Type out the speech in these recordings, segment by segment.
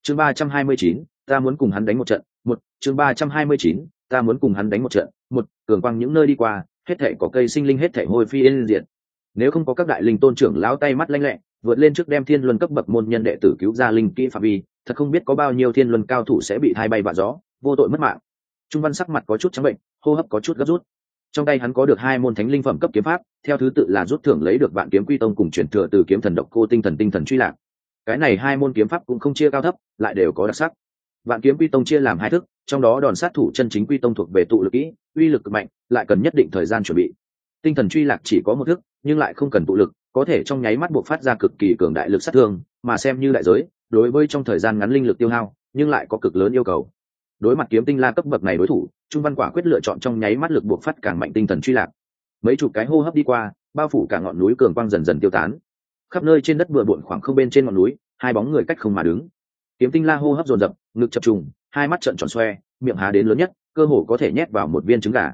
chương 329, ta muốn cùng hắn đánh một trận. Chương 329, ta muốn cùng hắn đánh một trận. Cường quang những nơi đi qua, hết thảy có cây sinh linh hết thảy hồi phi yên diệt. Nếu không có các đại linh tôn trưởng lão tay mắt lanh lẹ, vượt lên trước đem thiên luân cấp bậc môn nhân đệ tử cứu ra linh kỹ phạm vi, thật không biết có bao nhiêu thiên luân cao thủ sẽ bị thay bay vạ gió, vô tội mất mạng. Trung Văn sắc mặt có chút trắng bệnh, hô hấp có chút gấp rút. Trong tay hắn có được 2 môn thánh linh phẩm cấp kiếm pháp, theo thứ tự là rút thưởng lấy được Vạn Kiếm Quy Tông cùng truyền thừa từ kiếm thần độc cô tinh thần truy lạc. Cái này 2 môn kiếm pháp cũng không chia cao thấp, lại đều có đặc sắc. Vạn Kiếm Quy Tông chia làm 2 thức, trong đó đòn sát thủ chân chính Quy Tông thuộc về tụ lực kỹ, uy lực cực mạnh, lại cần nhất định thời gian chuẩn bị. Tinh thần truy lạc chỉ có 1 thức, nhưng lại không cần tụ lực, có thể trong nháy mắt buộc phát ra cực kỳ cường đại lực sát thương, mà xem như đại giới, đối với trong thời gian ngắn linh lực tiêu hao, nhưng lại có cực lớn yêu cầu. Đối mặt kiếm tinh la cấp bậc này đối thủ, Trung Văn quả quyết lựa chọn trong nháy mắt lực buộc phát càng mạnh tinh thần truy lạc. Mấy chục cái hô hấp đi qua, bao phủ cả ngọn núi cường quang dần dần tiêu tán. Khắp nơi trên đất bừa bộn khoảng không bên trên ngọn núi, 2 bóng người cách không mà đứng. Kiếm tinh la hô hấp dồn dập, ngực chập trùng, 2 mắt trợn tròn xoe, miệng há đến lớn nhất, cơ hồ có thể nhét vào một viên trứng gà.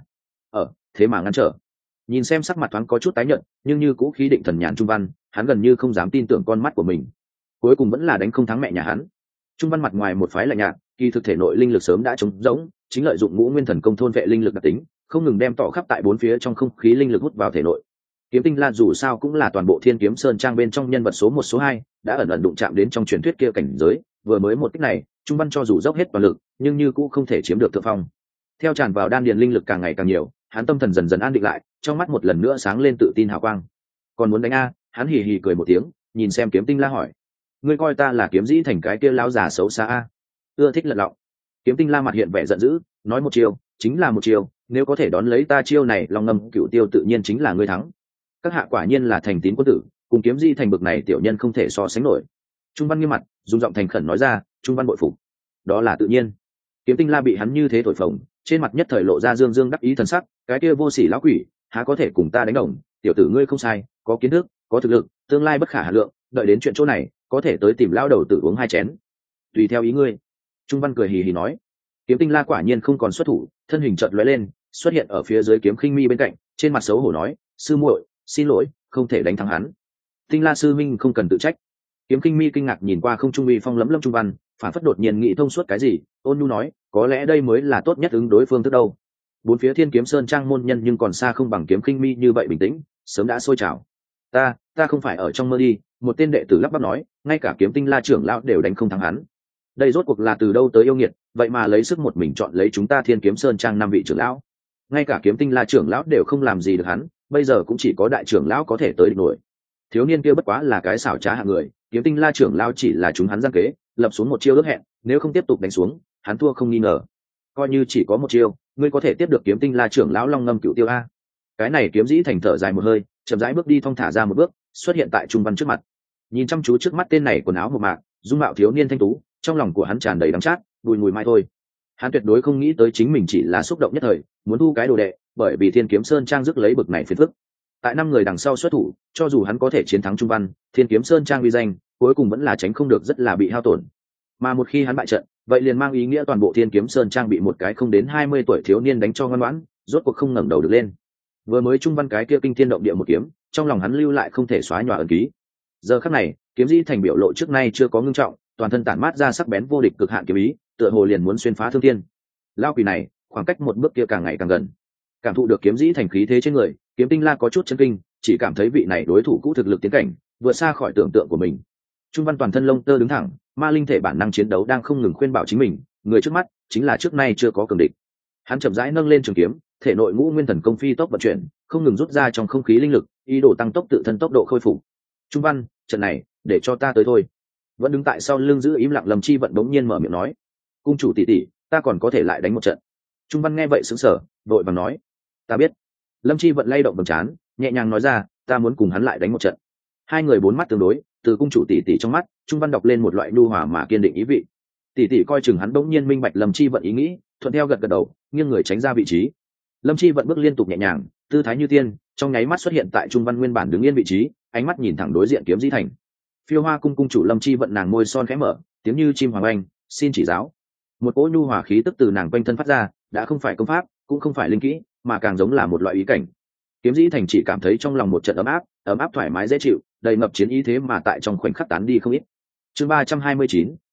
Thế mà ngăn trở. Nhìn xem sắc mặt thoáng có chút tái nhợt, nhưng như cũ khí định thần nhàn Trung Văn, hắn gần như không dám tin tưởng con mắt của mình. Cuối cùng vẫn là đánh không thắng mẹ nhà hắn. Trung Văn mặt ngoài một phái lạnh nhạt, kỳ thực thể nội linh lực sớm đã trống rỗng, chính lợi dụng Ngũ Nguyên Thần Công thôn vệ linh lực đặc tính, không ngừng đem tỏ khắp tại 4 phía trong không khí linh lực hút vào thể nội. Kiếm tinh la dù sao cũng là toàn bộ Thiên Kiếm Sơn trang bên trong nhân vật số 1 số 2, đã ẩn ẩn đụng chạm đến trong truyền thuyết kia cảnh giới, vừa mới một kích này, Trung Văn cho dù dốc hết toàn lực, nhưng như cũng không thể chiếm được thượng phong. Theo tràn vào đan điền linh lực càng ngày càng nhiều, hắn tâm thần dần dần an định lại, trong mắt một lần nữa sáng lên tự tin hào quang. Còn muốn đánh a? Hắn hì hì cười một tiếng, nhìn xem kiếm tinh la hỏi: ngươi coi ta là Kiếm Dĩ Thành cái kia lão già xấu xa a? Ưa thích lật lọng. Kiếm tinh la mặt hiện vẻ giận dữ, nói một chiêu chính là một chiêu, nếu có thể đón lấy ta chiêu này, Long Ngâm Cửu Tiêu tự nhiên chính là ngươi thắng. Các hạ quả nhiên là thành tín quân tử, cùng Kiếm Dĩ Thành bực này tiểu nhân không thể so sánh nổi. Trung Văn nghiêm mặt, dùng giọng thành khẩn nói ra: Trung Văn bội phục. Đó là tự nhiên. Kiếm tinh la bị hắn như thế thổi phồng, trên mặt nhất thời lộ ra dương dương đắc ý thần sắc, cái kia vô sỉ lão quỷ, há có thể cùng ta đánh đồng, tiểu tử ngươi không sai, có kiến thức, có thực lực, tương lai bất khả hà lượng, đợi đến chuyện chỗ này, có thể tới tìm lão đầu tử uống 2 chén. Tùy theo ý ngươi. Trung Văn cười hì hì nói. Kiếm tinh la quả nhiên không còn xuất thủ, thân hình chợt lóe lên, xuất hiện ở phía dưới Kiếm Khinh Mi bên cạnh, trên mặt xấu hổ nói: sư muội, xin lỗi, không thể đánh thắng hắn. Tinh la sư minh không cần tự trách. Kiếm Khinh Mi kinh ngạc nhìn qua không trung uy phong lẫm lâm Trung Văn, phản phất đột nhiên nghĩ thông suốt cái gì, ôn nhu nói: có lẽ đây mới là tốt nhất ứng đối phương thức đâu. 4 phía Thiên Kiếm Sơn trang môn nhân nhưng còn xa không bằng Kiếm Khinh Mi như vậy bình tĩnh, sớm đã sôi trào. Ta không phải ở trong mơ đi. Một tên đệ tử lắp bắp nói, ngay cả Kiếm tinh la trưởng lão đều đánh không thắng hắn. Đây rốt cuộc là từ đâu tới yêu nghiệt, vậy mà lấy sức một mình chọn lấy chúng ta Thiên Kiếm Sơn trang 5 vị trưởng lão. Ngay cả Kiếm tinh la trưởng lão đều không làm gì được hắn, bây giờ cũng chỉ có đại trưởng lão có thể tới địch nổi. Thiếu niên kia bất quá là cái xảo trá hạng người, Kiếm tinh la trưởng lão chỉ là chúng hắn gian kế, lập xuống một chiêu ước hẹn, nếu không tiếp tục đánh xuống, hắn thua không nghi ngờ. Coi như chỉ có một chiêu, ngươi có thể tiếp được Kiếm tinh la trưởng lão Long Ngâm Cửu Tiêu a? Cái này Kiếm Dĩ Thành thở dài một hơi, chậm rãi bước đi thong thả ra một bước, xuất hiện tại Trung Văn trước mặt. Nhìn chăm chú trước mắt tên này quần áo mộc mạc, dung mạo thiếu niên thanh tú, trong lòng của hắn tràn đầy đắng chát, bùi mùi mai thôi. Hắn tuyệt đối không nghĩ tới chính mình chỉ là xúc động nhất thời, muốn thu cái đồ đệ, bởi vì Thiên Kiếm Sơn trang rước lấy bực này phiền phức. Tại 5 người đằng sau xuất thủ, cho dù hắn có thể chiến thắng Trung Văn, Thiên Kiếm Sơn trang uy danh, cuối cùng vẫn là tránh không được rất là bị hao tổn. Mà một khi hắn bại trận, vậy liền mang ý nghĩa toàn bộ Thiên Kiếm Sơn trang bị một cái không đến 20 tuổi thiếu niên đánh cho ngoan ngoãn, rốt cuộc không ngẩng đầu được lên. Vừa mới Trung Văn cái kia kinh thiên động địa một kiếm, trong lòng hắn lưu lại không thể xóa nhòa ấn ký. Giờ khắc này, Kiếm Dĩ Thành biểu lộ trước nay chưa có ngưng trọng, toàn thân tản mát ra sắc bén vô địch cực hạn kiếm ý, tựa hồ liền muốn xuyên phá thương thiên. Lao quỷ này, khoảng cách một bước kia càng ngày càng gần. Cảm thụ được Kiếm Dĩ Thành khí thế trên người, Kiếm tinh la có chút chấn kinh, chỉ cảm thấy vị này đối thủ cũ thực lực tiến cảnh vượt xa khỏi tưởng tượng của mình. Trung Văn toàn thân lông tơ đứng thẳng, ma linh thể bản năng chiến đấu đang không ngừng khuyên bảo chính mình, người trước mắt chính là trước nay chưa có cường địch. Hắn chậm rãi nâng lên trường kiếm, thể nội Ngũ Nguyên Thần Công phi tốc vận chuyển, không ngừng rút ra trong không khí linh lực, ý đồ tăng tốc tự thân tốc độ khôi phục. Trung Văn, trận này, để cho ta tới thôi. Vẫn đứng tại sau lưng giữ im lặng Lâm Chi Vận bỗng nhiên mở miệng nói: cung chủ tỷ tỷ, ta còn có thể lại đánh một trận. Trung Văn nghe vậy sững sờ, đội vàng nói: ta biết. Lâm Chi Vận lay động vầng trán, nhẹ nhàng nói ra: ta muốn cùng hắn lại đánh một trận. 2 người 4 mắt tương đối, từ cung chủ tỷ tỷ trong mắt, Trung Văn đọc lên một loại nhu hòa mà kiên định ý vị. Tỷ tỷ coi chừng hắn bỗng nhiên minh bạch Lâm Chi Vận ý nghĩ, thuận theo gật gật đầu, nghiêng người tránh ra vị trí. Lâm Chi Vận bước liên tục nhẹ nhàng, tư thái như tiên, trong nháy mắt xuất hiện tại Trung Văn nguyên bản đứng yên vị trí, ánh mắt nhìn thẳng đối diện Kiếm Dĩ Thành. Phiêu Hoa cung cung chủ Lâm Chi Vận nàng môi son khẽ mở, tiếng như chim hoàng oanh, xin chỉ giáo. Một cỗ nhu hòa khí tức từ nàng quanh thân phát ra, đã không phải công pháp, cũng không phải linh kỹ, mà càng giống là một loại ý cảnh. Kiếm Dĩ Thành chỉ cảm thấy trong lòng một trận ấm áp thoải mái dễ chịu, đầy ngập chiến ý thế mà tại trong khoảnh khắc tán đi không ít. Chương 329,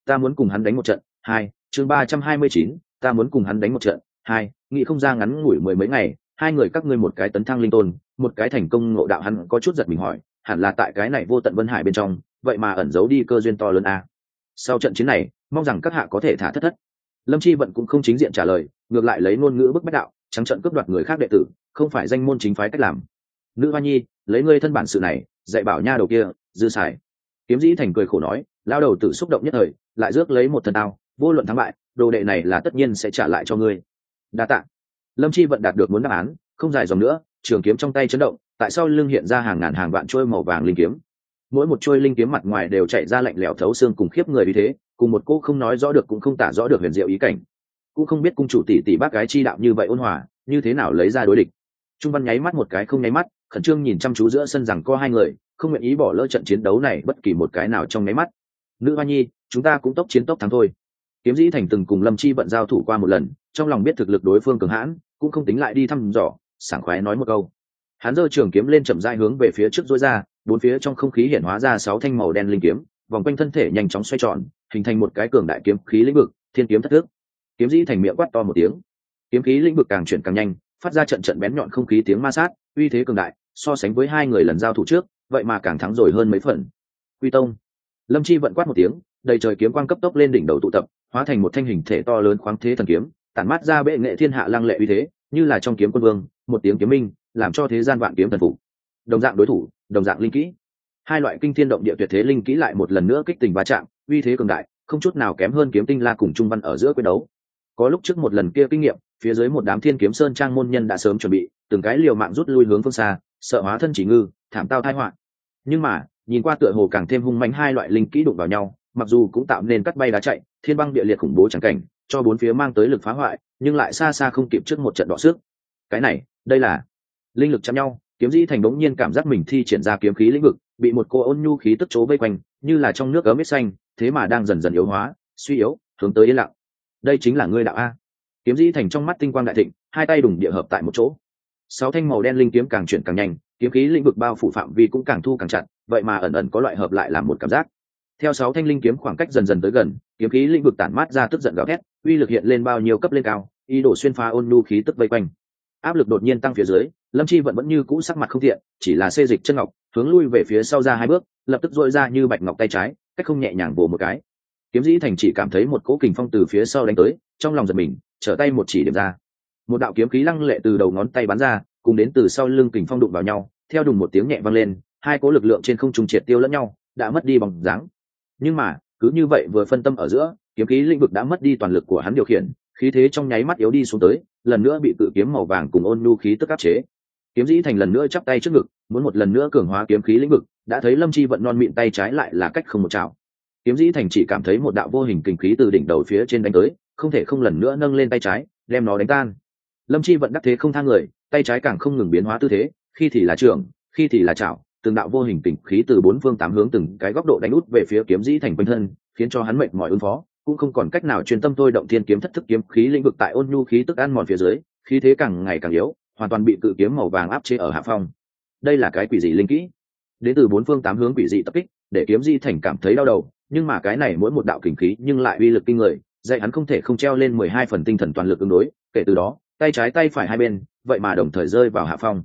ta muốn cùng hắn đánh một trận. 2, chương 329, ta muốn cùng hắn đánh một trận. 2, nghĩ không ra ngắn ngủi mười mấy ngày, hai người các ngươi một cái tấn thăng linh tôn, một cái thành công ngộ đạo, hắn có chút giật mình hỏi, hẳn là tại cái này vô tận vân hải bên trong, vậy mà ẩn giấu đi cơ duyên to lớn a. Sau trận chiến này, mong rằng các hạ có thể thả thất thất. Lâm Chi Vận cũng không chính diện trả lời, ngược lại lấy ngôn ngữ bức bách đạo, trắng trợn cướp đoạt người khác đệ tử, không phải danh môn chính phái cách làm. Nữ hoa nhi, lấy ngươi thân bản sự này, dạy bảo nha đầu kia, dư xài. Kiếm Dĩ Thành cười khổ nói, lao đầu tự xúc động nhất thời, lại rước lấy một thần tao, vô luận thắng bại, đồ đệ này là tất nhiên sẽ trả lại cho ngươi. Đa tạ. Lâm Chi Vận đạt được muốn đáp án, không dài dòng nữa, trường kiếm trong tay chấn động, tại sao lưng hiện ra hàng ngàn hàng vạn trôi màu vàng linh kiếm. Mỗi một trôi linh kiếm mặt ngoài đều chạy ra lạnh lẽo thấu xương cùng khiếp người vì thế, cùng một cô không nói rõ được cũng không tả rõ được huyền diệu ý cảnh. Cũng không biết cung chủ tỷ tỷ bác gái chi đạo như vậy ôn hòa, như thế nào lấy ra đối địch. Trung Văn nháy mắt một cái không nháy mắt, khẩn trương nhìn chăm chú giữa sân rằng co hai người, không nguyện ý bỏ lỡ trận chiến đấu này bất kỳ một cái nào trong nháy mắt. Nữ hoa nhi, chúng ta cũng tốc chiến tốc thắng thôi. Kiếm Dĩ Thành từng cùng Lâm Chi Vận giao thủ qua một lần, trong lòng biết thực lực đối phương cường hãn, cũng không tính lại đi thăm dò, sảng khoái nói một câu. Hắn giơ trường kiếm lên chậm rãi hướng về phía trước duỗi ra, bốn phía trong không khí hiện hóa ra 6 thanh màu đen linh kiếm, vòng quanh thân thể nhanh chóng xoay tròn, hình thành một cái cường đại kiếm khí lĩnh vực, thiên kiếm thất thức. Kiếm Dĩ Thành miệng quát to một tiếng, kiếm khí lĩnh vực càng chuyển càng nhanh, phát ra trận trận bén nhọn không khí tiếng ma sát, uy thế cường đại, so sánh với hai người lần giao thủ trước, vậy mà càng thắng rồi hơn mấy phần. Quy tông. Lâm Chi Vận quát một tiếng, đầy trời kiếm quang cấp tốc lên đỉnh đầu tụ tập, hóa thành một thanh hình thể to lớn khoáng thế thần kiếm, tản mát ra bệ nghệ thiên hạ lăng lệ uy thế, như là trong kiếm quân vương, một tiếng kiếm minh, làm cho thế gian vạn kiếm thần phục. Đồng dạng đối thủ, đồng dạng linh kỹ, hai loại kinh thiên động địa tuyệt thế linh kỹ lại một lần nữa kích tình va chạm, uy thế cường đại, không chút nào kém hơn Kiếm Tinh La cùng Trung Văn ở giữa quyết đấu. Có lúc trước một lần kia kinh nghiệm, phía dưới một đám Thiên Kiếm Sơn trang môn nhân đã sớm chuẩn bị, từng cái liều mạng rút lui hướng phương xa, sợ hóa thân chỉ ngư, thảm tao tai họa. Nhưng mà, nhìn qua tựa hồ càng thêm hung mãnh, hai loại linh kỹ đụng vào nhau, mặc dù cũng tạo nên cắt bay đá chạy, thiên băng địa liệt khủng bố chẳng cảnh, cho bốn phía mang tới lực phá hoại, nhưng lại xa xa không kịp trước một trận đọ sức. Cái này, đây là linh lực chạm nhau. Kiếm Dĩ Thành đống nhiên cảm giác mình thi triển ra kiếm khí lĩnh vực, bị một cô ôn nhu khí tức chố vây quanh, như là trong nước ấm mít xanh, thế mà đang dần dần yếu hóa, suy yếu, hướng tới yên lặng. Đây chính là ngươi đạo a. Kiếm Dĩ Thành trong mắt tinh quang đại thịnh, hai tay đùng địa hợp tại một chỗ. 6 thanh màu đen linh kiếm càng chuyển càng nhanh, kiếm khí lĩnh vực bao phủ phạm vi cũng càng thu càng chặt, vậy mà ẩn ẩn có loại hợp lại làm một cảm giác. Theo 6 thanh linh kiếm khoảng cách dần dần tới gần, kiếm khí lĩnh vực tản mát ra tức giận gào thét, uy lực hiện lên bao nhiêu cấp lên cao, ý đồ xuyên phá ôn nhu khí tức vây quanh. Áp lực đột nhiên tăng phía dưới, Lâm Chi Vận vẫn như cũ sắc mặt không thiện, chỉ là xê dịch chân ngọc, hướng lui về phía sau ra 2 bước, lập tức duỗi ra như bạch ngọc tay trái, cách không nhẹ nhàng vồ một cái. Kiếm Dĩ Thành chỉ cảm thấy một cỗ kình phong từ phía sau đánh tới, trong lòng giật mình, trở tay một chỉ điểm ra. Một đạo kiếm khí lăng lệ từ đầu ngón tay bắn ra, cùng đến từ sau lưng kình phong đụng vào nhau, theo đùng một tiếng nhẹ vang lên, hai cỗ lực lượng trên không trung triệt tiêu lẫn nhau, đã mất đi bóng dáng. Nhưng mà, cứ như vậy vừa phân tâm ở giữa, kiếm khí lĩnh vực đã mất đi toàn lực của hắn điều khiển, khí thế trong nháy mắt yếu đi xuống tới, lần nữa bị cự kiếm màu vàng cùng ôn nhu khí tức áp chế. Kiếm Dĩ Thành lần nữa chắp tay trước ngực, muốn một lần nữa cường hóa kiếm khí lĩnh vực, đã thấy Lâm Chi Vận non mịn tay trái lại là cách không một chảo. Kiếm Dĩ Thành chỉ cảm thấy một đạo vô hình kình khí từ đỉnh đầu phía trên đánh tới, không thể không lần nữa nâng lên tay trái, đem nó đánh tan. Lâm Chi Vận đắc thế không thang người, tay trái càng không ngừng biến hóa tư thế, khi thì là trưởng, khi thì là chảo, từng đạo vô hình kình khí từ bốn phương tám hướng từng cái góc độ đánh út về phía Kiếm Dĩ Thành quanh thân, khiến cho hắn mệt mỏi ứng phó, cũng không còn cách nào chuyên tâm thôi động thiên kiếm thất thức kiếm khí lĩnh vực tại ôn nhu khí tức ăn mòn phía dưới, khí thế càng ngày càng yếu, hoàn toàn bị cự kiếm màu vàng áp chế ở hạ phong. Đây là cái quỷ dị linh kỹ, đến từ bốn phương tám hướng quỷ dị tập kích, để Kiếm Dĩ Thành cảm thấy đau đầu, nhưng mà cái này mỗi một đạo kình khí nhưng lại uy lực kinh người, dạy hắn không thể không treo lên 12 phần tinh thần toàn lực ứng đối, kể từ đó, tay trái tay phải hai bên, vậy mà đồng thời rơi vào hạ phong.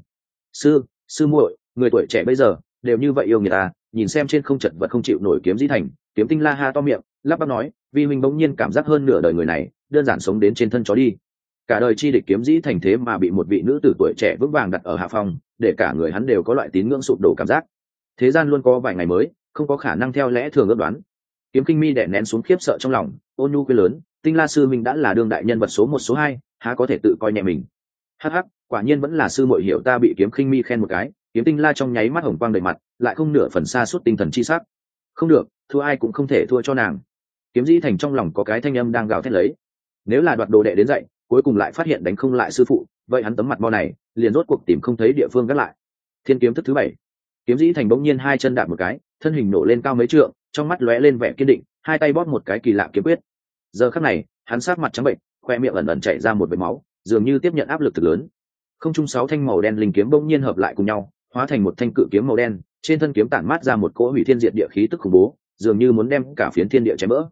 Sư muội, người tuổi trẻ bây giờ đều như vậy yêu người ta, nhìn xem trên không chật vật không chịu nổi Kiếm Dĩ Thành, Kiếm Tinh La ha to miệng, lắp bắp nói, vi huynh bỗng nhiên cảm giác hơn nửa đời người này, đơn giản sống đến trên thân chó đi. Cả đời chi địch Kiếm Dĩ Thành thế mà bị một vị nữ tử tuổi trẻ vững vàng đặt ở hạ phong, để cả người hắn đều có loại tín ngưỡng sụp đổ cảm giác. Thế gian luôn có vài ngày mới, không có khả năng theo lẽ thường ước đoán. Kiếm Kinh Mi đè nén xuống khiếp sợ trong lòng, ôn nhu quê lớn, Tinh La sư minh đã là đương đại nhân vật số 1 số 2, há có thể tự coi nhẹ mình. Hắc hắc, quả nhiên vẫn là sư muội hiểu ta. Bị Kiếm Kinh Mi khen một cái, Kiếm Tinh La trong nháy mắt hồng quang đầy mặt, lại không nửa phần xa suốt tinh thần chi sắc. Không được, thua ai cũng không thể thua cho nàng. Kiếm Dĩ Thành trong lòng có cái thanh âm đang gào thét lấy. Nếu là đoạt đồ đệ đến dạy, cuối cùng lại phát hiện đánh không lại sư phụ, vậy hắn tấm mặt mo này liền rốt cuộc tìm không thấy địa phương gác lại. Thiên kiếm thức thứ 7. Kiếm Dĩ Thành bỗng nhiên hai chân đạp một cái, thân hình nổ lên cao mấy trượng, trong mắt lóe lên vẻ kiên định, hai tay bóp một cái kỳ lạ kiếm quyết. Giờ khắc này, hắn sát mặt trắng bệnh, khoe miệng ẩn ẩn chảy ra một vệt máu, dường như tiếp nhận áp lực thực lớn. Không trung 6 thanh màu đen linh kiếm bỗng nhiên hợp lại cùng nhau, hóa thành một thanh cự kiếm màu đen, trên thân kiếm tản mát ra một cỗ hủy thiên diệt địa khí tức khủng bố, dường như muốn đem cả phiến thiên địa chém vỡ.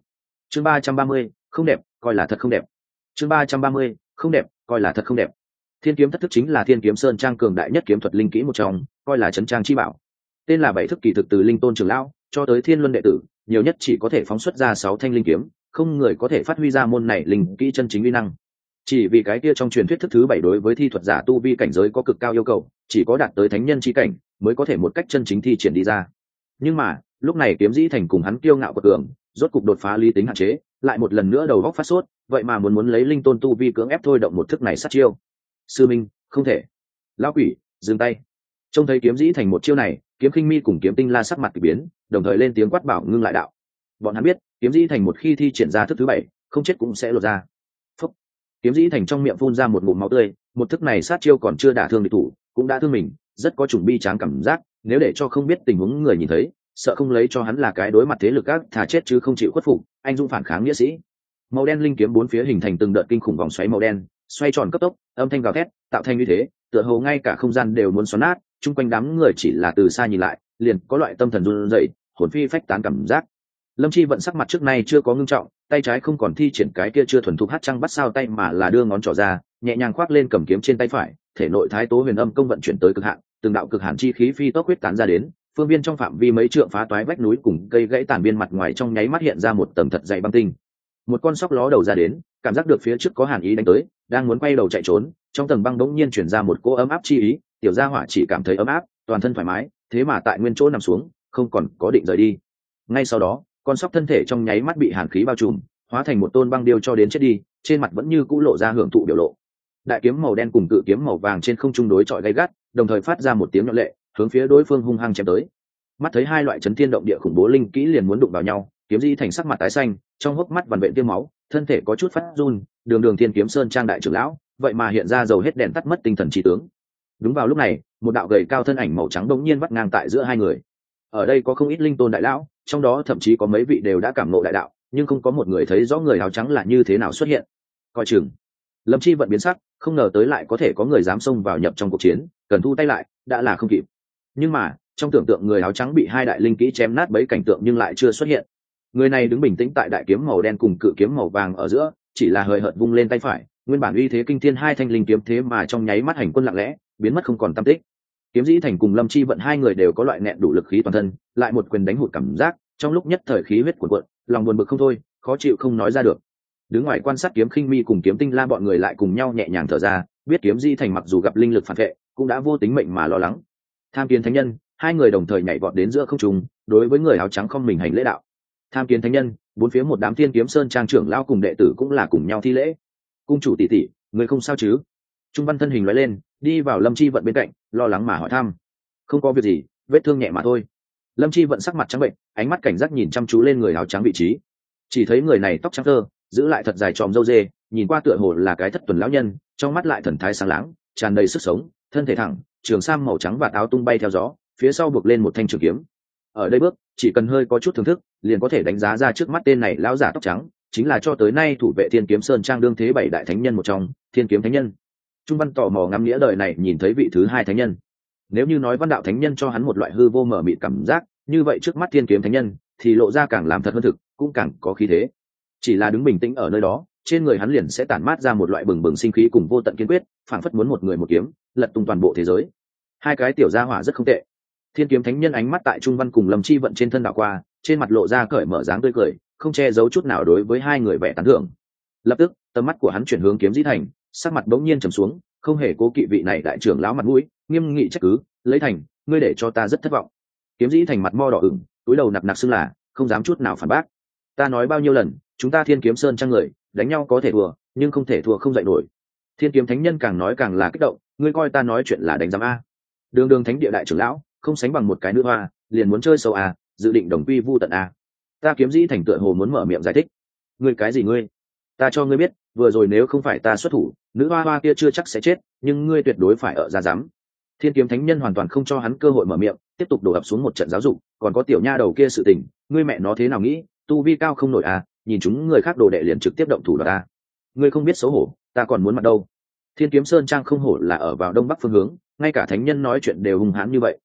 chương 330, không đẹp coi là thật không đẹp. chương 330, không đẹp coi là thật không đẹp. Thiên kiếm thất thức chính là Thiên kiếm sơn trang cường đại nhất kiếm thuật linh kỹ một trong, coi là trấn trang chi bảo. Tên là bảy thức kỳ thực từ linh tôn trưởng lão cho tới thiên luân đệ tử, nhiều nhất chỉ có thể phóng xuất ra 6 thanh linh kiếm, không người có thể phát huy ra môn này linh kỹ chân chính uy năng. Chỉ vì cái kia trong truyền thuyết thức thứ 7 đối với thi thuật giả tu vi cảnh giới có cực cao yêu cầu, chỉ có đạt tới thánh nhân chi cảnh mới có thể một cách chân chính thi triển đi ra. Nhưng mà lúc này Kiếm Dĩ Thành cùng hắn kiêu ngạo quật cường, rốt cục đột phá lý tính hạn chế, lại một lần nữa đầu góc phát sốt, vậy mà muốn lấy linh tôn tu vi cưỡng ép thôi động một thức này sát chiêu. Sư minh, không thể. Lão quỷ, dừng tay. Trông thấy Kiếm Dĩ Thành một chiêu này, Kiếm Khinh Mi cùng Kiếm Tinh La sắc mặt kỳ biến, đồng thời lên tiếng quát bảo ngưng lại đạo. Bọn hắn biết, Kiếm Dĩ Thành một khi thi triển ra thức thứ 7, không chết cũng sẽ lột ra. Phúc. Kiếm Dĩ Thành trong miệng phun ra một ngụm máu tươi, một thức này sát chiêu còn chưa đả thương địch thủ, cũng đã thương mình, rất có chủng bi tráng cảm giác, nếu để cho không biết tình huống người nhìn thấy, sợ không lấy cho hắn là cái đối mặt thế lực các thà chết chứ không chịu khuất phục, anh dũng phản kháng nghĩa sĩ. Màu đen linh kiếm bốn phía hình thành từng đợt kinh khủng vòng xoáy màu đen, xoay tròn cấp tốc, âm thanh gào thét, tạo thành như thế, tựa hồ ngay cả không gian đều muốn xoắn nát, chung quanh đám người chỉ là từ xa nhìn lại, liền có loại tâm thần run rẩy, hồn phi phách tán cảm giác. Lâm Chi vận sắc mặt trước nay chưa có ngưng trọng, tay trái không còn thi triển cái kia chưa thuần thục hát trăng bắt sao tay mà là đưa ngón trỏ ra, nhẹ nhàng khoác lên cầm kiếm trên tay phải, thể nội thái tố huyền âm công vận chuyển tới cực hạn, từng đạo cực hạn chi khí phi tốc huyết tán ra đến, phương viên trong phạm vi mấy trượng phá toái vách núi cùng cây gãy tàn biên mặt ngoài trong nháy mắt hiện ra một tầng thật dày băng tinh. Một con sóc ló đầu ra đến, cảm giác được phía trước có hàn ý đánh tới, đang muốn quay đầu chạy trốn, trong tầng băng đống nhiên chuyển ra một cỗ ấm áp chi ý, tiểu gia hỏa chỉ cảm thấy ấm áp, toàn thân thoải mái, thế mà tại nguyên chỗ nằm xuống, không còn có định rời đi. Ngay sau đó, con sóc thân thể trong nháy mắt bị hàn khí bao trùm, hóa thành một tôn băng điêu cho đến chết đi, trên mặt vẫn như cũ lộ ra hưởng thụ biểu lộ. Đại kiếm màu đen cùng cự kiếm màu vàng trên không trung đối chọi gay gắt, đồng thời phát ra một tiếng nhọn lệ, hướng phía đối phương hung hăng chém tới. Mắt thấy hai loại chấn thiên động địa khủng bố linh kỹ liền muốn đụng vào nhau, Kiếm Dĩ Thành sắc mặt tái xanh, trong hốc mắt vằn vện tiêm máu, thân thể có chút phát run, đường Thiên Kiếm Sơn trang đại trưởng lão, vậy mà hiện ra dầu hết đèn tắt mất tinh thần trí tướng. Đúng vào lúc này, một đạo gầy cao thân ảnh màu trắng đột nhiên vắt ngang tại giữa hai người. Ở đây có không ít linh tôn đại lão, trong đó thậm chí có mấy vị đều đã cảm ngộ đại đạo, nhưng không có một người thấy rõ người áo trắng là như thế nào xuất hiện. Coi chừng. Lâm Chi vận biến sắc, không ngờ tới lại có thể có người dám xông vào nhập trong cuộc chiến, cần thu tay lại, đã là không kịp. Nhưng mà, trong tưởng tượng người áo trắng bị hai đại linh kỹ chém nát bấy cảnh tượng nhưng lại chưa xuất hiện. Người này đứng bình tĩnh tại đại kiếm màu đen cùng cự kiếm màu vàng ở giữa, chỉ là hời hợt vung lên tay phải, nguyên bản uy thế kinh thiên hai thanh linh kiếm thế mà trong nháy mắt hành quân lặng lẽ, biến mất không còn tăm tích. Kiếm Dĩ Thành cùng Lâm Chi vận hai người đều có loại nghẹn đủ lực khí toàn thân, lại một quyền đánh hụt cảm giác, trong lúc nhất thời khí huyết cuộn cuộn, lòng buồn bực không thôi, khó chịu không nói ra được. Đứng ngoài quan sát Kiếm Khinh Mi cùng Kiếm Tinh La bọn người lại cùng nhau nhẹ nhàng thở ra, biết Kiếm Dĩ Thành mặc dù gặp linh lực phản vệ, cũng đã vô tính mệnh mà lo lắng. Tham Kiến Thánh Nhân, hai người đồng thời nhảy vọt đến giữa không trung, đối với người áo trắng không mình hành lễ đạo. Tham Kiến Thánh Nhân, bốn phía một đám Thiên Kiếm Sơn trang trưởng lão cùng đệ tử cũng là cùng nhau thi lễ. Cung chủ tỷ tỷ, người không sao chứ? Trung Văn thân hình lóe lên, đi vào Lâm Chi vận bên cạnh, lo lắng mà hỏi thăm. Không có việc gì, vết thương nhẹ mà thôi. Lâm Chi vận sắc mặt trắng bệnh, ánh mắt cảnh giác nhìn chăm chú lên người áo trắng vị trí. Chỉ thấy người này tóc trắng thơ, giữ lại thật dài tròm râu dê, nhìn qua tựa hồ là cái thất tuần lão nhân, trong mắt lại thần thái sáng láng, tràn đầy sức sống, thân thể thẳng, trường sam màu trắng và áo tung bay theo gió, phía sau buộc lên một thanh trường kiếm. Ở đây bước, chỉ cần hơi có chút thưởng thức, liền có thể đánh giá ra trước mắt tên này lão giả tóc trắng, chính là cho tới nay thủ vệ Thiên Kiếm Sơn trang đương thế 7 đại thánh nhân một trong, Thiên Kiếm Thánh Nhân. Trung Văn tò mò ngắm nghĩa đời này nhìn thấy vị thứ 2 thánh nhân. Nếu như nói Văn Đạo Thánh Nhân cho hắn một loại hư vô mờ mịt cảm giác, như vậy trước mắt Thiên Kiếm Thánh Nhân thì lộ ra càng làm thật hơn thực, cũng càng có khí thế. Chỉ là đứng bình tĩnh ở nơi đó, trên người hắn liền sẽ tản mát ra một loại bừng bừng sinh khí cùng vô tận kiên quyết, phảng phất muốn một người một kiếm, lật tung toàn bộ thế giới. Hai cái tiểu gia hỏa rất không tệ. Thiên Kiếm Thánh Nhân ánh mắt tại Trung Văn cùng Lâm Chi vận trên thân đảo qua, trên mặt lộ ra cởi mở dáng tươi cười, không che giấu chút nào đối với hai người vẻ tán thưởng. Lập tức, tầm mắt của hắn chuyển hướng Kiếm Dĩ Thành, sắc mặt bỗng nhiên trầm xuống, không hề cố kỵ vị này đại trưởng lão mặt mũi, nghiêm nghị trách cứ, lấy thành, ngươi để cho ta rất thất vọng. Kiếm Dĩ Thành mặt mo đỏ ửng, túi đầu nặc xưng là, không dám chút nào phản bác. Ta nói bao nhiêu lần, chúng ta Thiên Kiếm Sơn trang người, đánh nhau có thể thua, nhưng không thể thua không dậy nổi. Thiên Kiếm Thánh Nhân càng nói càng là kích động, ngươi coi ta nói chuyện là đánh giám a? Đường thánh địa đại trưởng lão, không sánh bằng một cái nữ hoa, liền muốn chơi sâu a, dự định đồng quy vu tận a. Ta Kiếm Dĩ Thành tựa hồ muốn mở miệng giải thích. Ngươi cái gì ngươi? Ta cho ngươi biết, vừa rồi nếu không phải ta xuất thủ, nữ hoa hoa kia chưa chắc sẽ chết, nhưng ngươi tuyệt đối phải ở ra dám. Thiên Kiếm Thánh Nhân hoàn toàn không cho hắn cơ hội mở miệng, tiếp tục đổ ập xuống một trận giáo dục, còn có tiểu nha đầu kia sự tình, ngươi mẹ nó thế nào nghĩ, tu vi cao không nổi à, nhìn chúng người khác đồ đệ liền trực tiếp động thủ đoạt ta. Ngươi không biết xấu hổ, ta còn muốn mặt đâu. Thiên Kiếm Sơn trang không hổ là ở vào đông bắc phương hướng, ngay cả thánh nhân nói chuyện đều hung hãn như vậy.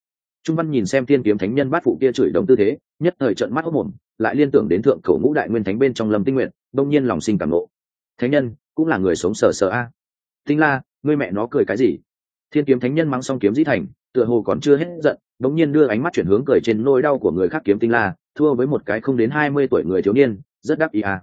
Trung Văn nhìn xem Thiên Kiếm Thánh Nhân bát phụ kia chửi đống tư thế, nhất thời trợn mắt hốt mồm, lại liên tưởng đến thượng cổ ngũ đại nguyên thánh bên trong Lâm Tinh Nguyện, đông nhiên lòng sinh cảm nộ. Thánh nhân cũng là người sống sờ sờ a. Tinh La, ngươi mẹ nó cười cái gì? Thiên Kiếm Thánh Nhân mắng xong kiếm dĩ thành, tựa hồ còn chưa hết giận, đống nhiên đưa ánh mắt chuyển hướng cười trên nỗi đau của người khác. Kiếm Tinh La thua với một cái không đến 20 tuổi người thiếu niên, rất đắc ý a.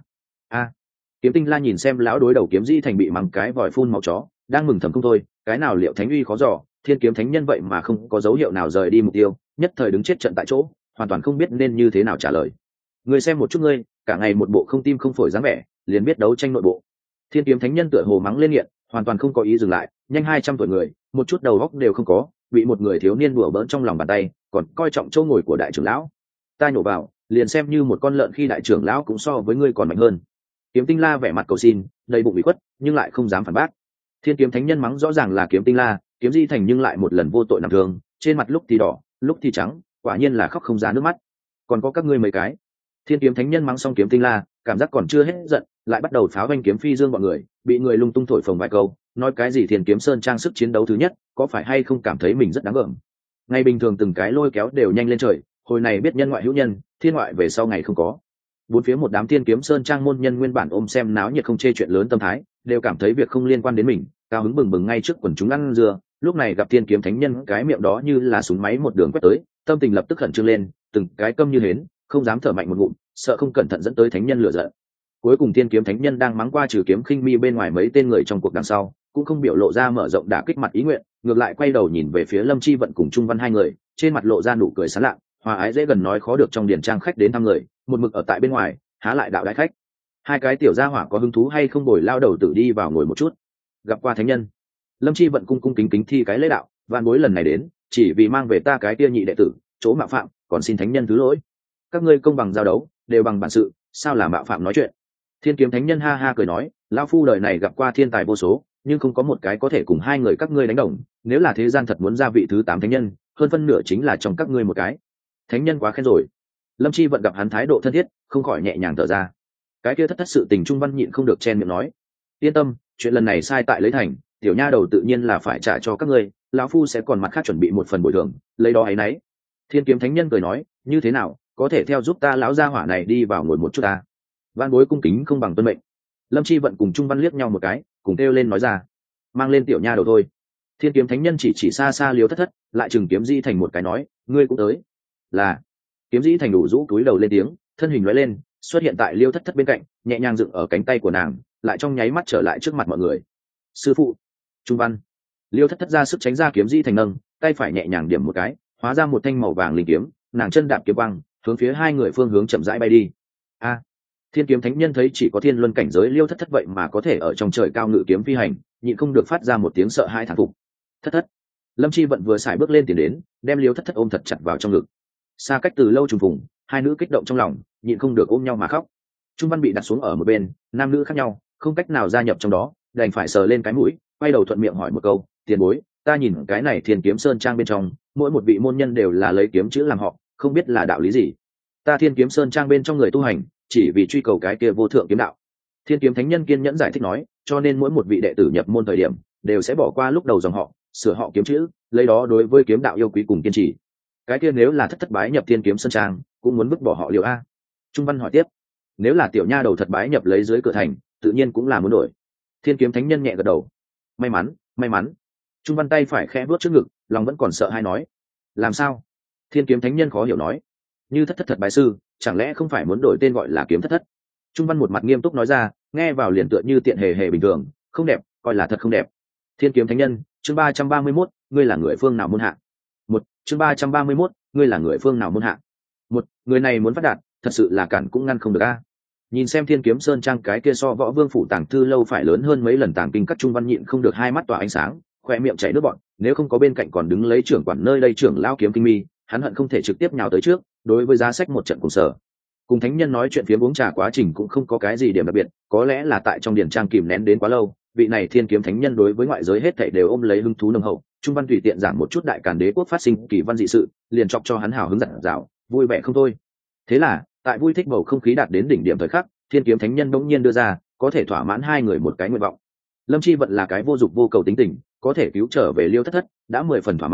Kiếm Tinh La nhìn xem lão đối đầu kiếm dĩ thành bị mắng cái vòi phun máu chó, đang mừng thầm không thôi, cái nào liệu thánh uy khó dò, Thiên Kiếm Thánh Nhân vậy mà không có dấu hiệu nào rời đi mục tiêu, nhất thời đứng chết trận tại chỗ, hoàn toàn không biết nên như thế nào trả lời. Người xem một chút ngươi, cả ngày một bộ không tim không phổi dáng vẻ, liền biết đấu tranh nội bộ. Thiên Kiếm Thánh Nhân tựa hồ mắng lên nghiện, hoàn toàn không có ý dừng lại, nhanh 200 tuổi người, một chút đầu óc đều không có, bị một người thiếu niên đùa bỡn trong lòng bàn tay, còn coi trọng chỗ ngồi của đại trưởng lão. Ta nhổ vào, liền xem như một con lợn khi đại trưởng lão cũng so với ngươi còn mạnh hơn. Kiếm Tinh La vẻ mặt cầu xin, đầy bụng bị khuất, nhưng lại không dám phản bác. Thiên Kiếm Thánh Nhân mắng rõ ràng là Kiếm Tinh La, kiếm di thành nhưng lại một lần vô tội nằm thương, trên mặt lúc thì đỏ lúc thì trắng, quả nhiên là khóc không ra nước mắt. Còn có các ngươi mấy cái. Thiên Kiếm Thánh Nhân mắng xong Kiếm Tinh La, cảm giác còn chưa hết giận, lại bắt đầu pháo vanh kiếm phi dương bọn người, bị người lung tung thổi phồng vài câu, nói cái gì Thiên Kiếm Sơn trang sức chiến đấu thứ nhất, có phải hay không cảm thấy mình rất đáng gờm. Ngày bình thường từng cái lôi kéo đều nhanh lên trời, hồi này biết nhân ngoại hữu nhân, thiên ngoại về sau ngày không có. Bốn phía một đám Thiên Kiếm Sơn trang môn nhân nguyên bản ôm xem náo nhiệt không chê chuyện lớn tâm thái, đều cảm thấy việc không liên quan đến mình, cao hứng bừng bừng ngay trước quần chúng ăn dưa. Lúc này gặp Thiên Kiếm Thánh Nhân cái miệng đó như là súng máy một đường quét tới, tâm tình lập tức khẩn trương lên, từng cái câm như hến, không dám thở mạnh một ngụm, sợ không cẩn thận dẫn tới Thánh Nhân lửa giận. Cuối cùng Thiên Kiếm Thánh Nhân đang mắng qua trừ Kiếm Khinh Mi bên ngoài mấy tên người trong cuộc đằng sau, cũng không biểu lộ ra mở rộng đả kích mặt ý nguyện, ngược lại quay đầu nhìn về phía Lâm Chi Vận cùng Trung Văn hai người, trên mặt lộ ra nụ cười sảng lạng, hòa ái dễ gần nói khó được trong điển trang khách đến thăm người, một mực ở tại bên ngoài, há lại đạo đại khách. Hai cái tiểu gia hỏa có hứng thú hay không bồi lao đầu tử đi vào ngồi một chút. Gặp qua Thánh Nhân. Lâm Chi Vận cung cung kính kính thi cái lễ đạo, van bối lần này đến chỉ vì mang về ta cái kia nhị đệ tử chỗ mạo phạm, còn xin Thánh Nhân thứ lỗi. Các ngươi công bằng giao đấu, đều bằng bản sự, sao là mạo phạm nói chuyện. Thiên Kiếm Thánh Nhân ha ha cười nói, lão phu đời này gặp qua thiên tài vô số, nhưng không có một cái có thể cùng hai người các ngươi đánh đồng. Nếu là thế gian thật muốn ra vị thứ 8 Thánh Nhân, hơn phân nửa chính là trong các ngươi một cái. Thánh Nhân quá khen rồi. Lâm Chi Vận gặp hắn thái độ thân thiết, không khỏi nhẹ nhàng thở ra. Cái kia thất sự tình Trung Văn nhịn không được chen miệng nói, yên tâm, chuyện lần này sai tại lấy thành, tiểu nha đầu tự nhiên là phải trả cho các ngươi, lão phu sẽ còn mặt khác chuẩn bị một phần bồi thường, lấy đó ấy nấy. Thiên Kiếm Thánh Nhân cười nói, như thế nào, có thể theo giúp ta lão gia hỏa này đi vào ngồi một chút ta. Van bối cung kính không bằng tuân mệnh. Lâm Chi Vận cùng Trung Văn liếc nhau một cái, cùng kêu lên nói ra, mang lên tiểu nha đầu thôi. Thiên Kiếm Thánh Nhân chỉ xa xa Liêu Thất, lại chừng Kiếm Dĩ Thành một cái nói, ngươi cũng tới. Là. Kiếm Dĩ Thành đủ rũ cúi đầu lên tiếng, thân hình lóe lên, xuất hiện tại Liêu Thất bên cạnh, nhẹ nhàng dựng ở cánh tay của nàng, lại trong nháy mắt trở lại trước mặt mọi người. Sư phụ. Trung Văn. Liêu Thất ra sức tránh ra Kiếm Dĩ Thành nâng, tay phải nhẹ nhàng điểm một cái, hóa ra một thanh màu vàng linh kiếm, nàng chân đạp kiếm băng, hướng phía hai người phương hướng chậm rãi bay đi. A. Thiên Kiếm Thánh Nhân thấy chỉ có thiên luân cảnh giới Liêu Thất vậy mà có thể ở trong trời cao ngự kiếm phi hành, nhịn không được phát ra một tiếng sợ hãi thán phục. Thất. Lâm Chi Vận vừa xài bước lên tiến đến, đem Liêu Thất ôm thật chặt vào trong ngực. Xa cách từ lâu trùng phùng, hai nữ kích động trong lòng, nhịn không được ôm nhau mà khóc. Trung Văn bị đặt xuống ở một bên, nam nữ khác nhau, không cách nào gia nhập trong đó, đành phải sờ lên cái mũi, quay đầu thuận miệng hỏi một câu, tiền bối, ta nhìn cái này Thiên Kiếm Sơn trang bên trong, mỗi một vị môn nhân đều là lấy kiếm chữ làm họ, không biết là đạo lý gì. Ta Thiên Kiếm Sơn trang bên trong người tu hành, chỉ vì truy cầu cái kia vô thượng kiếm đạo. Thiên Kiếm Thánh Nhân kiên nhẫn giải thích nói, cho nên mỗi một vị đệ tử nhập môn thời điểm, đều sẽ bỏ qua lúc đầu dòng họ, sửa họ kiếm chữ, lấy đó đối với kiếm đạo yêu quý cùng kiên trì. Cái kia nếu là thất bái nhập Thiên Kiếm Sơn trang, cũng muốn vứt bỏ họ Liêu a. Trung Văn hỏi tiếp, nếu là tiểu nha đầu thật bái nhập lấy dưới cửa thành, tự nhiên cũng là muốn đổi. Thiên Kiếm Thánh Nhân nhẹ gật đầu, may mắn. Trung Văn tay phải khẽ vuốt trước ngực, lòng vẫn còn sợ hãi nói, làm sao? Thiên Kiếm Thánh Nhân khó hiểu nói, như thất thật bái sư, chẳng lẽ không phải muốn đổi tên gọi là Kiếm Thất? Trung Văn một mặt nghiêm túc nói ra, nghe vào liền tựa như tiện hề bình thường, không đẹp, coi là thật không đẹp. Thiên Kiếm Thánh Nhân, chương 331, ngươi là người phương nào môn hạ? Chương 331, ngươi là người phương nào môn hạ? Người này muốn phát đạt, thật sự là cản cũng ngăn không được a. Nhìn xem Thiên Kiếm Sơn trang cái kia so Võ Vương phủ tàng thư lâu phải lớn hơn mấy lần tàng kinh các, Trung Văn nhịn không được hai mắt tỏa ánh sáng, khoe miệng chảy nước bọt, nếu không có bên cạnh còn đứng lấy trưởng quản nơi đây trưởng lão Kiếm Kinh Mi, hắn hận không thể trực tiếp nhào tới trước, đối với giá sách một trận cùng sở. Cùng Thánh Nhân nói chuyện phiếm uống trà quá trình cũng không có cái gì điểm đặc biệt, có lẽ là tại trong điển trang kìm nén đến quá lâu, vị này Thiên Kiếm Thánh Nhân đối với ngoại giới hết thảy đều ôm lấy hứng thú nồng hậu. Trung Văn tùy tiện giảng một chút Đại Càn Đế quốc phát sinh kỳ văn dị sự, liền chọc cho hắn hào hứng dặn dào, vui vẻ không thôi. Thế là, tại vui thích bầu không khí đạt đến đỉnh điểm thời khắc, Thiên Kiếm Thánh Nhân bỗng nhiên đưa ra, có thể thỏa mãn hai người một cái nguyện vọng. Lâm Chi Vận là cái vô dục vô cầu tính tình, có thể cứu trở về Liêu Thất, đã 10 phần thỏa mãn,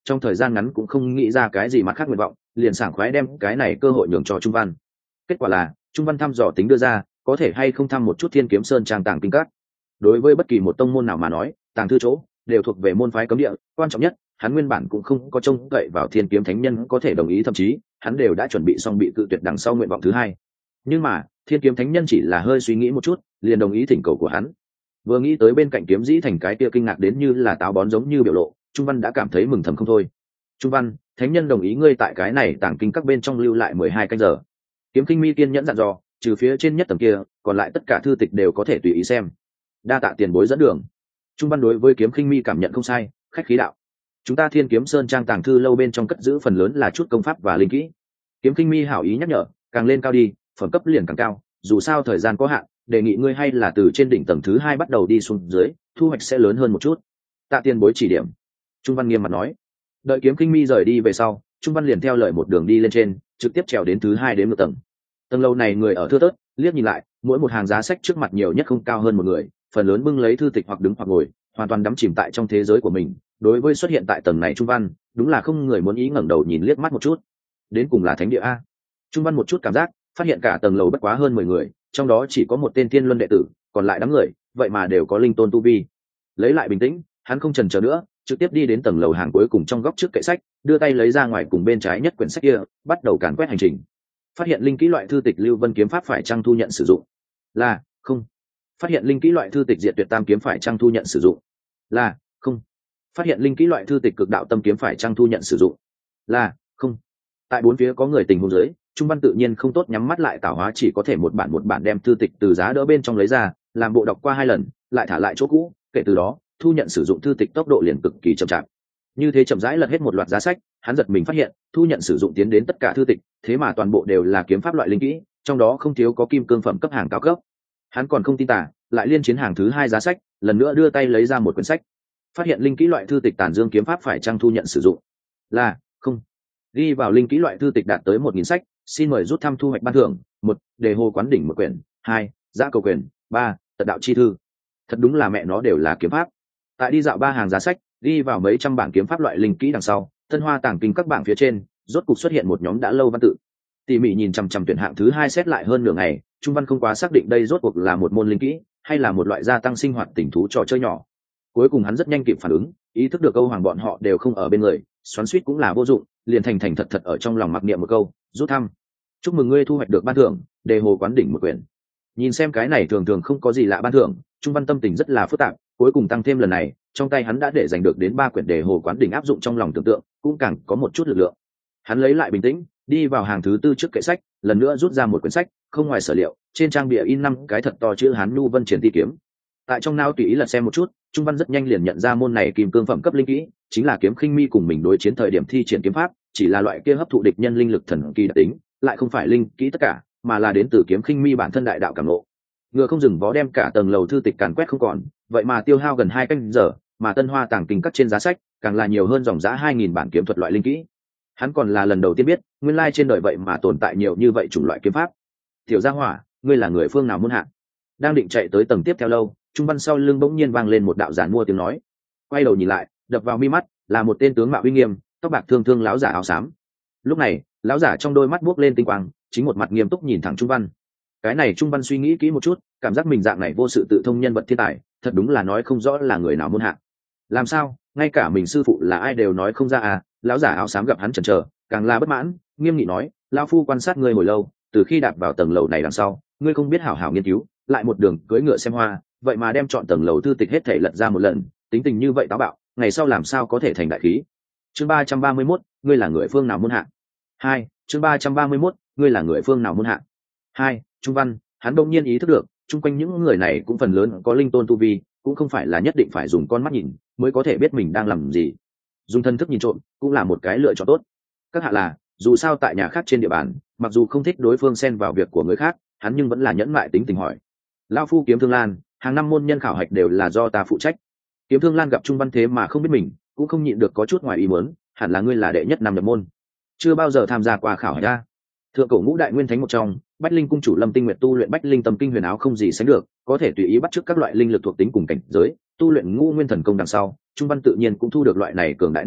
trong thời gian ngắn cũng không nghĩ ra cái gì mặt khác nguyện vọng, liền sảng khoái đem cái này cơ hội nhường cho Trung Văn. Kết quả là Trung Văn thăm dò tính đưa ra có thể hay không thăm một chút Thiên Kiếm Sơn trang tàng kinh các. Đối với bất kỳ một tông môn nào mà nói, tàng thư chỗ đều thuộc về môn phái cấm địa, quan trọng nhất hắn nguyên bản cũng không có trông cậy vào Thiên Kiếm Thánh Nhân có thể đồng ý, thậm chí hắn đều đã chuẩn bị xong bị cự tuyệt đằng sau nguyện vọng thứ hai. Nhưng mà Thiên Kiếm Thánh Nhân chỉ là hơi suy nghĩ một chút liền đồng ý thỉnh cầu của hắn. Vừa nghĩ tới bên cạnh Kiếm Dĩ Thành cái kia kinh ngạc đến như là táo bón giống như biểu lộ, Trung Văn đã cảm thấy mừng thầm không thôi. Trung Văn, Thánh Nhân đồng ý ngươi tại cái này tàng kinh các bên trong lưu lại 12 canh giờ. Kiếm Kinh Mi kiên nhẫn dặn dò, trừ phía trên nhất tầng kia, còn lại tất cả thư tịch đều có thể tùy ý xem. Đa tạ tiền bối dẫn đường. Trung Văn đối với Kiếm Kinh Mi cảm nhận không sai, khách khí đạo. Chúng ta Thiên Kiếm Sơn trang tàng thư lâu bên trong cất giữ phần lớn là chút công pháp và linh kỹ. Kiếm Kinh Mi hảo ý nhắc nhở, càng lên cao đi, phẩm cấp liền càng cao, dù sao thời gian có hạn, đề nghị ngươi hay là từ trên đỉnh tầng thứ 2 bắt đầu đi xuống dưới, thu hoạch sẽ lớn hơn một chút. Tạ tiền bối chỉ điểm. Trung Văn nghiêm mặt nói. Đợi Kiếm Kinh Mi rời đi về sau, Trung Văn liền theo lời một đường đi lên trên, trực tiếp trèo đến thứ 2 đến một tầng. Tầng lâu này người ở thưa thớt, liếc nhìn lại, mỗi một hàng giá sách trước mặt nhiều nhất không cao hơn một người, phần lớn bưng lấy thư tịch hoặc đứng hoặc ngồi, hoàn toàn đắm chìm tại trong thế giới của mình. Đối với xuất hiện tại tầng này Trung Văn, đúng là không người muốn ý ngẩng đầu nhìn liếc mắt một chút. Đến cùng là thánh địa a. Trung Văn một chút cảm giác, phát hiện cả tầng lầu bất quá hơn 10 người, trong đó chỉ có một tên Thiên Luân đệ tử, còn lại đám người, vậy mà đều có linh tôn tu vi. Lấy lại bình tĩnh, hắn không chần chờ nữa, trực tiếp đi đến tầng lầu hàng cuối cùng trong góc trước kệ sách, đưa tay lấy ra ngoài cùng bên trái nhất quyển sách kia, bắt đầu càn quét hành trình. Phát hiện linh kỹ loại thư tịch Lưu Vân kiếm pháp phải chăng thu nhận sử dụng? Là không. Phát hiện linh kỹ loại thư tịch Diệt Tuyệt Tam kiếm phải chăng thu nhận sử dụng? Là không. Phát hiện linh kỹ loại thư tịch Cực Đạo Tâm kiếm phải chăng thu nhận sử dụng? Là không. Tại bốn phía có người tình huống dưới, Trung Văn tự nhiên không tốt nhắm mắt lại tạo hóa, chỉ có thể một bản đem thư tịch từ giá đỡ bên trong lấy ra, làm bộ đọc qua 2 lần, lại thả lại chỗ cũ, kể từ đó, thu nhận sử dụng thư tịch tốc độ liền cực kỳ chậm chạp. Như thế chậm rãi lật hết một loạt giá sách, hắn giật mình phát hiện, thu nhận sử dụng tiến đến tất cả thư tịch, thế mà toàn bộ đều là kiếm pháp loại linh kỹ, trong đó không thiếu có kim cương phẩm cấp hàng cao cấp. Hắn còn không tin tả, lại liên chiến hàng thứ 2 giá sách, lần nữa đưa tay lấy ra một quyển sách. Phát hiện linh kỹ loại thư tịch Tàn Dương kiếm pháp phải chăng thu nhận sử dụng? Là không. Ghi vào linh kỹ loại thư tịch đạt tới 1000 sách, xin mời rút thăm thu hoạch ban thưởng: 1. Đề hồ quán đỉnh một quyển, 2. Giã cầu quyền, 3. Tật đạo chi thư. Thật đúng là mẹ nó đều là kiếm pháp. Tại đi dạo 3 hàng giá sách, ghi vào mấy trăm bảng kiếm pháp loại linh kỹ đằng sau, Tân Hoa tàng kinh các bảng phía trên, rốt cục xuất hiện một nhóm đã lâu văn tự. Tỉ mỉ nhìn chằm chằm tuyển hạng thứ 2 xét lại hơn nửa ngày, Trung Văn không quá xác định đây rốt cuộc là một môn linh kỹ hay là một loại gia tăng sinh hoạt tình thú trò chơi nhỏ. Cuối cùng hắn rất nhanh kịp phản ứng, ý thức được câu hoàng bọn họ đều không ở bên người, xoắn xuýt cũng là vô dụng, liền thành thật ở trong lòng mặc niệm một câu: rút thăm. Chúc mừng ngươi thu hoạch được ban thưởng, Đề hồ quán đỉnh một quyển. Nhìn xem cái này thường thường không có gì lạ ban thưởng, Trung Văn tâm tình rất là phức tạp, cuối cùng tăng thêm lần này, trong tay hắn đã để giành được đến 3 quyển Đề hồ quán đỉnh, áp dụng trong lòng tưởng tượng, cũng càng có một chút lực lượng. Hắn lấy lại bình tĩnh, đi vào hàng thứ 4 trước kệ sách, lần nữa rút ra một quyển sách, không ngoài sở liệu, trên trang bìa in 5 cái thật to chữ Hán Nhu Vân Triển Ti kiếm. Tại trong não tùy ý lật xem một chút, Trung Văn rất nhanh liền nhận ra môn này kim cương phẩm cấp linh kỹ, chính là Kiếm Khinh Mi cùng mình đối chiến thời điểm thi triển kiếm pháp, chỉ là loại kia hấp thụ địch nhân linh lực thần kỳ đặc tính, lại không phải linh kỹ tất cả, mà là đến từ Kiếm Khinh Mi bản thân đại đạo cảm ngộ. Ngựa không dừng vó đem cả tầng lầu thư tịch càn quét không còn, vậy mà tiêu hao gần 2 canh giờ, mà Tân Hoa tàng kinh các trên giá sách, càng là nhiều hơn dòng giá 2000 bản kiếm thuật loại linh kỹ. Hắn còn là lần đầu tiên biết, nguyên lai trên đời vậy mà tồn tại nhiều như vậy chủng loại kiếm pháp. Tiểu Gia Hỏa, ngươi là người phương nào môn hạ? Đang định chạy tới tầng tiếp theo lâu, Trung Văn sau lưng bỗng nhiên vang lên một đạo giản mua tiếng nói. Quay đầu nhìn lại, đập vào mi mắt là một tên tướng mạo uy nghiêm, tóc bạc thương thương lão giả áo xám. Lúc này, lão giả trong đôi mắt buốc lên tinh quang, chính một mặt nghiêm túc nhìn thẳng Trung Văn. Cái này Trung Văn suy nghĩ kỹ một chút, cảm giác mình dạng này vô sự tự thông nhân vật thiên tài, thật đúng là nói không rõ là người nào môn hạ. Làm sao, ngay cả mình sư phụ là ai đều nói không ra à? Lão giả áo xám gặp hắn chần chờ, càng là bất mãn, nghiêm nghị nói: lão phu quan sát ngươi hồi lâu, từ khi đạp vào tầng lầu này đằng sau, ngươi không biết hảo hảo nghiên cứu, lại một đường cưỡi ngựa xem hoa, vậy mà đem chọn tầng lầu thư tịch hết thể lật ra một lần, tính tình như vậy táo bạo, ngày sau làm sao có thể thành đại khí. Chương 331, ngươi là người phương nào môn hạ? 2. Chương 331, ngươi là người phương nào môn hạ? 2. Trung Văn, hắn đông nhiên ý thức được, chung quanh những người này cũng phần lớn có linh tôn tu vi, cũng không phải là nhất định phải dùng con mắt nhìn mới có thể biết mình đang làm gì. Dùng thân thức nhìn trộm cũng là một cái lựa chọn tốt. Các hạ là, dù sao tại nhà khác trên địa bàn, mặc dù không thích đối phương xen vào việc của người khác, hắn nhưng vẫn là nhẫn mại tính tình hỏi. Lão phu Kiếm Thương Lan, hàng năm môn nhân khảo hạch đều là do ta phụ trách. Kiếm Thương Lan gặp Trung Văn thế mà không biết mình, cũng không nhịn được có chút ngoài ý muốn, hẳn là ngươi là đệ nhất năm nhập môn, chưa bao giờ tham gia qua khảo hạch a. Thượng cổ ngũ đại nguyên thánh một trong, Bách Linh cung chủ Lâm Tinh Nguyệt tu luyện Bách Linh Tâm Kinh huyền áo không gì sánh được, có thể tùy ý bắt chước các loại linh lực thuộc tính cùng cảnh giới, tu luyện ngũ nguyên thần công đằng sau, Trung Văn tự nhiên cũng thu được loại này cường đại năng lực,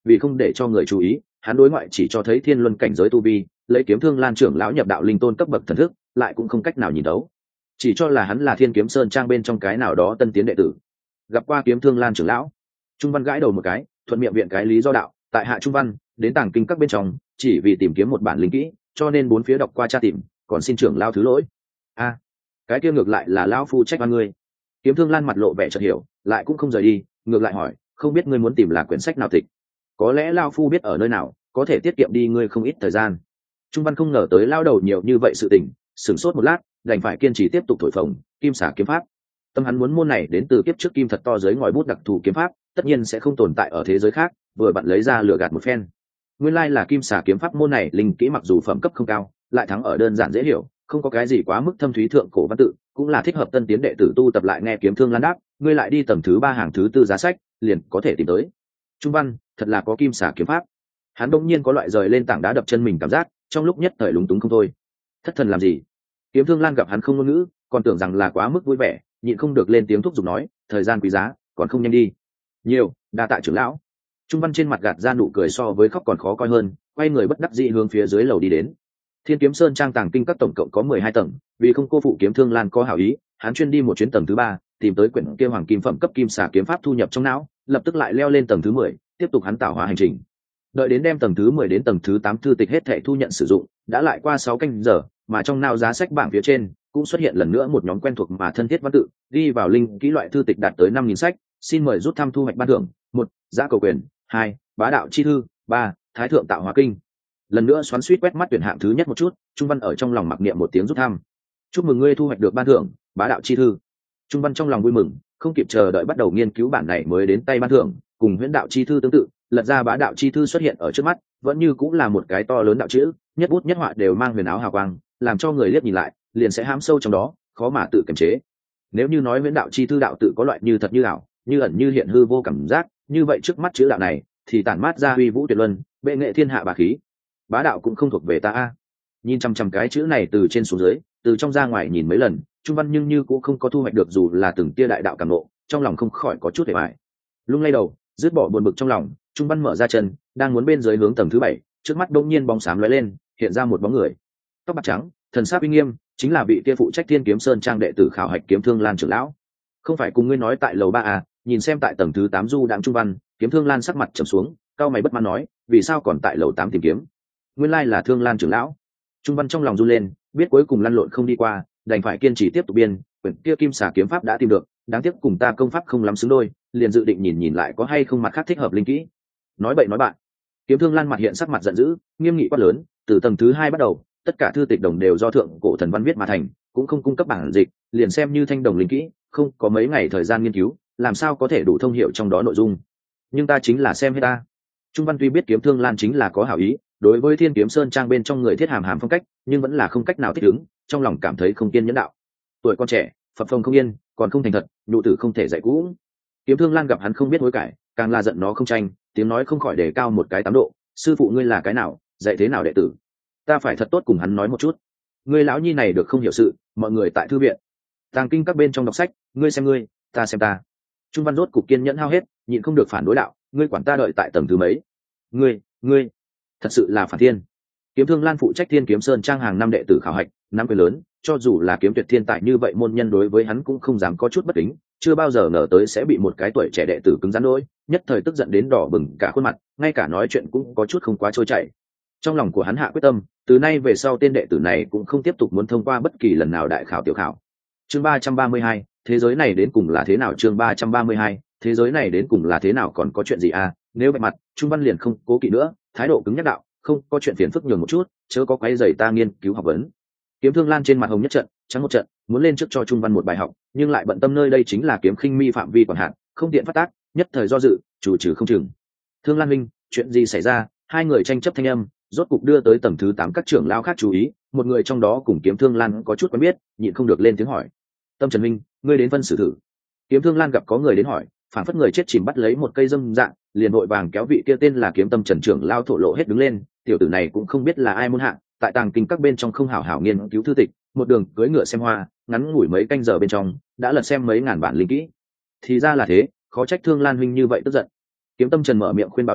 vì không để cho người chú ý, hắn đối ngoại chỉ cho thấy thiên luân cảnh giới tu vi, lấy kiếm thương lan trưởng lão nhập đạo linh tôn cấp bậc thần thức, lại cũng không cách nào nhìn đấu, chỉ cho là hắn là thiên kiếm sơn trang bên trong cái nào đó tân tiến đệ tử. Gặp qua kiếm thương lan trưởng lão, Trung Văn gãi đầu một cái, thuận miệng viện cái lý do đạo, tại hạ Trung Văn đến tàng kinh các bên trong chỉ vì tìm kiếm một bản linh kỹ, cho nên bốn phía đọc qua tra tìm, còn xin trưởng lão thứ lỗi. A, cái kia ngược lại là lão phu trách oan ngươi. Kiếm thương lan mặt lộ vẻ chợt hiểu, lại cũng không rời đi, ngược lại hỏi, không biết ngươi muốn tìm là quyển sách nào tịch? Có lẽ lão phu biết ở nơi nào, có thể tiết kiệm đi ngươi không ít thời gian. Trung Văn không ngờ tới lao đầu nhiều như vậy sự tình, sửng sốt một lát, đành phải kiên trì tiếp tục thổi phồng kim xả kiếm pháp. Tâm hắn muốn môn này đến từ kiếp trước kim thật to dưới ngòi bút đặc thù kiếm pháp, tất nhiên sẽ không tồn tại ở thế giới khác, vừa bạn lấy ra lừa gạt một phen. Nguyên lai là kim xả kiếm pháp môn này linh kỹ mặc dù phẩm cấp không cao, lại thắng ở đơn giản dễ hiểu, không có cái gì quá mức thâm thúy thượng cổ văn tự, cũng là thích hợp tân tiến đệ tử tu tập lại nghe kiếm thương lan đáp, ngươi lại đi tầng thứ 3 hàng thứ 4 giá sách, liền có thể tìm tới. Trung Văn, thật là có kim xả kiếm pháp. Hắn bỗng nhiên có loại rời lên tảng đá đập chân mình cảm giác, trong lúc nhất thời lúng túng không thôi. Thất thần làm gì? Kiếm thương lan gặp hắn không ngôn ngữ, còn tưởng rằng là quá mức vui vẻ, nhịn không được lên tiếng thúc giục nói, thời gian quý giá, còn không nhanh đi. Nhiều, đa tạ trưởng lão. Trung Văn trên mặt gạt ra nụ cười so với khóc còn khó coi hơn, quay người bất đắc dĩ hướng phía dưới lầu đi đến. Thiên Kiếm Sơn trang tàng kinh các tổng cộng có 12 tầng, vì không cô phụ kiếm thương lan có hảo ý, hắn chuyên đi một chuyến tầng thứ 3, tìm tới quyển kia hoàng kim phẩm cấp kim xà kiếm pháp thu nhập trong não, lập tức lại leo lên tầng thứ 10, tiếp tục hắn tạo hóa hành trình. Đợi đến đem tầng thứ 10 đến tầng thứ 8 thư tịch hết thảy thu nhận sử dụng, đã lại qua 6 canh giờ, mà trong não giá sách bảng phía trên cũng xuất hiện lần nữa một nhóm quen thuộc mà thân thiết văn tự, ghi vào linh kỹ loại thư tịch đạt tới 5000 sách, xin mời rút thăm thu hoạch ban thưởng: 1. Giá cầu quyền, 2. Bá đạo chi thư, 3. Thái thượng tạo hóa kinh. Lần nữa xoắn xuýt quét mắt tuyển hạng thứ nhất một chút, Trung Văn ở trong lòng mặc niệm một tiếng rút thăm. Chúc mừng ngươi thu hoạch được ban thưởng bá đạo chi thư. Trung Văn trong lòng vui mừng, không kịp chờ đợi bắt đầu nghiên cứu bản này mới đến tay ban thưởng, cùng huyễn đạo chi thư tương tự, lật ra bá đạo chi thư xuất hiện ở trước mắt, vẫn như cũng là một cái to lớn đạo chữ, nhất bút nhất họa đều mang huyền áo hào quang, làm cho người liếc nhìn lại liền sẽ hãm sâu trong đó, khó mà tự kiềm chế. Nếu như nói huyễn đạo chi thư đạo tự có loại như thật như ảo, như ẩn như hiện hư vô cảm giác, như vậy trước mắt chữ đạo này thì tản mát ra uy vũ tuyệt luân, bệ nghệ thiên hạ bá khí. Bá đạo cũng không thuộc về ta a. Nhìn chăm chăm cái chữ này từ trên xuống dưới, từ trong ra ngoài nhìn mấy lần, Trung Văn nhưng như cũng không có thu hoạch được dù là từng tia đại đạo cảm ngộ, trong lòng không khỏi có chút hề bại. Lung lay đầu, dứt bỏ buồn bực trong lòng, Trung Văn mở ra chân, đang muốn bên dưới hướng tầng thứ 7, trước mắt đột nhiên bóng xám lóe lên, hiện ra một bóng người. Tóc bạc trắng, thần sắc uy nghiêm, chính là vị kia phụ trách Thiên Kiếm Sơn trang đệ tử khảo hạch kiếm thương Lan trưởng lão. Không phải cùng ngươi nói tại lầu 3 à? Nhìn xem tại tầng thứ 8 du đãng Trung Văn, kiếm thương Lan sắc mặt trầm xuống, cao mày bất mãn nói, vì sao còn tại lầu 8 tìm kiếm? Nguyên lai là Thương Lan trưởng lão. Trung Văn trong lòng run lên, biết cuối cùng lăn lộn không đi qua, đành phải kiên trì tiếp tục biên, quyển kia kim xà kiếm pháp đã tìm được, đáng tiếc cùng ta công pháp không lắm xứng đôi, liền dự định nhìn nhìn lại có hay không mặt khác thích hợp linh kỹ. Nói bậy nói bạn. Kiếm Thương Lan mặt hiện sắc mặt giận dữ, nghiêm nghị quát lớn, từ tầng thứ 2 bắt đầu, tất cả thư tịch đồng đều do thượng cổ thần văn viết mà thành, cũng không cung cấp bản dịch, liền xem như thanh đồng linh kỹ, không có mấy ngày thời gian nghiên cứu, làm sao có thể đủ thông hiểu trong đó nội dung. Nhưng ta chính là xem hết ta. Trung Văn tuy biết Kiếm Thương Lan chính là có hảo ý, đối với Thiên Kiếm Sơn trang bên trong người thiết hàm hàm phong cách, nhưng vẫn là không cách nào thích ứng, trong lòng cảm thấy không kiên nhẫn đạo. Tuổi con trẻ, phập phồng không yên, còn không thành thật, nhụ tử không thể dạy cũ. Kiếm Thương Lan gặp hắn không biết hối cải, càng là giận nó không tranh, tiếng nói không khỏi đề cao một cái 8 độ, sư phụ ngươi là cái nào, dạy thế nào đệ tử? Ta phải thật tốt cùng hắn nói một chút. Ngươi lão nhi này được không hiểu sự, mọi người tại thư viện, tàng kinh các bên trong đọc sách, ngươi xem ngươi, ta xem ta. Trung Văn rốt cục kiên nhẫn hao hết, nhịn không được phản đối đạo, ngươi quản ta đợi tại tầng thứ mấy? Ngươi thật sự là phản thiên. Kiếm Thương Lan phụ trách Thiên Kiếm Sơn trang hàng năm đệ tử khảo hạch, năm quyền lớn, cho dù là kiếm tuyệt thiên tài như vậy môn nhân đối với hắn cũng không dám có chút bất kính, chưa bao giờ ngờ tới sẽ bị một cái tuổi trẻ đệ tử cứng rắn đôi, nhất thời tức giận đến đỏ bừng cả khuôn mặt, ngay cả nói chuyện cũng có chút không quá trôi chảy. Trong lòng của hắn hạ quyết tâm, từ nay về sau tên đệ tử này cũng không tiếp tục muốn thông qua bất kỳ lần nào đại khảo tiểu khảo. Chương 332, thế giới này đến cùng là thế nào? Chương 332, thế giới này đến cùng là thế nào? Còn có chuyện gì à? Nếu bạch mặt, Trung Văn liền không cố kỵ nữa, thái độ cứng nhắc đạo, không có chuyện phiền phức nhường một chút, chớ có quấy rầy ta nghiên cứu học vấn. Kiếm Thương Lan trên mặt hồng nhất trận, trắng một trận, muốn lên trước cho Trung Văn một bài học, nhưng lại bận tâm nơi đây chính là kiếm khinh mi phạm vi quản hạt, không tiện phát tác, nhất thời do dự, chủ trừ không chừng. Thương Lan huynh, chuyện gì xảy ra? Hai người tranh chấp thanh âm, rốt cục đưa tới tầng thứ 8 các trưởng lão khác chú ý, một người trong đó cùng Kiếm Thương Lan có chút quen biết, nhịn không được lên tiếng hỏi. Tâm Trần huynh, ngươi đến phân xử thử. Kiếm Thương Lan gặp có người đến hỏi, phản phất người chết chìm bắt lấy một cây dâm dạng, liền vội vàng kéo vị kia tên là Kiếm Tâm Trần trưởng lão thổ lộ hết đứng lên, tiểu tử này cũng không biết là ai môn hạ, tại tàng kinh các bên trong không hảo hảo nghiên cứu thư tịch, một đường cưỡi ngựa xem hoa, ngắn ngủi mấy canh giờ bên trong đã lật xem mấy ngàn bản linh kỹ. Thì ra là thế, khó trách Thương Lan huynh như vậy tức giận. Kiếm Tâm Trần mở miệng khuyên bảo đạo,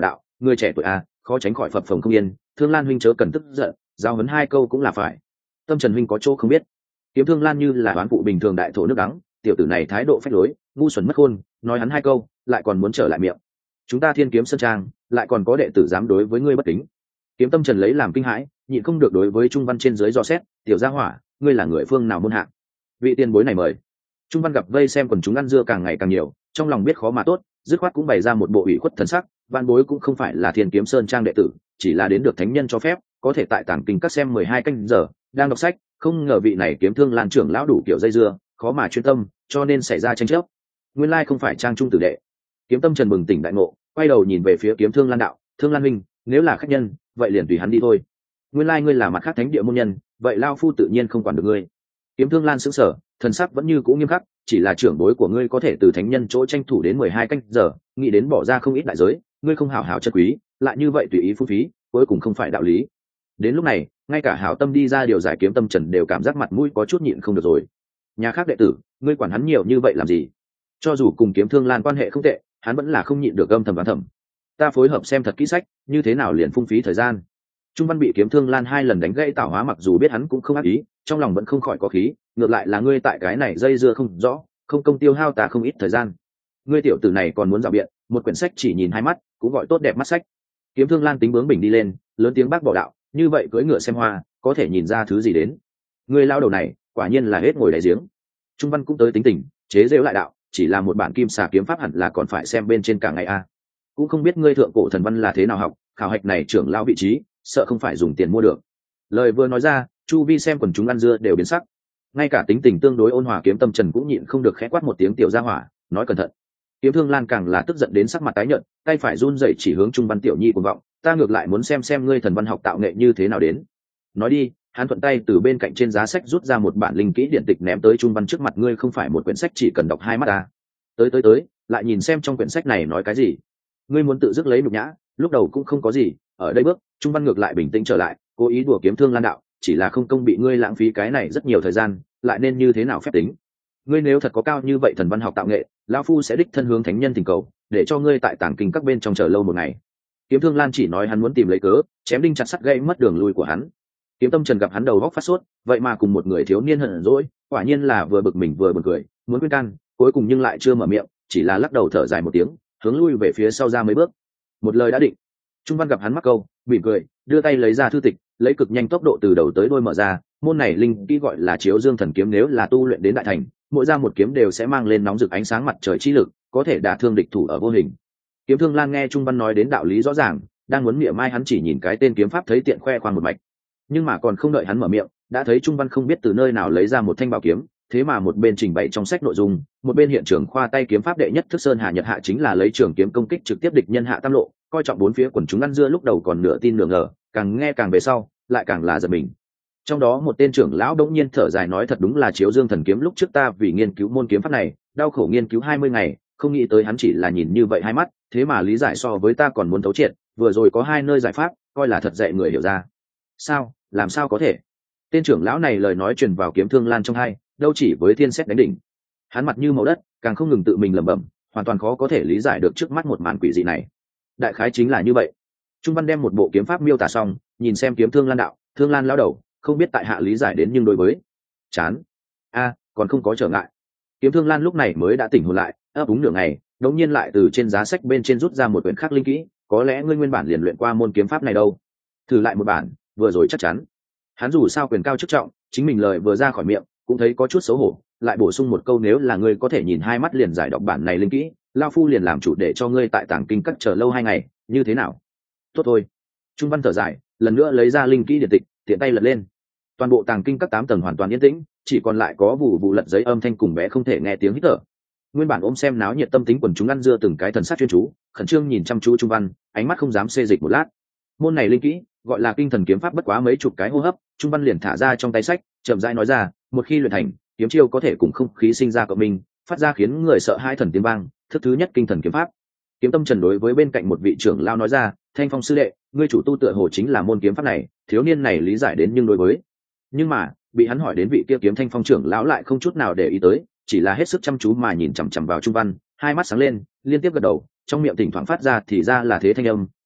người trẻ tuổi à, khó tránh khỏi phập phồng không yên, Thương Lan huynh chớ cần tức giận, giao huấn hai câu cũng là phải. Tâm Trần huynh có chỗ không biết, Kiếm Thương Lan như là oán phụ bình thường đại thổ nước đắng, tiểu tử này thái độ phách lối, ngu xuẩn mất khôn, nói hắn hai câu lại còn muốn trở lại miệng. Chúng ta Thiên Kiếm Sơn Trang lại còn có đệ tử dám đối với ngươi bất kính. Kiếm Tâm Trần lấy làm kinh hãi, nhịn không được đối với Trung Văn trên dưới dò xét, tiểu gia hỏa, ngươi là người phương nào môn hạng? Vị tiền bối này mời. Trung Văn gặp vây xem quần chúng ăn dưa càng ngày càng nhiều, trong lòng biết khó mà tốt, dứt khoát cũng bày ra một bộ ủy khuất thần sắc, văn bối cũng không phải là Thiên Kiếm Sơn Trang đệ tử, chỉ là đến được thánh nhân cho phép, có thể tại tàng kinh các xem 12 canh giờ, đang đọc sách, không ngờ vị này Kiếm Thương Lan trưởng lão đủ kiểu dây dưa, khó mà chuyên tâm, cho nên xảy ra tranh chấp. Nguyên lai không phải Trang trung tử đệ. Kiếm Tâm Trần bừng tỉnh đại ngộ, quay đầu nhìn về phía Kiếm Thương Lan đạo, Thương Lan huynh, nếu là khách nhân, vậy liền tùy hắn đi thôi. Nguyên lai ngươi là mặt khác thánh địa môn nhân, vậy lao phu tự nhiên không quản được ngươi. Kiếm Thương Lan sững sờ, thần sắc vẫn như cũ nghiêm khắc, chỉ là trưởng bối của ngươi có thể từ thánh nhân chỗ tranh thủ đến 12 canh giờ, nghĩ đến bỏ ra không ít đại giới, ngươi không hảo hảo chân quý, lại như vậy tùy ý phung phí, cuối cùng không phải đạo lý. Đến lúc này, ngay cả hảo tâm đi ra điều giải Kiếm Tâm Trần đều cảm giác mặt mũi có chút nhịn không được rồi. Nhà khác đệ tử, ngươi quản hắn nhiều như vậy làm gì? Cho dù cùng Kiếm Thương Lan quan hệ không tệ, hắn vẫn là không nhịn được âm thầm đoán thầm. Ta phối hợp xem thật kỹ sách, như thế nào liền phung phí thời gian. Trung Văn bị Kiếm Thương Lan 2 lần đánh gãy tạo hóa, mặc dù biết hắn cũng không ác ý, trong lòng vẫn không khỏi có khí, ngược lại là ngươi tại cái này dây dưa không rõ, không công tiêu hao ta không ít thời gian. Ngươi tiểu tử này còn muốn rào biện, một quyển sách chỉ nhìn hai mắt, cũng gọi tốt đẹp mắt sách. Kiếm Thương Lan tính bướng bỉnh đi lên, lớn tiếng bác bỏ đạo, như vậy cưỡi ngựa xem hoa, có thể nhìn ra thứ gì đến. Ngươi lao đầu này, quả nhiên là hết ngồi đáy giếng. Trung Văn cũng tới tính tình, chế giễu lại đạo, chỉ là một bản kim xà kiếm pháp hẳn là còn phải xem bên trên cả ngày a. Cũng không biết ngươi thượng cổ thần văn là thế nào học, khảo hạch này trưởng lão vị trí, sợ không phải dùng tiền mua được. Lời vừa nói ra, chu vi xem quần chúng ăn dưa đều biến sắc. Ngay cả tính tình tương đối ôn hòa Kiếm Tâm Trần cũng nhịn không được khẽ quát một tiếng tiểu gia hỏa, nói cẩn thận. Kiếm Thương Lan càng là tức giận đến sắc mặt tái nhợt, tay phải run rẩy chỉ hướng Trung Văn tiểu nhi cuồng vọng, ta ngược lại muốn xem ngươi thần văn học tạo nghệ như thế nào đến. Nói đi, hắn thuận tay từ bên cạnh trên giá sách rút ra một bản linh kỹ điện tịch ném tới Trung Văn trước mặt, ngươi không phải một quyển sách chỉ cần đọc hai mắt ta. Tới, lại nhìn xem trong quyển sách này nói cái gì. Ngươi muốn tự dứt lấy nhục nhã, lúc đầu cũng không có gì, ở đây bước, Trung Văn ngược lại bình tĩnh trở lại, cố ý đùa Kiếm Thương Lan đạo, chỉ là không công bị ngươi lãng phí cái này rất nhiều thời gian, lại nên như thế nào phép tính. Ngươi nếu thật có cao như vậy thần văn học tạo nghệ, lão phu sẽ đích thân hướng thánh nhân thỉnh cầu, để cho ngươi tại tàng kinh các bên trong chờ lâu một ngày. Kiếm Thương Lan chỉ nói hắn muốn tìm lấy cớ, chém đinh chặt sắt gây mất đường lui của hắn. Kiếm Tâm Trần gặp hắn đầu góc phát sốt, vậy mà cùng một người thiếu niên hận dỗi, quả nhiên là vừa bực mình vừa buồn cười, muốn khuyên can, cuối cùng nhưng lại chưa mở miệng, chỉ là lắc đầu thở dài một tiếng, hướng lui về phía sau ra mấy bước. Một lời đã định. Trung Văn gặp hắn mắc câu, mỉm cười, đưa tay lấy ra thư tịch, lấy cực nhanh tốc độ từ đầu tới đuôi mở ra, môn này linh kỹ gọi là Chiếu Dương Thần Kiếm, nếu là tu luyện đến đại thành, mỗi ra một kiếm đều sẽ mang lên nóng rực ánh sáng mặt trời chi lực, có thể đả thương địch thủ ở vô hình. Kiếm Thương Lan nghe Trung Văn nói đến đạo lý rõ ràng, đang muốn mỉa mai hắn chỉ nhìn cái tên kiếm pháp thấy tiện khoe khoang một mạch, nhưng mà còn không đợi hắn mở miệng, đã thấy Trung Văn không biết từ nơi nào lấy ra một thanh bảo kiếm, thế mà một bên trình bày trong sách nội dung, một bên hiện trường khoa tay kiếm pháp đệ nhất thức Sơn Hà Nhật Hạ, chính là lấy trường kiếm công kích trực tiếp địch nhân hạ tam lộ, coi trọng bốn phía quần chúng ăn dưa lúc đầu còn nửa tin nửa ngờ, càng nghe càng về sau lại càng là giật mình. Trong đó một tên trưởng lão đống nhiên thở dài nói, thật đúng là Chiếu Dương Thần Kiếm, lúc trước ta vì nghiên cứu môn kiếm pháp này đau khổ nghiên cứu 20 ngày, không nghĩ tới hắn chỉ là nhìn như vậy hai mắt, thế mà lý giải so với ta còn muốn thấu triệt, vừa rồi có hai nơi giải pháp, coi là thật dạy người hiểu ra. Sao, làm sao có thể? Tên trưởng lão này lời nói truyền vào Kiếm Thương Lan trong hai, đâu chỉ với thiên xét đánh đỉnh. Hắn mặt như màu đất, càng không ngừng tự mình lẩm bẩm, hoàn toàn khó có thể lý giải được trước mắt một màn quỷ dị này. Đại khái chính là như vậy. Trung Văn đem một bộ kiếm pháp miêu tả xong, nhìn xem Kiếm Thương Lan đạo, Thương Lan lão đầu, không biết tại hạ lý giải đến, nhưng đối với chán còn không có trở ngại. Kiếm Thương Lan lúc này mới đã tỉnh hồn lại, ấp úng nửa ngày, đống nhiên lại từ trên giá sách bên trên rút ra một quyển khác linh kỹ, có lẽ ngươi nguyên bản liền luyện qua môn kiếm pháp này đâu. Thử lại một bản, vừa rồi chắc chắn. Hắn dù sao quyền cao chức trọng, chính mình lời vừa ra khỏi miệng cũng thấy có chút xấu hổ, lại bổ sung một câu, nếu là ngươi có thể nhìn hai mắt liền giải đọc bản này linh kỹ, lao phu liền làm chủ để cho ngươi tại tàng kinh các chờ lâu 2 ngày, như thế nào? Tốt thôi. Trung Văn thở dài, lần nữa lấy ra linh kỹ điện tịch, tiện tay lật lên. Toàn bộ tàng kinh các 8 tầng hoàn toàn yên tĩnh, chỉ còn lại có vụ vụ lật giấy âm thanh cùng bé không thể nghe tiếng hít thở. Nguyên bản ôm xem náo nhiệt tâm tính quần chúng ăn dưa từng cái thần sắc chuyên chú, khẩn trương nhìn chăm chú Trung Văn, ánh mắt không dám xê dịch một lát. Môn này linh kỹ gọi là Kinh Thần Kiếm Pháp, bất quá mấy chục cái hô hấp, Trung Văn liền thả ra trong tay sách, chậm rãi nói ra, một khi luyện thành, kiếm chiêu có thể cùng không khí sinh ra cộng minh, phát ra khiến người sợ hai thần tiếng vang, thức thứ nhất Kinh Thần Kiếm Pháp. Kiếm Tâm Trần đối với bên cạnh một vị trưởng lao nói ra, Thanh Phong sư đệ, ngươi chủ tu tựa hồ chính là môn kiếm pháp này, thiếu niên này lý giải đến, nhưng đối với nhưng mà bị hắn hỏi đến vị kia Kiếm Thanh Phong trưởng lão lại không chút nào để ý tới, chỉ là hết sức chăm chú mà nhìn chằm chằm vào Trung Văn, hai mắt sáng lên, liên tiếp gật đầu, trong miệng thỉnh thoảng phát ra thì ra là thế thanh âm,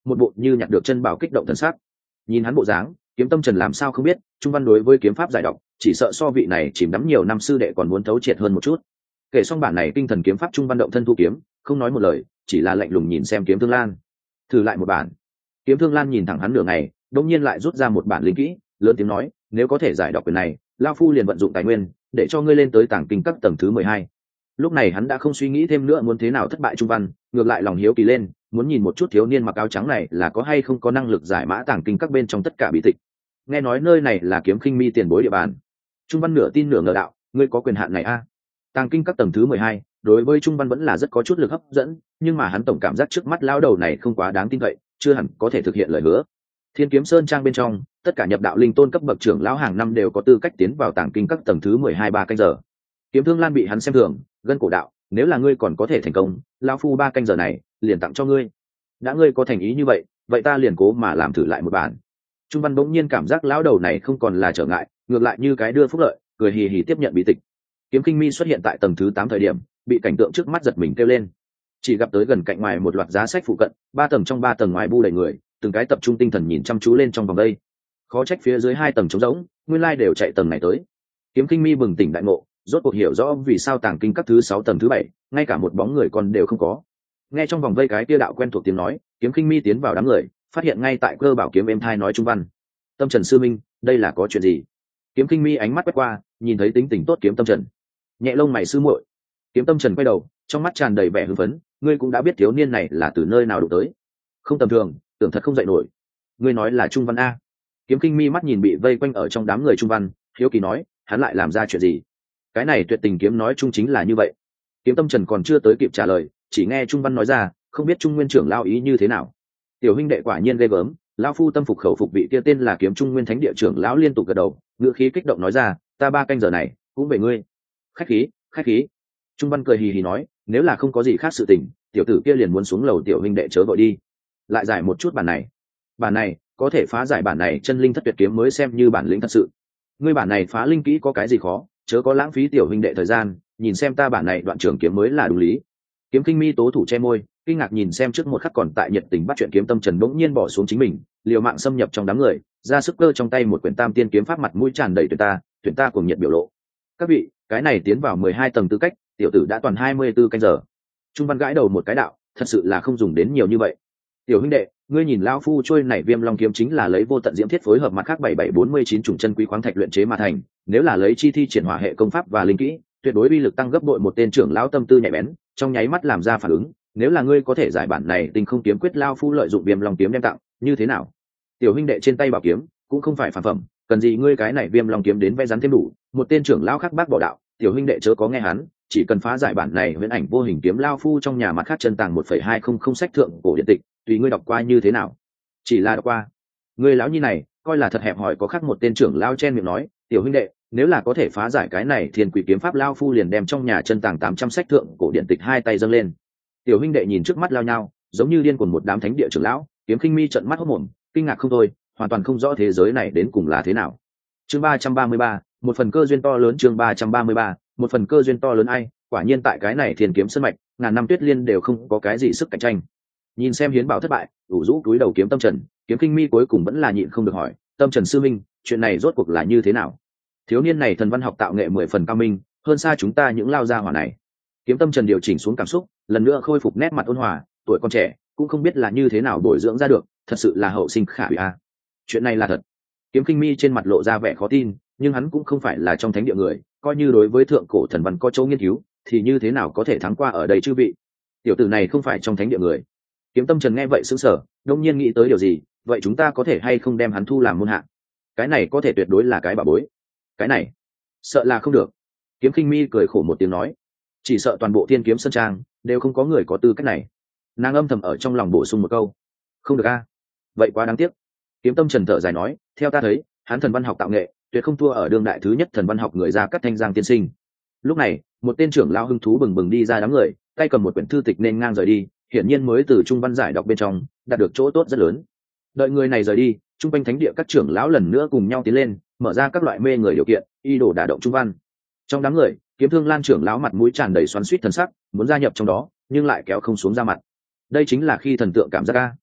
một bộ như nhặt được chân bảo kích động thần sắc. Nhìn hắn bộ dáng, Kiếm Tâm Trần làm sao không biết, Trung Văn đối với kiếm pháp giải độc, chỉ sợ so vị này chìm đắm nhiều năm sư đệ còn muốn thấu triệt hơn một chút. Kể xong bản này kinh thần kiếm pháp Trung Văn động thân thu kiếm, không nói một lời, chỉ là lạnh lùng nhìn xem Kiếm Thương Lan. Thử lại một bản. Kiếm Thương Lan nhìn thẳng hắn nửa ngày, đột nhiên lại rút ra một bản linh kỹ, lớn tiếng nói, nếu có thể giải đọc quyền này, lão phu liền vận dụng tài nguyên, để cho ngươi lên tới tàng kinh các tầng thứ 12. Lúc này hắn đã không suy nghĩ thêm nữa muốn thế nào thất bại Trung Văn, ngược lại lòng hiếu kỳ lên, muốn nhìn một chút thiếu niên mặc áo trắng này là có hay không có năng lực giải mã tàng kinh các bên trong tất cả bí tịch. Nghe nói nơi này là Kiếm Khinh Mi tiền bối địa bàn. Trung Văn nửa tin nửa ngờ đạo, ngươi có quyền hạn này a? Tàng kinh các tầng thứ 12, đối với Trung Văn vẫn là rất có chút lực hấp dẫn, nhưng mà hắn tổng cảm giác trước mắt lão đầu này không quá đáng tin cậy, chưa hẳn có thể thực hiện lời hứa. Thiên Kiếm Sơn trang bên trong, tất cả nhập đạo linh tôn cấp bậc trưởng lão hàng năm đều có tư cách tiến vào tàng kinh các tầng thứ 12 3 canh giờ. Kiếm Thương Lan bị hắn xem thường, gân cổ đạo, nếu là ngươi còn có thể thành công, lão phu 3 canh giờ này liền tặng cho ngươi. Đã ngươi có thành ý như vậy, vậy ta liền cố mà làm thử lại một bản. Trung Văn bỗng nhiên cảm giác lão đầu này không còn là trở ngại, ngược lại như cái đưa phúc lợi, cười hì hì tiếp nhận bí tịch. Kiếm Khinh Mi xuất hiện tại tầng thứ 8 thời điểm, bị cảnh tượng trước mắt giật mình kêu lên. Chỉ gặp tới gần cạnh ngoài một loạt giá sách phụ cận, 3 tầng trong 3 tầng ngoài bu đầy người, từng cái tập trung tinh thần nhìn chăm chú lên trong vòng đây. Khó trách phía dưới 2 tầng trống rỗng, nguyên lai đều chạy tầng này tới. Kiếm Khinh Mi bừng tỉnh đại ngộ, rốt cuộc hiểu rõ vì sao tàng kinh các thứ 6 tầng thứ 7, ngay cả một bóng người còn đều không có. Nghe trong vòng vây cái kia đạo quen thuộc tiếng nói, Kiếm Khinh Mi tiến vào đám người, phát hiện ngay tại Cơ Bảo Kiếm êm thai nói Trung Văn. Tâm Trần sư minh, đây là có chuyện gì? Kiếm Khinh Mi ánh mắt quét qua, nhìn thấy tính tình tốt Kiếm Tâm Trần. Nhẹ lông mày sư muội. Kiếm Tâm Trần quay đầu, trong mắt tràn đầy vẻ hưng phấn, ngươi cũng đã biết thiếu niên này là từ nơi nào đụng tới. Không tầm thường, tưởng thật không dậy nổi. Ngươi nói là Trung Văn a? Kiếm Khinh Mi mắt nhìn bị vây quanh ở trong đám người Trung Văn, hiếu kỳ nói, hắn lại làm ra chuyện gì? Cái này tuyệt tình kiếm nói chung chính là như vậy. Kiếm Tâm Trần còn chưa tới kịp trả lời, chỉ nghe Trung Văn nói ra, không biết Trung Nguyên trưởng lao ý như thế nào. Tiểu huynh đệ quả nhiên ghê gớm, lão phu tâm phục khẩu phục, vị kia tên là Kiếm Trung Nguyên Thánh địa trưởng lão liên tục gật đầu, ngựa khí kích động nói ra, ta 3 canh giờ này cũng về ngươi. Khách khí, khách khí. Trung Văn cười hì hì nói, nếu là không có gì khác sự tình, tiểu tử kia liền muốn xuống lầu, tiểu huynh đệ chớ vội đi. Lại giải một chút bản này. Bản này có thể phá giải bản này chân linh thất tuyệt kiếm mới xem như bản lĩnh thật sự. Ngươi bản này phá linh kỹ có cái gì khó, chớ có lãng phí tiểu huynh đệ thời gian, nhìn xem ta bản này đoạn trường kiếm mới là đúng lý. Kiếm Khinh Mi tố thủ che môi, kinh ngạc nhìn xem trước một khắc còn tại nhiệt tình bắt chuyện Kiếm Tâm Trần bỗng nhiên bỏ xuống chính mình, liều mạng xâm nhập trong đám người, ra sức cơ trong tay một quyển Tam Tiên kiếm pháp, mặt mũi tràn đầy tuyển ta cùng nhiệt biểu lộ. Các vị, cái này tiến vào 12 tầng tư cách, tiểu tử đã toàn 24 canh giờ. Trung Văn gãi đầu một cái đạo, thật sự là không dùng đến nhiều như vậy. Tiểu huynh đệ, ngươi nhìn lão phu trôi này Viêm Long kiếm chính là lấy vô tận diễm thiết phối hợp mặt khác 7749 chủng chân quý khoáng thạch luyện chế mà thành, nếu là lấy chi thi triển hỏa hệ công pháp và linh kỹ, tuyệt đối uy lực tăng gấp bội. Một tên trưởng lão tâm tư nhạy bén, trong nháy mắt làm ra phản ứng, nếu là ngươi có thể giải bản này Tinh Không kiếm quyết, lão phu lợi dụng Viêm Long kiếm đem tặng, như thế nào? Tiểu huynh đệ trên tay bảo kiếm cũng không phải phản phẩm, cần gì ngươi cái này Viêm Long kiếm đến vẽ rắn thêm đủ. Một tên trưởng lão khác bác bỏ đạo, tiểu huynh đệ chớ có nghe hắn, chỉ cần phá giải bản này huyễn ảnh vô hình kiếm, lão phu trong nhà mặt khác chân tàng 1,200 sách thượng cổ điện tịch, tùy ngươi đọc qua như thế nào. Chỉ là đọc qua. Ngươi lão nhi này coi là thật hẹp hòi. Có khác một tên trưởng lão chen miệng nói, tiểu huynh đệ, nếu là có thể phá giải cái này Thiên Quỷ kiếm pháp, lão phu liền đem trong nhà chân tàng 800 sách thượng cổ điện tịch hai tay dâng lên. Tiểu huynh đệ nhìn trước mắt lao nhau, giống như điên cuồng một đám thánh địa trưởng lão. Kiếm Khinh Mi trợn mắt hốt mồm, kinh ngạc không thôi, hoàn toàn không rõ thế giới này đến cùng là thế nào. Chương 333, một phần cơ duyên to lớn. Chương 333, một phần cơ duyên to lớn. Ai, quả nhiên tại cái này Thiên Kiếm Sơn mạch, ngàn năm tuyết liên đều không có cái gì sức cạnh tranh. Nhìn xem hiến bảo thất bại, ủ rũ túi đầu Kiếm Tâm Trần, Kiếm Khinh Mi cuối cùng vẫn là nhịn không được hỏi, Tâm Trần sư minh, chuyện này rốt cuộc là như thế nào? Thiếu niên này thần văn học tạo nghệ 10 phần cao minh, hơn xa chúng ta những lao gia hỏa này. Kiếm Tâm Trần điều chỉnh xuống cảm xúc, lần nữa khôi phục nét mặt ôn hòa, tuổi còn trẻ cũng không biết là như thế nào bồi dưỡng ra được, thật sự là hậu sinh khả hủy a. Chuyện này là thật. Kiếm Khinh Mi trên mặt lộ ra vẻ khó tin, nhưng hắn cũng không phải là trong thánh địa người, coi như đối với thượng cổ thần văn có chỗ nghiên cứu, thì như thế nào có thể thắng qua ở đây chư vị? Tiểu tử này không phải trong thánh địa người. Kiếm Tâm Trần nghe vậy sững sờ, đột nhiên nghĩ tới điều gì, vậy chúng ta có thể hay không đem hắn thu làm môn hạ? Cái này có thể tuyệt đối là cái bảo bối. Cái này, sợ là không được. Kiếm Khinh Mi cười khổ một tiếng nói, chỉ sợ toàn bộ Thiên Kiếm Sơn trang đều không có người có tư cách này. Nàng âm thầm ở trong lòng bổ sung một câu, không được a, vậy quá đáng tiếc. Kiếm Tâm Trần thở dài nói, theo ta thấy, hắn thần văn học tạo nghệ tuyệt không thua ở đương đại thứ nhất thần văn học người ra Cát Thanh Giang tiên sinh. Lúc này, một tên trưởng lão hưng thú bừng bừng đi ra đám người, tay cầm một quyển thư tịch nên ngang rời đi, hiển nhiên mới từ trung văn giải đọc bên trong đạt được chỗ tốt rất lớn. Đợi người này rời đi, trung quanh thánh địa các trưởng lão lần nữa cùng nhau tiến lên, mở ra các loại mê người điều kiện, y đổ đả động trung văn. Trong đám người, Kiếm Thương Lan trưởng lão mặt mũi tràn đầy xoắn xuýt thần sắc, muốn gia nhập trong đó, nhưng lại kéo không xuống ra mặt. Đây chính là khi thần tượng cảm giác a.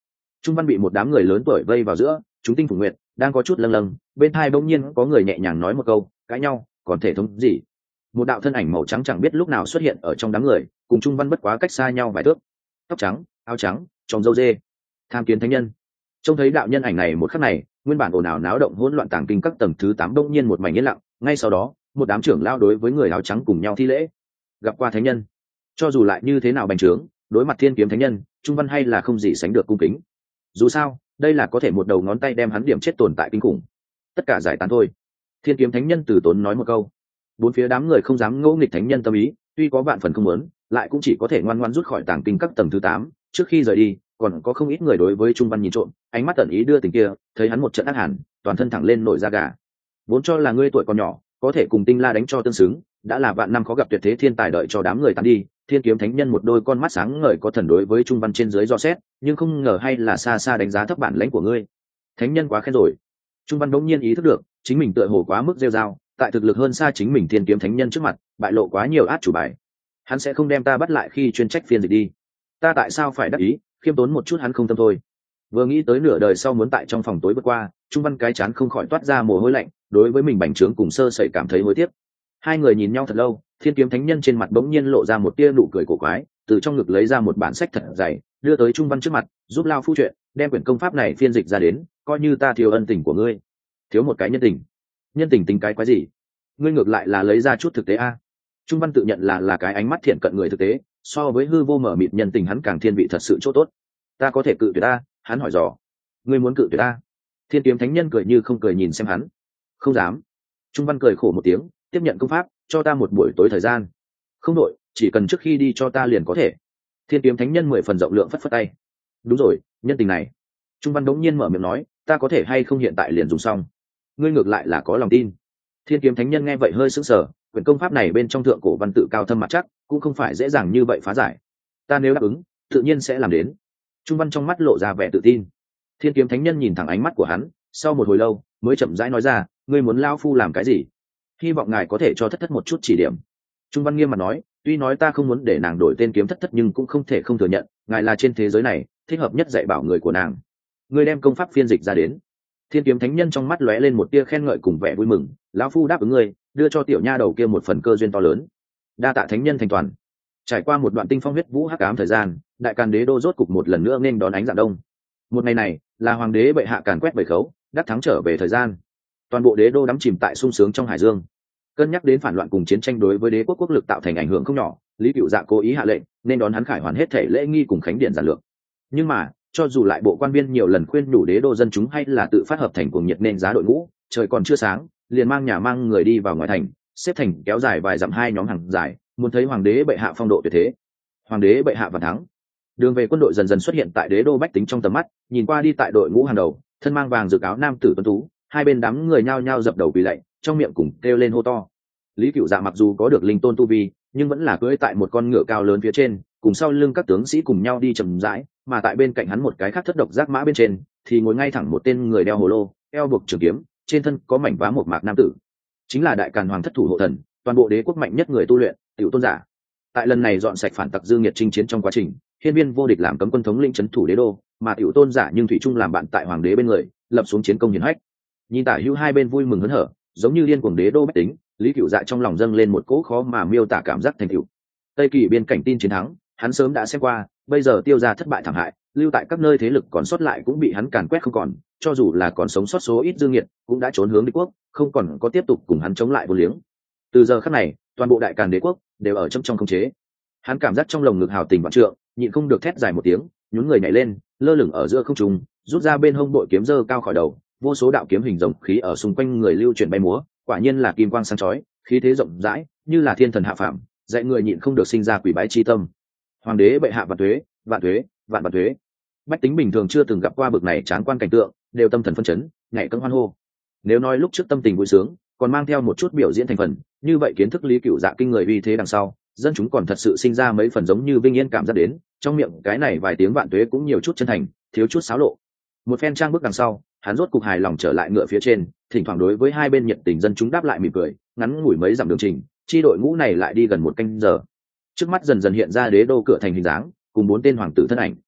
Trung văn bị một đám người lớn tuổi vây vào giữa, chúng tinh phủ nguyệt đang có chút lâng lâng, bên hai bỗng nhiên có người nhẹ nhàng nói một câu, cãi nhau còn thể thống gì. Một đạo thân ảnh màu trắng chẳng biết lúc nào xuất hiện ở trong đám người, cùng Trung văn bất quá cách xa nhau vài thước, tóc trắng áo trắng trồng râu dê, tham kiến thánh nhân. Trông thấy đạo nhân ảnh này một khắc này, nguyên bản ồn ào náo động hỗn loạn tàng kinh các tầng thứ 8 bỗng nhiên một mảnh yên lặng, ngay sau đó một đám trưởng lao đối với người áo trắng cùng nhau thi lễ. Gặp qua thánh nhân. Cho dù lại như thế nào bành trướng, đối mặt thiên kiếm thánh nhân, Trung văn hay là không gì sánh được cung kính. Dù sao đây là có thể một đầu ngón tay đem hắn điểm chết tồn tại kinh khủng. Tất cả giải tán thôi. Thiên kiếm thánh nhân từ tốn nói một câu. Bốn phía đám người không dám ngỗ nghịch thánh nhân tâm ý, tuy có vạn phần không muốn, lại cũng chỉ có thể ngoan ngoãn rút khỏi tàng kinh các tầng thứ 8. Trước khi rời đi còn có không ít người đối với Trung văn nhìn trộm, ánh mắt tẩn ý đưa tình kia, thấy hắn một trận ác hẳn, toàn thân thẳng lên nổi da gà. Vốn cho là ngươi tuổi còn nhỏ, có thể cùng Tinh La đánh cho tương xứng, đã là vạn năm khó gặp tuyệt thế thiên tài, đợi cho đám người tàn đi. Thiên kiếm thánh nhân một đôi con mắt sáng ngời có thần đối với Trung văn trên dưới do xét, nhưng không ngờ hay là xa xa đánh giá thấp bản lãnh của ngươi. Thánh nhân quá khen rồi. Trung văn đống nhiên ý thức được chính mình tựa hồ quá mức rêu rao, tại thực lực hơn xa chính mình thiên kiếm thánh nhân trước mặt bại lộ quá nhiều át chủ bài. Hắn sẽ không đem ta bắt lại khi chuyên trách phiên dịch đi. Ta tại sao phải đắc ý, khiêm tốn một chút hắn không tâm thôi. Vừa nghĩ tới nửa đời sau muốn tại trong phòng tối vượt qua, Trung văn cái chán không khỏi toát ra mồ hôi lạnh, đối với mình bành trướng cùng sơ sẩy cảm thấy hối tiếc. Hai người nhìn nhau thật lâu, thiên kiếm thánh nhân trên mặt bỗng nhiên lộ ra một tia nụ cười cổ quái, từ trong ngực lấy ra một bản sách thật dày đưa tới Trung văn trước mặt, giúp lao phu chuyện đem quyển công pháp này phiên dịch ra đến, coi như ta thiếu ân tình của ngươi. Thiếu một cái nhân tình? Nhân tình tính cái quái gì? Ngươi ngược lại là lấy ra chút thực tế a. Trung văn tự nhận là cái ánh mắt thiện cận người thực tế, so với hư vô mở mịt nhân tình hắn càng thiên vị thật sự chỗ tốt. Ta có thể cự tuyệt ta? Hắn hỏi dò. Ngươi muốn cự tuyệt ta? Thiên kiếm thánh nhân cười như không cười nhìn xem hắn. Không dám. Trung văn cười khổ một tiếng, tiếp nhận công pháp, cho ta một buổi tối thời gian. Không đội, chỉ cần trước khi đi cho ta liền có thể. Thiên kiếm thánh nhân 10 phần rộng lượng phất phất tay. Đúng rồi, nhân tình này. Trung văn đống nhiên mở miệng nói, ta có thể hay không hiện tại liền dùng xong. Ngươi ngược lại là có lòng tin. Thiên kiếm thánh nhân nghe vậy hơi sững sờ, quyển công pháp này bên trong thượng cổ văn tự cao thâm mặt chắc, cũng không phải dễ dàng như vậy phá giải. Ta nếu đáp ứng, tự nhiên sẽ làm đến. Trung văn trong mắt lộ ra vẻ tự tin. Thiên kiếm thánh nhân nhìn thẳng ánh mắt của hắn, sau một hồi lâu mới chậm rãi nói ra, ngươi muốn lao phu làm cái gì? Hy vọng ngài có thể cho thất thất một chút chỉ điểm. Trung văn nghiêm mặt nói, tuy nói ta không muốn để nàng đổi tên kiếm thất thất, nhưng cũng không thể không thừa nhận ngài là trên thế giới này thích hợp nhất dạy bảo người của nàng. Ngươi đem công pháp phiên dịch ra đến. Thiên kiếm thánh nhân trong mắt lóe lên một tia khen ngợi cùng vẻ vui mừng, lão phu đáp ứng ngươi, đưa cho tiểu nha đầu kia một phần cơ duyên to lớn. Đa tạ thánh nhân thành toàn. Trải qua một đoạn tinh phong huyết vũ hắc ám thời gian, đại càn đế đô rốt cục một lần nữa nên đón ánh rạng đông. Một ngày này là hoàng đế bệ hạ càn quét bầy khấu, đắc thắng trở về thời gian. Toàn bộ đế đô đắm chìm tại sung sướng trong hải dương. Cân nhắc đến phản loạn cùng chiến tranh đối với đế quốc quốc lực tạo thành ảnh hưởng không nhỏ, Lý Cửu Dạ cố ý hạ lệnh nên đón hắn khải hoàn hết thể lễ nghi cùng khánh điện giản lược. Nhưng mà cho dù lại bộ quan viên nhiều lần khuyên nhủ đế đô dân chúng hay là tự phát hợp thành cuồng nhiệt nên giá đội ngũ, trời còn chưa sáng liền mang nhà mang người đi vào ngoài thành, xếp thành kéo dài vài dặm hai nhóm hàng dài, muốn thấy hoàng đế bệ hạ phong độ tuyệt thế. Hoàng đế bệ hạ và thắng. Đường về quân đội dần dần xuất hiện tại đế đô bách tính trong tầm mắt, nhìn qua đi tại đội ngũ hàng đầu, thân mang vàng rực áo nam tử tuấn tú, hai bên đám người nhao nhao dập đầu quỳ lạy, trong miệng cùng kêu lên hô to. Lý Cửu Dạ mặc dù có được linh tôn tu vi, nhưng vẫn là cưỡi tại một con ngựa cao lớn phía trên, cùng sau lưng các tướng sĩ cùng nhau đi chậm rãi, mà tại bên cạnh hắn một cái khác thất độc giác mã bên trên thì ngồi ngay thẳng một tên người đeo hồ lô, eo buộc trường kiếm, trên thân có mảnh vá một mạc nam tử, chính là đại càn hoàng thất thủ hộ thần, toàn bộ đế quốc mạnh nhất người tu luyện, Tiểu Tôn giả. Tại lần này dọn sạch phản tặc dư nghiệt chinh chiến trong quá trình, hiên viên vô địch làm cấm quân thống lĩnh trấn thủ đế đô, mà Tiểu Tôn giả nhưng thủy chung làm bạn tại hoàng đế bên người, lập xuống chiến công hiển hách. Nhìn tả hữu hai bên vui mừng hớn hở, giống như điên cuồng đế đô bách tính, Lý Cửu Dạ trong lòng dâng lên một cỗ khó mà miêu tả cảm giác thành tựu. Tây Kỳ biên cảnh tin chiến thắng, hắn sớm đã xem qua, bây giờ tiêu gia thất bại thảm hại, lưu tại các nơi thế lực còn sót lại cũng bị hắn càn quét không còn, cho dù là còn sống sót số ít dương nghiệt, cũng đã trốn hướng đế quốc, không còn có tiếp tục cùng hắn chống lại vô liếng. Từ giờ khắc này, toàn bộ đại càn đế quốc đều ở trong khống chế. Hắn cảm giác trong lồng ngực hào tình vạn trượng, nhịn không được thét dài một tiếng, nhún người nhảy lên, lơ lửng ở giữa không trung, rút ra bên hông bội kiếm giơ cao khỏi đầu, vô số đạo kiếm hình rồng khí ở xung quanh người lưu chuyển bay múa, quả nhiên là kim quang sáng chói, khí thế rộng rãi, như là thiên thần hạ phàm, dạy người nhịn không được sinh ra quỷ bái chi tâm. Hoàng đế bệ hạ vạn tuế, vạn tuế, vạn tuế. Bách tính bình thường chưa từng gặp qua bực này tráng quan cảnh tượng, đều tâm thần phân chấn, nhảy cẫng hoan hô. Nếu nói lúc trước tâm tình vui sướng, còn mang theo một chút biểu diễn thành phần, như vậy kiến thức Lý Cửu Dạ kinh người uy thế đằng sau, dân chúng còn thật sự sinh ra mấy phần giống như vinh yên cảm giác đến, trong miệng cái này vài tiếng vạn tuế cũng nhiều chút chân thành, thiếu chút xáo lộ. Một phen trang bước đằng sau, hắn rốt cục hài lòng trở lại ngựa phía trên, thỉnh thoảng đối với hai bên nhiệt tình dân chúng đáp lại mỉm cười, ngắn ngủi mấy dặm đường trình, chi đội ngũ này lại đi gần một canh giờ. Trước mắt dần dần hiện ra đế đô cửa thành hình dáng, cùng 4 tên hoàng tử thân ảnh.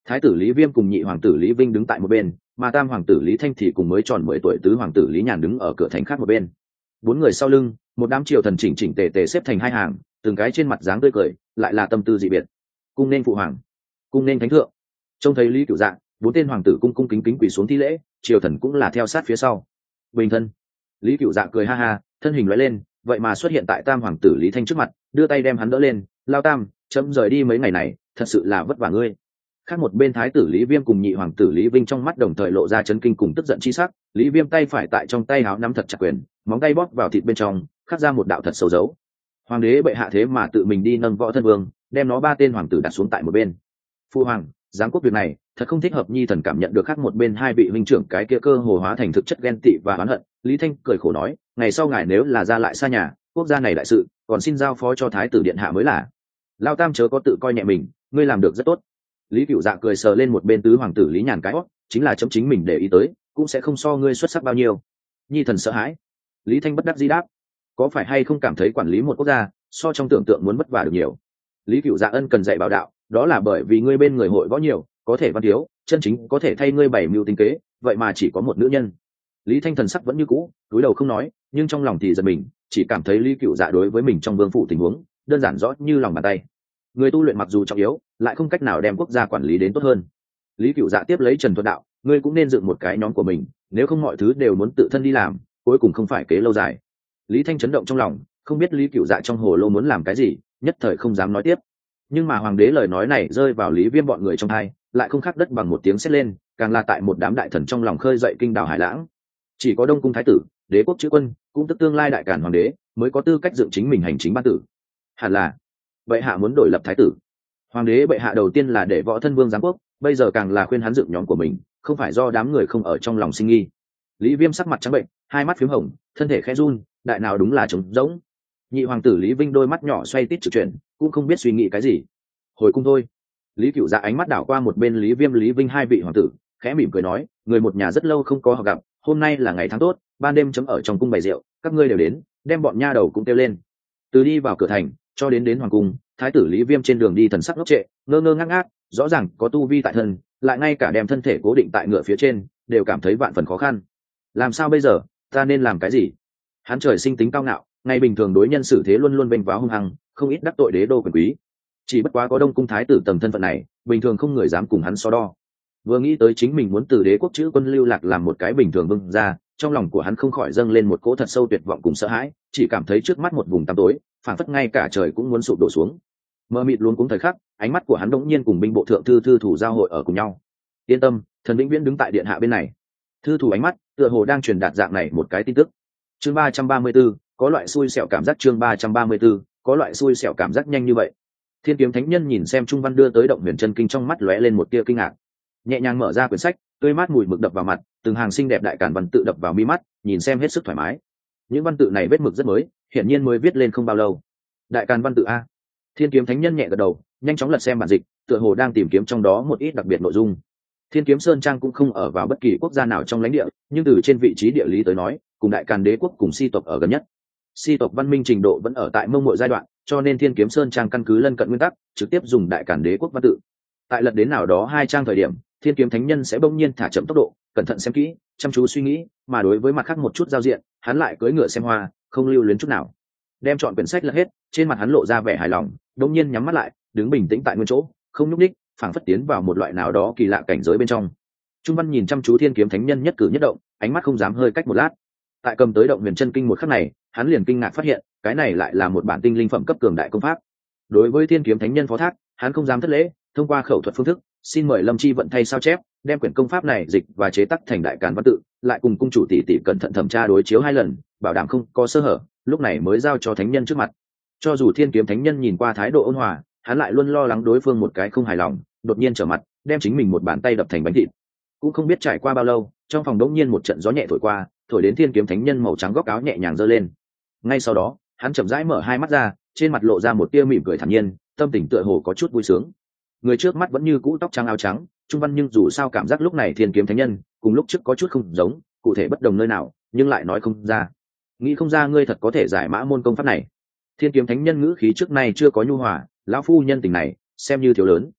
Thái tử Lý Viêm cùng nhị hoàng tử Lý Vinh đứng tại một bên, mà tam hoàng tử Lý Thanh thì cùng mới tròn 10 tuổi tứ hoàng tử Lý Nhàn đứng ở cửa thành khác một bên. Bốn người sau lưng, một đám triều thần chỉnh chỉnh tề tề xếp thành hai hàng, từng cái trên mặt dáng tươi cười, lại là tâm tư dị biệt. Cung nên phụ hoàng, cung nên thánh thượng. Trông thấy Lý Cửu Dạ, bốn tên hoàng tử cung cung kính kính quỳ xuống thi lễ, triều thần cũng là theo sát phía sau. Bình thân. Lý Cửu Dạ cười ha ha, thân hình lóe lên, vậy mà xuất hiện tại tam hoàng tử Lý Thanh trước mặt, đưa tay đem hắn đỡ lên. Lao tam, chấm rời đi mấy ngày này, thật sự là vất vả ngươi. Khác một bên thái tử Lý Viêm cùng nhị hoàng tử Lý Vinh trong mắt đồng thời lộ ra chấn kinh cùng tức giận chi sắc. Lý Viêm tay phải tại trong tay háo nắm thật chặt quyền, móng tay bóp vào thịt bên trong, khắc ra một đạo thật sâu dấu. Hoàng đế bệ hạ thế mà tự mình đi nâng võ thân vương, đem nó ba tên hoàng tử đặt xuống tại một bên. Phu hoàng, giáng quốc việc này thật không thích hợp. Nhi thần cảm nhận được khác một bên hai vị huynh trưởng cái kia cơ hồ hóa thành thực chất ghen tị và oán hận. Lý Thanh cười khổ nói, ngày sau ngài nếu là ra lại xa nhà, quốc gia này đại sự còn xin giao phó cho thái tử điện hạ mới là. Lao tam chớ có tự coi nhẹ mình, ngươi làm được rất tốt. Lý Cửu Dạ cười sờ lên một bên tứ hoàng tử Lý Nhàn cái hót, chính là chấm chính mình để ý tới, cũng sẽ không so ngươi xuất sắc bao nhiêu. Nhi thần sợ hãi. Lý Thanh bất đắc dĩ đáp, có phải hay không cảm thấy quản lý một quốc gia so trong tưởng tượng muốn vất vả được nhiều. Lý Cửu Dạ ân cần dạy bảo đạo, đó là bởi vì ngươi bên người hội võ nhiều, có thể văn thiếu, chân chính có thể thay ngươi bày mưu tính kế, vậy mà chỉ có một nữ nhân. Lý Thanh thần sắc vẫn như cũ, cúi đầu không nói, nhưng trong lòng thì giật mình, chỉ cảm thấy Lý Cửu Dạ đối với mình trong vương phủ tình huống đơn giản rõ như lòng bàn tay. Người tu luyện mặc dù trọng yếu, lại không cách nào đem quốc gia quản lý đến tốt hơn. Lý Cửu Dạ tiếp lấy Trần Thuận đạo, ngươi cũng nên dựng một cái nhóm của mình, nếu không mọi thứ đều muốn tự thân đi làm, cuối cùng không phải kế lâu dài. Lý Thanh chấn động trong lòng, không biết Lý Cửu Dạ trong hồ lô muốn làm cái gì, nhất thời không dám nói tiếp. Nhưng mà hoàng đế lời nói này rơi vào Lý Viêm bọn người trong tai, lại không khác đất bằng một tiếng sét lên, càng là tại một đám đại thần trong lòng khơi dậy kinh đảo hải lãng. Chỉ có Đông cung thái tử, đế quốc chữ quân, cũng tức tương lai đại càn hoàng đế, mới có tư cách dựng chính mình hành chính ban tử. Hẳn là bệ hạ muốn đổi lập thái tử. Hoàng đế bệ hạ đầu tiên là để võ thân vương giáng quốc, bây giờ càng là khuyên hắn dựng nhóm của mình, không phải do đám người không ở trong lòng sinh nghi. Lý Viêm sắc mặt trắng bệnh, hai mắt phím hồng, thân thể khẽ run, đại nào đúng là trống rỗng. Nhị hoàng tử Lý Vinh đôi mắt nhỏ xoay tít trực chuyển, cũng không biết suy nghĩ cái gì. Hồi cung thôi. Lý Cửu Dạ ánh mắt đảo qua một bên Lý Viêm Lý Vinh hai vị hoàng tử, khẽ mỉm cười nói, người một nhà rất lâu không có gặp, hôm nay là ngày tháng tốt, ban đêm chấm ở trong cung bày rượu, các ngươi đều đến, đem bọn nha đầu cũng kêu lên. Từ đi vào cửa thành cho đến hoàng cung, thái tử Lý Viêm trên đường đi thần sắc ngốc trệ, ngơ ngơ ngác ngác, rõ ràng có tu vi tại thân, lại ngay cả đem thân thể cố định tại ngựa phía trên đều cảm thấy vạn phần khó khăn. Làm sao bây giờ, ta nên làm cái gì? Hắn trời sinh tính cao ngạo, ngày bình thường đối nhân xử thế luôn luôn bênh váo hung hăng, không ít đắc tội đế đô quyền quý. Chỉ bất quá có Đông cung thái tử tầng thân phận này, bình thường không người dám cùng hắn so đo. Vừa nghĩ tới chính mình muốn từ đế quốc chữ quân lưu lạc làm một cái bình thường vương ra, trong lòng của hắn không khỏi dâng lên một cỗ thật sâu tuyệt vọng cùng sợ hãi, chỉ cảm thấy trước mắt một vùng tăm tối, phảng phất ngay cả trời cũng muốn sụp đổ xuống. Mơ mịt luống cuống thời khắc, ánh mắt của hắn đột nhiên cùng binh bộ thượng thư thư thủ giao hội ở cùng nhau. Yên tâm, thần vĩnh viễn đứng tại điện hạ bên này. Thư thủ ánh mắt tựa hồ đang truyền đạt dạng này một cái tin tức. Chương 334, có loại xui xẻo cảm giác. Chương 334, có loại xui xẻo cảm giác nhanh như vậy. Thiên Kiếm Thánh Nhân nhìn xem Trung Văn đưa tới Động Huyền Chân Kinh, trong mắt lóe lên một tia kinh ngạc, nhẹ nhàng mở ra quyển sách, tươi mát mùi mực đập vào mặt, từng hàng xinh đẹp đại càn văn tự đập vào mi mắt, nhìn xem hết sức thoải mái. Những văn tự này vết mực rất mới, hiển nhiên mới viết lên không bao lâu. Đại càn văn tự a. Thiên Kiếm Thánh Nhân nhẹ gật đầu, nhanh chóng lật xem bản dịch, tựa hồ đang tìm kiếm trong đó một ít đặc biệt nội dung. Thiên Kiếm Sơn Trang cũng không ở vào bất kỳ quốc gia nào trong lãnh địa, nhưng từ trên vị trí địa lý tới nói, cùng Đại Càn Đế quốc cùng Si tộc ở gần nhất. Si tộc văn minh trình độ vẫn ở tại Mông Mội giai đoạn, cho nên Thiên Kiếm Sơn Trang căn cứ lân cận nguyên tắc, trực tiếp dùng Đại Càn Đế quốc văn tự. Tại lật đến nào đó hai trang thời điểm, Thiên Kiếm Thánh Nhân sẽ bỗng nhiên thả chậm tốc độ, cẩn thận xem kỹ, chăm chú suy nghĩ, mà đối với mặt khác một chút giao diện, hắn lại cưỡi ngựa xem hoa, không lưu luyến chút nào. Đem chọn quyển sách lật hết, trên mặt hắn lộ ra vẻ hài lòng, đột nhiên nhắm mắt lại, đứng bình tĩnh tại nguyên chỗ, không nhúc nhích, phảng phất tiến vào một loại nào đó kỳ lạ cảnh giới bên trong. Trung Văn nhìn chăm chú Thiên Kiếm Thánh Nhân nhất cử nhất động, ánh mắt không dám hơi cách một lát. Tại cầm tới Động Huyền Chân Kinh một khắc này, hắn liền kinh ngạc phát hiện, cái này lại là một bản tinh linh phẩm cấp cường đại công pháp. Đối với Thiên Kiếm Thánh Nhân phó thác, hắn không dám thất lễ, thông qua khẩu thuật phương thức, xin mời Lâm Chi vận thay sao chép, đem quyển công pháp này dịch và chế tác thành Đại Càn văn tự, lại cùng cung chủ tỷ tỷ cẩn thận thẩm tra đối chiếu hai lần, bảo đảm không có sơ hở, lúc này mới giao cho thánh nhân trước mặt. Cho dù Thiên Kiếm Thánh Nhân nhìn qua thái độ ôn hòa, hắn lại luôn lo lắng đối phương một cái không hài lòng, đột nhiên trở mặt, đem chính mình một bàn tay đập thành bánh thịt. Cũng không biết trải qua bao lâu, trong phòng đột nhiên một trận gió nhẹ thổi qua, thổi đến Thiên Kiếm Thánh Nhân màu trắng góc áo nhẹ nhàng giơ lên. Ngay sau đó, hắn chậm rãi mở hai mắt ra, trên mặt lộ ra một tia mỉm cười thản nhiên, tâm tình tựa hồ có chút vui sướng. Người trước mắt vẫn như cũ tóc trắng áo trắng, Trung Văn nhưng dù sao cảm giác lúc này Thiên Kiếm Thánh Nhân cùng lúc trước có chút không giống, cụ thể bất đồng nơi nào, nhưng lại nói không ra. Nghĩ không ra ngươi thật có thể giải mã môn công pháp này. Thiên Kiếm Thánh Nhân ngữ khí trước nay chưa có nhu hòa, lão phu nhân tình này xem như thiếu lớn.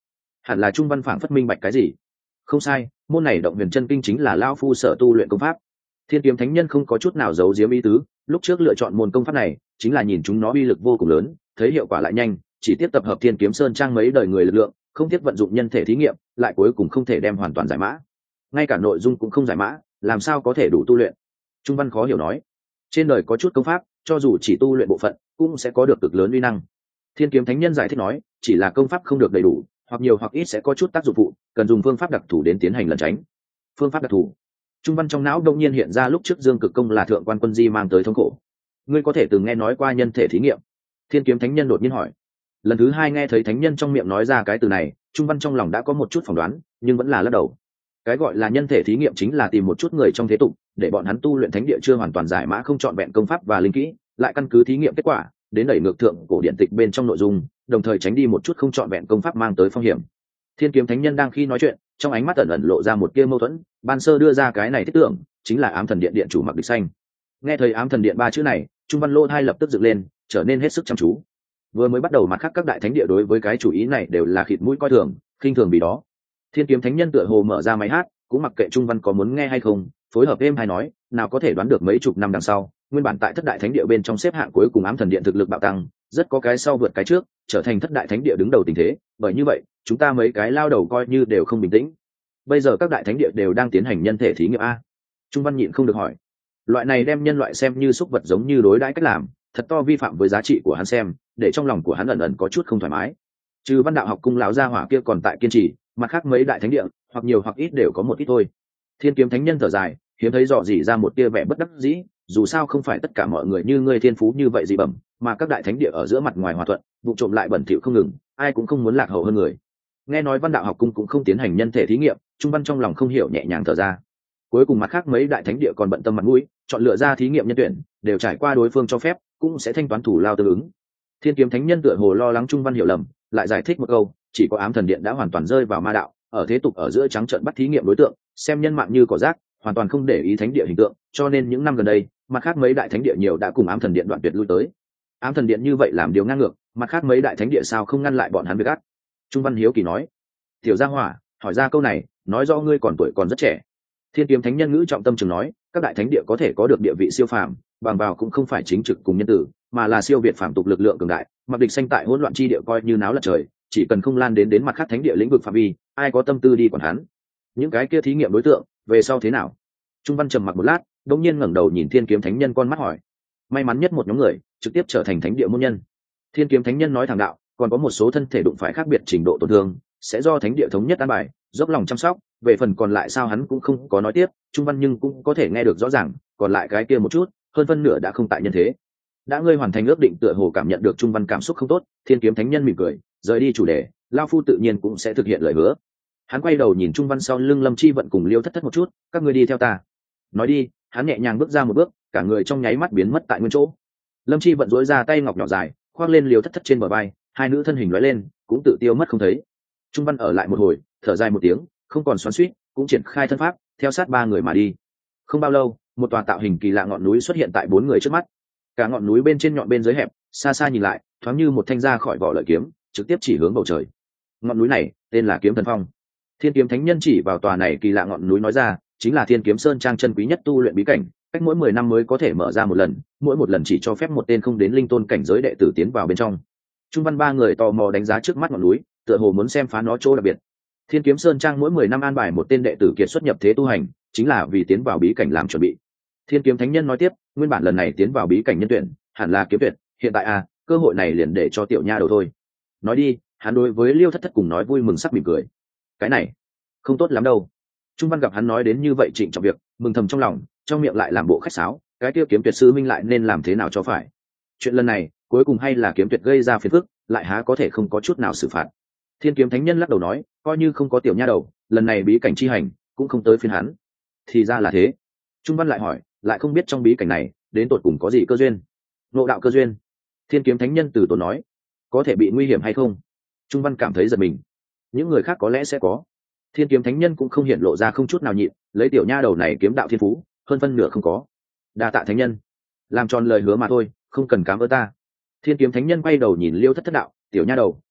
hẳn là Trung Văn phảng phất minh bạch cái gì. Không sai, môn này động huyền chân kinh chính là lão phu sở tu luyện công pháp. Thiên kiếm thánh nhân không có chút nào giấu giếm ý tứ, lúc trước lựa chọn môn công pháp này chính là nhìn chúng nó uy lực vô cùng lớn, thấy hiệu quả lại nhanh, chỉ tiếp tập hợp Thiên kiếm sơn trang mấy đời người lực lượng, không tiếp vận dụng nhân thể thí nghiệm, lại cuối cùng không thể đem hoàn toàn giải mã. Ngay cả nội dung cũng không giải mã, làm sao có thể đủ tu luyện? Trung Văn khó hiểu nói. Trên đời có chút công pháp, cho dù chỉ tu luyện bộ phận, cũng sẽ có được cực lớn uy năng. Thiên kiếm thánh nhân giải thích nói, chỉ là công pháp không được đầy đủ, hoặc nhiều hoặc ít sẽ có chút tác dụng phụ, cần dùng phương pháp đặc thù đến tiến hành lẩn tránh. Phương pháp đặc thù? Trung Văn trong não đông nhiên hiện ra lúc trước Dương Cực Công là thượng quan quân di mang tới thống khổ. Ngươi có thể từng nghe nói qua nhân thể thí nghiệm? Thiên kiếm thánh nhân đột nhiên hỏi. Lần thứ hai nghe thấy thánh nhân trong miệng nói ra cái từ này, Trung Văn trong lòng đã có một chút phỏng đoán, nhưng vẫn là lắc đầu. Cái gọi là nhân thể thí nghiệm chính là tìm một chút người trong thế tục, để bọn hắn tu luyện thánh địa chưa hoàn toàn giải mã không trọn vẹn công pháp và linh kỹ, lại căn cứ thí nghiệm kết quả đến đẩy ngược thượng cổ điện tịch bên trong nội dung, đồng thời tránh đi một chút không trọn vẹn công pháp mang tới phong hiểm. Thiên kiếm thánh nhân đang khi nói chuyện, trong ánh mắt ẩn ẩn lộ ra một tia mâu thuẫn, ban sơ đưa ra cái này thiết tưởng chính là ám thần điện điện chủ Mặc Địch Xanh. Nghe thấy ám thần điện ba chữ này, Trung Văn lô hai lập tức dựng lên, trở nên hết sức chăm chú. Vừa mới bắt đầu mặt khác các đại thánh địa đối với cái chủ ý này đều là khịt mũi coi thường, khinh thường vì đó. Thiên kiếm thánh nhân tựa hồ mở ra máy hát, cũng mặc kệ Trung Văn có muốn nghe hay không, phối hợp êm hay nói, nào có thể đoán được mấy chục năm đằng sau, nguyên bản tại thất đại thánh địa bên trong xếp hạng cuối cùng ám thần điện thực lực bạo tăng, rất có cái sau vượt cái trước, trở thành thất đại thánh địa đứng đầu tình thế, bởi như vậy, chúng ta mấy cái lao đầu coi như đều không bình tĩnh. Bây giờ các đại thánh địa đều đang tiến hành nhân thể thí nghiệm a. Trung Văn nhịn không được hỏi. Loại này đem nhân loại xem như súc vật giống như đối đãi cách làm, thật to vi phạm với giá trị của hắn xem, để trong lòng của hắn ẩn ẩn có chút không thoải mái. Trừ Văn Đạo học cung lão gia hỏa kia còn tại kiên trì, mặt khác mấy đại thánh địa, hoặc nhiều hoặc ít đều có một ít thôi. Thiên kiếm thánh nhân thở dài, hiếm thấy dò dỉ ra một tia vẻ bất đắc dĩ, dù sao không phải tất cả mọi người như ngươi thiên phú như vậy dị bẩm, mà các đại thánh địa ở giữa mặt ngoài hòa thuận, vụ trộm lại bẩn thỉu không ngừng, ai cũng không muốn lạc hậu hơn người. Nghe nói Văn Đạo học cung cũng không tiến hành nhân thể thí nghiệm, Trung Văn trong lòng không hiểu nhẹ nhàng thở ra. Cuối cùng mặt khác mấy đại thánh địa còn bận tâm mặt mũi, chọn lựa ra thí nghiệm nhân tuyển, đều trải qua đối phương cho phép, cũng sẽ thanh toán thủ lao tương ứng. Thiên kiếm thánh nhân tựa hồ lo lắng Trung Văn hiểu lầm, lại giải thích một câu, chỉ có ám thần điện đã hoàn toàn rơi vào ma đạo, ở thế tục ở giữa trắng trợn bắt thí nghiệm đối tượng, xem nhân mạng như cỏ rác, hoàn toàn không để ý thánh địa hình tượng, cho nên những năm gần đây, mặt khác mấy đại thánh địa nhiều đã cùng ám thần điện đoạn tuyệt lui tới. Ám thần điện như vậy làm điều ngang ngược, mặt khác mấy đại thánh địa sao không ngăn lại bọn hắn việc ác? Trung Văn hiếu kỳ nói. Tiểu Gia Hỏa, hỏi ra câu này, nói do ngươi còn tuổi còn rất trẻ. Thiên kiếm thánh nhân ngữ trọng tâm trường nói, các đại thánh địa có thể có được địa vị siêu phàm, bằng vào cũng không phải chính trực cùng nhân tử, mà là siêu việt phàm tục lực lượng cường đại. Mặc Địch Xanh tại hỗn loạn chi địa coi như náo lật trời, chỉ cần không lan đến mặt khác thánh địa lĩnh vực phạm vi, ai có tâm tư đi quản hắn? Những cái kia thí nghiệm đối tượng, về sau thế nào? Trung Văn trầm mặc một lát, đột nhiên ngẩng đầu nhìn Thiên kiếm thánh nhân con mắt hỏi. May mắn nhất một nhóm người, trực tiếp trở thành thánh địa môn nhân. Thiên kiếm thánh nhân nói thẳng đạo, còn có một số thân thể đụng phải khác biệt trình độ tổn thương, sẽ do thánh địa thống nhất an bài, dốc lòng chăm sóc, về phần còn lại sao hắn cũng không có nói tiếp. Trung Văn nhưng cũng có thể nghe được rõ ràng, còn lại cái kia một chút, hơn phân nửa đã không tại nhân thế. Đã ngươi hoàn thành ước định, tựa hồ cảm nhận được Trung Văn cảm xúc không tốt, Thiên kiếm thánh nhân mỉm cười, rời đi chủ đề, lão phu tự nhiên cũng sẽ thực hiện lời hứa. Hắn quay đầu nhìn Trung Văn sau lưng Lâm Chi Vận cùng Liêu Thất Thất một chút, các ngươi đi theo ta. Nói đi, hắn nhẹ nhàng bước ra một bước, cả người trong nháy mắt biến mất tại nguyên chỗ. Lâm Chi Vận duỗi ra tay ngọc nhỏ dài, khoác lên Liêu Thất Thất trên bờ vai, hai nữ thân hình lóe lên, cũng tự tiêu mất không thấy. Trung Văn ở lại một hồi, thở dài một tiếng, không còn xoắn xuýt, cũng triển khai thân pháp, theo sát ba người mà đi. Không bao lâu, một tòa tạo hình kỳ lạ ngọn núi xuất hiện tại bốn người trước mắt. Cả ngọn núi bên trên nhọn bên dưới hẹp, xa xa nhìn lại, thoáng như một thanh ra khỏi vỏ lợi kiếm, trực tiếp chỉ hướng bầu trời. Ngọn núi này tên là Kiếm Thần Phong. Thiên kiếm thánh nhân chỉ vào tòa này kỳ lạ ngọn núi nói ra, chính là Thiên Kiếm Sơn trang chân quý nhất tu luyện bí cảnh, cách mỗi 10 năm mới có thể mở ra một lần, mỗi một lần chỉ cho phép một tên không đến linh tôn cảnh giới đệ tử tiến vào bên trong. Trung Văn ba người tò mò đánh giá trước mắt ngọn núi, tựa hồ muốn xem phá nó chỗ đặc biệt. Thiên Kiếm Sơn trang mỗi 10 năm an bài một tên đệ tử kiệt xuất nhập thế tu hành, chính là vì tiến vào bí cảnh làm chuẩn bị. Thiên kiếm thánh nhân nói tiếp, nguyên bản lần này tiến vào bí cảnh nhân tuyển, hẳn là kiếm tuyệt, hiện tại cơ hội này liền để cho tiểu nha đầu thôi. Nói đi, hắn đối với Liêu Thất Thất cùng nói vui mừng sắc mỉm cười. Cái này không tốt lắm đâu. Trung Văn gặp hắn nói đến như vậy trịnh trọng việc, mừng thầm trong lòng, trong miệng lại làm bộ khách sáo, cái kia kiếm tuyệt sư minh lại nên làm thế nào cho phải. Chuyện lần này, cuối cùng hay là kiếm tuyệt gây ra phiền phức, lại há có thể không có chút nào xử phạt. Thiên kiếm thánh nhân lắc đầu nói, coi như không có tiểu nha đầu, lần này bí cảnh chi hành cũng không tới phiên hắn. Thì ra là thế. Trung Văn lại hỏi, lại không biết trong bí cảnh này đến tột cùng có gì cơ duyên. Ngộ đạo cơ duyên. Thiên kiếm thánh nhân từ tốn nói, có thể bị nguy hiểm hay không? Trung Văn cảm thấy giật mình. Những người khác có lẽ sẽ có. Thiên kiếm thánh nhân cũng không hiện lộ ra không chút nào nhịn, lấy tiểu nha đầu này kiếm đạo thiên phú, hơn phân nửa không có. Đa tạ thánh nhân, làm tròn lời hứa mà thôi, không cần cám ơn ta. Thiên kiếm thánh nhân quay đầu nhìn Liêu Thất Thất đạo, tiểu nha đầu,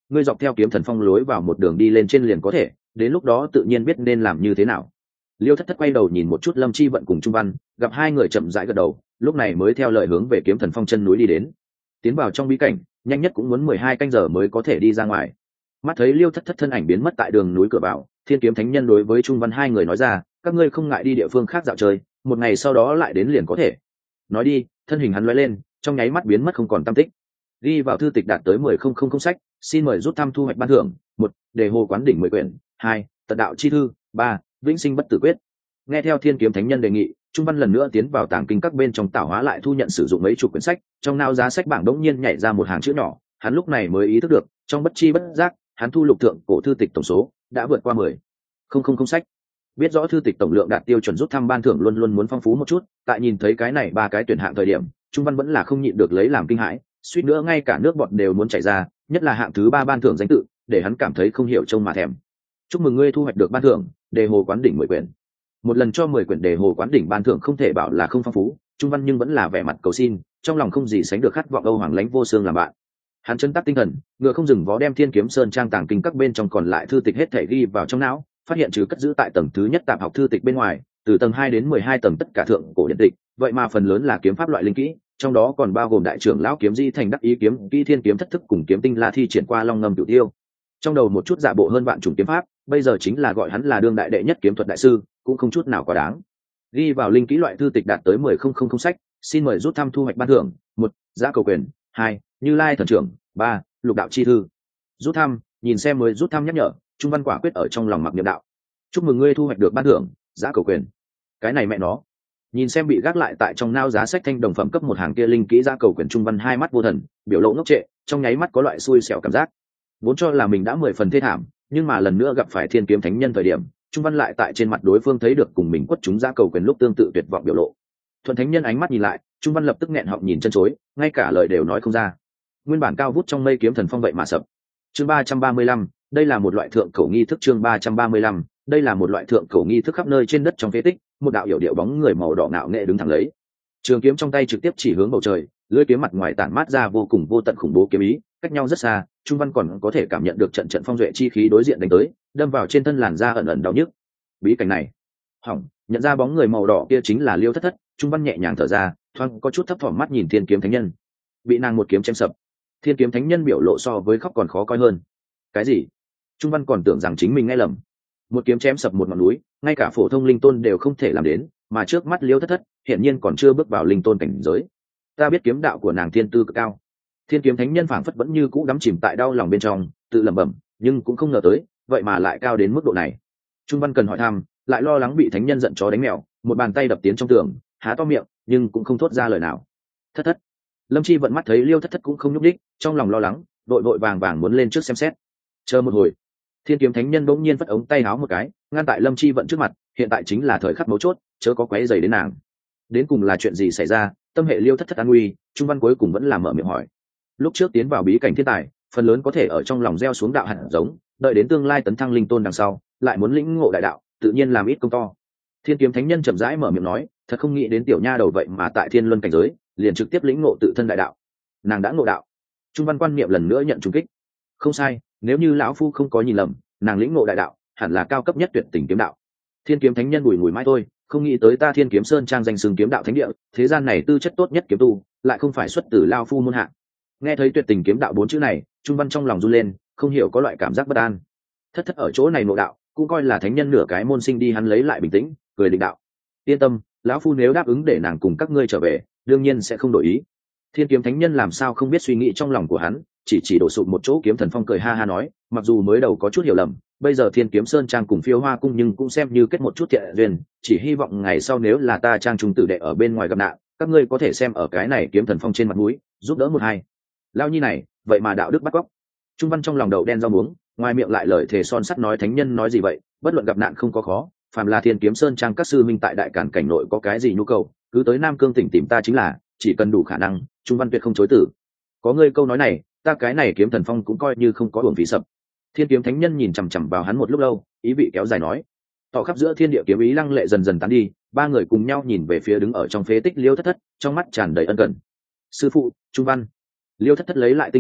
ngươi dọc theo kiếm thần phong lối vào một đường đi lên trên liền có thể, đến lúc đó tự nhiên biết nên làm như thế nào. Liêu Thất Thất quay đầu nhìn một chút Lâm Chi Vận cùng Trung Văn, gặp hai người chậm rãi gật đầu, lúc này mới theo lời hướng về kiếm thần phong chân núi đi đến. Tiến vào trong bí cảnh, nhanh nhất cũng muốn 12 canh giờ mới có thể đi ra ngoài. Mắt thấy Liêu Thất Thất thân ảnh biến mất tại đường núi cửa vào, Thiên Kiếm Thánh Nhân đối với Trung Văn hai người nói ra, các ngươi không ngại đi địa phương khác dạo chơi, một ngày sau đó lại đến liền có thể. Nói đi, thân hình hắn lóe lên, trong nháy mắt biến mất không còn tăm tích. Ghi vào thư tịch đạt tới 10,000 sách, xin mời rút thăm thu hoạch ban thưởng. 1. Đề hồ quán đỉnh 10 quyển. 2. Tật đạo chi thư. 3. Vĩnh sinh bất tử quyết. Nghe theo Thiên Kiếm Thánh Nhân đề nghị, Trung Văn lần nữa tiến vào tàng kinh các bên trong tạo hóa lại thu nhận sử dụng mấy chục quyển sách, trong não giá sách bảng đống nhiên nhảy ra một hàng chữ nhỏ, hắn lúc này mới ý thức được, trong bất chi bất giác, hắn thu lục thượng cổ thư tịch tổng số đã vượt qua 10,000 sách. Biết rõ thư tịch tổng lượng đạt tiêu chuẩn rút thăm ban thưởng luôn luôn muốn phong phú một chút, tại nhìn thấy cái này ba cái tuyển hạng thời điểm, Trung Văn vẫn là không nhịn được lấy làm kinh hãi, suýt nữa ngay cả nước bọt đều muốn chảy ra, nhất là hạng thứ 3 ban thưởng danh tự, để hắn cảm thấy không hiểu trông mà thèm. Chúc mừng ngươi thu hoạch được ban thưởng, đề hồ quán đỉnh 10 quyển. Một lần cho 10 quyển đề hồ quán đỉnh ban thưởng không thể bảo là không phong phú, Trung Văn nhưng vẫn là vẻ mặt cầu xin, trong lòng không gì sánh được khát vọng Âu Hoàng Lãnh Vô Xương làm bạn. Hắn chân tắc tinh thần, ngựa không dừng vó đem Thiên Kiếm Sơn trang tàng kinh các bên trong còn lại thư tịch hết thể ghi vào trong não, phát hiện trừ cất giữ tại tầng thứ nhất tạp học thư tịch bên ngoài, từ tầng 2 đến 12 tầng tất cả thượng cổ điện tịch, vậy mà phần lớn là kiếm pháp loại linh kỹ, trong đó còn bao gồm đại trưởng lão kiếm di thành đắc ý kiếm kỹ thiên kiếm thất thức cùng kiếm tinh la thi triển qua long ngâm cửu tiêu. Trong đầu một chút giả bộ hơn vạn chủng kiếm pháp, bây giờ chính là gọi hắn là đương đại đệ nhất kiếm thuật đại sư, cũng không chút nào quá đáng. Ghi vào linh kỹ loại thư tịch đạt tới 10,000 sách, xin mời rút thăm thu hoạch ban thưởng. 1. Giã cầu quyền. 2. Như Lai thần trưởng. 3. Lục đạo chi thư. Rút thăm, nhìn xem mới rút thăm nhắc nhở, Trung Văn quả quyết ở trong lòng mặc niệm đạo. Chúc mừng ngươi thu hoạch được ban thưởng, Giã cầu quyền. Cái này mẹ nó. Nhìn xem bị gác lại tại trong nao giá sách thanh đồng phẩm cấp một hàng kia linh kỹ Giã cầu quyền, Trung Văn hai mắt vô thần, biểu lộ ngốc trệ, trong nháy mắt có loại xui xẻo cảm giác. Vốn cho là mình đã 10 phần thê thảm, nhưng mà lần nữa gặp phải Thiên Kiếm Thánh Nhân thời điểm, Trung Văn lại tại trên mặt đối phương thấy được cùng mình quất chúng Giã cầu quyền lúc tương tự tuyệt vọng biểu lộ. Thuận Thánh Nhân ánh mắt nhìn lại, Trung Văn lập tức nghẹn họng nhìn chân chối, ngay cả lời đều nói không ra. Nguyên bản cao vút trong mây kiếm thần phong vậy mà sập. Chương 335, đây là một loại thượng cổ nghi thức. Chương 335, đây là một loại thượng cổ nghi thức. Khắp nơi trên đất trong phế tích, một đạo hiểu điệu bóng người màu đỏ ngạo nghệ đứng thẳng lấy. Trường kiếm trong tay trực tiếp chỉ hướng bầu trời, lưỡi kiếm mặt ngoài tản mát ra vô cùng vô tận khủng bố kiếm ý, cách nhau rất xa, Trung Văn còn có thể cảm nhận được trận trận phong duệ chi khí đối diện đánh tới, đâm vào trên thân làn da ẩn ẩn đau nhức. Bí cảnh này, hỏng, nhận ra bóng người màu đỏ kia chính là Liêu Thất Thất, Trung Văn nhẹ nhàng thở ra, thoáng có chút thấp thỏm mắt nhìn Thiên Kiếm Thánh Nhân. Bị nàng một kiếm chém sập. Thiên Kiếm Thánh Nhân biểu lộ so với khóc còn khó coi hơn. Cái gì? Trung Văn còn tưởng rằng chính mình nghe lầm. Một kiếm chém sập một ngọn núi, ngay cả phổ thông linh tôn đều không thể làm đến, mà trước mắt Liêu Thất Thất, hiển nhiên còn chưa bước vào linh tôn cảnh giới. Ta biết kiếm đạo của nàng thiên tư cực cao. Thiên Kiếm Thánh Nhân phảng phất vẫn như cũ đắm chìm tại đau lòng bên trong, tự lẩm bẩm, nhưng cũng không ngờ tới, vậy mà lại cao đến mức độ này. Trung Văn cần hỏi thăm, lại lo lắng bị thánh nhân giận chó đánh mèo, một bàn tay đập tiến trong tường, há to miệng, nhưng cũng không thốt ra lời nào. Thất Thất. Lâm Chi vận mắt thấy Liêu Thất Thất cũng không nhúc nhích, trong lòng lo lắng, vội vội vàng vàng muốn lên trước xem xét. Chờ một hồi. Thiên Kiếm Thánh Nhân bỗng nhiên vất ống tay áo một cái, ngăn tại Lâm Chi vận trước mặt, hiện tại chính là thời khắc mấu chốt, chớ có quấy rầy đến nàng. Đến cùng là chuyện gì xảy ra, tâm hệ Liêu Thất Thất an nguy, Trung Văn cuối cùng vẫn là mở miệng hỏi. Lúc trước tiến vào bí cảnh thiên tài, phần lớn có thể ở trong lòng gieo xuống đạo hạt giống, đợi đến tương lai tấn thăng linh tôn đằng sau, lại muốn lĩnh ngộ đại đạo, tự nhiên làm ít công to. Thiên Kiếm Thánh Nhân chậm rãi mở miệng nói, thật không nghĩ đến tiểu nha đầu vậy mà tại thiên luân cảnh giới, liền trực tiếp lĩnh ngộ tự thân đại đạo. Nàng đã ngộ đạo. Trung Văn quan niệm lần nữa nhận trùng kích. Không sai, nếu như lão phu không có nhìn lầm, nàng lĩnh ngộ đại đạo, hẳn là cao cấp nhất tuyệt tình kiếm đạo. Thiên Kiếm Thánh Nhân bùi ngùi mãi thôi, không nghĩ tới ta Thiên Kiếm Sơn trang danh xưng kiếm đạo thánh địa, thế gian này tư chất tốt nhất kiếm tu, lại không phải xuất từ lão phu môn hạ. Nghe thấy tuyệt tình kiếm đạo 4 chữ này, Trung Văn trong lòng run lên, không hiểu có loại cảm giác bất an. Thất Thất ở chỗ này ngộ đạo, cũng coi là thánh nhân nửa cái môn sinh đi, hắn lấy lại bình tĩnh, cười định đạo. Yên tâm, lão phu nếu đáp ứng để nàng cùng các ngươi trở về, đương nhiên sẽ không đổi ý. Thiên Kiếm Thánh Nhân làm sao không biết suy nghĩ trong lòng của hắn, chỉ đổ sụp một chỗ kiếm thần phong cười ha ha nói, mặc dù mới đầu có chút hiểu lầm, bây giờ Thiên Kiếm Sơn trang cùng Phiêu Hoa cung nhưng cũng xem như kết một chút thiện duyên, chỉ hy vọng ngày sau nếu là ta trang trung tử đệ ở bên ngoài gặp nạn, các ngươi có thể xem ở cái này kiếm thần phong trên mặt mũi, giúp đỡ một hai. Lao nhi này, vậy mà đạo đức bắt cóc. Trung Văn trong lòng đầu đen rau muống, ngoài miệng lại lời thề son sắt nói thánh nhân nói gì vậy, bất luận gặp nạn không có khó, phàm là Thiên Kiếm Sơn trang các sư minh tại đại cản cảnh nội có cái gì nhu cầu, cứ tới Nam Cương tỉnh tìm ta chính là, chỉ cần đủ khả năng, Trung Văn tuyệt không chối từ. Có ngươi câu nói này, ta cái này kiếm thần phong cũng coi như không có uổng phí sập. Thiên Kiếm Thánh Nhân nhìn chằm chằm vào hắn một lúc lâu, ý vị kéo dài nói, tỏ khắp giữa thiên địa kiếm ý lăng lệ dần dần tán đi, ba người cùng nhau nhìn về phía đứng ở trong phế tích Liêu Thất Thất, trong mắt tràn đầy ân cần. Sư phụ, Trung Văn. Liêu Thất Thất lấy lại tinh thần,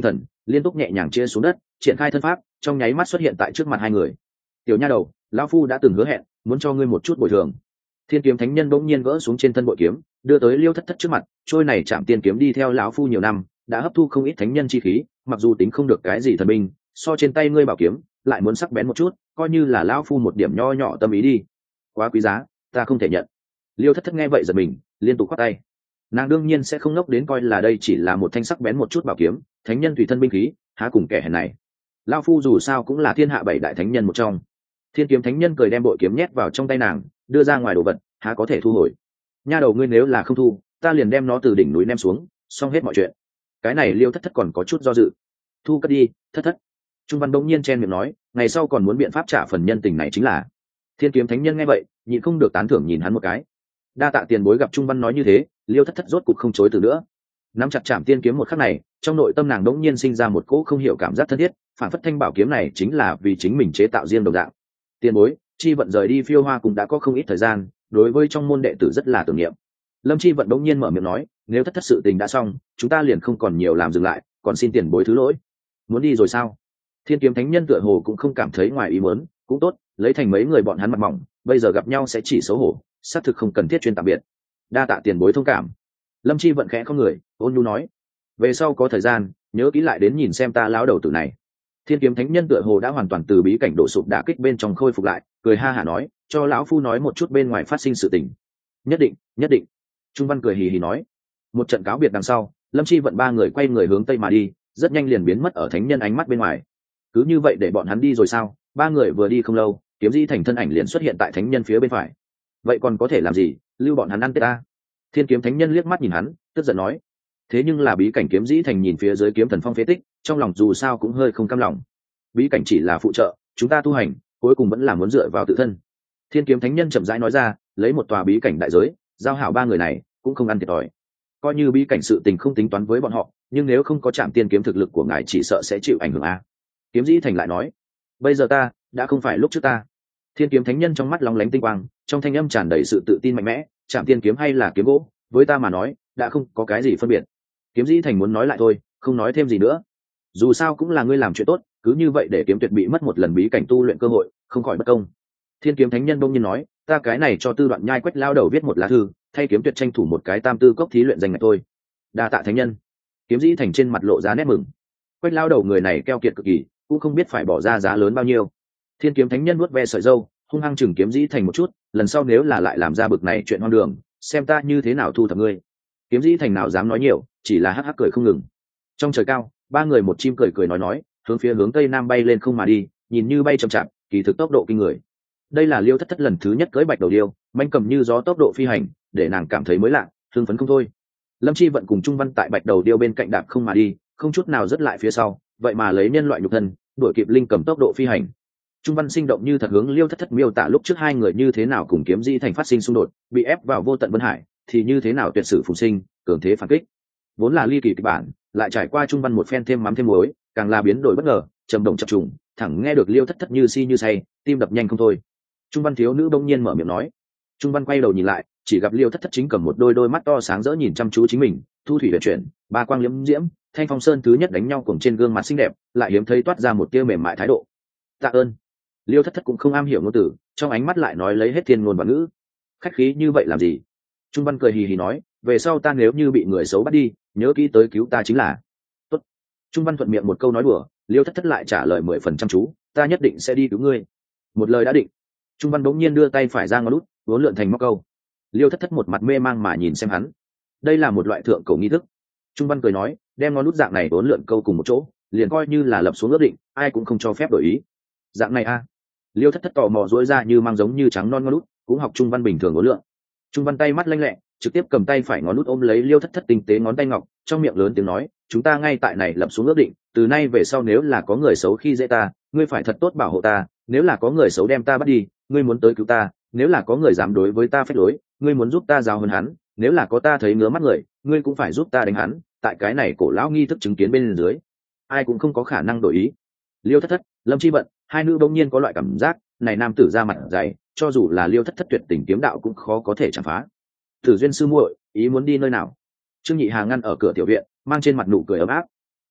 liên tục nhẹ nhàng chia xuống đất, triển khai thân pháp, trong nháy mắt xuất hiện tại trước mặt hai người. Tiểu nha đầu, lão phu đã từng hứa hẹn muốn cho ngươi một chút bồi thường. Thiên kiếm thánh nhân bỗng nhiên gỡ xuống trên thân bội kiếm, đưa tới Liêu Thất Thất trước mặt. Trôi này chạm tiên kiếm đi theo lão phu nhiều năm, đã hấp thu không ít thánh nhân chi khí, mặc dù tính không được cái gì thần binh, so trên tay ngươi bảo kiếm lại muốn sắc bén một chút, coi như là lão phu một điểm nho nhỏ tâm ý đi. Quá quý giá, ta không thể nhận. Liêu Thất Thất nghe vậy giật mình, liên tục khoát tay. Nàng đương nhiên sẽ không ngốc đến coi là đây chỉ là một thanh sắc bén một chút bảo kiếm, thánh nhân tùy thân binh khí, há cùng kẻ hèn này. Lão phu dù sao cũng là thiên hạ bảy đại thánh nhân một trong. Thiên kiếm thánh nhân cười đem bội kiếm nhét vào trong tay nàng, đưa ra ngoài đồ vật, há có thể thu hồi. Nha đầu ngươi nếu là không thu, ta liền đem nó từ đỉnh núi ném xuống, xong hết mọi chuyện. Cái này Liêu Thất Thất còn có chút do dự. Thu cất đi, Thất Thất. Trung Văn đống nhiên chen miệng nói, ngày sau còn muốn biện pháp trả phần nhân tình này chính là. Thiên kiếm thánh nhân nghe vậy, nhịn không được tán thưởng nhìn hắn một cái. Đa tạ tiền bối. Gặp Trung Văn nói như thế, Liêu Thất Thất rốt cục không chối từ nữa. Nắm chặt chạm tiên kiếm một khắc này, trong nội tâm nàng đống nhiên sinh ra một cỗ không hiểu cảm giác thân thiết, phản phất thanh bảo kiếm này chính là vì chính mình chế tạo riêng đồng dạng. Tiền bối, Chi Vận rời đi Phiêu Hoa cũng đã có không ít thời gian, đối với trong môn đệ tử rất là tưởng niệm. Lâm Chi Vận đống nhiên mở miệng nói, nếu Thất Thất sự tình đã xong, chúng ta liền không còn nhiều làm dừng lại, còn xin tiền bối thứ lỗi. Muốn đi rồi sao? Thiên kiếm thánh nhân tựa hồ cũng không cảm thấy ngoài ý muốn, cũng tốt, lấy thành mấy người bọn hắn mặt mỏng, bây giờ gặp nhau sẽ chỉ xấu hổ, xác thực không cần thiết chuyên tạm biệt. Đa tạ tiền bối thông cảm. Lâm Chi Vận khẽ không người, ôn nhu nói, về sau có thời gian, nhớ kỹ lại đến nhìn xem ta lão đầu tử này. Thiên kiếm thánh nhân tựa hồ đã hoàn toàn từ bí cảnh đổ sụp đả kích bên trong khôi phục lại, cười ha hả nói, cho lão phu nói một chút bên ngoài phát sinh sự tình. Nhất định, nhất định. Trung Văn cười hì hì nói. Một trận cáo biệt đằng sau, Lâm Chi Vận ba người quay người hướng tây mà đi, rất nhanh liền biến mất ở thánh nhân ánh mắt bên ngoài. Cứ như vậy để bọn hắn đi rồi sao? Ba người vừa đi không lâu, Kiếm Dĩ Thành thân ảnh liền xuất hiện tại thánh nhân phía bên phải. Vậy còn có thể làm gì, lưu bọn hắn ăn tết ta. Thiên kiếm thánh nhân liếc mắt nhìn hắn, tức giận nói. Thế nhưng là bí cảnh Kiếm Dĩ Thành nhìn phía dưới kiếm thần phong phế tích, trong lòng dù sao cũng hơi không cam lòng. Bí cảnh chỉ là phụ trợ, chúng ta tu hành cuối cùng vẫn là muốn dựa vào tự thân. Thiên kiếm thánh nhân chậm rãi nói ra, lấy một tòa bí cảnh đại giới, giao hảo ba người này cũng không ăn thiệt thòi. Coi như bí cảnh sự tình không tính toán với bọn họ, nhưng nếu không có Trảm Tiên kiếm thực lực của ngài chỉ sợ sẽ chịu ảnh hưởng a. Kiếm Dĩ Thành lại nói, bây giờ ta đã không phải lúc trước ta. Thiên kiếm thánh nhân trong mắt lóng lánh tinh quang, trong thanh âm tràn đầy sự tự tin mạnh mẽ, Trảm Tiên kiếm hay là kiếm gỗ, với ta mà nói đã không có cái gì phân biệt. Kiếm Dĩ Thành muốn nói lại thôi, không nói thêm gì nữa. Dù sao cũng là ngươi làm chuyện tốt, cứ như vậy để Kiếm Tuyệt bị mất một lần bí cảnh tu luyện cơ hội, không khỏi bất công. Thiên kiếm thánh nhân bỗng nhiên nói, ta cái này cho Tư Đoạn Nhai Quách lao đầu viết một lá thư, thay Kiếm Tuyệt tranh thủ một cái tam tư cốc thí luyện danh ngạch thôi. Đa tạ thánh nhân. Kiếm Dĩ Thành trên mặt lộ ra nét mừng. Quách lao đầu người này keo kiệt cực kỳ, cũng không biết phải bỏ ra giá lớn bao nhiêu. Thiên kiếm thánh nhân vuốt ve sợi râu, hung hăng chừng Kiếm Dĩ Thành một chút, lần sau nếu là lại làm ra bực này chuyện hoang đường, xem ta như thế nào thu thập ngươi. Kiếm Dĩ Thành nào dám nói nhiều, chỉ là hắc hắc cười không ngừng. Trong trời cao, ba người một chim cười cười nói, hướng phía hướng tây nam bay lên không mà đi, nhìn như bay chậm chạp, kỳ thực tốc độ kinh người. Đây là Liêu Thất Thất lần thứ nhất cưỡi bạch đầu điêu, manh cầm như gió tốc độ phi hành, để nàng cảm thấy mới lạ, hưng phấn không thôi. Lâm Chi Vận cùng Trung Văn tại bạch đầu điêu bên cạnh đạp không mà đi, không chút nào dứt lại phía sau, vậy mà lấy nhân loại nhục thân đuổi kịp linh cầm tốc độ phi hành. Trung Văn sinh động như thật hướng Liêu Thất Thất miêu tả lúc trước hai người như thế nào cùng Kiếm Dĩ Thành phát sinh xung đột, bị ép vào vô tận vân hải, thì như thế nào tuyệt sử phùng sinh, cường thế phản kích. Vốn là ly kỳ kịch bản, lại trải qua Trung Văn một phen thêm mắm thêm muối, càng là biến đổi bất ngờ, trầm động chập trùng, thẳng nghe được Liêu Thất Thất như si như say, tim đập nhanh không thôi. Trung Văn thiếu nữ bỗng nhiên mở miệng nói. Trung Văn quay đầu nhìn lại, chỉ gặp Liêu Thất Thất chính cầm một đôi mắt to sáng rỡ nhìn chăm chú chính mình, thu thủy huyền chuyển, ba quang liễm diễm, thanh phong sơn thứ nhất đánh nhau cùng trên gương mặt xinh đẹp, lại hiếm thấy toát ra một tia mềm mại thái độ. Tạ ơn. Liêu Thất Thất cũng không am hiểu ngôn từ, trong ánh mắt lại nói lấy hết thiên ngôn và ngữ. Khách khí như vậy làm gì? Trung Văn cười hì hì nói, về sau ta nếu như bị người xấu bắt đi, nhớ kỹ tới cứu ta chính là. Tốt. Trung Văn thuận miệng một câu nói đùa, Liêu Thất Thất lại trả lời 10% chăm chú, ta nhất định sẽ đi cứu ngươi. Một lời đã định. Trung Văn bỗng nhiên đưa tay phải ra ngón út, vốn lượn thành móc câu. Liêu Thất Thất một mặt mê mang mà nhìn xem hắn. Đây là một loại thượng cổ nghi thức. Trung Văn cười nói, đem ngón út dạng này vốn lượn câu cùng một chỗ, liền coi như là lập xuống ước định, ai cũng không cho phép đổi ý. Dạng này a. Liêu Thất Thất tò mò duỗi ra như mang giống như trắng non ngón út, cũng học Trung Văn bình thường vốn lượn. Trung Văn tay mắt lanh lẹ, trực tiếp cầm tay phải ngón út ôm lấy Liêu Thất Thất tinh tế ngón tay ngọc, trong miệng lớn tiếng nói, chúng ta ngay tại này lập xuống ước định, từ nay về sau nếu là có người xấu khi dễ ta, ngươi phải thật tốt bảo hộ ta, nếu là có người xấu đem ta bắt đi, ngươi muốn tới cứu ta, nếu là có người dám đối với ta phách lối, ngươi muốn giúp ta giao hơn hắn, nếu là có ta thấy ngứa mắt người, ngươi cũng phải giúp ta đánh hắn, tại cái này cổ lão nghi thức chứng kiến bên dưới, ai cũng không có khả năng đổi ý. Liêu Thất Thất, Lâm Chi Vận, hai nữ bỗng nhiên có loại cảm giác, này nam tử ra mặt dày, cho dù là Liêu Thất Thất tuyệt tình kiếm đạo cũng khó có thể chạm phá. Tử duyên sư muội, ý muốn đi nơi nào? Trương Nhị Hà ngăn ở cửa tiểu viện, mang trên mặt nụ cười ấm áp.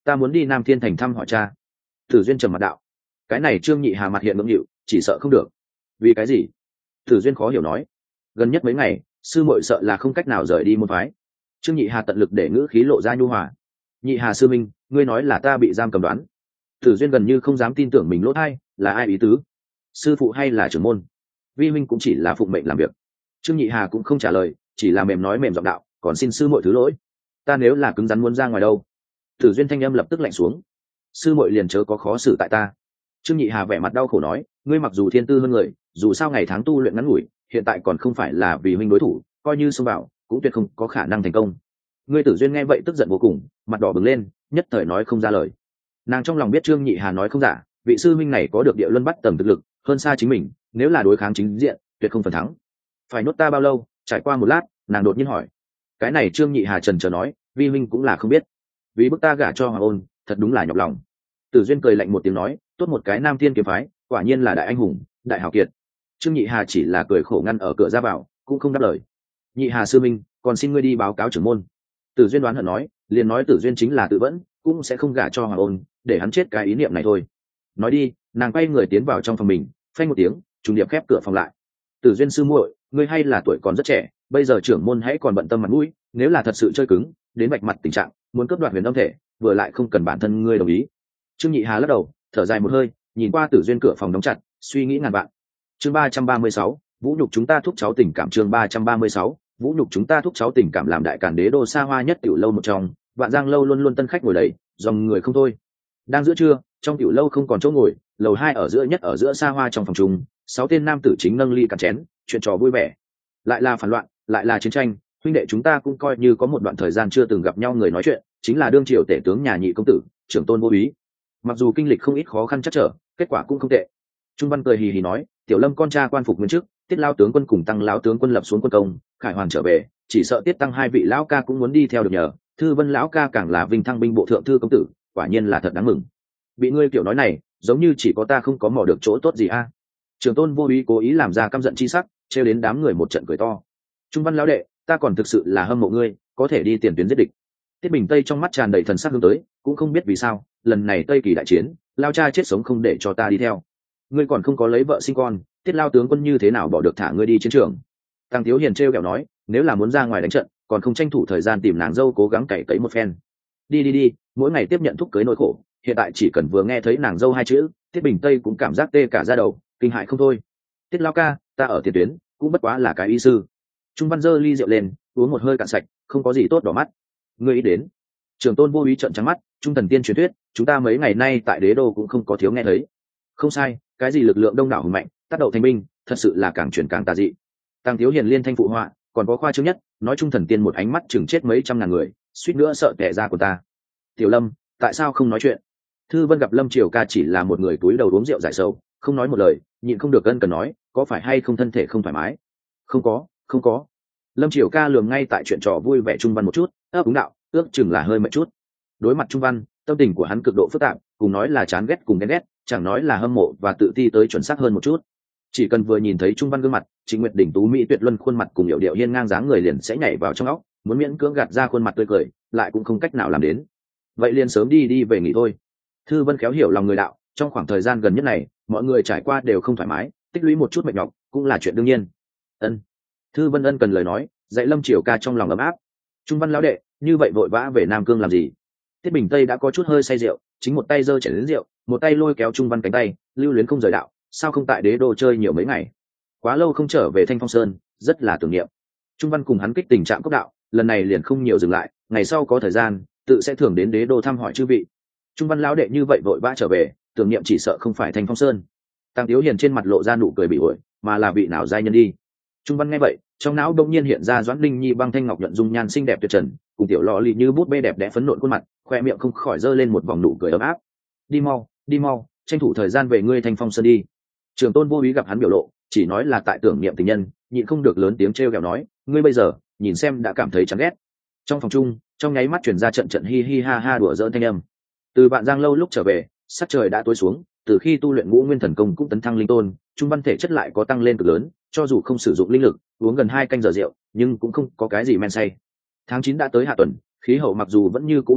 ta muốn đi Nam Thiên Thành thăm hỏi cha. Tử Duyên trầm mặt đạo. Cái này Trương Nhị Hà mặt hiện ngưỡng nghịu, chỉ sợ không được. Vì cái gì? Tử Duyên khó hiểu nói. Gần nhất mấy ngày, sư muội sợ là không cách nào rời đi môn phái. Trương Nhị Hà tận lực để ngữ khí lộ ra nhu hòa. Nhị Hà sư minh, ngươi nói là ta bị giam cầm đoán. Tử Duyên gần như không dám tin tưởng mình lỗ tai, là ai ý tứ? Sư phụ hay là trưởng môn? Vi huynh cũng chỉ là phụng mệnh làm việc. Trương Nhị Hà cũng không trả lời, chỉ là mềm nói mềm giọng đạo, còn xin sư muội thứ lỗi. Ta nếu là cứng rắn muốn ra ngoài đâu? Tử Duyên thanh âm lập tức lạnh xuống. Sư muội liền chớ có khó xử tại ta. Trương Nhị Hà vẻ mặt đau khổ nói, ngươi mặc dù thiên tư hơn người, dù sao ngày tháng tu luyện ngắn ngủi, hiện tại còn không phải là vì huynh đối thủ, coi như xông vào, cũng tuyệt không có khả năng thành công. Ngươi Tử Duyên nghe vậy tức giận vô cùng, mặt đỏ bừng lên, nhất thời nói không ra lời. Nàng trong lòng biết Trương Nhị Hà nói không giả, vị sư huynh này có được địa luân bắt tầng thực lực, hơn xa chính mình, nếu là đối kháng chính diện, tuyệt không phần thắng. Phải nốt ta bao lâu? Trải qua một lát, nàng đột nhiên hỏi. Cái này Trương Nhị Hà trần chờ nói, vi huynh cũng là không biết. Vì bức ta gả cho Hoàng Ôn, thật đúng là nhọc lòng. Tử Duyên cười lạnh một tiếng nói, tốt một cái Nam Thiên kiếm phái, quả nhiên là đại anh hùng, đại hào kiệt. Trương Nhị Hà chỉ là cười khổ ngăn ở cửa ra vào, cũng không đáp lời. Nhị Hà sư minh, còn xin ngươi đi báo cáo trưởng môn. Tử Duyên đoán hận nói, liền nói Tử Duyên chính là tự vẫn, cũng sẽ không gả cho Hoàng Ôn, để hắn chết cái ý niệm này thôi. Nói đi, nàng quay người tiến vào trong phòng mình, phanh một tiếng, trùng điệp khép cửa phòng lại. Tử Duyên sư muội, ngươi hay là tuổi còn rất trẻ, bây giờ trưởng môn hãy còn bận tâm mặt mũi, nếu là thật sự chơi cứng, đến vạch mặt tình trạng, muốn cướp đoạt huyền âm thể, vừa lại không cần bản thân ngươi đồng ý. Trương Nhị Hà lắc đầu, thở dài một hơi, nhìn qua Tử Duyên cửa phòng đóng chặt, suy nghĩ ngàn vạn. Chương 336, vũ nhục chúng ta thúc cháu tình cảm. Chương 336, vũ nhục chúng ta thúc cháu tình cảm. Làm đại càn đế đô xa hoa nhất tiểu lâu một trong, Vạn Giang lâu luôn luôn tân khách ngồi đầy, dòng người không thôi. Đang giữa trưa, trong tiểu lâu không còn chỗ ngồi, lầu 2 ở giữa nhất ở giữa xa hoa trong phòng chung, 6 tên nam tử chính nâng ly cạn chén, chuyện trò vui vẻ. Lại là phản loạn, lại là chiến tranh, huynh đệ chúng ta cũng coi như có một đoạn thời gian chưa từng gặp nhau người nói chuyện, chính là đương triều tể tướng nhà Nhị công tử, trưởng tôn vô úy. Mặc dù kinh lịch không ít khó khăn chắc trở, kết quả cũng không tệ. Trung Văn cười hì hì nói, Tiểu Lâm con cha quan phục nguyên chức, Tiết lao tướng quân cùng Tăng lão tướng quân lập xuống quân công, khải hoàn trở về, chỉ sợ Tiết Tăng hai vị lão ca cũng muốn đi theo được nhờ, Thư Vân lão ca càng là vinh thăng binh bộ thượng thư công tử, quả nhiên là thật đáng mừng. Bị ngươi kiểu nói này, giống như chỉ có ta không có mò được chỗ tốt gì a. Trường tôn vô úy cố ý làm ra căm giận chi sắc, trêu đến đám người một trận cười to. Trung Văn lão đệ, ta còn thực sự là hâm mộ ngươi, có thể đi tiền tuyến giết địch. Tiết Bình Tây trong mắt tràn đầy thần sắc hướng tới, cũng không biết vì sao, lần này Tây Kỳ đại chiến, lao cha chết sống không để cho ta đi theo. Ngươi còn không có lấy vợ sinh con, Tiết lao tướng quân như thế nào bỏ được thả ngươi đi chiến trường? Tăng Tiếu Hiền trêu ghẹo nói, nếu là muốn ra ngoài đánh trận, còn không tranh thủ thời gian tìm nàng dâu cố gắng cày cấy một phen. Đi, mỗi ngày tiếp nhận thúc cưới nỗi khổ, hiện tại chỉ cần vừa nghe thấy nàng dâu hai chữ, Tiết Bình Tây cũng cảm giác tê cả da đầu, kinh hại không thôi. Tiết lao ca, ta ở tiền tuyến, cũng bất quá là cái y sư. Trung Văn giơ ly rượu lên, uống một hơi cạn sạch, không có gì tốt đỏ mắt. Ngươi ý đến? Trường tôn vô úy trợn trắng mắt, trung thần tiên truyền thuyết, chúng ta mấy ngày nay tại đế đô cũng không có thiếu nghe thấy. Không sai, cái gì lực lượng đông đảo hùng mạnh, tác động thành binh, thật sự là càng chuyển càng tà dị. Tăng Tiếu Hiền liên thanh phụ họa, còn có khoa trương nhất, nói trung thần tiên một ánh mắt chừng chết mấy trăm ngàn người, suýt nữa sợ tẻ ra của ta. Tiểu Lâm, tại sao không nói chuyện? Thư Vân gặp Lâm Triều ca chỉ là một người túi đầu uống rượu giải sầu, không nói một lời, nhịn không được ân cần nói, có phải hay không thân thể không thoải mái? Không có. Lâm Triều ca lườm ngay tại chuyện trò vui vẻ Trung Văn một chút, ấp úng đạo, ước chừng là hơi mệt chút. Đối mặt Trung Văn, tâm tình của hắn cực độ phức tạp, cùng nói là chán ghét cùng ghen ghét, chẳng nói là hâm mộ và tự ti tới chuẩn xác hơn một chút. Chỉ cần vừa nhìn thấy Trung Văn gương mặt, Trịnh Nguyệt đỉnh tú mỹ tuyệt luân khuôn mặt cùng hiệu điệu hiên ngang dáng người liền sẽ nhảy vào trong óc, muốn miễn cưỡng gạt ra khuôn mặt tươi cười, lại cũng không cách nào làm đến. Vậy liền sớm đi về nghỉ thôi. Thư Vân khéo hiểu lòng người đạo, trong khoảng thời gian gần nhất này, mọi người trải qua đều không thoải mái, tích lũy một chút mệt nhọc, cũng là chuyện đương nhiên. Ân. Thư Vân ân cần lời nói, dạy Lâm Triều ca trong lòng ấm áp. Trung Văn lão đệ, như vậy vội vã về Nam Cương làm gì? Tiết Bình Tây đã có chút hơi say rượu, chính một tay giơ chén đến rượu, một tay lôi kéo Trung Văn cánh tay, lưu luyến không rời đạo, sao không tại đế đô chơi nhiều mấy ngày? Quá lâu không trở về Thanh Phong Sơn, rất là tưởng niệm. Trung Văn cùng hắn kích tình trạng cốc đạo, lần này liền không nhiều dừng lại, ngày sau có thời gian, tự sẽ thường đến đế đô thăm hỏi chư vị. Trung Văn lão đệ như vậy vội vã trở về, tưởng niệm chỉ sợ không phải Thanh Phong Sơn. Tăng Tiếu Hiền trên mặt lộ ra nụ cười bị ổi, mà là vị nào giai nhân đi. Trung Văn nghe vậy, trong não đông nhiên hiện ra Doãn Linh Nhi băng thanh ngọc nhuận dung nhan xinh đẹp tuyệt trần, cùng tiểu lọ lì như bút bê đẹp đẽ phấn nộn khuôn mặt, khoe miệng không khỏi giơ lên một vòng nụ cười ấm áp. Đi mau, tranh thủ thời gian về ngươi Thanh Phong Sơn đi. Trường tôn vô ý gặp hắn biểu lộ, chỉ nói là tại tưởng niệm tình nhân, nhịn không được lớn tiếng trêu ghẹo nói, ngươi bây giờ nhìn xem đã cảm thấy chán ghét. Trong phòng chung, trong nháy mắt truyền ra trận trận hi hi ha ha đùa giỡn thanh âm. Từ Vạn Giang lâu lúc trở về, sắc trời đã tối xuống, từ khi tu luyện Ngũ Nguyên Thần Công cũng tấn thăng linh tôn, Trung Văn thể chất lại có tăng lên cực lớn, cho dù không sử dụng linh lực, uống gần 2 canh giờ rượu, nhưng cũng không có cái gì men say. Tháng 9 đã tới hạ tuần, khí hậu mặc dù vẫn như cũ nóng bức,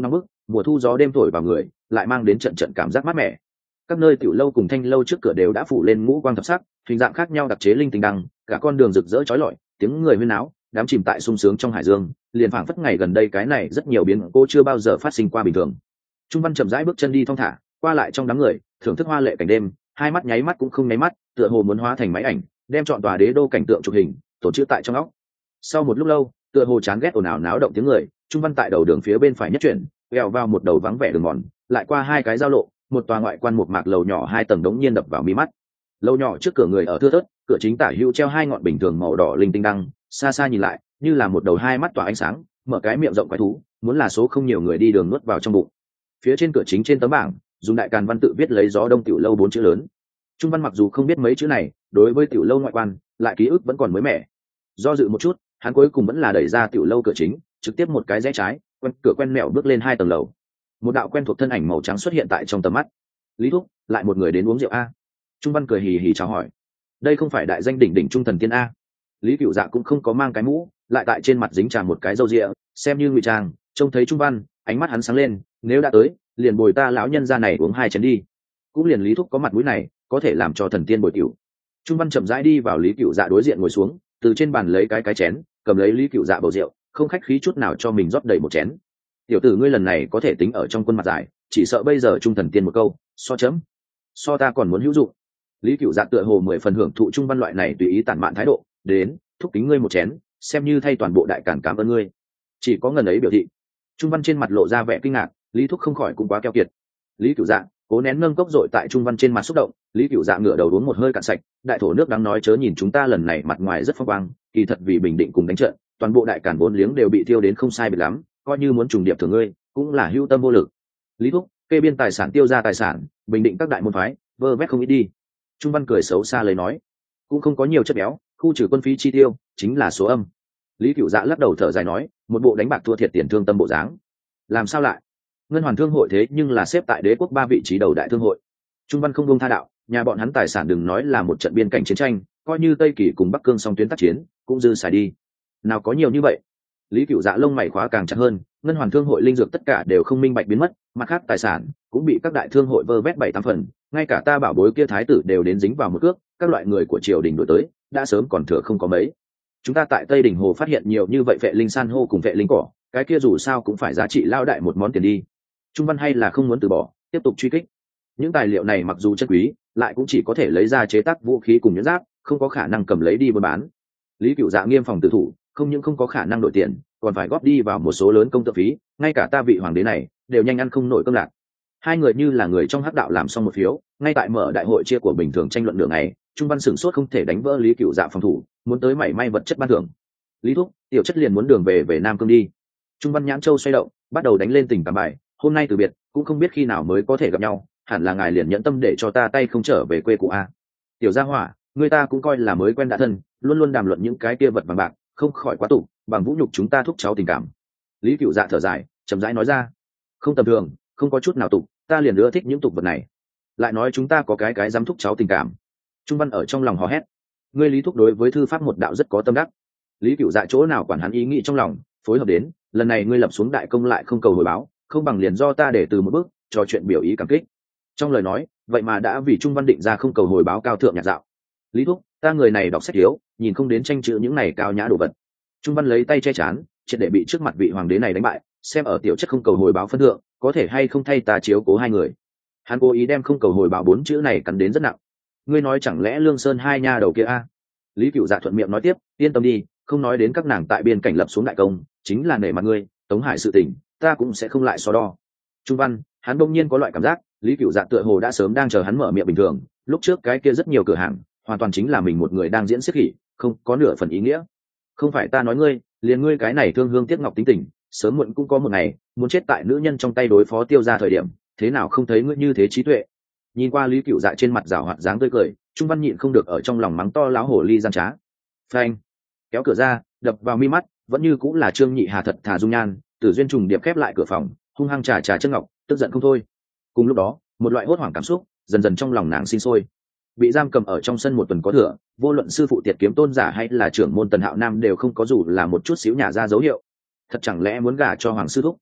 mùa thu gió đêm thổi vào người lại mang đến trận trận cảm giác mát mẻ. Các nơi tiểu lâu cùng thanh lâu trước cửa đều đã phủ lên ngũ quang thập sắc, hình dạng khác nhau đặc chế linh tinh đăng, cả con đường rực rỡ chói lọi, tiếng người huyên náo, đám chìm tại sung sướng trong hải dương, liền phảng phất ngày gần đây cái này rất nhiều biến cố chưa bao giờ phát sinh qua bình thường. Trung Văn chậm rãi bước chân đi thong thả, qua lại trong đám người, thưởng thức hoa lệ cảnh đêm, hai mắt nháy mắt cũng không nháy mắt, tựa hồ muốn hóa thành máy ảnh, đem trọn tòa đế đô cảnh tượng chụp hình, tổ chức tại trong óc. Sau một lúc lâu, tựa hồ chán ghét ồn ào náo động tiếng người, Trung Văn tại đầu đường phía bên phải nhất chuyển, quẹo vào một đầu vắng vẻ đường mòn, lại qua hai cái giao lộ, một tòa ngoại quan một mạc lầu nhỏ hai tầng đống nhiên đập vào mi mắt. Lầu nhỏ trước cửa người ở thưa thớt, cửa chính tả hữu treo hai ngọn bình thường màu đỏ linh tinh đăng, xa xa nhìn lại, như là một đầu hai mắt tỏa ánh sáng, mở cái miệng rộng quái thú, muốn là số không nhiều người đi đường nuốt vào trong bụng. Phía trên cửa chính trên tấm bảng, dùng đại càn văn tự viết lấy gió đông tiểu lâu 4 chữ lớn. Trung Văn mặc dù không biết mấy chữ này, đối với tiểu lâu ngoại quan, lại ký ức vẫn còn mới mẻ. Do dự một chút, hắn cuối cùng vẫn là đẩy ra tiểu lâu cửa chính, trực tiếp một cái rẽ trái, quen cửa quen mẹo bước lên 2 tầng lầu. Một đạo quen thuộc thân ảnh màu trắng xuất hiện tại trong tầm mắt. Lý thúc, lại một người đến uống rượu a? Trung Văn cười hì hì chào hỏi. Đây không phải đại danh đỉnh đỉnh trung thần tiên a? Lý Cửu Dạ cũng không có mang cái mũ, lại tại trên mặt dính tràn một cái râu ria, xem như ngụy trang. Trông thấy Trung Văn, ánh mắt hắn sáng lên, nếu đã tới, liền bồi ta lão nhân gia này uống 2 chén đi. Cũng liền Lý thúc có mặt mũi này, có thể làm cho thần tiên bồi tiểu. Trung Văn chậm rãi đi vào Lý Cửu Dạ đối diện ngồi xuống, từ trên bàn lấy cái chén, cầm lấy Lý Cửu Dạ bầu rượu, không khách khí chút nào cho mình rót đầy một chén. Tiểu tử ngươi lần này có thể tính ở trong quân mặt giải, chỉ sợ bây giờ trung thần tiên một câu, so ta còn muốn hữu dụng. Lý Cửu Dạ tựa hồ 10 phần hưởng thụ Trung Văn loại này tùy ý tản mạn thái độ, đến, thúc kính ngươi một chén, xem như thay toàn bộ đại càn cảm ơn ngươi. Chỉ có ngần ấy biểu thị. Trung Văn trên mặt lộ ra vẻ kinh ngạc, Lý thúc không khỏi cũng quá keo kiệt. Lý Cửu Dạ cố nén nâng cốc dội tại Trung Văn trên mặt xúc động, Lý Cửu Dạ ngửa đầu uống một hơi cạn sạch, đại thổ nước đáng nói chớ nhìn chúng ta lần này mặt ngoài rất phong quang, kỳ thật vì bình định cùng đánh trận, toàn bộ đại càn vốn liếng đều bị tiêu đến không sai biệt lắm, coi như muốn trùng điệp thường ngươi, cũng là hữu tâm vô lực. Lý thúc, kê biên tài sản tiêu ra tài sản, bình định các đại môn phái, vơ vét không ít đi. Trung Văn cười xấu xa lấy nói, cũng không có nhiều chất béo, khu trừ quân phí chi tiêu, chính là số âm. Lý Cửu Dạ lắc đầu thở dài nói, một bộ đánh bạc thua thiệt tiền thương tâm bộ dáng. Làm sao lại? Ngân Hoàn Thương hội thế nhưng là xếp tại đế quốc 3 vị trí đầu đại thương hội. Trung Văn không buông tha đạo, nhà bọn hắn tài sản đừng nói là một trận biên cảnh chiến tranh, coi như Tây Kỳ cùng Bắc Cương song tuyến tác chiến, cũng dư xài đi. Nào có nhiều như vậy. Lý Cửu Dạ lông mày khóa càng chặt hơn, Ngân Hoàn Thương hội linh dược tất cả đều không minh bạch biến mất, mặt khác tài sản cũng bị các đại thương hội vơ vét 7-8 phần, ngay cả ta bảo bối kia thái tử đều đến dính vào một cước, các loại người của triều đình đổi tới, đã sớm còn thừa không có mấy. Chúng ta tại Tây Đình Hồ phát hiện nhiều như vậy vệ linh san hô cùng vệ linh cỏ, cái kia dù sao cũng phải giá trị lao đại một món tiền đi. Trung Văn hay là không muốn từ bỏ, tiếp tục truy kích. Những tài liệu này mặc dù chân quý, lại cũng chỉ có thể lấy ra chế tác vũ khí cùng nhẫn giáp, không có khả năng cầm lấy đi buôn bán. Lý Cửu Dạ nghiêm phòng tự thủ, không những không có khả năng đổi tiền, còn phải góp đi vào một số lớn công tự phí, ngay cả ta vị hoàng đế này đều nhanh ăn không nổi cơm lạc. Hai người như là người trong hắc đạo làm xong một phiếu, ngay tại mở đại hội chia của bình thường tranh luận đường này, Trung Văn sửng sốt không thể đánh vỡ Lý Cửu Dạ phòng thủ, muốn tới mảy may vật chất ban thưởng. Lý thúc, tiểu chất liền muốn đường về Nam Cương đi. Trung Văn nhãn châu xoay động, bắt đầu đánh lên tình cảm bài, hôm nay từ biệt, cũng không biết khi nào mới có thể gặp nhau, hẳn là ngài liền nhẫn tâm để cho ta tay không trở về quê cũ a. Tiểu gia hỏa, người ta cũng coi là mới quen đã thân, luôn luôn đàm luận những cái kia vật vàng bạc, không khỏi quá tục, bằng vũ nhục chúng ta thúc cháu tình cảm. Lý Cửu Dạ thở dài, chậm rãi nói ra, không tầm thường, không có chút nào tục, ta liền ưa thích những tục vật này. Lại nói chúng ta có cái dám thúc cháu tình cảm. Trung Văn ở trong lòng hò hét, ngươi Lý thúc đối với thư pháp một đạo rất có tâm đắc. Lý Cửu Dạ chỗ nào quản hắn ý nghĩ trong lòng, phối hợp đến, lần này ngươi lập xuống đại công lại không cầu hồi báo, không bằng liền do ta để từ một bước, trò chuyện biểu ý cảm kích. Trong lời nói, vậy mà đã vì Trung Văn định ra không cầu hồi báo cao thượng nhạc dạo. Lý thúc, ta người này đọc sách thiếu, nhìn không đến tranh chữ những này cao nhã đồ vật. Trung Văn lấy tay che chán, triệt để bị trước mặt vị hoàng đế này đánh bại, xem ở tiểu chất không cầu hồi báo phân thượng, có thể hay không thay ta chiếu cố hai người. Hắn cố ý đem không cầu hồi báo 4 chữ này cắn đến rất nặng. Ngươi nói chẳng lẽ Lương Sơn hai nha đầu kia a? Lý Cửu Dạ thuận miệng nói tiếp, yên tâm đi, không nói đến các nàng tại biên cảnh lập xuống đại công, chính là nể mặt ngươi, Tống Hải sự tình, ta cũng sẽ không lại so đo. Trung Văn, hắn đông nhiên có loại cảm giác, Lý Cửu Dạ tựa hồ đã sớm đang chờ hắn mở miệng bình thường, lúc trước cái kia rất nhiều cửa hàng, hoàn toàn chính là mình một người đang diễn xiếc khỉ, không có nửa phần ý nghĩa. Không phải ta nói ngươi, liền ngươi cái này thương hương tiếc ngọc tính tình, sớm muộn cũng có một ngày muốn chết tại nữ nhân trong tay đối phó Tiêu gia thời điểm, thế nào không thấy ngươi như thế trí tuệ. Nhìn qua Lý Cửu Dạ trên mặt giảo hoạt dáng tươi cười, Trung Văn nhịn không được ở trong lòng mắng to láo hổ ly gian trá. Phanh, kéo cửa ra, đập vào mi mắt, vẫn như cũng là Trương Nhị Hà thật thà dung nhan, Tử Duyên trùng điệp khép lại cửa phòng, hung hăng trà chân ngọc, tức giận không thôi. Cùng lúc đó, một loại hốt hoảng cảm xúc dần dần trong lòng nàng sinh sôi. Bị giam cầm ở trong sân một tuần có thừa, vô luận sư phụ Tiệt Kiếm Tôn giả hay là trưởng môn Tần Hạo Nam đều không có dù là một chút xíu nhả ra dấu hiệu. Thật chẳng lẽ muốn gả cho hoàng sư thúc?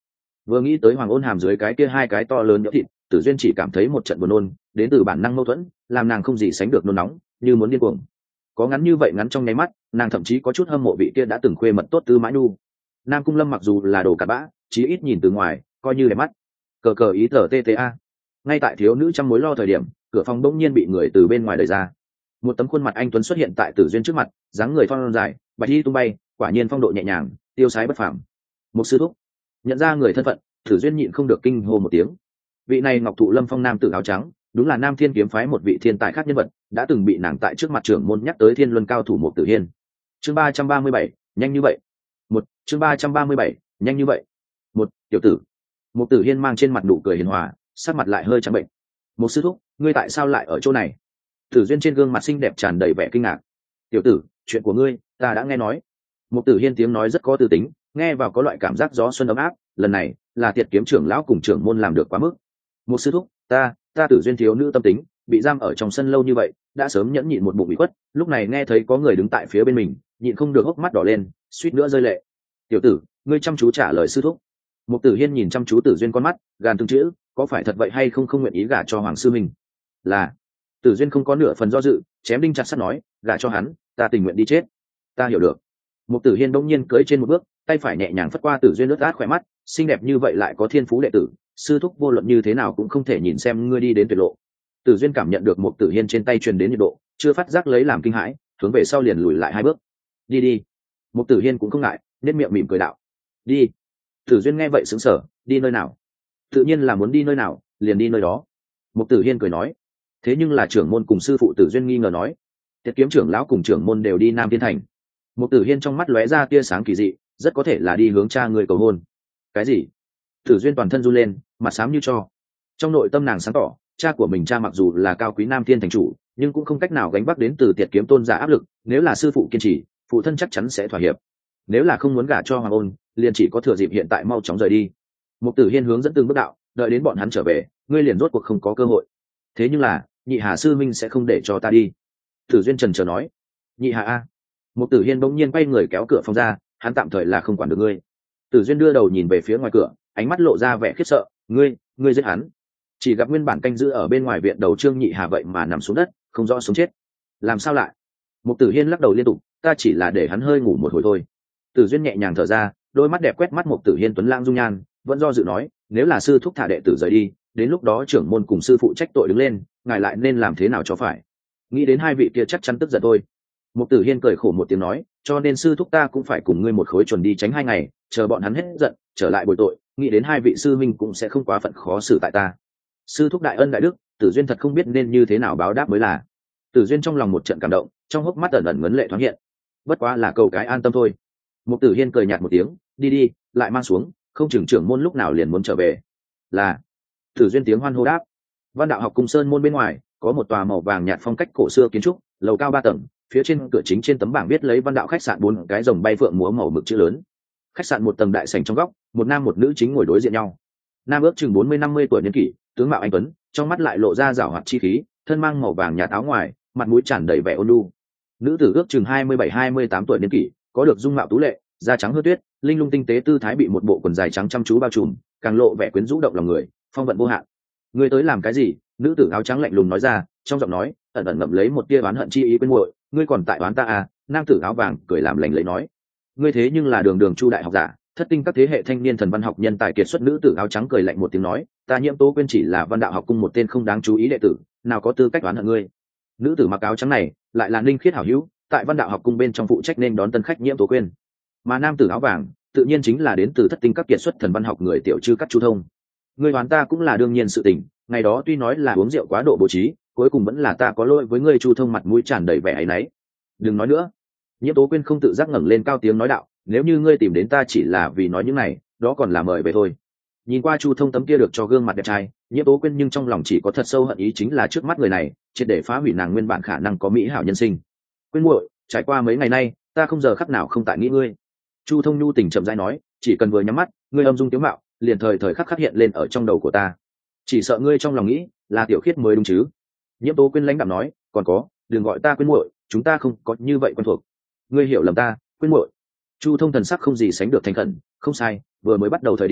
Vừa nghĩ tới Hoàng Ôn Hàm dưới cái kia hai cái to lớn nhỡ thịt, Tử Duyên chỉ cảm thấy một trận buồn nôn, đến từ bản năng mâu thuẫn, làm nàng không gì sánh được nôn nóng, như muốn điên cuồng. Có ngắn như vậy ngắn trong nháy mắt, nàng thậm chí có chút hâm mộ vị kia đã từng khuê mật tốt Tư Mã Nhu. Nam Cung Lâm mặc dù là đồ cặn bã, chí ít nhìn từ ngoài coi như đẹp mắt. Cờ cờ ý tờ tta. Ngay tại thiếu nữ trăm mối lo thời điểm, cửa phòng bỗng nhiên bị người từ bên ngoài đẩy ra. Một tấm khuôn mặt anh tuấn xuất hiện tại Tử Duyên trước mặt, dáng người thon dài, bạch y tung bay, quả nhiên phong độ nhẹ nhàng, tiêu sái bất phàm. Một sư thúc. Nhận ra người thân phận, Tử Duyên nhịn không được kinh hô một tiếng. Vị này Ngọc Thụ Lâm Phong nam tử áo trắng, đúng là Nam Thiên kiếm phái một vị thiên tài khác nhân vật, đã từng bị nàng tại trước mặt trưởng môn nhắc tới Thiên Luân cao thủ Mục Tử Hiên. Chương 337, nhanh như vậy. Chương 337, nhanh như vậy. Tiểu tử. Mục Tử Hiên mang trên mặt nụ cười hiền hòa, sắc mặt lại hơi trắng bệnh. Một sư thúc, ngươi tại sao lại ở chỗ này? Tử Duyên trên gương mặt xinh đẹp tràn đầy vẻ kinh ngạc. Tiểu tử, chuyện của ngươi ta đã nghe nói. Mục Tử Hiên tiếng nói rất có tư tính, nghe vào có loại cảm giác gió xuân ấm áp. Lần này là Tiệt kiếm trưởng lão cùng trưởng môn làm được quá mức. Một sư thúc, ta Tử Duyên thiếu nữ tâm tính, bị giam ở trong sân lâu như vậy, đã sớm nhẫn nhịn một bụng bị khuất, lúc này nghe thấy có người đứng tại phía bên mình, nhịn không được hốc mắt đỏ lên, suýt nữa rơi lệ. Tiểu tử, ngươi chăm chú trả lời sư thúc. Mục Tử Hiên nhìn chăm chú Tử Duyên con mắt, gàn từng chữ, có phải thật vậy hay không, không nguyện ý gả cho Hoàng sư mình? Là. Tử Duyên không có nửa phần do dự, chém đinh chặt sắt nói, gả cho hắn, ta tình nguyện đi chết. Ta hiểu được. Mục Tử Hiên bỗng nhiên cưỡi trên một bước, tay phải nhẹ nhàng phất qua Tử Duyên lướt át khỏe mắt, xinh đẹp như vậy lại có thiên phú đệ tử, sư thúc vô luận như thế nào cũng không thể nhìn xem ngươi đi đến tuyệt lộ. Tử Duyên cảm nhận được Mục Tử Hiên trên tay truyền đến nhiệt độ, chưa phát giác lấy làm kinh hãi, hướng về sau liền lùi lại hai bước. Đi. Mục Tử Hiên cũng không ngại, nét miệng mỉm cười đạo. Đi. Tử Duyên nghe vậy sững sờ, đi nơi nào? Tự nhiên là muốn đi nơi nào, liền đi nơi đó. Mục Tử Hiên cười nói. Thế nhưng là trưởng môn cùng sư phụ. Tử Duyên nghi ngờ nói. Tiệt kiếm trưởng lão cùng trưởng môn đều đi Nam Thiên thành. Mục Tử Hiên trong mắt lóe ra tia sáng kỳ dị, rất có thể là đi hướng cha người cầu hôn. Cái gì? Tử Duyên toàn thân run lên, mặt xám như tro. Trong nội tâm nàng sáng tỏ, cha của mình mặc dù là cao quý Nam Thiên thành chủ, nhưng cũng không cách nào gánh vác đến từ Tiệt kiếm tôn giả áp lực, nếu là sư phụ kiên trì, phụ thân chắc chắn sẽ thỏa hiệp. Nếu là không muốn gả cho Hoàng Ôn, liền chỉ có thừa dịp hiện tại mau chóng rời đi. Mục Tử Hiên hướng dẫn từng bước đạo, đợi đến bọn hắn trở về, ngươi liền rốt cuộc không có cơ hội. Thế nhưng là, Nhị Hà sư minh sẽ không để cho ta đi. Tử Duyên trần chờ nói. Nhị Hà a. Mục Tử Hiên bỗng nhiên quay người kéo cửa phòng ra, hắn tạm thời là không quản được ngươi. Tử Duyên đưa đầu nhìn về phía ngoài cửa, ánh mắt lộ ra vẻ khiếp sợ. Ngươi giết hắn? Chỉ gặp nguyên bản canh giữ ở bên ngoài viện đầu Trương Nhị Hà vậy mà nằm xuống đất, không rõ sống chết. Làm sao lại? Mục Tử Hiên lắc đầu liên tục, ta chỉ là để hắn hơi ngủ một hồi thôi. Tử Duyên nhẹ nhàng thở ra, đôi mắt đẹp quét mắt Mục Tử Hiên tuấn lãng dung nhan, vẫn do dự nói, nếu là sư thúc thả đệ tử rời đi, đến lúc đó trưởng môn cùng sư phụ trách tội đứng lên, ngài lại nên làm thế nào cho phải? Nghĩ đến hai vị kia chắc chắn tức giận thôi. Mục Tử Hiên cười khổ một tiếng nói, cho nên sư thúc ta cũng phải cùng ngươi một khối chuẩn đi tránh 2 ngày, chờ bọn hắn hết giận, trở lại bồi tội, nghĩ đến hai vị sư minh cũng sẽ không quá phận khó xử tại ta. Sư thúc đại ân đại đức, Tử Duyên thật không biết nên như thế nào báo đáp mới là. Tử Duyên trong lòng một trận cảm động, trong hốc mắt ẩn ẩn ngấn lệ thoáng hiện. Bất quá là cầu cái an tâm thôi. Mục Tử Hiên cười nhạt một tiếng, đi, lại mang xuống, không chừng trưởng môn lúc nào liền muốn trở về. Là. Tử Duyên tiếng hoan hô đáp. Văn Đạo học cung sơn môn bên ngoài, có một tòa màu vàng nhạt phong cách cổ xưa kiến trúc, lầu cao 3 tầng, phía trên cửa chính trên tấm bảng viết lấy Văn Đạo khách sạn 4 cái rồng bay phượng múa màu mực chữ lớn. Khách sạn một tầng đại sảnh trong góc, một nam một nữ chính ngồi đối diện nhau. Nam ước chừng 40-50 tuổi niên kỷ, tướng mạo anh tuấn, trong mắt lại lộ ra giảo hoạt chi khí, thân mang màu vàng nhạt áo ngoài, mặt mũi tràn đầy vẻ ôn nhu. Nữ tử ước chừng 27-28 tuổi niên kỷ, có được dung mạo tú lệ, da trắng hớt tuyết, linh lung tinh tế tư thái bị một bộ quần dài trắng chăm chú bao trùm, càng lộ vẻ quyến rũ động lòng người, phong vận vô hạn. Ngươi tới làm cái gì? Nữ tử áo trắng lạnh lùng nói ra, trong giọng nói ẩn ẩn ngậm lấy một tia oán hận chi ý bên muội. Ngươi còn tại oán ta à? Nam tử áo vàng cười làm lành lấy nói, ngươi thế nhưng là đường Chu đại học giả, thất tinh các thế hệ thanh niên thần văn học nhân tài kiệt xuất. Nữ tử áo trắng cười lạnh một tiếng nói, ta Nhiễm Tố Quyên chỉ là Văn Đạo học cung một tên không đáng chú ý đệ tử, nào có tư cách oán hận ngươi. Nữ tử mặc áo trắng này lại là Ninh Khiết hảo hữu, tại Văn Đạo học cung bên trong phụ trách nên đón tân khách Nhiễm Tố Quyên. Mà nam tử áo vàng tự nhiên chính là đến từ thất tinh các kiệt xuất thần văn học người tiểu chư các Chu Thông. Ngươi đoán ta cũng là đương nhiên sự tình, ngày đó tuy nói là uống rượu quá độ bố trí, cuối cùng vẫn là ta có lỗi với ngươi. Chu Thông mặt mũi tràn đầy vẻ áy náy. Đừng nói nữa. Nhiễm Tố Quyên không tự giác ngẩng lên cao tiếng nói đạo, nếu như ngươi tìm đến ta chỉ là vì nói những này, đó còn là mời về thôi. Nhìn qua Chu Thông tấm kia được cho gương mặt đẹp trai, Nhiễm Tố Quyên nhưng trong lòng chỉ có thật sâu hận ý, chính là trước mắt người này triệt để phá hủy nàng nguyên bản khả năng có mỹ hảo nhân sinh. Quyên muội, trải qua mấy ngày nay, ta không giờ khắc nào không tại nghĩ ngươi. Chu Thông nhu tình chậm rãi nói, chỉ cần vừa nhắm mắt, ngươi âm dung tiếu mạo liền thời thời khắc khắc hiện lên ở trong đầu của ta. Chỉ sợ ngươi trong lòng nghĩ là Tiểu Khiết mới đúng chứ? Nhiễm Tố Quyên lãnh đạm nói, còn có, đừng gọi ta Quyên muội, chúng ta không có như vậy quen thuộc. Ngươi hiểu lầm ta, Quyên muội. Chu Thông thần sắc không gì sánh được thành khẩn, không sai, vừa mới bắt đầu thời điểm,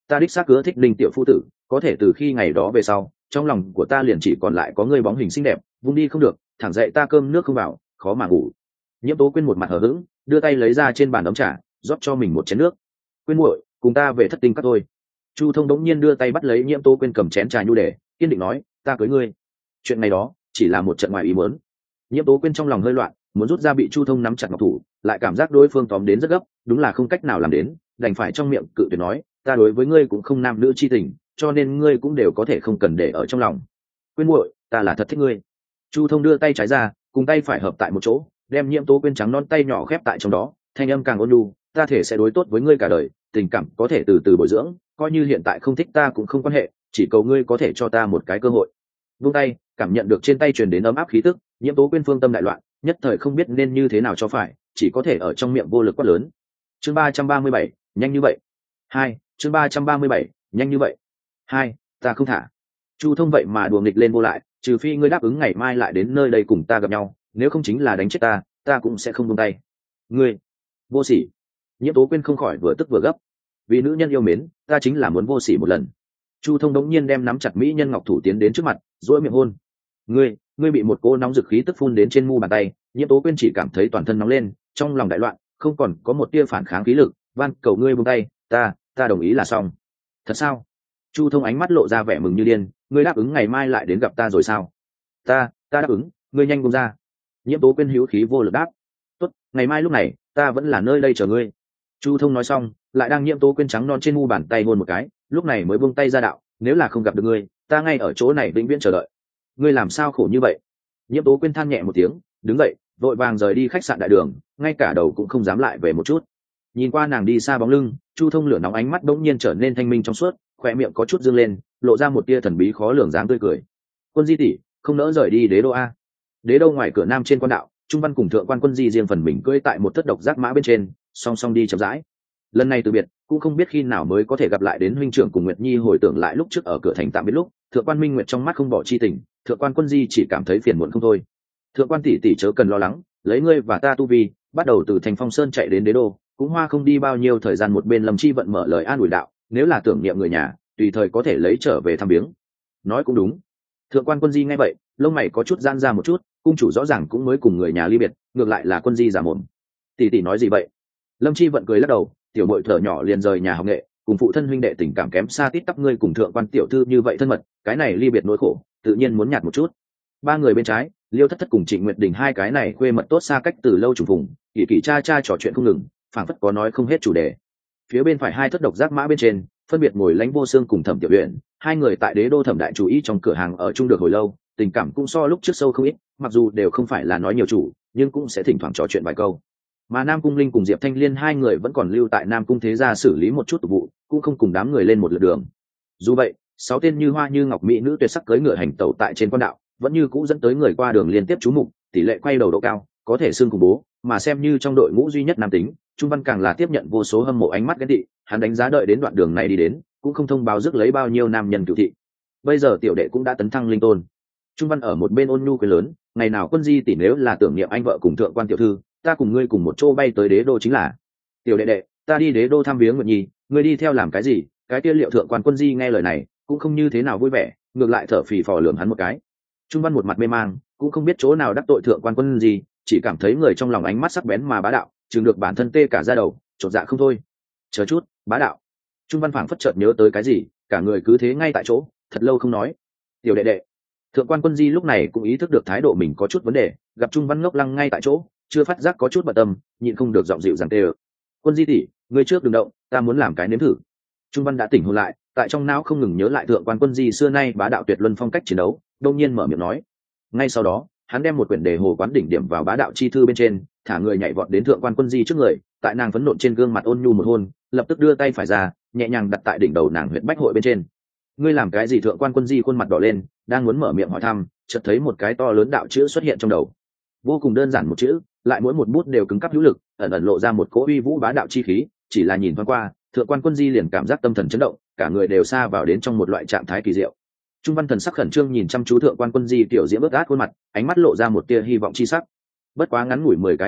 ta đích xác ưa thích Linh tiểu phu tử, có thể từ khi ngày đó về sau, trong lòng của ta liền chỉ còn lại có ngươi bóng hình xinh đẹp, vung đi không được, thẳng dậy ta cơm nước không vào, khó mà ngủ. Nhiễm Tố Quyên một mặt hờ hững, đưa tay lấy ra trên bàn ấm trà, rót cho mình một chén nước. Quyên muội, cùng ta về thất tinh các thôi. Chu Thông đống nhiên đưa tay bắt lấy Nhiễm Tố Quyên cầm chén trà nhu để, kiên định nói, ta cưới ngươi. Chuyện này đó chỉ là một trận ngoài ý muốn. Nhiễm Tố Quyên trong lòng hơi loạn, muốn rút ra bị Chu Thông nắm chặt ngọc thủ, lại cảm giác đối phương tóm đến rất gấp, đúng là không cách nào làm đến, đành phải trong miệng cự tuyệt nói, ta đối với ngươi cũng không nam nữ chi tình, cho nên ngươi cũng đều có thể không cần để ở trong lòng. Quyên muội, ta là thật thích ngươi. Chu Thông đưa tay trái ra, cùng tay phải hợp tại một chỗ, đem Nhiễm Tố Quyên trắng non tay nhỏ khép tại trong đó, thanh âm càng ôn nhu, ta thể sẽ đối tốt với ngươi cả đời, tình cảm có thể từ từ bồi dưỡng, coi như hiện tại không thích ta cũng không quan hệ, chỉ cầu ngươi có thể cho ta một cái cơ hội. Vung tay, cảm nhận được trên tay truyền đến ấm áp khí tức, Nhiễm Tố Quyên phương tâm đại loạn, nhất thời không biết nên như thế nào cho phải, chỉ có thể ở trong miệng vô lực quát lớn. Chương 337, nhanh như vậy. 2, chương 337, nhanh như vậy. 2, ta không thả. Chu Thông vậy mà đùa nghịch lên vô lại, trừ phi ngươi đáp ứng ngày mai lại đến nơi đây cùng ta gặp nhau, nếu không chính là đánh chết ta, ta cũng sẽ không buông tay. Ngươi, vô sỉ. Nhiễm Tố Quyên không khỏi vừa tức vừa gấp. Vì nữ nhân yêu mến, ta chính là muốn vô sỉ một lần. Chu Thông đống nhiên đem nắm chặt mỹ nhân ngọc thủ tiến đến trước mặt, duỗi miệng hôn. Ngươi bị một cô nóng dực khí tức phun đến trên mu bàn tay, Nhiễm Tố Quyên chỉ cảm thấy toàn thân nóng lên, trong lòng đại loạn, không còn có một tia phản kháng khí lực, van cầu ngươi buông tay, ta đồng ý là xong. Thật sao? Chu Thông ánh mắt lộ ra vẻ mừng như điên, ngươi đáp ứng ngày mai lại đến gặp ta rồi sao? Ta đáp ứng, ngươi nhanh buông ra. Nhiễm Tố Quyên hữu khí vô lực đáp. Tốt, ngày mai lúc này, ta vẫn là nơi đây chờ ngươi. Chu Thông nói xong, lại đang Nhiễm Tố Quyên trắng non trên mu bàn tay hôn một cái, lúc này mới buông tay ra đạo, nếu là không gặp được ngươi, ta ngay ở chỗ này vĩnh viễn chờ đợi. Ngươi làm sao khổ như vậy? Nhiễm Tố Quyên than nhẹ một tiếng, đứng dậy, vội vàng rời đi khách sạn đại đường, ngay cả đầu cũng không dám lại về một chút. Nhìn qua nàng đi xa bóng lưng, Chu Thông lửa nóng ánh mắt đống nhiên trở nên thanh minh trong suốt, khóe miệng có chút dương lên, lộ ra một tia thần bí khó lường dáng tươi cười. Quân Di tỷ, không nỡ rời đi Đế đô a. Đế đô ngoài cửa nam trên quan đạo, Trung Văn cùng thượng quan Quân Di riêng phần mình cưỡi tại một thất độc giác mã bên trên, song song đi chậm rãi. Lần này từ biệt, cũng không biết khi nào mới có thể gặp lại đến huynh trưởng cùng Nguyệt Nhi hồi tưởng lại lúc trước ở cửa thành tạm biệt lúc, thượng quan Minh Nguyệt trong mắt không bỏ chi tình, thượng quan Quân Di chỉ cảm thấy phiền muộn không thôi. Thượng quan tỷ tỷ chớ cần lo lắng, lấy ngươi và ta tu vi, bắt đầu từ thành Phong Sơn chạy đến Đế đô, cũng hoa không đi bao nhiêu thời gian. Một bên Lâm Chi vận mở lời an ủi đạo, nếu là tưởng niệm người nhà, tùy thời có thể lấy trở về thăm viếng. Nói cũng đúng. Thượng quan Quân Di nghe vậy, lông mày có chút giãn ra một chút, cung chủ rõ ràng cũng mới cùng người nhà ly biệt, ngược lại là Quân Di giả mồm. Tỷ tỷ nói gì vậy? Lâm Chi vận cười lắc đầu, tiểu muội thở nhỏ liền rời nhà học nghệ, cùng phụ thân huynh đệ tình cảm kém xa tít tắp, ngươi cùng thượng quan tiểu thư như vậy thân mật, cái này ly biệt nỗi khổ, tự nhiên muốn nhạt một chút. Ba người bên trái, Liêu Thất Thất cùng Trịnh Nguyệt Đình hai cái này khuê mật tốt xa cách từ lâu trùng phùng, kỳ kỳ cha cha trò chuyện không ngừng, phảng phất có nói không hết chủ đề. Phía bên phải hai thất độc giác mã bên trên, phân biệt ngồi Lãnh Vô Xương cùng Thẩm Tiểu Uyển, hai người tại Đế đô Thẩm đại chủ ý trong cửa hàng ở chung được hồi lâu, tình cảm cũng so lúc trước sâu không ít, mặc dù đều không phải là nói nhiều chủ, nhưng cũng sẽ thỉnh thoảng trò chuyện vài câu. Mà Nam Cung Linh cùng Diệp Thanh Liên hai người vẫn còn lưu tại Nam Cung thế gia xử lý một chút tục vụ, cũng không cùng đám người lên một lượt đường. Dù vậy, sáu tên như hoa như ngọc mỹ nữ tuyệt sắc cưỡi ngựa hành tẩu tại trên quan đạo, vẫn như cũ dẫn tới người qua đường liên tiếp chú mục, tỷ lệ quay đầu độ cao, có thể xưng khủng bố, mà xem như trong đội ngũ duy nhất nam tính, Trung Văn càng là tiếp nhận vô số hâm mộ ánh mắt ghen tị, hắn đánh giá đợi đến đoạn đường này đi đến, cũng không thông báo rước lấy bao nhiêu nam nhân cửu thị. Bây giờ tiểu đệ cũng đã tấn thăng linh tôn. Trung Văn ở một bên ôn nhu cười lớn, ngày nào Quân Di tỷ nếu là tưởng niệm anh vợ cùng thượng quan tiểu thư, ta cùng ngươi cùng một chỗ bay tới Đế đô chính là. Tiểu đệ đệ, ta đi Đế đô thăm viếng Nguyệt Nhi, ngươi đi theo làm cái gì? Cái kia Liệu thượng quan Quân Di nghe lời này, cũng không như thế nào vui vẻ, ngược lại thở phì phò lườm hắn một cái. Trung Văn một mặt mê mang, cũng không biết chỗ nào đắc tội thượng quan Quân Di, chỉ cảm thấy người trong lòng ánh mắt sắc bén mà bá đạo, chừng được bản thân tê cả da đầu, chột dạ không thôi. Chờ chút, bá đạo. Trung Văn phảng phất chợt nhớ tới cái gì, cả người cứ thế ngay tại chỗ, thật lâu không nói. Tiểu đệ đệ. Thượng quan Quân Di lúc này cũng ý thức được thái độ mình có chút vấn đề, gặp Trung Văn ngốc lăng ngay tại chỗ, chưa phát giác có chút bận tâm, nhịn không được giọng dịu dàng tê. Quân Di tỷ, ngươi trước đừng động, ta muốn làm cái nếm thử. Trung Văn đã tỉnh hồn lại, tại trong não không ngừng nhớ lại thượng quan Quân Di xưa nay bá đạo tuyệt luân phong cách chiến đấu, đột nhiên mở miệng nói. Ngay sau đó, hắn đem một quyển đề hồ quán đỉnh điểm vào bá đạo chi thư bên trên, thả người nhảy vọt đến thượng quan Quân Di trước người, tại nàng phấn nộ trên gương mặt ôn nhu một hôn, lập tức đưa tay phải ra, nhẹ nhàng đặt tại đỉnh đầu nàng huyệt bách hội bên trên. Ngươi làm cái gì? Thượng quan Quân Di khuôn mặt đỏ lên, đang muốn mở miệng hỏi thăm, chợt thấy một cái to lớn đạo chữ xuất hiện trong đầu. Vô cùng đơn giản một chữ, lại mỗi một bút đều cứng cáp hữu lực, ẩn ẩn lộ ra một cỗ uy vũ bá đạo chi khí, chỉ là nhìn thoáng qua, thượng quan Quân Di liền cảm giác tâm thần chấn động, cả người đều sa vào đến trong một loại trạng thái kỳ diệu. Trung Văn thần sắc khẩn trương nhìn chăm chú thượng quan Quân Di tiểu diễm ướt át khuôn mặt, ánh mắt lộ ra một tia hy vọng chi sắc. Bất quá ngắn ngủi 10 cái hô hấp,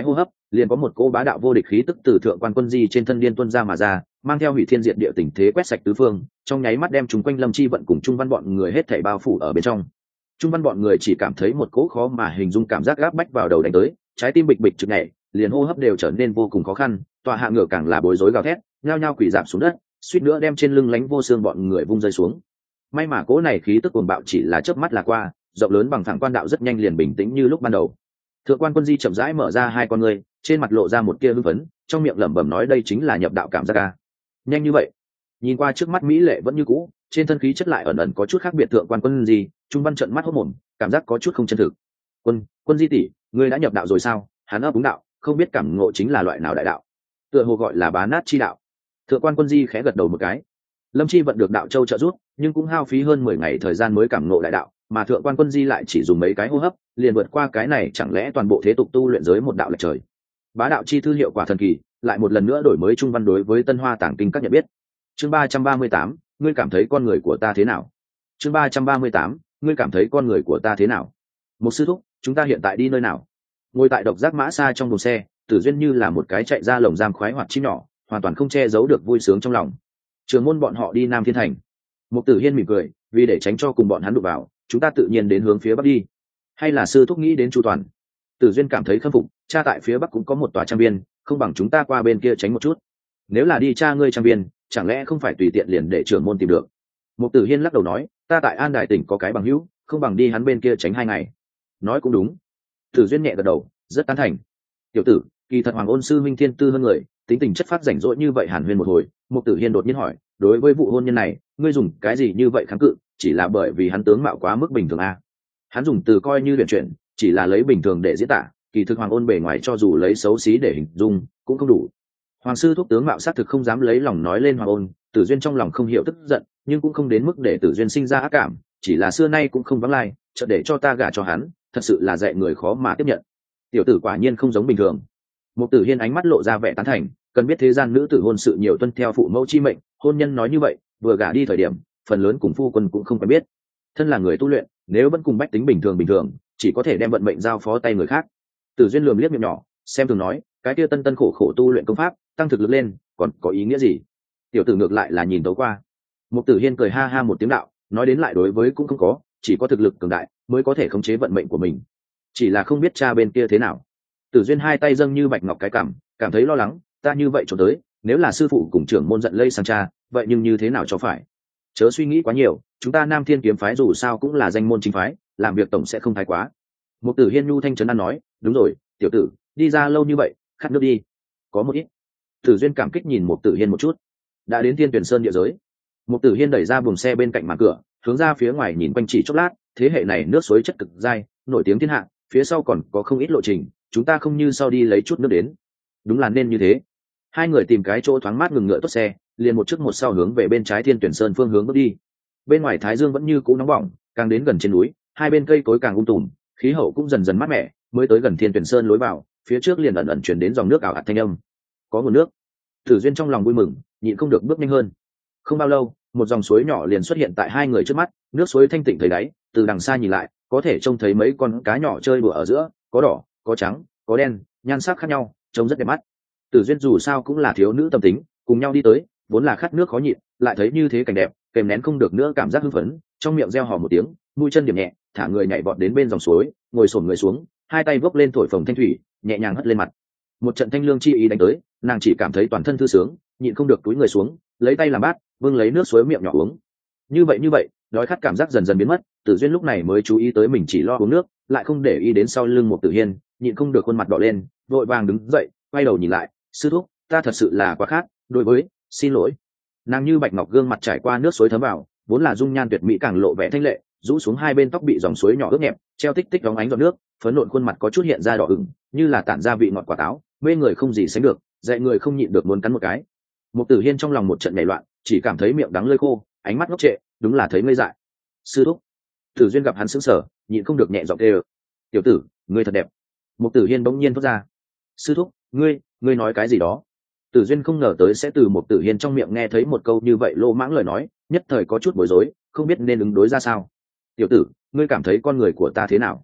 liền có một cỗ bá đạo vô địch khí tức từ thượng quan quân di trên thân điên tuân ra mà ra, mang theo hủy thiên diệt địa tình thế quét sạch tứ phương, trong nháy mắt đem chúng quanh Lâm Chi Vận cùng Trung Văn bọn người hết thảy bao phủ ở bên trong. Trung Văn bọn người chỉ cảm thấy một cỗ khó mà hình dung cảm giác gáp bách vào đầu đánh tới, trái tim bịch bịch trực nhảy, liền hô hấp đều trở nên vô cùng khó khăn, tọa hạ ngựa càng là bối rối gào thét, nhao nhao quỳ rạp xuống đất, suýt nữa đem trên lưng lánh vô xương bọn người vung rơi xuống. May mà cỗ này khí tức cuồng bạo chỉ là chớp mắt là qua, rộng lớn bằng thẳng quan đạo rất nhanh liền bình tĩnh như lúc ban đầu. Thượng quan quân di chậm rãi mở ra hai con ngươi, trên mặt lộ ra một tia hưng phấn, trong miệng lẩm bẩm nói đây chính là nhập đạo cảm giác ca. Nhanh như vậy. Nhìn qua trước mắt mỹ lệ vẫn như cũ, trên thân khí chất lại ẩn ẩn có chút khác biệt. Thượng quan quân di, Trung Văn trợn mắt hốt mồm, cảm giác có chút không chân thực. Quân di tỷ, ngươi đã nhập đạo rồi sao? Hắn ấp úng đạo, không biết cảm ngộ chính là loại nào đại đạo. Tựa hồ gọi là bá nát chi đạo. Thượng quan quân di khẽ gật đầu một cái. Lâm Chi Vận được đạo châu trợ giúp, nhưng cũng hao phí hơn 10 ngày thời gian mới cảm ngộ đại đạo, mà thượng quan quân di lại chỉ dùng mấy cái hô hấp liền vượt qua cái này, chẳng lẽ toàn bộ thế tục tu luyện giới một đạo lệch trời. Bá đạo chi thư hiệu quả thần kỳ, lại một lần nữa đổi mới Trung Văn đối với Tân Hoa Tàng Kinh các nhận biết. Chương 338, ngươi cảm thấy con người của ta thế nào? Chương 338, ngươi cảm thấy con người của ta thế nào? Một sư thúc, chúng ta hiện tại đi nơi nào? Ngồi tại độc giác mã xa trong buồng xe, Tử Duyên như là một cái chạy ra lồng giam khoái hoạt chim nhỏ, hoàn toàn không che giấu được vui sướng trong lòng. Trường môn bọn họ đi Nam Thiên Thành. Mục Tử Hiên mỉm cười, vì để tránh cho cùng bọn hắn đụng vào, chúng ta tự nhiên đến hướng phía bắc đi. Hay là sư thúc nghĩ đến chu toàn? Tử Duyên cảm thấy khâm phục, cha tại phía bắc cũng có một tòa trang viên, không bằng chúng ta qua bên kia tránh một chút. Nếu là đi cha ngươi trang viên, chẳng lẽ không phải tùy tiện liền để trưởng môn tìm được? Mục Tử Hiên lắc đầu nói, ta tại An Đài tỉnh có cái bằng hữu, không bằng đi hắn bên kia tránh 2 ngày. Nói cũng đúng. Tử Duyên nhẹ gật đầu, rất tán thành. Tiểu tử, kỳ thật Hoàng Ôn sư minh thiên tư hơn người, tính tình chất phát rảnh rỗi như vậy hàn huyên một hồi, Mục Tử Hiên đột nhiên hỏi, đối với vụ hôn nhân này, ngươi dùng cái gì như vậy kháng cự, chỉ là bởi vì hắn tướng mạo quá mức bình thường à? Hắn dùng từ coi như luyện chuyển, chỉ là lấy bình thường để diễn tả, kỳ thực Hoàng Ôn bề ngoài cho dù lấy xấu xí để hình dung, cũng không đủ. Hoàng sư thúc tướng mạo xác thực không dám lấy lòng nói lên Hoàng Ôn, Tử Duyên trong lòng không hiểu tức giận, nhưng cũng không đến mức để Tử Duyên sinh ra ác cảm, chỉ là xưa nay cũng không vắng lai, chợt để cho ta gả cho hắn, thật sự là dạy người khó mà tiếp nhận. Tiểu tử quả nhiên không giống bình thường. Mục Tử Hiên ánh mắt lộ ra vẻ tán thành, cần biết thế gian nữ tử hôn sự nhiều tuân theo phụ mẫu chi mệnh, hôn nhân nói như vậy, vừa gả đi thời điểm, phần lớn cùng phu quân cũng không quen biết. Thân là người tu luyện, nếu vẫn cùng bách tính bình thường, chỉ có thể đem vận mệnh giao phó tay người khác. Tử Duyên lườm liếc miệng nhỏ, xem thường nói, cái kia tân khổ khổ tu luyện công pháp, tăng thực lực lên, còn có ý nghĩa gì? Tiểu tử ngược lại là nhìn tấu qua. Mục Tử Hiên cười ha ha một tiếng đạo, nói đến lại đối với cũng không có, chỉ có thực lực cường đại mới có thể khống chế vận mệnh của mình. Chỉ là không biết cha bên kia thế nào. Tử Duyên hai tay dâng như bạch ngọc cái cảm thấy lo lắng, ta như vậy cho tới, nếu là sư phụ cùng trưởng môn giận lây sang cha, vậy nhưng như thế nào cho phải? Chớ suy nghĩ quá nhiều, chúng ta Nam Thiên kiếm phái dù sao cũng là danh môn chính phái, làm việc tổng sẽ không thái quá. Mục Tử Hiên nhu thanh trấn an nói, đúng rồi, tiểu tử, đi ra lâu như vậy, khát nước đi. Có một ít. Tử Duyên cảm kích nhìn Mục Tử Hiên một chút. Đã đến Thiên Tuyển Sơn địa giới. Mục Tử Hiên đẩy ra buồng xe bên cạnh màn cửa, hướng ra phía ngoài nhìn quanh chỉ chốc lát, thế hệ này nước suối chất cực dai, nổi tiếng thiên hạ, phía sau còn có không ít lộ trình, chúng ta không như sau đi lấy chút nước đến. Đúng là nên như thế. Hai người tìm cái chỗ thoáng mát ngừng ngựa tốt xe, liền một trước một sau hướng về bên trái Thiên Tuyển Sơn phương hướng bước đi. Bên ngoài thái dương vẫn như cũ nóng bỏng, càng đến gần trên núi, hai bên cây cối càng tùm, khí hậu cũng dần dần mát mẻ, mới tới gần Thiên Tuyển Sơn lối vào, phía trước liền ẩn ẩn truyền đến dòng nước ảo ạt thanh âm. Có nguồn nước. Tử Duyên trong lòng vui mừng, nhịn không được bước nhanh hơn. Không bao lâu, một dòng suối nhỏ liền xuất hiện tại hai người trước mắt, nước suối thanh tịnh thấy đáy, từ đằng xa nhìn lại, có thể trông thấy mấy con cá nhỏ chơi đùa ở giữa, có đỏ, có trắng, có đen, nhan sắc khác nhau, trông rất đẹp mắt. Tử Duyên dù sao cũng là thiếu nữ tâm tính, cùng nhau đi tới, vốn là khát nước khó nhịn, lại thấy như thế cảnh đẹp, kèm nén không được nữa cảm giác hưng phấn, trong miệng reo hò một tiếng, mũi chân điểm nhẹ, thả người nhảy vọt đến bên dòng suối, ngồi xổm người xuống, hai tay vốc lên thổi phồng thanh thủy, nhẹ nhàng hất lên mặt. Một trận thanh lương chi ý đánh tới, nàng chỉ cảm thấy toàn thân thư sướng, nhịn không được túi người xuống, lấy tay làm bát, vương lấy nước suối miệng nhỏ uống. Như vậy, đói khát cảm giác dần dần biến mất, Tử Duyên lúc này mới chú ý tới mình chỉ lo uống nước, lại không để ý đến sau lưng Mục Tử Hiên, nhịn không được khuôn mặt đỏ lên, vội vàng đứng dậy, quay đầu nhìn lại, sư thúc, ta thật sự là quá khát, đối với, xin lỗi. Nàng như bạch ngọc gương mặt trải qua nước suối thấm vào, vốn là dung nhan tuyệt mỹ càng lộ vẻ thanh lệ, rũ xuống hai bên tóc bị dòng suối nhỏ ướt nhẹp, treo tích tích đóng ánh giọt nước, phấn nộn khuôn mặt có chút hiện ra đỏ ửng, như là tản ra vị ngọt quả táo, mê người không gì sánh được, dạy người không nhịn được muốn cắn một cái. Mục Tử Hiên trong lòng một trận nảy loạn, chỉ cảm thấy miệng đắng lưỡi khô, ánh mắt ngốc trệ, đúng là thấy ngây dại. Sư thúc. Tử Duyên gặp hắn sững sờ, nhịn không được nhẹ giọng kêu, tiểu tử, ngươi thật đẹp. Mục Tử Hiên bỗng nhiên thốt ra, sư thúc, ngươi nói cái gì đó? Tử Duyên không ngờ tới sẽ từ Mục Tử Hiên trong miệng nghe thấy một câu như vậy lô mãng lời nói, nhất thời có chút bối rối, không biết nên ứng đối ra sao. Tiểu tử, ngươi cảm thấy con người của ta thế nào?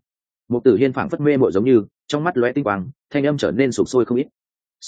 Mục Tử Hiên phảng phất mê mội giống như, trong mắt lóe tinh quang, thanh âm trở nên sục sôi không ít.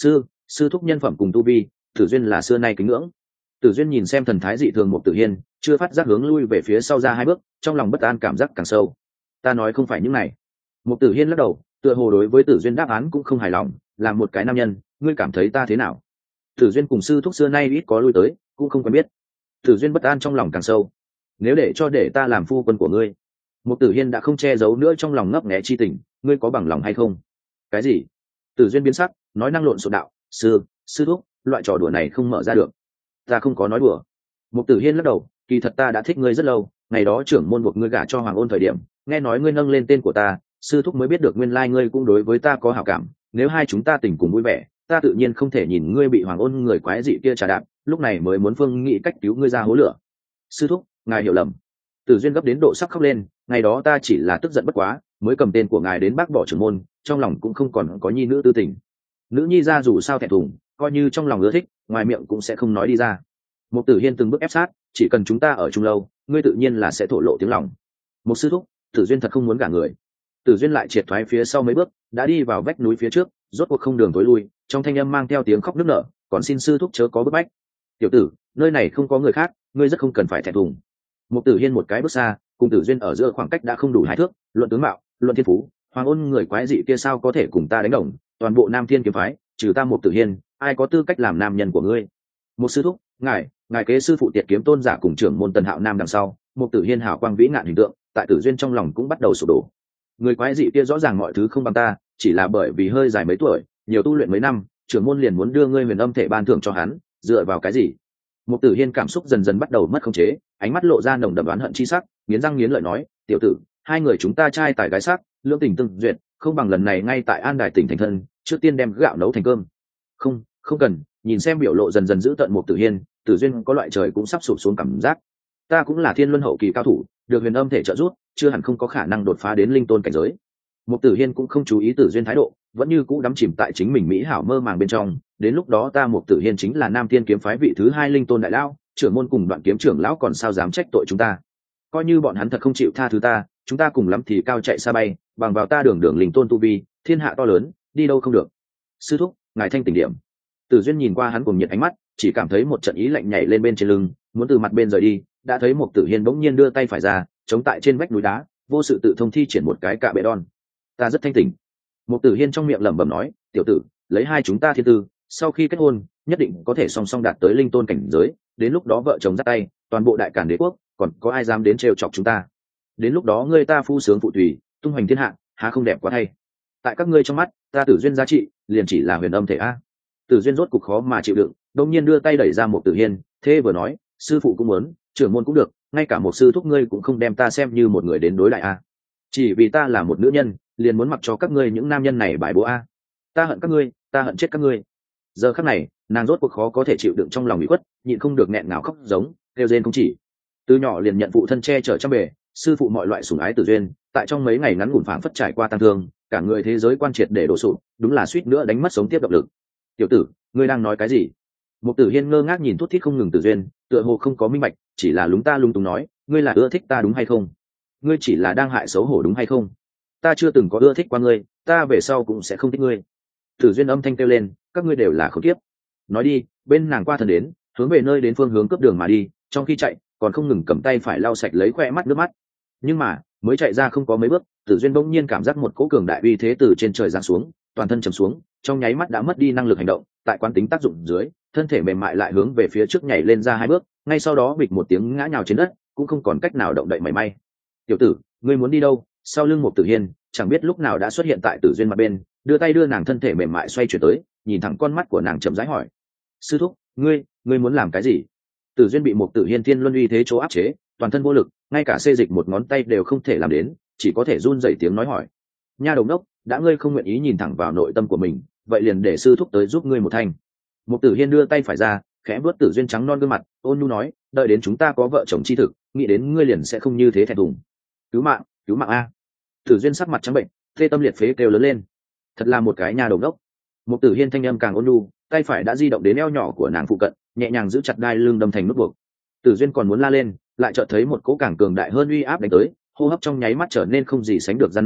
Sư thúc nhân phẩm cùng tu vi, Tử Duyên là xưa nay kính ngưỡng. Tử Duyên nhìn xem thần thái dị thường Mục Tử Hiên, chưa phát giác hướng lui về phía sau ra 2 bước, trong lòng bất an cảm giác càng sâu. Ta nói không phải những này. Mục Tử Hiên lắc đầu, tựa hồ đối với Tử Duyên đáp án cũng không hài lòng, làm một cái nam nhân, ngươi cảm thấy ta thế nào? Tử Duyên cùng sư thúc xưa nay ít có lui tới, cũng không quen biết. Tử Duyên bất an trong lòng càng sâu. Nếu để ta làm phu quân của ngươi. Mục Tử Hiên đã không che giấu nữa trong lòng ngấp nghé chi tình, ngươi có bằng lòng hay không? Cái gì? Tử Duyên biến sắc, nói năng lộn xộn đạo, sư thúc, loại trò đùa này không mở ra được. Ta không có nói đùa. Mục Tử Hiên lắc đầu, kỳ thật ta đã thích ngươi rất lâu, ngày đó trưởng môn buộc ngươi gả cho Hoàng Ôn thời điểm, nghe nói ngươi nâng lên tên của ta, sư thúc mới biết được nguyên lai ngươi cũng đối với ta có hảo cảm, nếu hai chúng ta tình cùng vui vẻ, ta tự nhiên không thể nhìn ngươi bị Hoàng Ôn người quái dị kia trà đạp, lúc này mới muốn phương nghĩ cách cứu ngươi ra hố lửa. Sư thúc, ngài hiểu lầm. Tử Duyên gấp đến độ sắp khóc lên, ngày đó ta chỉ là tức giận bất quá, mới cầm tên của ngài đến bác bỏ trưởng môn, trong lòng cũng không còn có nhi nữ tư tình. Nữ nhi ra dù sao thẹn thùng, coi như trong lòng ưa thích, ngoài miệng cũng sẽ không nói đi ra. Mục Tử Hiên từng bước ép sát, chỉ cần chúng ta ở chung lâu, ngươi tự nhiên là sẽ thổ lộ tiếng lòng. Một sư thúc, Tử Duyên thật không muốn gả người. Tử Duyên lại triệt thoái phía sau mấy bước, đã đi vào vách núi phía trước, rốt cuộc không đường tối lui, trong thanh âm mang theo tiếng khóc nức nở, còn xin sư thúc chớ có bức bách. Tiểu tử, nơi này không có người khác, ngươi rất không cần phải thẹn thùng. Mục Tử Hiên một cái bước xa, cùng Tử Duyên ở giữa khoảng cách đã không đủ 2 thước, luận tướng mạo, luận thiên phú, Hoàng Ôn người quái dị kia sao có thể cùng ta đánh đồng, toàn bộ Nam Thiên kiếm phái, trừ ta Mục Tử Hiên, ai có tư cách làm nam nhân của ngươi? Một sư thúc, ngài kế sư phụ Tiệt Kiếm Tôn giả cùng trưởng môn Tần Hạo Nam đằng sau, Mục Tử Hiên hào quang vĩ ngạn hình tượng, tại Tử Duyên trong lòng cũng bắt đầu sụp đổ. Người quái dị kia rõ ràng mọi thứ không bằng ta, chỉ là bởi vì hơi dài mấy tuổi, nhiều tu luyện mấy năm, trưởng môn liền muốn đưa ngươi huyền âm thể ban thưởng cho hắn, dựa vào cái gì? Mục Tử Hiên cảm xúc dần dần bắt đầu mất khống chế, ánh mắt lộ ra nồng đậm oán hận chi sắc, nghiến răng nghiến lợi nói, "Tiểu tử, hai người chúng ta trai tài gái sắc, lưỡng tình tương duyệt, không bằng lần này ngay tại An Đài tỉnh thành thân, trước tiên đem gạo nấu thành cơm." Không cần. Nhìn xem biểu lộ dần dần giữ tận Mục Tử Hiên, Tử Duyên có loại trời cũng sắp sụp xuống cảm giác. Ta cũng là Thiên Luân hậu kỳ cao thủ, được huyền âm thể trợ giúp, chưa hẳn không có khả năng đột phá đến linh tôn cảnh giới. Mục Tử Hiên cũng không chú ý Tử Duyên thái độ, vẫn như cũ đắm chìm tại chính mình mỹ hảo mơ màng bên trong. Đến lúc đó ta Mục Tử Hiên chính là Nam Thiên kiếm phái vị thứ 2 linh tôn đại lão, trưởng môn cùng Đoạn kiếm trưởng lão còn sao dám trách tội chúng ta? Coi như bọn hắn thật không chịu tha thứ ta, chúng ta cùng lắm thì cao chạy xa bay, bằng vào ta đường linh tôn tu vi, thiên hạ to lớn, đi đâu không được. Sư thúc, ngài thanh tỉnh điểm. Tử Duyên nhìn qua hắn cùng nhiệt ánh mắt, chỉ cảm thấy một trận ý lạnh nhảy lên bên trên lưng, muốn từ mặt bên rời đi, đã thấy Mục Tử Hiên bỗng nhiên đưa tay phải ra, chống tại trên vách núi đá, vô sự tự thông thi triển một cái cạ bệ đòn. Ta rất thanh tỉnh. Mục Tử Hiên trong miệng lẩm bẩm nói, tiểu tử, lấy hai chúng ta thiên tư, sau khi kết hôn, nhất định có thể song song đạt tới linh tôn cảnh giới, đến lúc đó vợ chồng dắt tay, toàn bộ đại càn đế quốc, còn có ai dám đến trêu chọc chúng ta? Đến lúc đó ngươi ta phu sướng phụ tùy, tung hoành thiên hạ, há không đẹp quá thay? Tại các ngươi trong mắt, ta Tử Duyên giá trị, liền chỉ là huyền âm thể a. Tử Duyên rốt cục khó mà chịu đựng, đột nhiên đưa tay đẩy ra Mục Tử Hiên, thế vừa nói, sư phụ cũng muốn, trưởng môn cũng được, ngay cả một sư thúc ngươi cũng không đem ta xem như một người đến đối lại a. Chỉ vì ta là một nữ nhân, liền muốn mặc cho các ngươi những nam nhân này bài bố a. Ta hận các ngươi, ta hận chết các ngươi. Giờ khắc này, nàng rốt cuộc khó có thể chịu đựng trong lòng ủy khuất, nhịn không được nghẹn ngào khóc giống, kêu rên không chỉ. Từ nhỏ liền nhận phụ thân che chở trăm bề, sư phụ mọi loại sủng ái Tử Duyên, tại trong mấy ngày ngắn ngủn phảng phất trải qua tăng thương, cả người thế giới quan triệt để đổ sụp, đúng là suýt nữa đánh mất sống tiếp động lực. Tiểu tử, ngươi đang nói cái gì? Mục Tử Hiên ngơ ngác nhìn thút thít không ngừng Tử Duyên, tựa hồ không có minh bạch, chỉ là lúng ta lung tung nói, ngươi là ưa thích ta đúng hay không? Ngươi chỉ là đang hại xấu hổ đúng hay không? Ta chưa từng có ưa thích qua ngươi, ta về sau cũng sẽ không thích ngươi. Tử Duyên âm thanh kêu lên, các ngươi đều là khốn kiếp. Nói đi, bên nàng qua thần đến, hướng về nơi đến phương hướng cướp đường mà đi, trong khi chạy, còn không ngừng cầm tay phải lau sạch lấy khóe mắt nước mắt. Nhưng mà, mới chạy ra không có mấy bước, Tử Duyên bỗng nhiên cảm giác một cỗ cường đại uy thế từ trên trời giáng xuống, toàn thân trầm xuống, trong nháy mắt đã mất đi năng lực hành động, tại quán tính tác dụng dưới, thân thể mềm mại lại hướng về phía trước nhảy lên ra 2 bước, ngay sau đó bịch một tiếng ngã nhào trên đất, cũng không còn cách nào động đậy mảy may. Tiểu tử, ngươi muốn đi đâu? Sau lưng Mục Tử Hiên, chẳng biết lúc nào đã xuất hiện tại Tử Duyên mặt bên, đưa tay đưa nàng thân thể mềm mại xoay chuyển tới, nhìn thẳng con mắt của nàng chậm rãi hỏi: sư thúc, ngươi muốn làm cái gì? Tử Duyên bị Mục Tử Hiên thiên luân uy thế chỗ áp chế, toàn thân vô lực, ngay cả xê dịch một ngón tay đều không thể làm đến, chỉ có thể run rẩy tiếng nói hỏi: nha đầu đốc, đã ngươi không nguyện ý nhìn thẳng vào nội tâm của mình, vậy liền để sư thúc tới giúp ngươi một thành. Mục Tử Hiên đưa tay phải ra, khẽ vuốt Tử Duyên trắng non gương mặt, ôn nhu nói: đợi đến chúng ta có vợ chồng chi thực, nghĩ đến ngươi liền sẽ không như thế thẹn thùng. Cứu mạng a! Tử Duyên sắc mặt trắng bệnh, tê tâm liệt phế kêu lớn lên. Thật là một cái nha đầu đốc. Mục Tử Hiên thanh âm càng ôn nhu, tay phải đã di động đến eo nhỏ của nàng phụ cận, nhẹ nhàng giữ chặt đai lưng đâm thành nút buộc. Tử Duyên còn muốn la lên, lại chợt thấy một cỗ càng cường đại hơn uy áp đánh tới, hô hấp trong nháy mắt trở nên không gì sánh được gian nan,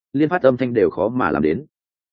liên phát âm thanh đều khó mà làm đến.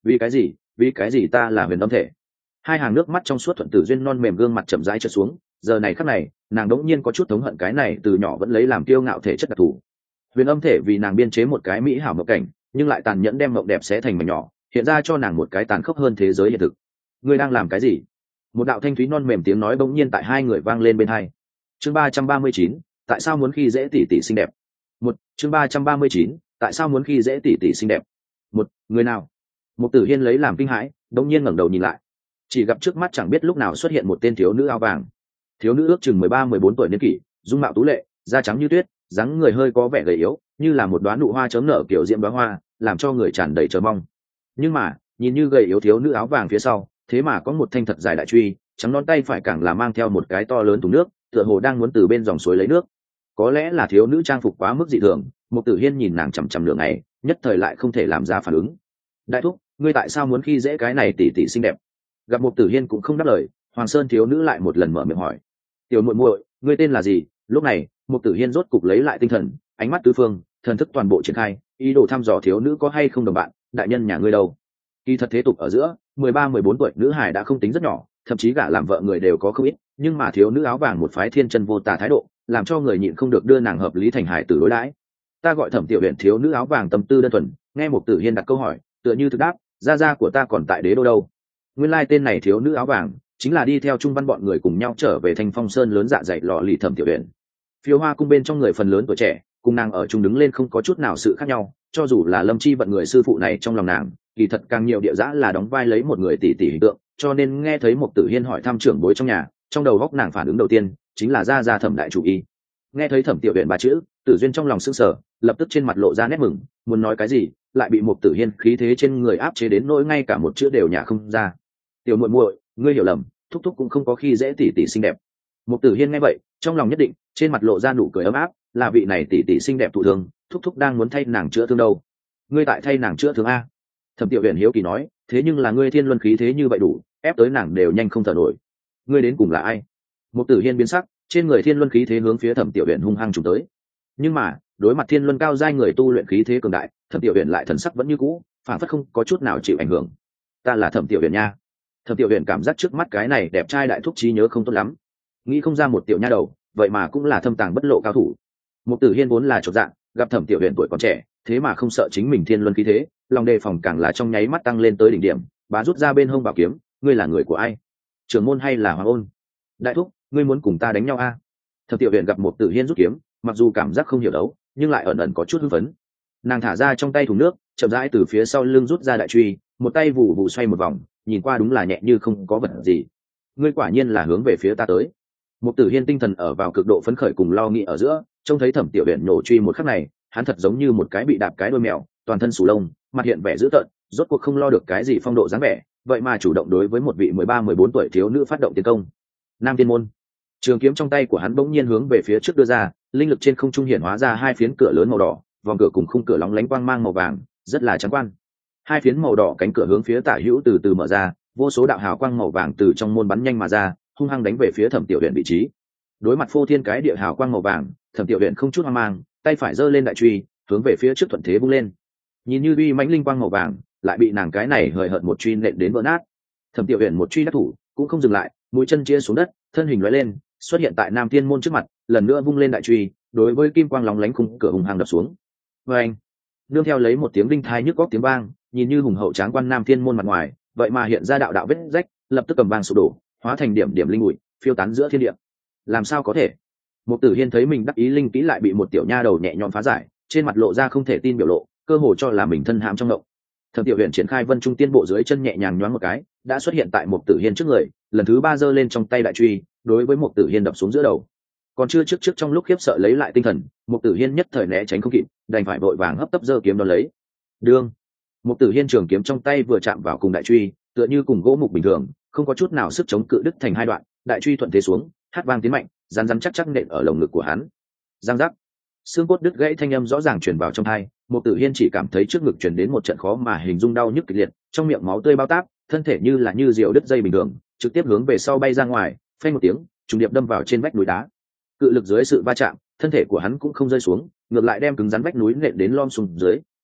Vì cái gì ta là huyền âm thể? Hai hàng nước mắt trong suốt thuận tử duyên non mềm gương mặt chậm rãi trượt xuống. Giờ này khắc này, nàng đống nhiên có chút thống hận cái này từ nhỏ vẫn lấy làm kiêu ngạo thể chất đặc thù. Huyền âm thể vì nàng biên chế một cái mỹ hảo mộng cảnh, nhưng lại tàn nhẫn đem mộng đẹp xé thành mảnh nhỏ, hiện ra cho nàng một cái tàn khốc hơn thế giới hiện thực. Ngươi đang làm cái gì? Một đạo thanh thúy non mềm tiếng nói bỗng nhiên tại hai người vang lên bên hai. Chương 339, tại sao muốn khi dễ tỷ tỷ xinh đẹp? Chương 339, tại sao muốn khi dễ tỷ tỷ xinh đẹp? Người nào? Mục Tử Hiên lấy làm kinh hãi, đống nhiên ngẩng đầu nhìn lại, chỉ gặp trước mắt chẳng biết lúc nào xuất hiện một tên thiếu nữ áo vàng. Thiếu nữ ước chừng 13-14 tuổi niên kỷ, dung mạo tú lệ, da trắng như tuyết, dáng người hơi có vẻ gầy yếu, như là một đóa nụ hoa chớm nở kiểu diễm đóa hoa, làm cho người tràn đầy chờ mong. Nhưng mà, nhìn như gầy yếu thiếu nữ áo vàng phía sau, thế mà có một thanh thật dài đại truy, trắng non tay phải càng là mang theo một cái to lớn thùng nước, tựa hồ đang muốn từ bên dòng suối lấy nước. Có lẽ là thiếu nữ trang phục quá mức dị thường, Mục Tử Hiên nhìn nàng chằm chằm nửa ngày, nhất thời lại không thể làm ra phản ứng. Đại thúc, ngươi tại sao muốn khi dễ cái này tỷ tỷ xinh đẹp? Gặp Mục Tử Hiên cũng không đáp lời, Hoàng Sơn thiếu nữ lại một lần mở miệng hỏi. Tiểu muội muội, ngươi tên là gì? Lúc này, Mục Tử Hiên rốt cục lấy lại tinh thần, ánh mắt tứ phương, thần thức toàn bộ triển khai, ý đồ thăm dò thiếu nữ có hay không đồng bạn, đại nhân nhà ngươi đâu? Kỳ thật thế tục ở giữa, 13-14 tuổi nữ hài đã không tính rất nhỏ, thậm chí cả làm vợ người đều có không ít, nhưng mà thiếu nữ áo vàng một phái thiên chân vô tà thái độ, làm cho người nhịn không được đưa nàng hợp lý thành hài tử đối đãi. Ta gọi Thẩm Tiểu Uyển. Thiếu nữ áo vàng tâm tư đơn thuần, nghe Mục Tử Hiên đặt câu hỏi, tựa như thực đáp, gia gia của ta còn tại Đế Đô đâu. Nguyên lai tên này thiếu nữ áo vàng chính là đi theo Trung Văn bọn người cùng nhau trở về Thanh Phong Sơn lớn dạ dày lọ lì Thẩm Tiểu Uyển. Phiêu Hoa cung bên trong người phần lớn tuổi trẻ, cùng nàng ở chung đứng lên không có chút nào sự khác nhau, cho dù là Lâm Chi vận người sư phụ này trong lòng nàng, kỳ thật càng nhiều địa dã là đóng vai lấy một người tỷ tỷ hình tượng, cho nên nghe thấy Mục Tử Hiên hỏi thăm trưởng bối trong nhà, trong đầu góc nàng phản ứng đầu tiên chính là gia Thẩm đại chủ y. Nghe thấy Thẩm Tiểu Uyển ba chữ, Tử Duyên trong lòng sững sờ, lập tức trên mặt lộ ra nét mừng, muốn nói cái gì, lại bị Mục Tử Hiên khí thế trên người áp chế đến nỗi ngay cả một chữ đều nhả không ra. Tiểu muội muội, ngươi hiểu lầm, thúc thúc cũng không có khi dễ tỷ tỷ xinh đẹp. Mục Tử Hiên nghe vậy, trong lòng nhất định, trên mặt lộ ra nụ cười ấm áp, là vị này tỷ tỷ xinh đẹp thụ thương, thúc thúc đang muốn thay nàng chữa thương đâu. Ngươi tại thay nàng chữa thương a? Thẩm Tiểu Uyển hiếu kỳ nói, thế nhưng là ngươi thiên luân khí thế như vậy đủ, ép tới nàng đều nhanh không thở nổi. Ngươi đến cùng là ai? Mục Tử Hiên biến sắc, trên người thiên luân khí thế hướng phía Thẩm Tiểu Uyển hung hăng trùng tới. Nhưng mà, đối mặt thiên luân cao giai người tu luyện khí thế cường đại, Thẩm Tiểu Uyển lại thần sắc vẫn như cũ, phản phất không có chút nào chịu ảnh hưởng. Ta là Thẩm Tiểu Uyển nha. Thẩm Tiểu Uyển cảm giác trước mắt cái này đẹp trai đại thúc trí nhớ không tốt lắm, nghĩ không ra một tiểu nha đầu, vậy mà cũng là thâm tàng bất lộ cao thủ. Mục Tử Hiên vốn là chột dạ, gặp Thẩm Tiểu Uyển tuổi còn trẻ, thế mà không sợ chính mình thiên luân khí thế, lòng đề phòng càng là trong nháy mắt tăng lên tới đỉnh điểm, bá rút ra bên hông bảo kiếm, ngươi là người của ai? Trưởng môn hay là Hoàng Ôn? Đại thúc, ngươi muốn cùng ta đánh nhau a? Thẩm Tiểu Uyển gặp Mục Tử Hiên rút kiếm, mặc dù cảm giác không hiểu đấu, nhưng lại ẩn ẩn có chút hưng phấn. Nàng thả ra trong tay thùng nước, chậm rãi từ phía sau lưng rút ra đại truy, một tay vụ vụ xoay một vòng, nhìn qua đúng là nhẹ như không có vật gì. Ngươi quả nhiên là hướng về phía ta tới. Mục Tử Hiên tinh thần ở vào cực độ phấn khởi cùng lo nghĩ ở giữa, trông thấy Thẩm Tiểu Uyển nổ truy một khắc này, hắn thật giống như một cái bị đạp cái đuôi mèo, toàn thân sù lông, mặt hiện vẻ dữ tợn, rốt cuộc không lo được cái gì phong độ dáng vẻ, vậy mà chủ động đối với một vị 13-14 tuổi thiếu nữ phát động tiến công. Nam Thiên môn. Trường kiếm trong tay của hắn bỗng nhiên hướng về phía trước đưa ra, linh lực trên không trung hiển hóa ra hai phiến cửa lớn màu đỏ, vòng cửa cùng khung cửa lóng lánh quang mang màu vàng, rất là trắng quan. Hai phiến màu đỏ cánh cửa hướng phía tả hữu từ từ mở ra, vô số đạo hào quang màu vàng từ trong môn bắn nhanh mà ra, hung hăng đánh về phía Thẩm Tiểu Uyển vị trí. Đối mặt phô thiên cái địa hào quang màu vàng, Thẩm Tiểu Uyển không chút hoang mang, tay phải giơ lên đại truy, hướng về phía trước thuận thế vung lên. Nhìn như uy mãnh linh quang màu vàng, lại bị nàng cái này hời hợt một truy nện đến vỡ nát. Thẩm Tiểu Uyển một truy đắc thủ, cũng không dừng lại, mũi chân chia xuống đất, thân hình lóe lên, xuất hiện tại Nam Thiên môn trước mặt, lần nữa vung lên đại truy, đối với kim quang lóng lánh khung cửa hùng hăng đập xuống. Oeng! Nương theo lấy một tiếng đinh thai nhức góc tiếng vang, nhìn như hùng hậu tráng quan Nam Thiên môn mặt ngoài, vậy mà hiện ra đạo đạo vết rách, lập tức cầm vang sụp đổ, hóa thành điểm điểm linh bụi, phiêu tán giữa thiên địa. Làm sao có thể? Mục Tử Hiên thấy mình đắc ý linh kỹ lại bị một tiểu nha đầu nhẹ nhõm phá giải, trên mặt lộ ra không thể tin biểu lộ, cơ hồ cho là mình thân hãm trong ngộng. Thẩm Tiểu Uyển triển khai Vân Trung Tiên bộ dưới chân nhẹ nhàng nhoáng một cái, đã xuất hiện tại Mục Tử Hiên trước người, lần thứ ba giơ lên trong tay đại truy, đối với Mục Tử Hiên đập xuống giữa đầu. Còn chưa trước trong lúc khiếp sợ lấy lại tinh thần, Mục Tử Hiên nhất thời né tránh không kịp, đành phải vội vàng hấp tấp giơ kiếm đón lấy. Đương, Mục Tử Hiên trường kiếm trong tay vừa chạm vào cùng đại truy, tựa như cùng gỗ mục bình thường, không có chút nào sức chống cự, đứt thành hai đoạn, đại truy thuận thế xuống, hát vang tiến mạnh, rắn rắn chắc chắc nện ở lồng ngực của hắn. Giang giác, xương cốt đứt gãy thanh âm rõ ràng truyền vào trong tai. Mục Tử Hiên chỉ cảm thấy trước ngực truyền đến một trận khó mà hình dung đau nhức kịch liệt, trong miệng máu tươi bao táp, thân thể như là diều đứt dây bình thường, trực tiếp hướng về sau bay ra ngoài, phanh một tiếng, trùng điệp đâm vào trên vách núi đá. Cự lực dưới sự va chạm, thân thể của hắn cũng không rơi xuống, ngược lại đem cứng rắn vách núi nện đến lom xuống dưới,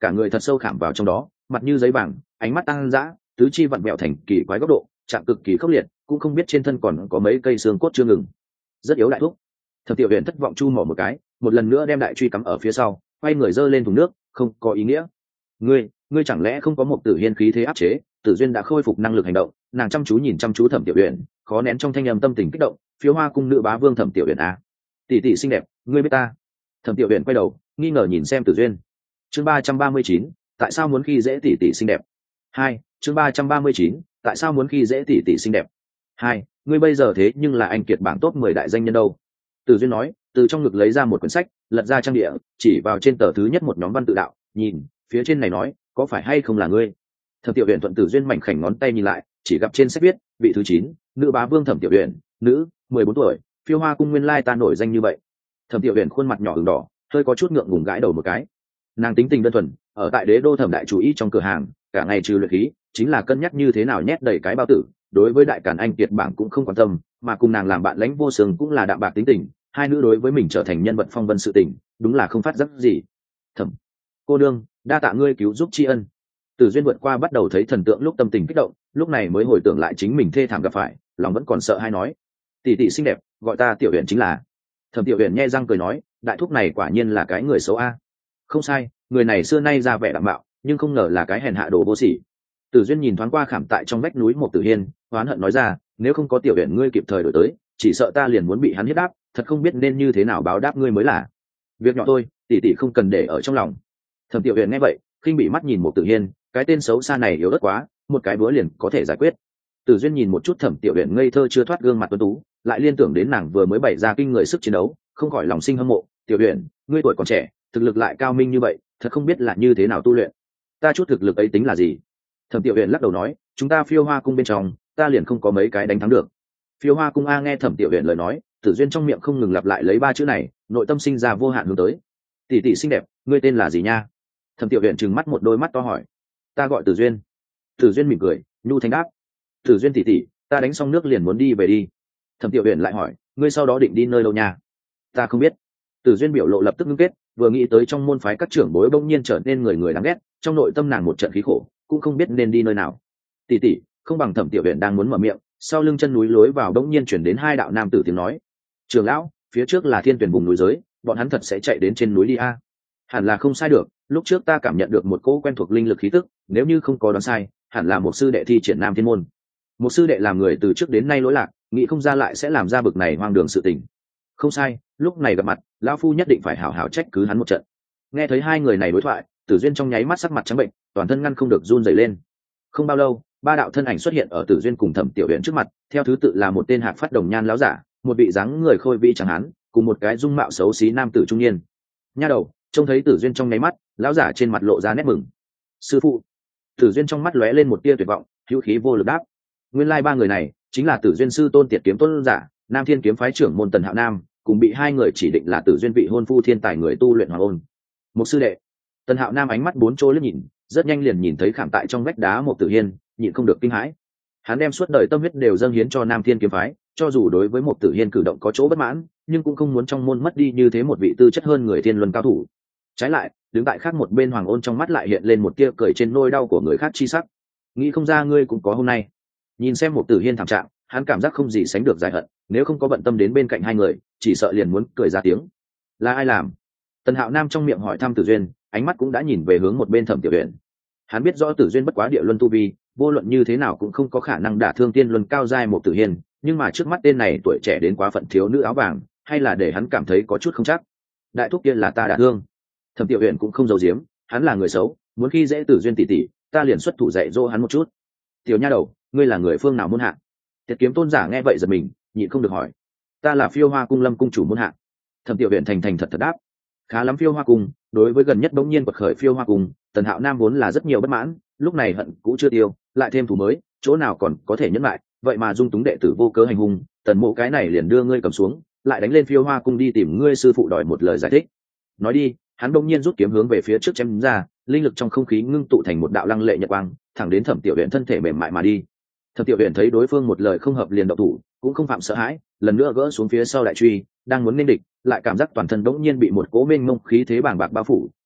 cả người thật sâu khảm vào trong đó, mặt như giấy vàng, ánh mắt tăng dã, tứ chi vặn vẹo thành kỳ quái góc độ, chạm cực kỳ khốc liệt, cũng không biết trên thân còn có mấy cây xương cốt chưa ngừng. Rất yếu đại thúc. Thẩm Tiểu Huyền thất vọng chu mỏ một cái, một lần nữa đem đại truy cắm ở phía sau, quay người giơ lên thùng nước, không có ý nghĩa. Ngươi chẳng lẽ không có một Tử Hiên khí thế áp chế? Tử Duyên đã khôi phục năng lực hành động, nàng chăm chú nhìn chăm chú Thẩm Tiểu Huyền, khó nén trong thanh âm tâm tình kích động. Phiếu Hoa cung nữ bá vương Thẩm Tiểu Huyền à? Tỷ tỷ xinh đẹp, ngươi biết ta? Thẩm Tiểu Huyền quay đầu, nghi ngờ nhìn xem Tử Duyên. Chương 339, tại sao muốn khi dễ tỷ tỷ xinh đẹp? 2, chương 339, tại sao muốn khi dễ tỷ tỷ xinh đẹp? 2, ngươi bây giờ thế nhưng là anh kiệt bảng top 10 đại danh nhân đâu? Tử Duyên nói, từ trong ngực lấy ra một quyển sách, lật ra trang địa, chỉ vào trên tờ thứ nhất một nhóm văn tự đạo, nhìn, phía trên này nói, có phải hay không là ngươi? Thẩm Tiểu Huyền thuận Tử Duyên mảnh khảnh ngón tay nhìn lại, chỉ gặp trên sách viết, vị thứ 9, nữ bá vương Thẩm Tiểu Huyền, nữ, 14 tuổi, Phiêu Hoa cung nguyên lai ta nổi danh như vậy. Thẩm Tiểu Huyền khuôn mặt nhỏ ửng đỏ, hơi có chút ngượng ngùng gãi đầu một cái. Nàng tính tình đơn thuần, ở tại Đế đô Thẩm đại chủ ý trong cửa hàng, cả ngày trừ luyện khí, chính là cân nhắc như thế nào nhét đầy cái bao tử, đối với đại càn anh kiệt bảng cũng không quan tâm, mà cùng nàng làm bạn lãnh vô sừng cũng là đạm bạc tính tình, hai nữ đối với mình trở thành nhân vật phong vân sự tình, đúng là không phát giác gì. Thẩm cô đương, đa tạ ngươi cứu giúp tri ân. Tử Duyên vượt qua bắt đầu thấy thần tượng lúc tâm tình kích động, lúc này mới hồi tưởng lại chính mình thê thảm gặp phải, lòng vẫn còn sợ hay nói, tỷ tỷ xinh đẹp, gọi ta Tiểu Huyền chính là. Thẩm Tiểu Huyền nhe răng cười nói, đại thúc này quả nhiên là cái người xấu a. Không sai, người này xưa nay ra vẻ đạm bạo, nhưng không ngờ là cái hèn hạ đồ vô sỉ. Tử Duyên nhìn thoáng qua khảm tại trong vách núi một Tử Hiên, oán hận nói ra, nếu không có Tiểu Huyền ngươi kịp thời đổi tới, chỉ sợ ta liền muốn bị hắn hiếp đáp, thật không biết nên như thế nào báo đáp ngươi mới là. Việc nhỏ thôi, tỷ tỷ không cần để ở trong lòng. Thẩm Tiểu Huyền nghe vậy, khinh bị mắt nhìn một Tử Hiên, cái tên xấu xa này yếu ớt quá, một cái búa liền có thể giải quyết. Tử Duyên nhìn một chút Thẩm Tiểu Huyền ngây thơ chưa thoát gương mặt tuấn tú, lại liên tưởng đến nàng vừa mới bày ra kinh người sức chiến đấu, không khỏi lòng sinh hâm mộ. Tiểu Huyền, ngươi tuổi còn trẻ, thực lực lại cao minh như vậy, thật không biết là như thế nào tu luyện. Ta chút thực lực ấy tính là gì? Thẩm Tiểu Huyền lắc đầu nói, chúng ta Phiêu Hoa cung bên trong, ta liền không có mấy cái đánh thắng được. Phiêu Hoa cung a. Nghe Thẩm Tiểu Huyền lời nói, Tử Duyên trong miệng không ngừng lặp lại lấy ba chữ này, nội tâm sinh ra vô hạn hướng tới. Tỷ tỷ xinh đẹp, ngươi tên là gì nha? Thẩm Tiểu Huyền trừng mắt một đôi mắt to hỏi. Ta gọi Tử Duyên. Tử Duyên mỉm cười, nhu thanh đáp. Tử Duyên tỷ tỷ, ta đánh xong nước liền muốn đi về đi. Thẩm Tiểu Huyền lại hỏi, ngươi sau đó định đi nơi đâu nha? Ta không biết. Tử Duyên biểu lộ lập tức ngưng kết, vừa nghĩ tới trong môn phái các trưởng bối bỗng nhiên trở nên người đáng ghét, trong nội tâm nàng một trận khí khổ, cũng không biết nên đi nơi nào. Tỷ tỷ, không bằng. Thẩm Tiểu Huyền đang muốn mở miệng, sau lưng chân núi lối vào bỗng nhiên chuyển đến hai đạo nam tử tiếng nói, trưởng lão, phía trước là Thiên Tuyển vùng núi giới, bọn hắn thật sẽ chạy đến trên núi đi a? Hẳn là không sai được, lúc trước ta cảm nhận được một cỗ quen thuộc linh lực khí tức, nếu như không có đoán sai, hẳn là một sư đệ thi triển Nam Thiên môn. Một sư đệ làm người từ trước đến nay lỗi lạc, nghĩ không ra lại sẽ làm ra bực này hoang đường sự tình. Không sai, lúc này gặp mặt, lão phu nhất định phải hảo hảo trách cứ hắn một trận. Nghe thấy hai người này đối thoại, Tử Duyên trong nháy mắt sắc mặt trắng bệnh, toàn thân ngăn không được run rẩy lên. Không bao lâu, ba đạo thân ảnh xuất hiện ở Tử Duyên cùng Thẩm Tiểu Huyền trước mặt, theo thứ tự là một tên hạc phát đồng nhan lão giả, một vị dáng người khôi vĩ chẳng hán, cùng một cái dung mạo xấu xí nam tử trung niên. Nha đầu, trông thấy Tử Duyên trong nháy mắt, lão giả trên mặt lộ ra nét mừng. Sư phụ. Tử Duyên trong mắt lóe lên một tia tuyệt vọng, hữu khí vô lực đáp. Nguyên lai ba người này chính là Tử Duyên sư tôn Tiệt kiếm tôn giả, Nam Thiên kiếm phái trưởng môn Tần Hạo Nam, cùng bị hai người chỉ định là Tử Duyên vị hôn phu thiên tài người tu luyện Hoàng Ôn. Một sư đệ. Tần Hạo Nam ánh mắt bốn chỗ liếc nhìn, rất nhanh liền nhìn thấy khảm tại trong vách đá một Tử Hiên, nhịn không được kinh hãi. Hắn đem suốt đời tâm huyết đều dâng hiến cho Nam Thiên kiếm phái, cho dù đối với một Tử Hiên cử động có chỗ bất mãn, nhưng cũng không muốn trong môn mất đi như thế một vị tư chất hơn người thiên luân cao thủ. Trái lại, đứng tại khác một bên Hoàng Ôn trong mắt lại hiện lên một tia cười trên nôi đau của người khác chi sắc. Nghĩ không ra ngươi cũng có hôm nay. Nhìn xem một Tử Hiên thảm trạng, hắn cảm giác không gì sánh được giải hận, nếu không có bận tâm đến bên cạnh hai người, chỉ sợ liền muốn cười ra tiếng. Là ai làm? Tần Hạo Nam trong miệng hỏi thăm Tử Duyên, ánh mắt cũng đã nhìn về hướng một bên Thẩm Tiểu Huyền. Hắn biết rõ Tử Duyên bất quá địa luân tu vi, vô luận như thế nào cũng không có khả năng đả thương tiên luân cao giai một Tử Hiên, nhưng mà trước mắt tên này tuổi trẻ đến quá phận thiếu nữ áo vàng, hay là để hắn cảm thấy có chút không chắc. Đại thúc kia là ta đả thương. Thẩm Tiểu Huyền cũng không giấu giếm, hắn là người xấu, muốn khi dễ Tử Duyên tỷ tỷ, ta liền xuất thủ dạy dỗ hắn một chút. Tiểu nha đầu, ngươi là người phương nào môn hạ? Tiệt kiếm tôn giả nghe vậy giật mình, nhịn không được hỏi. Ta là Phiêu Hoa cung Lâm cung chủ môn hạ. Thẩm Tiểu Huyền thành thật đáp. Khá lắm Phiêu Hoa cung, đối với gần nhất bỗng nhiên bật khởi Phiêu Hoa cung, Tần Hạo Nam vốn là rất nhiều bất mãn, lúc này hận cũ chưa tiêu, lại thêm thù mới, chỗ nào còn có thể nhẫn lại, vậy mà dung túng đệ tử vô cớ hành hung, Tần Mộ cái này liền đưa ngươi cầm xuống, lại đánh lên Phiêu Hoa cung đi tìm ngươi sư phụ đòi một lời giải thích. Nói đi, hắn bỗng nhiên rút kiếm hướng về phía trước chém ra, linh lực trong không khí ngưng tụ thành một đạo lăng lệ nhật quang, thẳng đến Thẩm Tiểu Huyền thân thể mềm mại mà đi. Thẩm Tiểu Huyền thấy đối phương một lời không hợp liền động thủ, cũng không phạm sợ hãi, lần nữa gỡ xuống phía sau đại truy, đang muốn nên địch, lại cảm giác toàn thân bỗng nhiên bị một cỗ mênh mông khí thế bàng bạc bao phủ,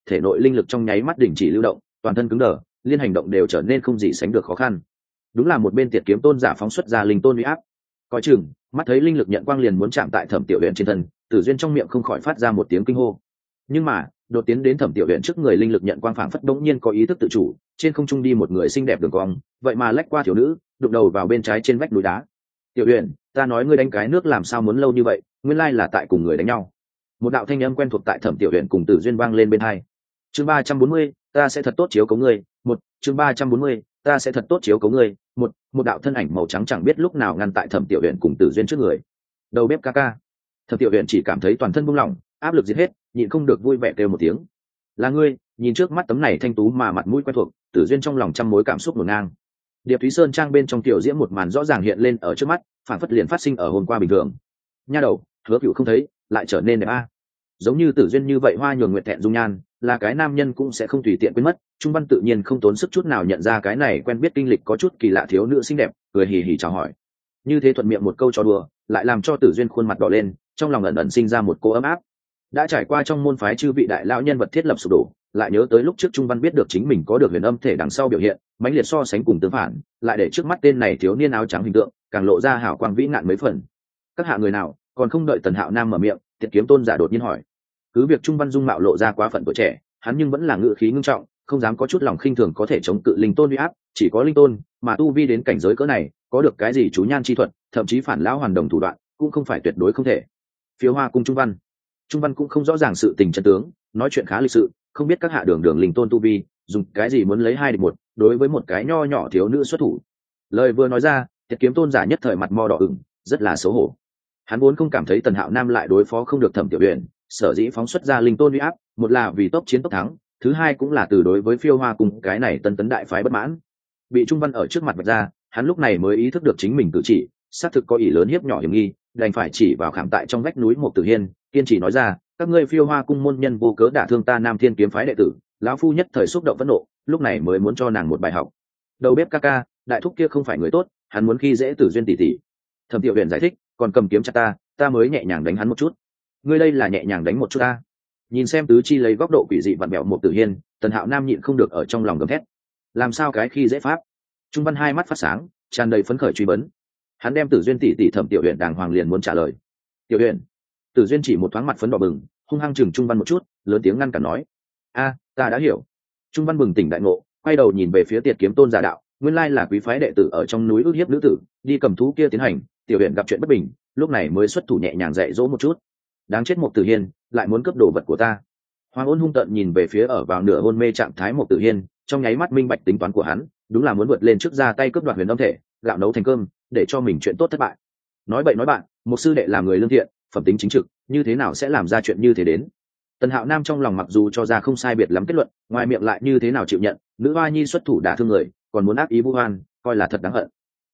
thể nội linh lực trong nháy mắt đình chỉ lưu động, toàn thân cứng đờ, liên hành động đều trở nên không gì sánh được khó khăn. Đúng là một bên Tiệt Kiếm Tôn giả phóng xuất ra linh tôn uy áp. Coi chừng, mắt thấy linh lực nhận quang liền muốn chạm tại Thẩm Tiểu Uyển trên thân, Tử Duyên trong miệng không khỏi phát ra một tiếng kinh hô. Nhưng mà, đột tiến đến Thẩm Tiểu Uyển trước người linh lực nhận quang phảng phất đống nhiên có ý thức tự chủ, trên không trung đi một người xinh đẹp đường cong, vậy mà lách qua thiếu nữ, đụng đầu vào bên trái trên vách núi đá. Tiểu Uyển, ta nói ngươi đánh cái nước làm sao muốn lâu như vậy, nguyên lai là tại cùng người đánh nhau. Một đạo thanh âm quen thuộc tại Thẩm Tiểu Uyển cùng Tử Duyên vang lên bên tai. Chương 340, ta sẽ thật tốt chiếu cố ngươi. Chương 340, ta sẽ thật tốt chiếu cố ngươi. Một đạo thân ảnh màu trắng chẳng biết lúc nào ngăn tại Thẩm Tiểu Uyển cùng Tử Duyên trước người. Đầu bếp ca ca. Thẩm Tiểu Uyển chỉ cảm thấy toàn thân buông lỏng, áp lực giết hết, nhịn không được vui vẻ kêu một tiếng. Là ngươi? Nhìn trước mắt tấm này thanh tú mà mặt mũi quen thuộc, Tử Duyên trong lòng trăm mối cảm xúc ngổn ngang. Điệp Thúy Sơn trang bên trong tiểu diễm một màn rõ ràng hiện lên ở trước mắt, phản phất liền phát sinh ở hôm qua bình thường. Nha đầu, Hứa Cửu không thấy, lại trở nên đẹp a. Giống như Tử Duyên như vậy hoa nhường nguyệt thẹn dung nhan, là cái nam nhân cũng sẽ không tùy tiện quên mất. Trung Văn tự nhiên không tốn sức chút nào nhận ra cái này quen biết kinh lịch có chút kỳ lạ thiếu nữ xinh đẹp, cười hì hì chào hỏi. Như thế thuận miệng một câu trò đùa, lại làm cho Tử Duyên khuôn mặt đỏ lên, trong lòng ẩn ẩn sinh ra một cô ấm áp. Đã trải qua trong môn phái chư vị đại lão nhân vật thiết lập sụp đổ, lại nhớ tới lúc trước Trung Văn biết được chính mình có được huyền âm thể đằng sau biểu hiện, mãnh liệt so sánh cùng tương phản, lại để trước mắt tên này thiếu niên áo trắng hình tượng, càng lộ ra hào quang vĩ ngạn mấy phần. Các hạ người nào, còn không đợi Tần Hạo Nam mở miệng, Tiệt Kiếm Tôn giả đột nhiên hỏi. Cứ việc Trung Văn dung mạo lộ ra quá phận tuổi trẻ, hắn nhưng vẫn là ngự khí ngưng trọng, không dám có chút lòng khinh thường có thể chống cự linh tôn uy áp, chỉ có linh tôn, mà tu vi đến cảnh giới cỡ này, có được cái gì chú nhan chi thuật, thậm chí phản lão hoàn đồng thủ đoạn, cũng không phải tuyệt đối không thể. Phiếu Hoa cung Trung Văn cũng không rõ ràng sự tình chân tướng, nói chuyện khá lịch sự, không biết các hạ đường linh tôn tu vi, dùng cái gì muốn lấy 2 địch 1, đối với một cái nho nhỏ thiếu nữ xuất thủ. Lời vừa nói ra, Tiệt Kiếm Tôn giả nhất thời mặt mo đỏ ửng, rất là xấu hổ. Hắn vốn không cảm thấy Tần Hạo Nam lại đối phó không được Thẩm Tiểu Uyển, sở dĩ phóng xuất ra linh tôn uy áp, một là vì tốc chiến tốc thắng, thứ hai cũng là từ đối với Phiêu Hoa cung cái này tân tấn đại phái bất mãn. Bị Trung Văn ở trước mặt vạch ra, hắn lúc này mới ý thức được chính mình cử chỉ, xác thực có ý lớn hiếp nhỏ hiểm nghi, đành phải chỉ vào khảm tại trong vách núi một Tử Hiên, kiên trì nói ra, các ngươi Phiêu Hoa cung môn nhân vô cớ đả thương ta Nam Thiên kiếm phái đệ tử, lão phu nhất thời xúc động phẫn nộ, lúc này mới muốn cho nàng một bài học. Đầu bếp ca ca, đại thúc kia không phải người tốt, hắn muốn khi dễ Tử Duyên tỷ tỷ. Thẩm Tiểu Uyển giải thích, còn cầm kiếm chặt ta mới nhẹ nhàng đánh hắn một chút. Ngươi đây là nhẹ nhàng đánh một chút ta. Nhìn xem tứ chi lấy góc độ quỷ dị vặn bẹo một Tử Hiên, Tần Hạo Nam nhịn không được ở trong lòng gầm thét. Làm sao cái khi dễ pháp? Trung Văn hai mắt phát sáng, tràn đầy phấn khởi truy vấn. Hắn đem Tử Duyên tỷ tỷ Thẩm Tiểu Uyển đàng hoàng liền muốn trả lời. Tiểu Uyển. Tử Duyên chỉ một thoáng mặt phấn đỏ bừng, hung hăng chừng Trung Văn một chút, lớn tiếng ngăn cản nói: ta đã hiểu. Trung Văn bừng tỉnh đại ngộ, quay đầu nhìn về phía Tiệt Kiếm Tôn giả đạo, nguyên lai là quý phái đệ tử ở trong núi ước hiếp nữ tử, đi cầm thú kia tiến hành, Tiểu Uyển gặp chuyện bất bình, lúc này mới xuất thủ nhẹ nhàng dạy dỗ một chút. Đáng chết một Tử Hiên, lại muốn cướp đồ vật của ta. Hoàng Ôn hung tợn nhìn về phía ở vào nửa hôn mê trạng thái một Tử Hiên, trong nháy mắt minh bạch tính toán của hắn, đúng là muốn vượt lên trước ra tay cướp đoạt huyền âm thể, gạo nấu thành cơm, để cho mình chuyện tốt thất bại. Nói bậy nói bạn, một sư đệ làm người lương thiện, phẩm tính chính trực, như thế nào sẽ làm ra chuyện như thế đến? Tần Hạo Nam trong lòng mặc dù cho ra không sai biệt lắm kết luận, ngoài miệng lại như thế nào chịu nhận, nữ hoa nhi xuất thủ đả thương người, còn muốn ác ý vu oan, coi là thật đáng hận.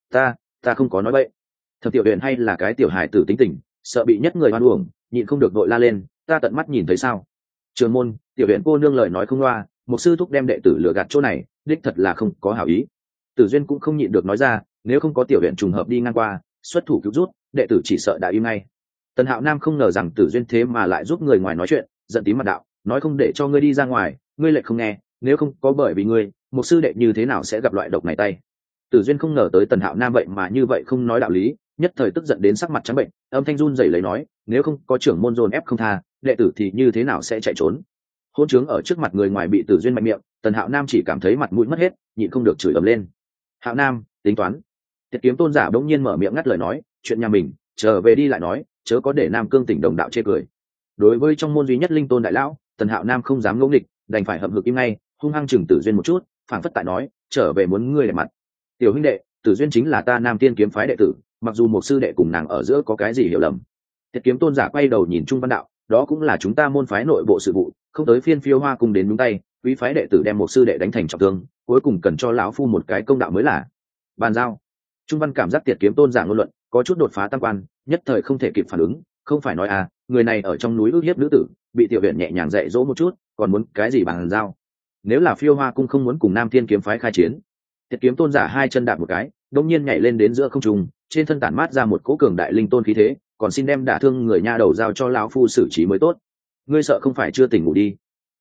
Ta không có nói bậy. Thẩm Tiểu Uyển hay là cái tiểu hài tử tính tình, sợ bị nhất người oan uổng, nhịn không được đội la lên, ta tận mắt nhìn thấy sao? Trường môn, Tiểu Uyển cô nương lời nói không loa, một sư thúc đem đệ tử lừa gạt chỗ này, đích thật là không có hảo ý. Tử Duyên cũng không nhịn được nói ra, nếu không có Tiểu Uyển trùng hợp đi ngang qua, xuất thủ cứu rút, đệ tử chỉ sợ đã im ngay. Tần Hạo Nam không ngờ rằng Tử Duyên thế mà lại giúp người ngoài nói chuyện, giận tím mặt đạo, nói không để cho ngươi đi ra ngoài, ngươi lại không nghe, nếu không có bởi vì ngươi, một sư đệ như thế nào sẽ gặp loại độc này tay. Tử Duyên không ngờ tới Tần Hạo Nam vậy mà như vậy không nói đạo lý, nhất thời tức giận đến sắc mặt trắng bệnh, âm thanh run rẩy lấy nói, nếu không có trưởng môn dồn ép không tha, đệ tử thì như thế nào sẽ chạy trốn. Hôn trướng ở trước mặt người ngoài bị Tử Duyên mạnh miệng, Tần Hạo Nam chỉ cảm thấy mặt mũi mất hết, nhịn không được chửi ầm lên. Hạo Nam, tính toán. Tiệt Kiếm Tôn giả bỗng nhiên mở miệng ngắt lời nói, chuyện nhà mình, trở về đi lại nói, chớ có để Nam Cương tỉnh đồng đạo chê cười. Đối với trong môn duy nhất linh tôn đại lão, Tần Hạo Nam không dám ngỗ nghịch, đành phải hậm hực im ngay, hung hăng chừng Tử Duyên một chút, phảng phất tại nói, trở về muốn ngươi để mặt. Tiểu huynh đệ, Tử Duyên chính là ta Nam Tiên kiếm phái đệ tử, mặc dù một sư đệ cùng nàng ở giữa có cái gì hiểu lầm. Tiệt Kiếm Tôn giả quay đầu nhìn Trung Văn đạo, đó cũng là chúng ta môn phái nội bộ sự vụ, không tới phiên Phiêu Hoa cùng đến đúng tay, quý phái đệ tử đem một sư đệ đánh thành trọng thương, cuối cùng cần cho lão phu một cái công đạo mới là. Bàn giao. Trung Văn cảm giác Tiệt Kiếm Tôn giả ngôn luận có chút đột phá tam quan, nhất thời không thể kịp phản ứng, không phải nói người này ở trong núi ước hiếp nữ tử, bị Tiểu Uyển nhẹ nhàng dạy dỗ một chút, còn muốn cái gì bàn giao? Nếu là Phiêu Hoa cung không muốn cùng Nam Thiên kiếm phái khai chiến. Tiệt Kiếm Tôn giả hai chân đạp một cái, đột nhiên nhảy lên đến giữa không trung, trên thân tản mát ra một cỗ cường đại linh tôn khí thế, còn xin đem đả thương người nha đầu giao cho lão phu xử trí mới tốt. Ngươi sợ không phải chưa tỉnh ngủ đi?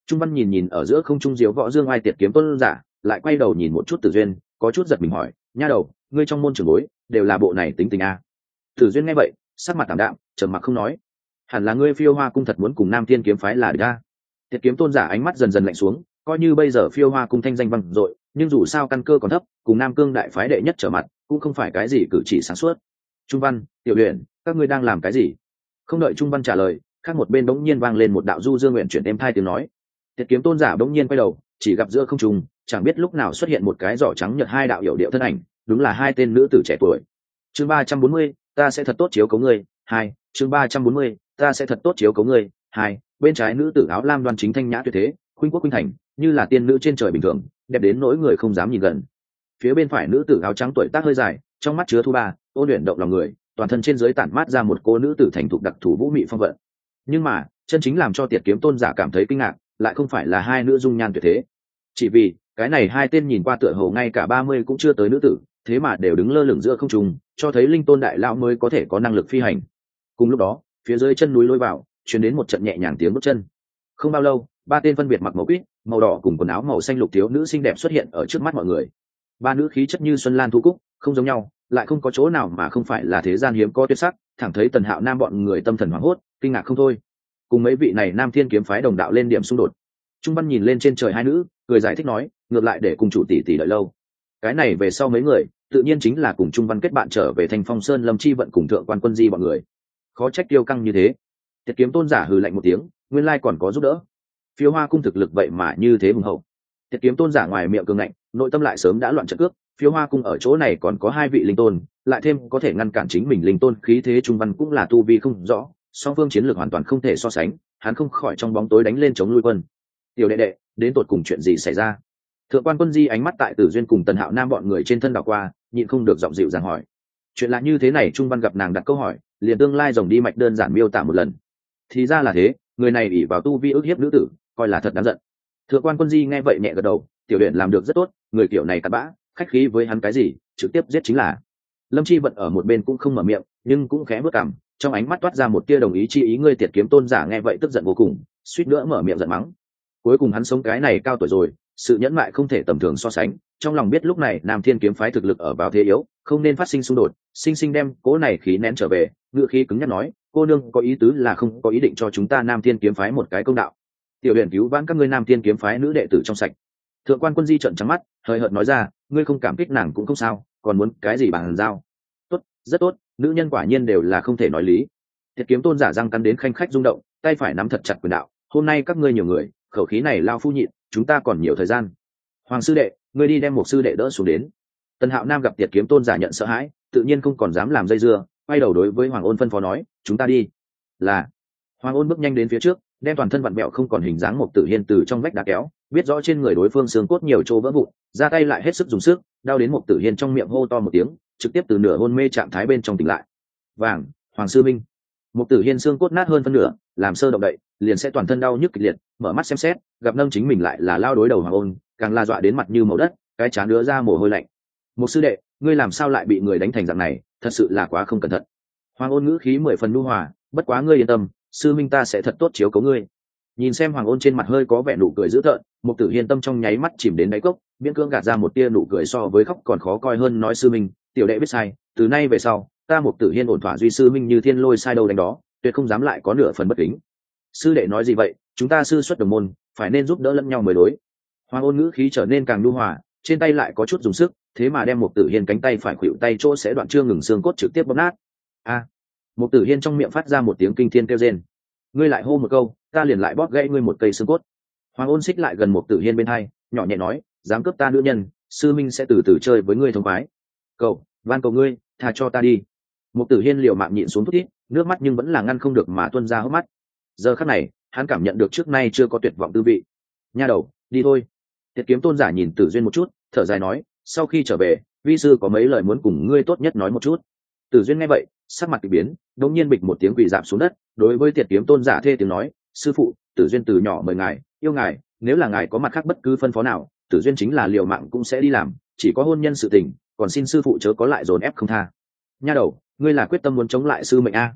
Trung Văn nhìn nhìn ở giữa không trung diếu võ dương ai tiệt kiếm tôn giả, lại quay đầu nhìn một chút Tử Duyên, có chút giật mình hỏi, nha đầu, ngươi trong môn trưởng bối đều là bộ này tính tình a? Tử Duyên nghe vậy, sắc mặt tạm đạm, trầm mặc không nói. Hẳn là ngươi Phiêu Hoa cung thật muốn cùng Nam Thiên kiếm phái là địch a? Tiệt kiếm tôn giả ánh mắt dần dần lạnh xuống, coi như bây giờ Phiêu Hoa cung thanh danh vang dội, nhưng dù sao căn cơ còn thấp, cùng Nam Cương đại phái đệ nhất trở mặt, cũng không phải cái gì cử chỉ sáng suốt. Trung Văn, Tiểu Huyền, các ngươi đang làm cái gì? Không đợi Trung Văn trả lời, khác một bên bỗng nhiên vang lên một đạo du dương nguyện chuyển êm thai tiếng nói. Tiệt kiếm tôn giả bỗng nhiên quay đầu, chỉ gặp giữa không trung, chẳng biết lúc nào xuất hiện một cái giỏ trắng nhật hai đạo hiểu điệu thân ảnh, đúng là hai tên nữ tử trẻ tuổi. Chương 340, ta sẽ thật tốt chiếu cố ngươi. Hai, chương 340, ta sẽ thật tốt chiếu cố ngươi. Hai, bên trái nữ tử áo lam đoan chính thanh nhã tuyệt thế, khuynh quốc khuynh thành, như là tiên nữ trên trời bình thường, đẹp đến nỗi người không dám nhìn gần. Phía bên phải nữ tử áo trắng tuổi tác hơi dài, trong mắt chứa thu ba, ôn luyện động lòng người, toàn thân trên dưới tản mát ra một cô nữ tử thành thục đặc thù vũ mị phong vận. Nhưng mà, chân chính làm cho Tiệt kiếm tôn giả cảm thấy kinh ngạc, lại không phải là hai nữ dung nhan tuyệt thế, chỉ vì cái này hai tên nhìn qua tựa hồ ngay cả 30 cũng chưa tới nữ tử, thế mà đều đứng lơ lửng giữa không trung, cho thấy linh tôn đại lão mới có thể có năng lực phi hành. Cùng lúc đó, phía dưới chân núi lôi vào, truyền đến một trận nhẹ nhàng tiếng bước chân. Không bao lâu, ba tên phân biệt mặc màu quýt, màu đỏ cùng quần áo màu xanh lục thiếu nữ xinh đẹp xuất hiện ở trước mắt mọi người. Ba nữ khí chất như xuân lan thu cúc, không giống nhau, lại không có chỗ nào mà không phải là thế gian hiếm có tuyệt sắc, thẳng thấy Tần Hạo Nam bọn người tâm thần hoảng hốt, kinh ngạc không thôi. Cùng mấy vị này Nam Thiên kiếm phái đồng đạo lên điểm xung đột. Trung Văn nhìn lên trên trời hai nữ, cười giải thích nói, ngược lại để cùng chủ tỷ tỷ đợi lâu. Cái này về sau mấy người, tự nhiên chính là cùng Trung Văn kết bạn trở về Thanh Phong Sơn Lâm Chi vận cùng thượng quan Quân Di bọn người. Khó trách tiêu căng như thế. Tiệt kiếm tôn giả hừ lạnh một tiếng, nguyên lai còn có giúp đỡ. Phiêu Hoa cung thực lực vậy mà như thế hùng hậu. Tiệt kiếm tôn giả ngoài miệng cường ngạnh, nội tâm lại sớm đã loạn trận cước. Phiêu Hoa cung ở chỗ này còn có hai vị linh tôn, lại thêm có thể ngăn cản chính mình linh tôn khí thế. Trung Văn cũng là tu vi không rõ, song phương chiến lược hoàn toàn không thể so sánh, hắn không khỏi trong bóng tối đánh lên chống lui quân. Tiểu đệ đệ, đến tột cùng chuyện gì xảy ra? Thượng quan Quân Di ánh mắt tại Tử Duyên cùng Tần Hạo Nam bọn người trên thân đảo qua, nhịn không được giọng dịu dàng hỏi. Chuyện lạ như thế này, Trung Văn gặp nàng đặt câu hỏi, liền tương lai rồng đi mạch đơn giản miêu tả một lần. Thì ra là thế, người này ỷ vào tu vi ức hiếp nữ tử, coi là thật đáng giận. Thượng quan Quân Di nghe vậy nhẹ gật đầu, tiểu đệ làm được rất tốt, người kiểu này cặn bã, khách khí với hắn cái gì, trực tiếp giết chính là. Lâm Chi vận ở một bên cũng không mở miệng, nhưng cũng khẽ bước cằm, trong ánh mắt toát ra một tia đồng ý chi ý. Ngươi Tiệt kiếm tôn giả nghe vậy tức giận vô cùng, suýt nữa mở miệng giận mắng. Cuối cùng hắn sống cái này cao tuổi rồi, sự nhẫn mại không thể tầm thường so sánh, trong lòng biết lúc này Nam Thiên kiếm phái thực lực ở vào thế yếu, không nên phát sinh xung đột, sinh sinh đem cố này khí nén trở về, ngựa khí cứng nhắc nói, cô nương có ý tứ là không có ý định cho chúng ta Nam Thiên kiếm phái một cái công đạo. Tiểu huyền cứu vãn các ngươi Nam Thiên kiếm phái nữ đệ tử trong sạch. Thượng quan Quân Di trợn trắng mắt, hời hợt nói ra, ngươi không cảm kích nàng cũng không sao, còn muốn cái gì bằng giao? Tốt, rất tốt, nữ nhân quả nhiên đều là không thể nói lý. Tiệt kiếm tôn giả răng cắn đến khanh khách rung động, tay phải nắm thật chặt quyền đạo, hôm nay các ngươi nhiều người, khẩu khí này lao phu nhịn, chúng ta còn nhiều thời gian. Hoàng sư đệ, ngươi đi đem một sư đệ đỡ xuống đến. Tần Hạo Nam gặp Tiệt kiếm tôn giả nhận sợ hãi, tự nhiên không còn dám làm dây dưa, quay đầu đối với Hoàng Ôn phân phó nói, chúng ta đi. Là. Hoàng Ôn bước nhanh đến phía trước, đem toàn thân vặn bẹo không còn hình dáng một Tử Hiên từ trong vách đá kéo, biết rõ trên người đối phương xương cốt nhiều chỗ vỡ vụn, ra tay lại hết sức dùng sức, đau đến một Tử Hiên trong miệng hô to một tiếng, trực tiếp từ nửa hôn mê trạng thái bên trong tỉnh lại. Vàng, Hoàng sư minh. Một Tử Hiên xương cốt nát hơn phân nửa, làm sơ động đậy, liền sẽ toàn thân đau nhức kịch liệt, mở mắt xem xét, gặp nâng chính mình lại là lao đối đầu Hoàng Ôn, càng la dọa đến mặt như màu đất, cái trán đứa ra mồ hôi lạnh. Một sư đệ, ngươi làm sao lại bị người đánh thành dạng này, thật sự là quá không cẩn thận. Hoàng Ôn ngữ khí 10 phần nhu hòa, bất quá ngươi yên tâm, sư minh ta sẽ thật tốt chiếu cố ngươi. Nhìn xem Hoàng Ôn trên mặt hơi có vẻ nụ cười dữ tợn, Mục Tử Hiên tâm trong nháy mắt chìm đến đáy cốc, miễn cưỡng gạt ra một tia nụ cười so với khóc còn khó coi hơn, nói sư minh, tiểu đệ biết sai, từ nay về sau, ta Mục Tử Hiên ổn thỏa duy sư minh như thiên lôi sai đâu đánh đó, tuyệt không dám lại có nửa phần bất kính. Sư đệ nói gì vậy, chúng ta sư xuất đồng môn, phải nên giúp đỡ lẫn nhau mới đối. Hoàng Ôn ngữ khí trở nên càng nhu hòa, trên tay lại có chút dùng sức, thế mà đem Mục Tử Hiên cánh tay phải khuỵu tay chỗ sẽ đoạn chưa ngừng xương cốt trực tiếp bóp nát. A! Mục Tử Hiên trong miệng phát ra một tiếng kinh thiên kêu rên. Ngươi lại hô một câu, ta liền lại bóp gãy ngươi một cây xương cốt. Hoàng Ôn xích lại gần Mục Tử Hiên bên hai, nhỏ nhẹ nói, dám cướp ta nữ nhân, sư minh sẽ từ từ chơi với ngươi thông khoái. Cầu, van cầu ngươi, tha cho ta đi. Mục Tử Hiên liều mạng nhịn xuống thút thít, nước mắt nhưng vẫn là ngăn không được mà tuôn ra hốc mắt. Giờ khắc này, hắn cảm nhận được trước nay chưa có tuyệt vọng tư vị. Nha đầu, đi thôi. Tiệt kiếm tôn giả nhìn Tử Duyên một chút, thở dài nói, sau khi trở về, vi sư có mấy lời muốn cùng ngươi tốt nhất nói một chút. Tử Duyên nghe vậy, sắc mặt kỳ biến, đống nhiên bịch một tiếng quỳ rạp xuống đất, đối với Tiệt kiếm tôn giả thê tiếng nói, sư phụ, Tử Duyên từ nhỏ mời ngài, yêu ngài, nếu là ngài có mặt khác bất cứ phân phó nào, Tử Duyên chính là liều mạng cũng sẽ đi làm, chỉ có hôn nhân sự tình, còn xin sư phụ chớ có lại dồn ép không tha. Nha đầu, ngươi là quyết tâm muốn chống lại sư mệnh a?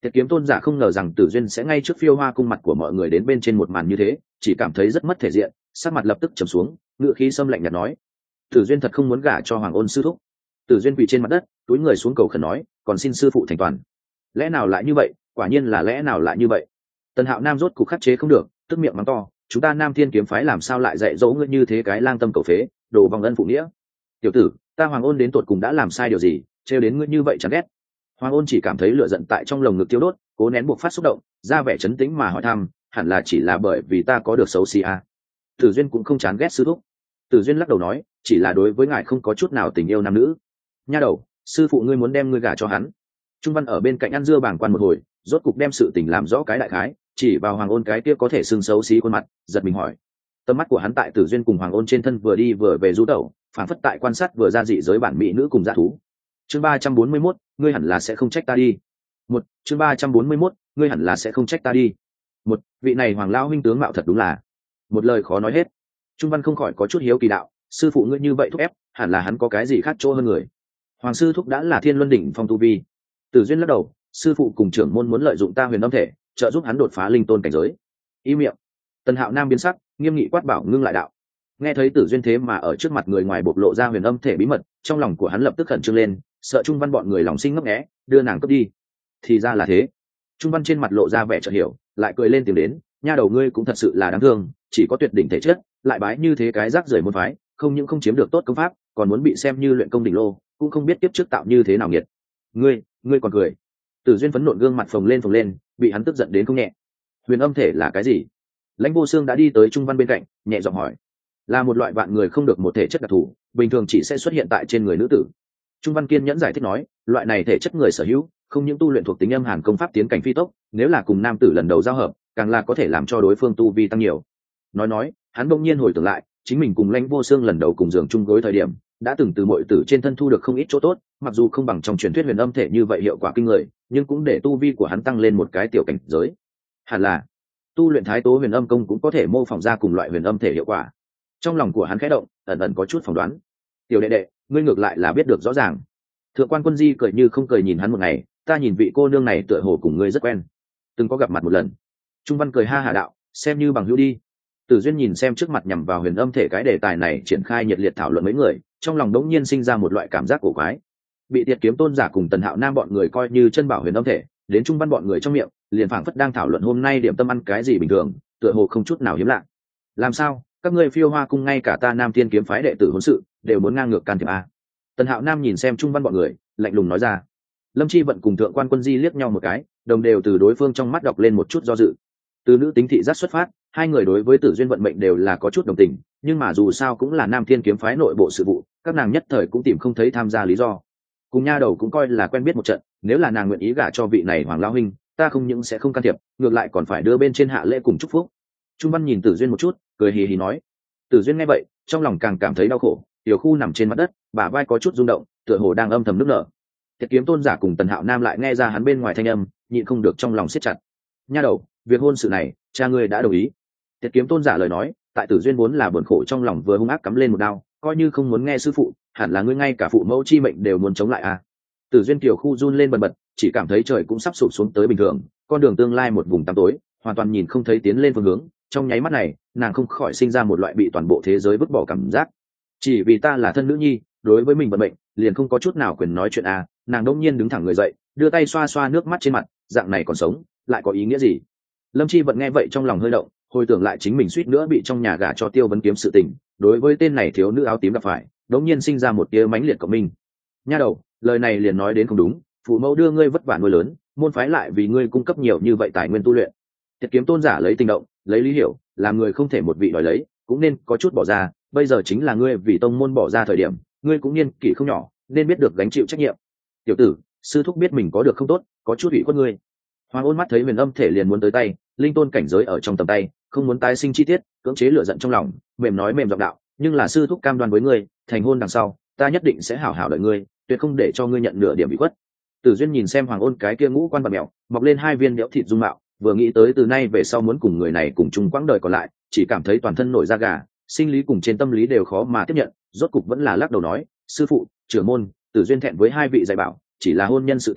Tiết Kiếm Tôn giả không ngờ rằng Tử Duyên sẽ ngay trước Phiêu Hoa cung mặt của mọi người đến bên trên một màn như thế, chỉ cảm thấy rất mất thể diện, sắc mặt lập tức trầm xuống, ngữ khí xâm lạnh nhạt nói: Tử Duyên thật không muốn gả cho Hoàng Ôn sư thúc. Tử Duyên quỳ trên mặt đất, túi người xuống cầu khẩn nói: còn xin sư phụ thành toàn. Lẽ nào lại như vậy? Quả nhiên là lẽ nào lại như vậy? Tần Hạo Nam rốt cục khắc chế không được, tức miệng mắng to: chúng ta Nam Thiên kiếm phái làm sao lại dạy dỗ ngươi như thế cái lang tâm cầu phế, đồ vòng ân phụ nghĩa. Tiểu tử, ta Hoàng Ôn đến tột cùng đã làm sai điều gì, trêu đến ngươi như vậy chán ghét. Hoàng Ôn chỉ cảm thấy lửa giận tại trong lồng ngực tiêu đốt, cố nén buộc phát xúc động, ra vẻ trấn tĩnh mà hỏi thăm: hẳn là chỉ là bởi vì ta có được xấu xí à? Tử Duyên cũng không chán ghét sư thúc. Tử Duyên lắc đầu nói: chỉ là đối với ngài không có chút nào tình yêu nam nữ. Nha đầu, sư phụ ngươi muốn đem ngươi gả cho hắn. Trung Văn ở bên cạnh ăn dưa bàng quan một hồi, rốt cục đem sự tình làm rõ cái đại khái, chỉ vào Hoàng Ôn cái kia có thể xương xấu xí khuôn mặt, giật mình hỏi. Tầm mắt của hắn tại Tử Duyên cùng Hoàng Ôn trên thân vừa đi vừa về du tẩu, phản phất tại quan sát vừa ra dị giới bản mỹ nữ cùng dã thú. Chương 341, ngươi hẳn là sẽ không trách ta đi. Chương 341, ngươi hẳn là sẽ không trách ta đi. Vị này Hoàng lão huynh tướng mạo thật đúng là một lời khó nói hết. Trung Văn không khỏi có chút hiếu kỳ đạo: sư phụ ngươi như vậy thúc ép, hẳn là hắn có cái gì khác chỗ hơn người. Hoàng sư thúc đã là Thiên Luân đỉnh phong tu vi. Tử Duyên lắc đầu: sư phụ cùng trưởng môn muốn lợi dụng ta huyền âm thể, trợ giúp hắn đột phá linh tôn cảnh giới. Ý miệng. Tần Hạo Nam biến sắc, nghiêm nghị quát bảo ngưng lại đạo. Nghe thấy Tử Duyên thế mà ở trước mặt người ngoài bộc lộ ra huyền âm thể bí mật, trong lòng của hắn lập tức khẩn trương lên, sợ Trung Văn bọn người lòng sinh ngấp nghé, đưa nàng cướp đi. Thì ra là thế. Trung Văn trên mặt lộ ra vẻ chợt hiểu, lại cười lên tiếng đến: nha đầu ngươi cũng thật sự là đáng thương, chỉ có tuyệt đỉnh thể chất, lại bái như thế cái rác rưởi môn phái, không những không chiếm được tốt công pháp, còn muốn bị xem như luyện công đỉnh lô, cũng không biết tiếp trước tạo như thế nào nghiệt. Ngươi còn cười. Tử Duyên phấn nộ gương mặt phồng lên, bị hắn tức giận đến không nhẹ. Huyền âm thể là cái gì? Lãnh Vô Xương đã đi tới Trung Văn bên cạnh, nhẹ giọng hỏi. Là một loại vạn người không được một thể chất đặc thù, bình thường chỉ sẽ xuất hiện tại trên người nữ tử. Trung Văn kiên nhẫn giải thích nói, loại này thể chất người sở hữu, không những tu luyện thuộc tính âm hàn công pháp tiến cảnh phi tốc, nếu là cùng nam tử lần đầu giao hợp, càng là có thể làm cho đối phương tu vi tăng nhiều. Nói, hắn bỗng nhiên hồi tưởng lại, chính mình cùng Lãnh Vô Xương lần đầu cùng giường chung gối thời điểm, đã từng từ mọi tử trên thân thu được không ít chỗ tốt, mặc dù không bằng trong truyền thuyết huyền âm thể như vậy hiệu quả kinh người, nhưng cũng để tu vi của hắn tăng lên một cái tiểu cảnh giới. Hẳn là tu luyện Thái Tố Huyền Âm Công cũng có thể mô phỏng ra cùng loại huyền âm thể hiệu quả. Trong lòng của hắn khẽ động, ẩn ẩn có chút phỏng đoán. Tiểu đệ đệ, ngươi ngược lại là biết được rõ ràng. Thượng quan Quân Di cười như không cười nhìn hắn một ngày, ta nhìn vị cô nương này tựa hồ cùng ngươi rất quen, từng có gặp mặt một lần. Trung Văn cười ha hà đạo, xem như bằng hữu đi. Tử Duyên nhìn xem trước mặt nhằm vào huyền âm thể cái đề tài này triển khai nhiệt liệt thảo luận mấy người, trong lòng đống nhiên sinh ra một loại cảm giác cổ quái. Bị Tiệt Kiếm Tôn giả cùng Tần Hạo Nam bọn người coi như chân bảo huyền âm thể, đến Trung Văn bọn người trong miệng, liền phảng phất đang thảo luận hôm nay điểm tâm ăn cái gì bình thường, tựa hồ không chút nào hiếm lạ. Làm sao, các ngươi Phiêu Hoa cung ngay cả ta Nam Thiên kiếm phái đệ tử huấn sự, đều muốn ngang ngược can thiệp a? Tần Hạo Nam nhìn xem Trung Văn bọn người, lạnh lùng nói ra. Lâm Chi Vận cùng Thượng quan Quân Di liếc nhau một cái, đồng đều từ đối phương trong mắt đọc lên một chút do dự. Từ nữ tính thị giác xuất phát, hai người đối với Tử Duyên vận mệnh đều là có chút đồng tình, nhưng mà dù sao cũng là Nam Thiên kiếm phái nội bộ sự vụ, các nàng nhất thời cũng tìm không thấy tham gia lý do. Cùng nha đầu cũng coi là quen biết một trận, nếu là nàng nguyện ý gả cho vị này Hoàng lão huynh, ta không những sẽ không can thiệp, ngược lại còn phải đưa bên trên hạ lễ cùng chúc phúc. Trung Văn nhìn Tử Duyên một chút, cười hì hì nói. Tử Duyên nghe vậy, trong lòng càng cảm thấy đau khổ, Tiểu Khu nằm trên mặt đất, bả vai có chút rung động, tựa hồ đang âm thầm nức nở. Tiệt Kiếm Tôn giả cùng Tần Hạo Nam lại nghe ra hắn bên ngoài thanh âm, nhịn không được trong lòng siết chặt. Nha đầu, việc hôn sự này, cha ngươi đã đồng ý. Tiệt Kiếm Tôn giả lời nói, tại Tử Duyên vốn là buồn khổ trong lòng vừa hung ác cắm lên một đao, coi như không muốn nghe sư phụ, hẳn là ngươi ngay cả phụ mẫu chi mệnh đều muốn chống lại à? Tử Duyên Tiểu Khu run lên bần bật, chỉ cảm thấy trời cũng sắp sụp xuống tới bình thường, con đường tương lai một vùng tăm tối, hoàn toàn nhìn không thấy tiến lên phương hướng. Trong nháy mắt này, nàng không khỏi sinh ra một loại bị toàn bộ thế giới vứt bỏ cảm giác. Chỉ vì ta là thân nữ nhi, đối với mình vận mệnh, liền không có chút nào quyền nói chuyện à? Nàng đông nhiên đứng thẳng người dậy, đưa tay xoa xoa nước mắt trên mặt, dạng này còn sống, lại có ý nghĩa gì? Lâm Chi Vận nghe vậy trong lòng hơi động, hồi tưởng lại chính mình suýt nữa bị trong nhà gả cho Tiêu Vấn Kiếm sự tình, đối với tên này thiếu nữ áo tím gặp phải, đống nhiên sinh ra một tia mãnh liệt cộng minh. Nha đầu, lời này liền nói đến không đúng, phụ mẫu đưa ngươi vất vả nuôi lớn, môn phái lại vì ngươi cung cấp nhiều như vậy tài nguyên tu luyện. Tiệt Kiếm Tôn giả lấy tình động, lấy lý hiểu, làm người không thể một vị đòi lấy, cũng nên có chút bỏ ra, bây giờ chính là ngươi vì tông môn bỏ ra thời điểm, ngươi cũng niên kỷ không nhỏ, nên biết được gánh chịu trách nhiệm. Tiểu tử, sư thúc biết mình có được không tốt, có chút ủy khuất ngươi. Hoàng Ôn mắt thấy huyền âm thể liền muốn tới tay, linh tôn cảnh giới ở trong tầm tay, không muốn tái sinh chi tiết, cưỡng chế lửa giận trong lòng, mềm nói mềm giọng đạo, nhưng là sư thúc cam đoan với ngươi, thành hôn đằng sau, ta nhất định sẽ hảo hảo đợi ngươi, tuyệt không để cho ngươi nhận nửa điểm bị khuất. Tử Duyên nhìn xem Hoàng Ôn cái kia ngũ quan bặm mèo, mọc lên hai viên đẽo thịt dung mạo, vừa nghĩ tới từ nay về sau muốn cùng người này cùng chung quãng đời còn lại, chỉ cảm thấy toàn thân nổi da gà, sinh lý cùng trên tâm lý đều khó mà tiếp nhận, rốt cục vẫn là lắc đầu nói, sư phụ, trưởng môn, Tử Duyên thẹn với hai vị dạy bảo, chỉ là hôn nhân sự tình,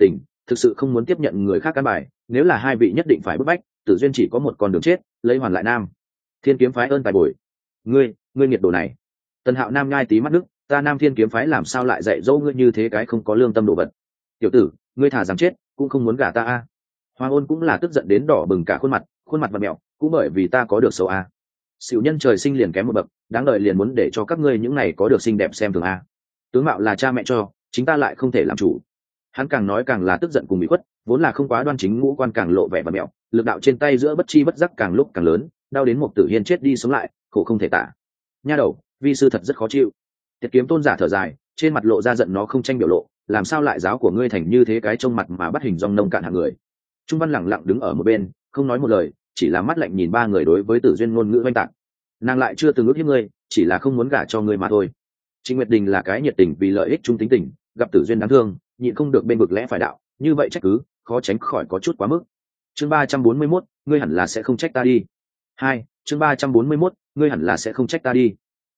thực sự không muốn tiếp nhận người khác căn bài, nếu là hai vị nhất định phải bức bách, Tử Duyên chỉ có một con đường chết, lấy hoàn lại Nam Thiên kiếm phái ơn tài bồi. Ngươi nghiệt đồ này. Tần Hạo Nam nhai tí mắt nước, ta Nam Thiên kiếm phái làm sao lại dạy dỗ ngươi như thế cái không có lương tâm đồ vật. Tiểu tử, ngươi thả dám chết cũng không muốn gả ta a. Hoàng Ôn cũng là tức giận đến đỏ bừng cả khuôn mặt vặn mẹo, cũng bởi vì ta có được xấu a. Xỉu nhân trời sinh liền kém một bậc, đáng đợi liền muốn để cho các ngươi những này có được xinh đẹp xem thường a. Tướng mạo là cha mẹ cho, chính ta lại không thể làm chủ. Hắn càng nói càng là tức giận cùng bị khuất, vốn là không quá đoan chính ngũ quan càng lộ vẻ vặn mẹo, lực đạo trên tay giữa bất chi bất giác càng lúc càng lớn, đau đến Mục Tử Hiên chết đi sống lại, khổ không thể tả. Nha đầu, vi sư thật rất khó chịu. Tiệt Kiếm Tôn giả thở dài, trên mặt lộ ra giận nó không tranh biểu lộ, làm sao lại giáo của ngươi thành như thế cái trông mặt mà bắt hình dong nông cạn hạng người. Trung Văn lẳng lặng đứng ở một bên, không nói một lời, chỉ là mắt lạnh nhìn ba người đối với Tử Duyên ngôn ngữ oanh tạc. Nàng lại chưa từng ước hiếp ngươi, chỉ là không muốn gả cho ngươi mà thôi. Trịnh Nguyệt Đình là cái nhiệt tình vì lợi ích trung tính tình, gặp Tử Duyên đáng thương, nhịn không được bên vực lẽ phải đạo, như vậy trách cứ, khó tránh khỏi có chút quá mức. Chương 341, ngươi hẳn là sẽ không trách ta đi. Chương 341, ngươi hẳn là sẽ không trách ta đi.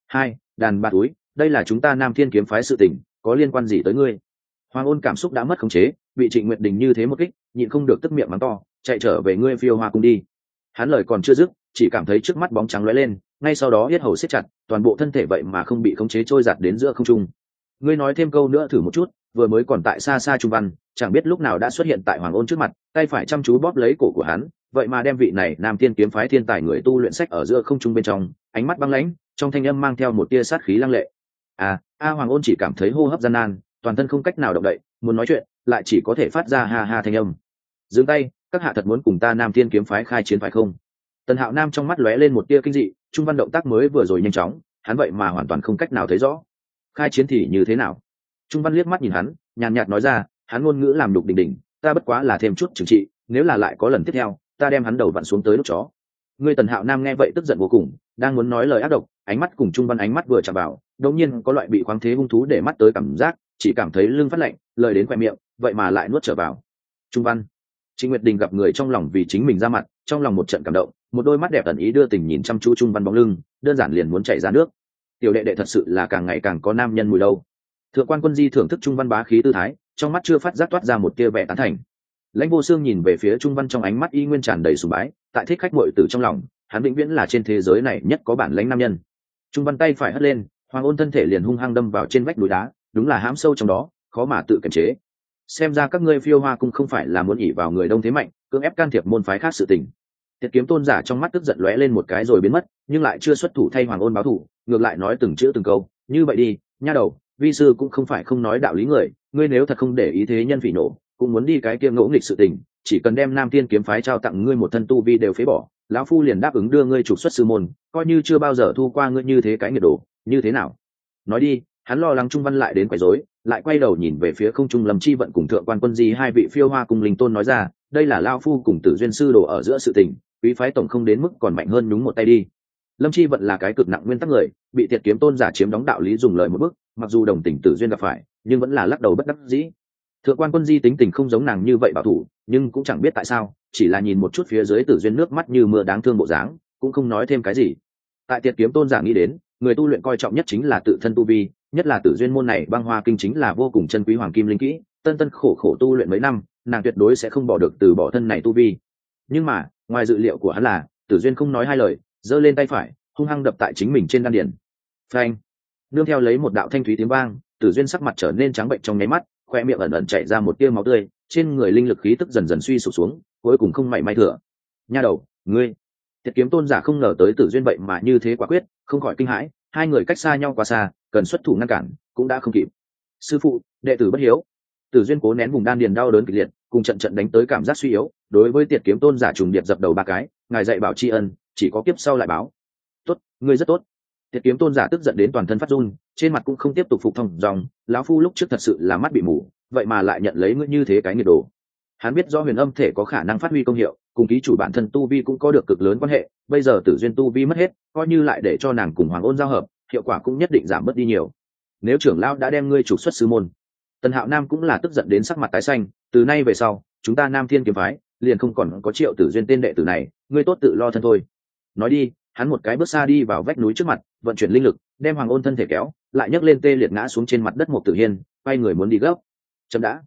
Đàn bà túi, đây là chúng ta Nam Thiên kiếm phái sự tình, có liên quan gì tới ngươi? Hoàng Ôn cảm xúc đã mất khống chế, bị Trịnh Nguyệt Đình như thế một kích, nhịn không được tức miệng mắng to, chạy trở về ngươi Phiêu Hoa cung đi. Hắn lời còn chưa dứt, chỉ cảm thấy trước mắt bóng trắng lóe lên, ngay sau đó yết hầu siết chặt, toàn bộ thân thể vậy mà không bị khống chế trôi giạt đến giữa không trung. Ngươi nói thêm câu nữa thử một chút, vừa mới còn tại xa xa Trung Văn, chẳng biết lúc nào đã xuất hiện tại Hoàng Ôn trước mặt, tay phải chăm chú bóp lấy cổ của hắn, vậy mà đem vị này Nam Thiên kiếm phái thiên tài người tu luyện sách ở giữa không trung bên trong, ánh mắt băng lãnh, trong thanh âm mang theo một tia sát khí lăng lệ. Hoàng Ôn chỉ cảm thấy hô hấp gian nan, toàn thân không cách nào động đậy, muốn nói chuyện, lại chỉ có thể phát ra ha ha thanh âm. Dừng tay, các hạ thật muốn cùng ta Nam Thiên kiếm phái khai chiến phải không? Tần Hạo Nam trong mắt lóe lên một tia kinh dị, Trung Văn động tác mới vừa rồi nhanh chóng, hắn vậy mà hoàn toàn không cách nào thấy rõ. Khai chiến thì như thế nào? Trung Văn liếc mắt nhìn hắn, nhàn nhạt nói ra, hắn ngôn ngữ làm đục đỉnh đỉnh, ta bất quá là thêm chút trừng trị, nếu là lại có lần tiếp theo, ta đem hắn đầu vặn xuống tới lúc chó. Ngươi Tần Hạo Nam nghe vậy tức giận vô cùng, đang muốn nói lời ác độc, ánh mắt cùng Trung Văn ánh mắt vừa chạm vào, đột nhiên có loại bị khoáng thế hung thú để mắt tới cảm giác, chỉ cảm thấy lưng phát lạnh, lời đến quẹt miệng, vậy mà lại nuốt trở vào. Trung Văn, Trịnh Nguyệt Đình gặp người trong lòng vì chính mình ra mặt, trong lòng một trận cảm động, một đôi mắt đẹp ẩn ý đưa tình nhìn chăm chú Trung Văn bóng lưng, đơn giản liền muốn chảy ra nước. Tiểu đệ đệ thật sự là càng ngày càng có nam nhân mùi đâu. Thượng quan Quân Di thưởng thức Trung Văn bá khí tư thái, trong mắt chưa phát giác toát ra một tia vẻ tán thành. Lãnh Vô Xương nhìn về phía Trung Văn trong ánh mắt y nguyên tràn đầy sùng bái, tại thích khách muội tử trong lòng, hắn vĩnh viễn là trên thế giới này nhất có bản lãnh nam nhân. Trung Văn tay phải hất lên, Hoàng Ôn thân thể liền hung hăng đâm vào trên vách núi đá, đúng là hãm sâu trong đó, khó mà tự kiềm chế. Xem ra các ngươi Phiêu Hoa cung không phải là muốn ỷ vào người đông thế mạnh, cưỡng ép can thiệp môn phái khác sự tình. Tiệt Kiếm Tôn giả trong mắt tức giận lóe lên một cái rồi biến mất, nhưng lại chưa xuất thủ thay Hoàng Ôn báo thủ, ngược lại nói từng chữ từng câu, như vậy đi, nha đầu, vi sư cũng không phải không nói đạo lý người, ngươi nếu thật không để ý thế nhân phỉ nổ, cũng muốn đi cái kia ngỗ nghịch sự tình, chỉ cần đem Nam Thiên kiếm phái trao tặng ngươi một thân tu vi đều phế bỏ, lão phu liền đáp ứng đưa ngươi trục xuất sư môn, coi như chưa bao giờ thu qua ngươi như thế cái nghiệt đồ, như thế nào? Nói đi, hắn lo lắng Trung Văn lại đến quấy rối, lại quay đầu nhìn về phía không trung Lâm Chi Vận cùng Thượng quan Quân Di hai vị Phiêu Hoa cùng linh tôn nói ra, đây là lão phu cùng Tử Duyên sư đồ ở giữa sự tình, quý phái tổng không đến mức còn mạnh hơn nhúng một tay đi. Lâm Chi Vận là cái cực nặng nguyên tắc người, bị Tiệt Kiếm Tôn giả chiếm đóng đạo lý dùng lời một bước, mặc dù đồng tình Tử Duyên gặp phải, nhưng vẫn là lắc đầu bất đắc dĩ. Thượng quan Quân Di tính tình không giống nàng như vậy bảo thủ, nhưng cũng chẳng biết tại sao, chỉ là nhìn một chút phía dưới Tử Duyên nước mắt như mưa đáng thương bộ dáng, cũng không nói thêm cái gì. Tại Tiệt Kiếm Tôn giả nghĩ đến, người tu luyện coi trọng nhất chính là tự thân tu vi, nhất là Tử Duyên môn này Băng Hoa kinh chính là vô cùng chân quý hoàng kim linh kỹ, tân tân khổ khổ tu luyện mấy năm, nàng tuyệt đối sẽ không bỏ được từ bỏ thân này tu vi. Nhưng mà, ngoài dự liệu của hắn là, Tử Duyên không nói hai lời, giơ lên tay phải, hung hăng đập tại chính mình trên đan điền. Phanh! Nương theo lấy một đạo thanh thúy tiếng vang, Tử Duyên sắc mặt trở nên trắng bệnh trong nháy mắt, khoe miệng ẩn ẩn chảy ra một tia máu tươi, trên người linh lực khí tức dần dần suy sụp xuống, cuối cùng không mảy may thừa. Nha đầu, ngươi! Tiệt Kiếm Tôn giả không ngờ tới Tử Duyên vậy mà như thế quả quyết, không khỏi kinh hãi, hai người cách xa nhau quá xa, cần xuất thủ ngăn cản, cũng đã không kịp. Sư phụ, đệ tử bất hiếu. Tử Duyên cố nén vùng đan điền đau đớn kịch liệt, cùng trận trận đánh tới cảm giác suy yếu, đối với Tiệt Kiếm Tôn giả trùng điệp dập đầu ba cái, ngài dạy bảo tri ân, chỉ có kiếp sau lại báo. Tốt, ngươi rất tốt. Tiệt Kiếm Tôn giả tức giận đến toàn thân phát run, trên mặt cũng không tiếp tục phục thông dòng, lão phu lúc trước thật sự là mắt bị mù, vậy mà lại nhận lấy ngươi như thế cái nghiệt đồ. Hắn biết do huyền âm thể có khả năng phát huy công hiệu, cùng ký chủ bản thân tu vi cũng có được cực lớn quan hệ, bây giờ Tử Duyên tu vi mất hết, coi như lại để cho nàng cùng Hoàng Ôn giao hợp, hiệu quả cũng nhất định giảm bớt đi nhiều. Nếu trưởng lão đã đem ngươi trục xuất sư môn, Tần Hạo Nam cũng là tức giận đến sắc mặt tái xanh, từ nay về sau, chúng ta Nam Thiên kiếm phái liền không còn có Triệu Tử Duyên tên đệ tử này, ngươi tốt tự lo thân thôi. Nói đi, hắn một cái bước xa đi vào vách núi trước mặt, vận chuyển linh lực, đem Hoàng Ôn thân thể kéo, lại nhấc lên tê liệt ngã xuống trên mặt đất Mục Tử Hiên, quay người muốn đi gấp. Chậm đã.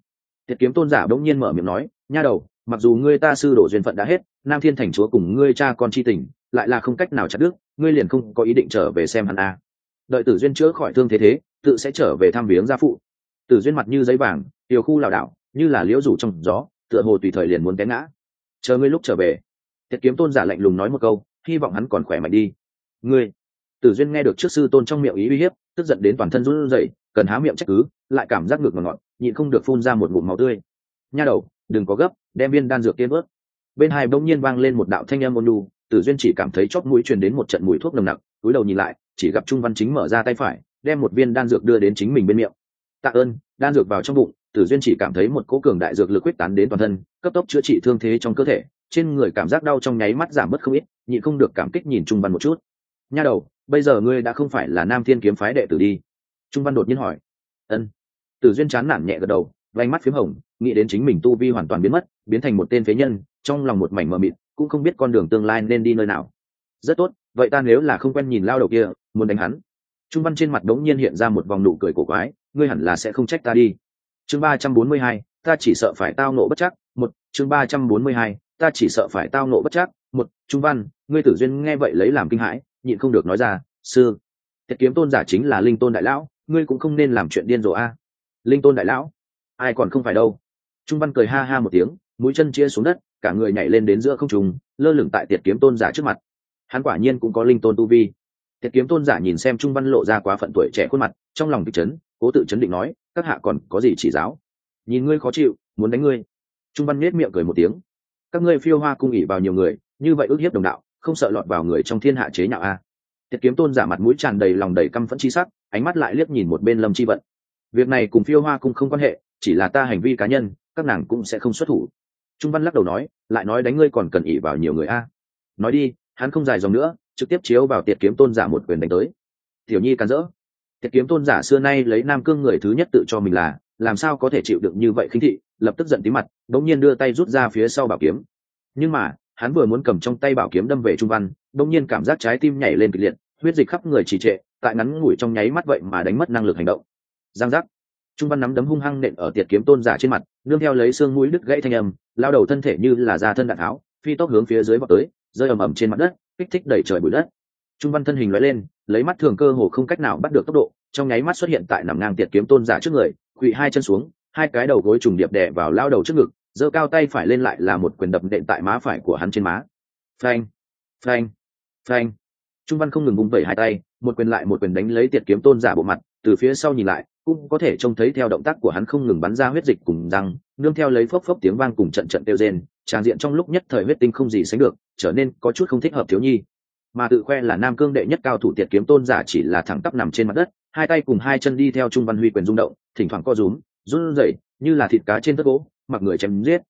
Tiệt kiếm tôn giả bỗng nhiên mở miệng nói, nha đầu, mặc dù ngươi ta sư đổ duyên phận đã hết, Nam Thiên thành chúa cùng ngươi cha con chi tình lại là không cách nào chặt đứt, ngươi liền không có ý định trở về xem hắn à. Đợi Tử Duyên chữa khỏi thương thế, tự sẽ trở về thăm viếng gia phụ. Tử Duyên mặt như giấy vàng, tiểu khu lảo đảo, như là liễu rủ trong gió, tựa hồ tùy thời liền muốn té ngã. Chờ ngươi lúc trở về. Tiệt kiếm tôn giả lạnh lùng nói một câu, hy vọng hắn còn khỏe mạnh đi. Ngươi. Tử Duyên nghe được trước sư tôn trong miệng ý uy hiếp, tức giận đến toàn thân run rẩy, cần há miệng trách cứ, lại cảm giác ngược ngọt, nhịn không được phun ra một ngụm máu tươi. Nha đầu, đừng có gấp, đem viên đan dược kia bớt. Bên hai bỗng nhiên vang lên một đạo thanh âm ôn nhu, Tử Duyên chỉ cảm thấy chóp mũi truyền đến một trận mùi thuốc nồng nặc, cúi đầu nhìn lại, chỉ gặp Trung Văn Chính mở ra tay phải, đem một viên đan dược đưa đến chính mình bên miệng. Tạ ơn. Đan dược vào trong bụng, Tử Duyên chỉ cảm thấy một cỗ cường đại dược lực quyết tán đến toàn thân, cấp tốc chữa trị thương thế trong cơ thể, trên người cảm giác đau trong nháy mắt giảm bớt không ít, nhịn không được cảm kích nhìn Trung Văn một chút. Nha đầu, bây giờ ngươi đã không phải là Nam Thiên kiếm phái đệ tử đi. Trung Văn đột nhiên hỏi. Ân. Tử Duyên chán nản nhẹ gật đầu, vành mắt phím hồng, nghĩ đến chính mình tu vi hoàn toàn biến mất, biến thành một tên phế nhân, trong lòng một mảnh mờ mịt, cũng không biết con đường tương lai nên đi nơi nào. Rất tốt, vậy ta nếu là không quen nhìn lao đầu kia, muốn đánh hắn. Trung Văn trên mặt đống nhiên hiện ra một vòng nụ cười cổ quái, ngươi hẳn là sẽ không trách ta đi. Chương 342, ta chỉ sợ phải tao nộ bất chắc. Một, chương 342, ta chỉ sợ phải tao nộ bất chắc. Một, Trung Văn, ngươi Tử Duyên nghe vậy lấy làm kinh hãi, nhịn không được nói ra, sư, Tiệt kiếm tôn giả chính là Linh Tôn đại lão, ngươi cũng không nên làm chuyện điên rồ a. Linh Tôn đại lão? Ai còn không phải đâu. Trung Văn cười ha ha một tiếng, mũi chân chia xuống đất, cả người nhảy lên đến giữa không trung, lơ lửng tại Tiệt kiếm tôn giả trước mặt. Hắn quả nhiên cũng có linh tôn tu vi. Tiệt kiếm tôn giả nhìn xem Trung Văn lộ ra quá phận tuổi trẻ khuôn mặt, trong lòng kịch chấn, cố tự chấn định nói, các hạ còn có gì chỉ giáo? Nhìn ngươi khó chịu, muốn đánh ngươi. Trung Văn nhếch miệng cười một tiếng. Các ngươi Phiêu Hoa cung ỷ vào nhiều người, như vậy ước hiếp đồng đạo, không sợ lọt vào người trong thiên hạ chế nhạo a. Tiệt kiếm tôn giả mặt mũi tràn đầy lòng đầy căm phẫn chi sắc, ánh mắt lại liếc nhìn một bên Lâm Chi Vận. Việc này cùng Phiêu Hoa cung không quan hệ, chỉ là ta hành vi cá nhân, các nàng cũng sẽ không xuất thủ. Trung Văn lắc đầu nói, lại nói đánh ngươi còn cần ỷ vào nhiều người a. Nói đi. Hắn không dài dòng nữa, trực tiếp chiếu vào Tiệt kiếm tôn giả một quyền đánh tới. Tiểu nhi càn rỡ. Tiệt kiếm tôn giả xưa nay lấy Nam Cương người thứ nhất tự cho mình là, làm sao có thể chịu đựng như vậy khinh thị, lập tức giận tí mặt, đống nhiên đưa tay rút ra phía sau bảo kiếm. Nhưng mà hắn vừa muốn cầm trong tay bảo kiếm đâm về Trung Văn, đống nhiên cảm giác trái tim nhảy lên kịch liệt, huyết dịch khắp người trì trệ, tại ngắn ngủi trong nháy mắt vậy mà đánh mất năng lực hành động. Giang giác. Trung Văn nắm đấm hung hăng nện ở Tiệt kiếm tôn giả trên mặt, nương theo lấy xương mũi đứt gãy thanh âm, lao đầu thân thể như là ra thân đạn tháo, phi tốc hướng phía dưới vọt tới, rơi ầm ầm trên mặt đất, kích thích đẩy trời bụi đất. Trung Văn thân hình lóe lên, lấy mắt thường cơ hồ không cách nào bắt được tốc độ, trong nháy mắt xuất hiện tại nằm ngang Tiệt kiếm tôn giả trước người, quỳ hai chân xuống, hai cái đầu gối trùng điệp đè vào lao đầu trước ngực, giơ cao tay phải lên lại là một quyền đập nện tại má phải của hắn trên má. Phanh, phanh, phanh. Trung Văn không ngừng vung vẩy hai tay, một quyền lại một quyền đánh lấy Tiệt kiếm tôn giả bộ mặt, từ phía sau nhìn lại, cũng có thể trông thấy theo động tác của hắn không ngừng bắn ra huyết dịch cùng răng, nương theo lấy phốc phốc tiếng vang cùng trận trận kêu rên, tràng diện trong lúc nhất thời huyết tinh không gì sánh được, trở nên có chút không thích hợp thiếu nhi. Mà tự khoe là Nam Cương đệ nhất cao thủ Tiệt kiếm tôn giả chỉ là thẳng tắp nằm trên mặt đất, hai tay cùng hai chân đi theo Trung Văn huy quyền rung động, thỉnh thoảng co rúm, run rẩy, như là thịt cá trên tất gỗ, mặc người chém giết.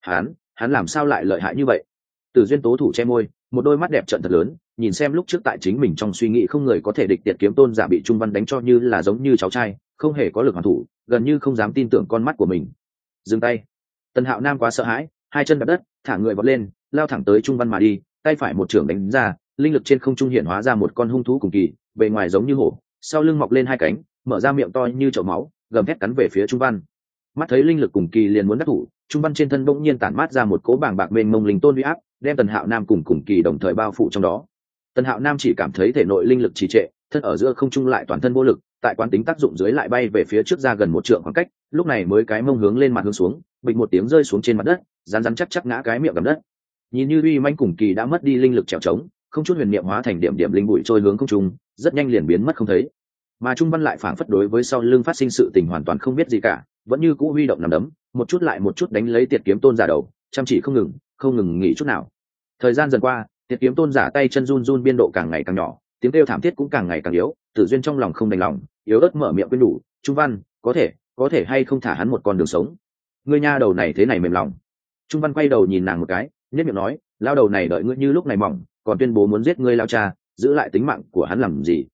Hắn làm sao lại lợi hại như vậy? Từ Duyên tố thủ che môi, một đôi mắt đẹp trợn thật lớn, nhìn xem lúc trước tại chính mình trong suy nghĩ không người có thể địch Tiệt kiếm tôn giả bị Trung Văn đánh cho như là giống như cháu trai, không hề có lực hoàn thủ, gần như không dám tin tưởng con mắt của mình. Dừng tay. Tần Hạo Nam quá sợ hãi, hai chân đạp đất, thả người vọt lên, lao thẳng tới Trung Văn mà đi, tay phải một chưởng đánh ra, linh lực trên không trung hiện hóa ra một con hung thú cùng kỳ, bề ngoài giống như hổ, sau lưng mọc lên hai cánh, mở ra miệng to như chậu máu, gầm thét cắn về phía Trung Văn. Mắt thấy linh lực cùng kỳ liền muốn đắc thủ, Trung Văn trên thân bỗng nhiên tản mát ra một cỗ bàng bạc mênh mông linh tôn uy áp, đem Tần Hạo Nam cùng kỳ đồng thời bao phủ trong đó. Tần Hạo Nam chỉ cảm thấy thể nội linh lực trì trệ, thân ở giữa không trung lại toàn thân vô lực, tại quán tính tác dụng dưới lại bay về phía trước ra gần một trượng khoảng cách, lúc này mới cái mông hướng lên mặt hướng xuống, bịch một tiếng rơi xuống trên mặt đất, rắn rắn chắc chắc ngã cái miệng gầm đất. Nhìn như uy manh cùng kỳ đã mất đi linh lực trèo trống, không chút huyền niệm hóa thành điểm điểm linh bụi trôi hướng không trung, rất nhanh liền biến mất không thấy. Mà Trung Văn lại phảng phất đối với sau lưng phát sinh sự tình hoàn toàn không biết gì cả, vẫn như cũ huy động nằm đấm, một chút lại một chút đánh lấy Tiệt kiếm tôn giả đầu, chăm chỉ không ngừng nghỉ chút nào. Thời gian dần qua, Tiệt kiếm tôn giả tay chân run run biên độ càng ngày càng nhỏ, tiếng kêu thảm thiết cũng càng ngày càng yếu. Tử Duyên trong lòng không đành lòng, yếu ớt mở miệng khuyên nhủ, Trung Văn, có thể hay không thả hắn một con đường sống? Ngươi nha đầu này thế này mềm lòng. Trung Văn quay đầu nhìn nàng một cái, nhếch miệng nói, lao đầu này đợi ngươi như lúc này mỏng, còn tuyên bố muốn giết ngươi lao cha, giữ lại tính mạng của hắn làm gì?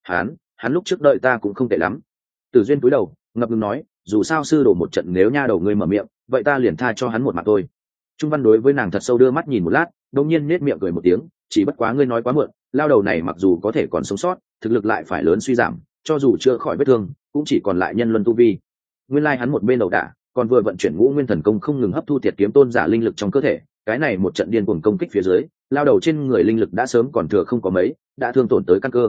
Hắn lúc trước đợi ta cũng không tệ lắm. Tử Duyên cúi đầu, ngập ngừng nói, dù sao sư đổ một trận nếu nha đầu ngươi mở miệng, vậy ta liền tha cho hắn một mặt thôi. Trung Văn đối với nàng thật sâu đưa mắt nhìn một lát, đột nhiên nhếch miệng cười một tiếng, chỉ bất quá ngươi nói quá muộn, lao đầu này mặc dù có thể còn sống sót, thực lực lại phải lớn suy giảm, cho dù chưa khỏi vết thương, cũng chỉ còn lại nhân luân tu vi. Nguyên lai hắn một bên đầu đả, còn vừa vận chuyển ngũ nguyên thần công không ngừng hấp thu Tiệt kiếm tôn giả linh lực trong cơ thể. Cái này một trận điên cuồng công kích phía dưới, lao đầu trên người linh lực đã sớm còn thừa không có mấy, đã thương tổn tới căn cơ.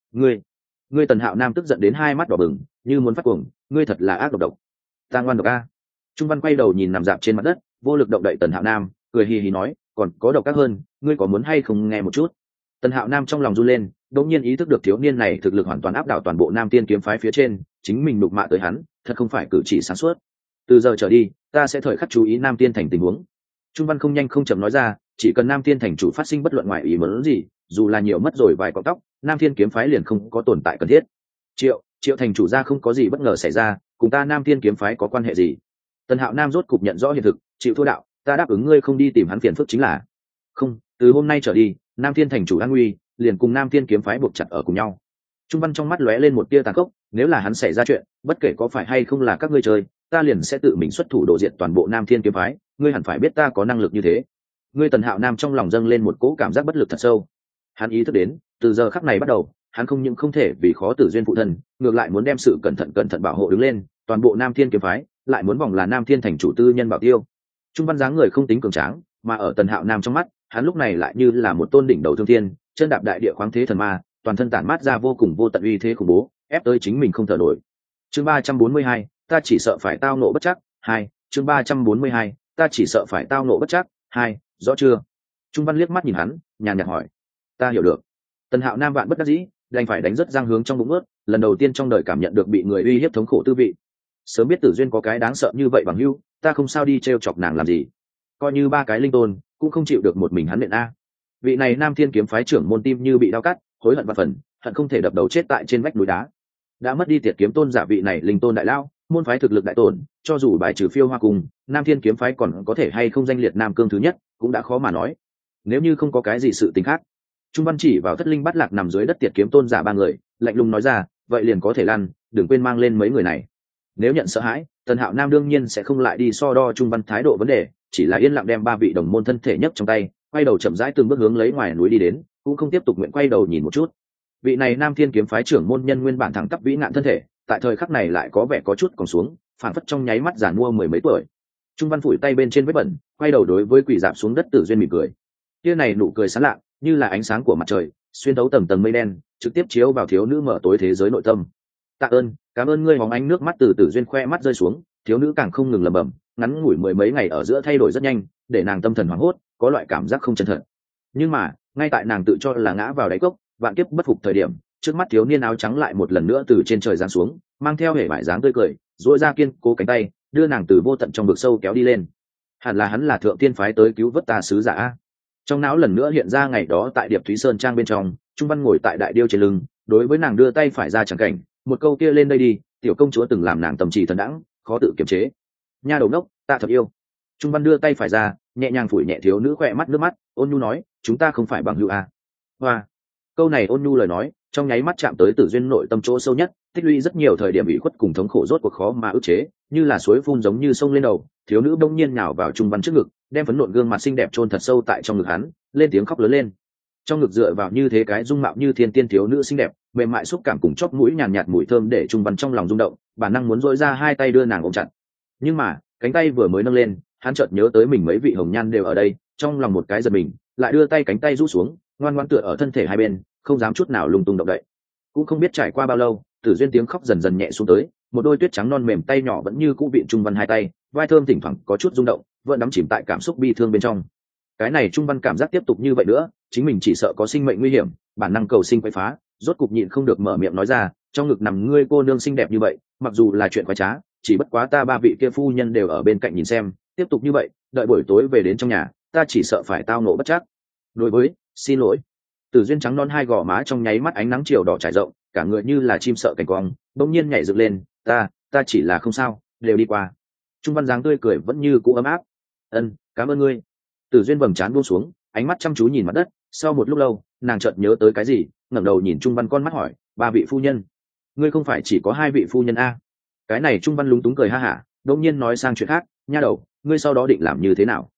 Ngươi Tần Hạo Nam tức giận đến hai mắt đỏ bừng, như muốn phát cuồng, ngươi thật là ác độc. Ta ngoan độc a. Trung Văn quay đầu nhìn nằm dạp trên mặt đất, vô lực động đậy Tần Hạo Nam, cười hì hì nói, còn có độc ác hơn, ngươi có muốn hay không nghe một chút? Tần Hạo Nam trong lòng run lên, đột nhiên ý thức được thiếu niên này thực lực hoàn toàn áp đảo toàn bộ Nam Tiên kiếm phái phía trên, chính mình đục mạ tới hắn, thật không phải cử chỉ sáng suốt. Từ giờ trở đi, ta sẽ thời khắc chú ý Nam Tiên thành tình huống. Trung Văn không nhanh không chậm nói ra, chỉ cần Nam Tiên thành chủ phát sinh bất luận ngoại ý muốn gì, dù là nhiều mất rồi vài cọng tóc, Nam Tiên kiếm phái liền không có tồn tại cần thiết. Triệu thành chủ ra không có gì bất ngờ xảy ra, cùng ta Nam Tiên kiếm phái có quan hệ gì? Tần Hạo Nam rốt cục nhận rõ hiện thực, chịu thua đạo, ta đáp ứng ngươi không đi tìm hắn phiền phức chính là. Không, từ hôm nay trở đi, Nam Tiên thành chủ an nguy liền cùng Nam Tiên kiếm phái buộc chặt ở cùng nhau. Trung Văn trong mắt lóe lên một tia tàn khốc, nếu là hắn xảy ra chuyện, bất kể có phải hay không là các ngươi chơi, ta liền sẽ tự mình xuất thủ độ diện toàn bộ Nam Thiên kiếm phái, ngươi hẳn phải biết ta có năng lực như thế. Ngươi Tần Hạo Nam trong lòng dâng lên một cỗ cảm giác bất lực thật sâu. Hắn ý thức đến, từ giờ khắc này bắt đầu, hắn không những không thể vì khó tử duyên phụ thân, ngược lại muốn đem sự cẩn thận bảo hộ đứng lên, toàn bộ Nam Thiên kiếm phái, lại muốn vòng là Nam Thiên thành chủ tư nhân bảo tiêu. Trung Văn dáng người không tính cường tráng, mà ở Tần Hạo Nam trong mắt, hắn lúc này lại như là một tôn đỉnh đầu thương thiên, chân đạp đại địa khoáng thế thần ma, toàn thân tản mát ra vô cùng vô tận uy thế khủng bố, ép tới chính mình không thở nổi. Chương 342, ta chỉ sợ phải tao ngộ bất chắc. 2, chương 342, ta chỉ sợ phải tao ngộ bất chắc. 2, rõ chưa? Trung Văn liếc mắt nhìn hắn, nhàn nhạt hỏi. Ta hiểu được. Tần Hạo Nam vạn bất đắc dĩ, đành phải đánh rất răng hướng trong bụng ướt, lần đầu tiên trong đời cảm nhận được bị người uy hiếp thống khổ tư vị. Sớm biết Tử Duyên có cái đáng sợ như vậy bằng hữu, ta không sao đi trêu chọc nàng làm gì. Coi như ba cái linh tôn, cũng không chịu được một mình hắn nện a. Vị này Nam Thiên kiếm phái trưởng môn tim như bị đau cắt, hối hận vạn phần, hận không thể đập đầu chết tại trên vách núi đá. Đã mất đi Tiệt kiếm tôn giả vị này linh tôn đại lao, môn phái thực lực đại tổn, cho dù bài trừ Phiêu Hoa cùng Nam Thiên kiếm phái còn có thể hay không danh liệt Nam Cương thứ nhất, cũng đã khó mà nói. Nếu như không có cái gì sự tình khác, Trung Văn chỉ vào thất linh bát lạc nằm dưới đất Tiệt kiếm tôn giả ba người, lạnh lùng nói ra, vậy liền có thể lăn, đừng quên mang lên mấy người này. Nếu nhận sợ hãi, Tần Hạo Nam đương nhiên sẽ không lại đi so đo Trung Văn thái độ vấn đề, chỉ là yên lặng đem ba vị đồng môn thân thể nhấc trong tay, quay đầu chậm rãi từng bước hướng lấy ngoài núi đi đến, cũng không tiếp tục nguyện quay đầu nhìn một chút. Vị này Nam Thiên kiếm phái trưởng môn nhân nguyên bản thẳng tắp vĩ ngạn thân thể, tại thời khắc này lại có vẻ có chút còn xuống, phản phất trong nháy mắt giàn mua mười mấy tuổi. Trung Văn phủi tay bên trên vết bẩn, quay đầu đối với quỷ dạp xuống đất Tử Duyên mỉm cười. Tia này nụ cười sáng lạ, như là ánh sáng của mặt trời, xuyên thấu tầng tầng mây đen, trực tiếp chiếu vào thiếu nữ mở tối thế giới nội tâm. Tạ ơn, cảm ơn ngươi. Hóng ánh nước mắt từ Tử Duyên khoe mắt rơi xuống, thiếu nữ càng không ngừng lẩm bẩm, ngắn ngủi mười mấy ngày ở giữa thay đổi rất nhanh, để nàng tâm thần hoảng hốt, có loại cảm giác không chân thật. Nhưng mà, ngay tại nàng tự cho là ngã vào đáy cốc, vạn kiếp bất phục thời điểm, trước mắt thiếu niên áo trắng lại một lần nữa từ trên trời giáng xuống, mang theo hệ vải dáng tươi cười, duỗi ra kiên cố cánh tay, đưa nàng từ vô tận trong vực sâu kéo đi lên. Hẳn là hắn là thượng tiên phái tới cứu vớt ta sứ giả. Trong não lần nữa hiện ra ngày đó tại Điệp Thúy Sơn trang bên trong, Trung Văn ngồi tại đại điêu trên lưng, đối với nàng đưa tay phải ra chẳng cảnh, một câu kia lên đây đi, tiểu công chúa từng làm nàng tâm trì thần đãng, khó tự kiềm chế. Nha đầu ngốc, ta thật yêu. Trung Văn đưa tay phải ra, nhẹ nhàng phủi nhẹ thiếu nữ khỏe mắt nước mắt, ôn nhu nói, chúng ta không phải bằng hữu à. Hoa. Câu này ôn nhu lời nói, trong nháy mắt chạm tới Tử Duyên nội tâm chỗ sâu nhất, tích lũy rất nhiều thời điểm ủy khuất cùng thống khổ rốt cuộc khó mà ức chế, như là suối phun giống như sông lên đầu. Thiếu nữ bỗng nhiên nhào vào Trung Văn trước ngực, đem phấn nộn gương mặt xinh đẹp chôn thật sâu tại trong ngực hắn, lên tiếng khóc lớn lên. Trong ngực dựa vào như thế cái dung mạo như thiên tiên thiếu nữ xinh đẹp, mềm mại xúc cảm cùng chóp mũi nhàn nhạt mùi thơm để Trung Văn trong lòng rung động, bản năng muốn dỗi ra hai tay đưa nàng ôm chặt. Nhưng mà, cánh tay vừa mới nâng lên, hắn chợt nhớ tới mình mấy vị hồng nhan đều ở đây, trong lòng một cái giật mình, lại đưa tay cánh tay rũ xuống, ngoan ngoãn tựa ở thân thể hai bên, không dám chút nào lung tung động đậy. Cũng không biết trải qua bao lâu, Tử Duyên tiếng khóc dần dần nhẹ xuống tới, một đôi tuyết trắng non mềm tay nhỏ vẫn như cũ vịn Trung Văn hai tay, vai thơm thỉnh thoảng có chút rung động, vẫn đắm chìm tại cảm xúc bi thương bên trong. Cái này Trung Văn cảm giác tiếp tục như vậy nữa, chính mình chỉ sợ có sinh mệnh nguy hiểm, bản năng cầu sinh quấy phá, rốt cục nhịn không được mở miệng nói ra, trong ngực nằm ngươi cô nương xinh đẹp như vậy, mặc dù là chuyện quái trá, chỉ bất quá ta ba vị kia phu nhân đều ở bên cạnh nhìn xem, tiếp tục như vậy, đợi buổi tối về đến trong nhà, ta chỉ sợ phải tao ngộ bất trắc. Đối với, xin lỗi. Tử Duyên trắng non hai gò má trong nháy mắt ánh nắng chiều đỏ trải rộng, cả người như là chim sợ cảnh quang, bỗng nhiên nhảy dựng lên, ta chỉ là không sao, đều đi qua. Trung Văn dáng tươi cười vẫn như cũ ấm áp. Ân, cảm ơn ngươi. Tử Duyên vầng trán buông xuống, ánh mắt chăm chú nhìn mặt đất, sau một lúc lâu, nàng chợt nhớ tới cái gì, ngẩng đầu nhìn Trung Văn con mắt hỏi, ba vị phu nhân, ngươi không phải chỉ có hai vị phu nhân a? Cái này Trung Văn lúng túng cười ha hả, đột nhiên nói sang chuyện khác, nha đầu, ngươi sau đó định làm như thế nào?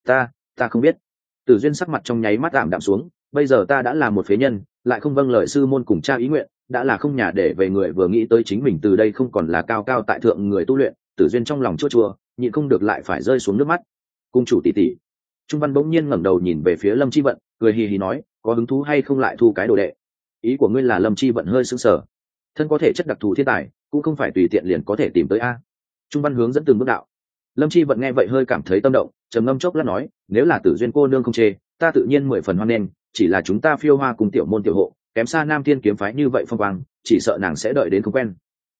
Ta không biết. Tử Duyên sắc mặt trong nháy mắt ảm đạm xuống, bây giờ ta đã là một phế nhân, lại không vâng lời sư môn cùng cha ý nguyện, đã là không nhà để về người, vừa nghĩ tới chính mình từ đây không còn là cao cao tại thượng người tu luyện, Tử Duyên trong lòng chua chua, nhịn không được lại phải rơi xuống nước mắt. Cung chủ tỷ tỷ. Trung Văn bỗng nhiên ngẩng đầu nhìn về phía Lâm Chi Vận, cười hì hì nói, có hứng thú hay không lại thu cái đồ đệ? Ý của ngươi là Lâm Chi Vận hơi sững sờ. Thân có thể chất đặc thù thiên tài, cũng không phải tùy tiện liền có thể tìm tới a. Trung Văn hướng dẫn từng bước đạo. Lâm Chi Vận nghe vậy hơi cảm thấy tâm động, trầm ngâm chốc lát nói, nếu là Tử Duyên cô nương không chê, ta tự nhiên 10 phần hoan nghênh, chỉ là chúng ta Phiêu Hoa cùng tiểu môn tiểu hộ, kém xa Nam Thiên kiếm phái như vậy phong quang, chỉ sợ nàng sẽ đợi đến không quen.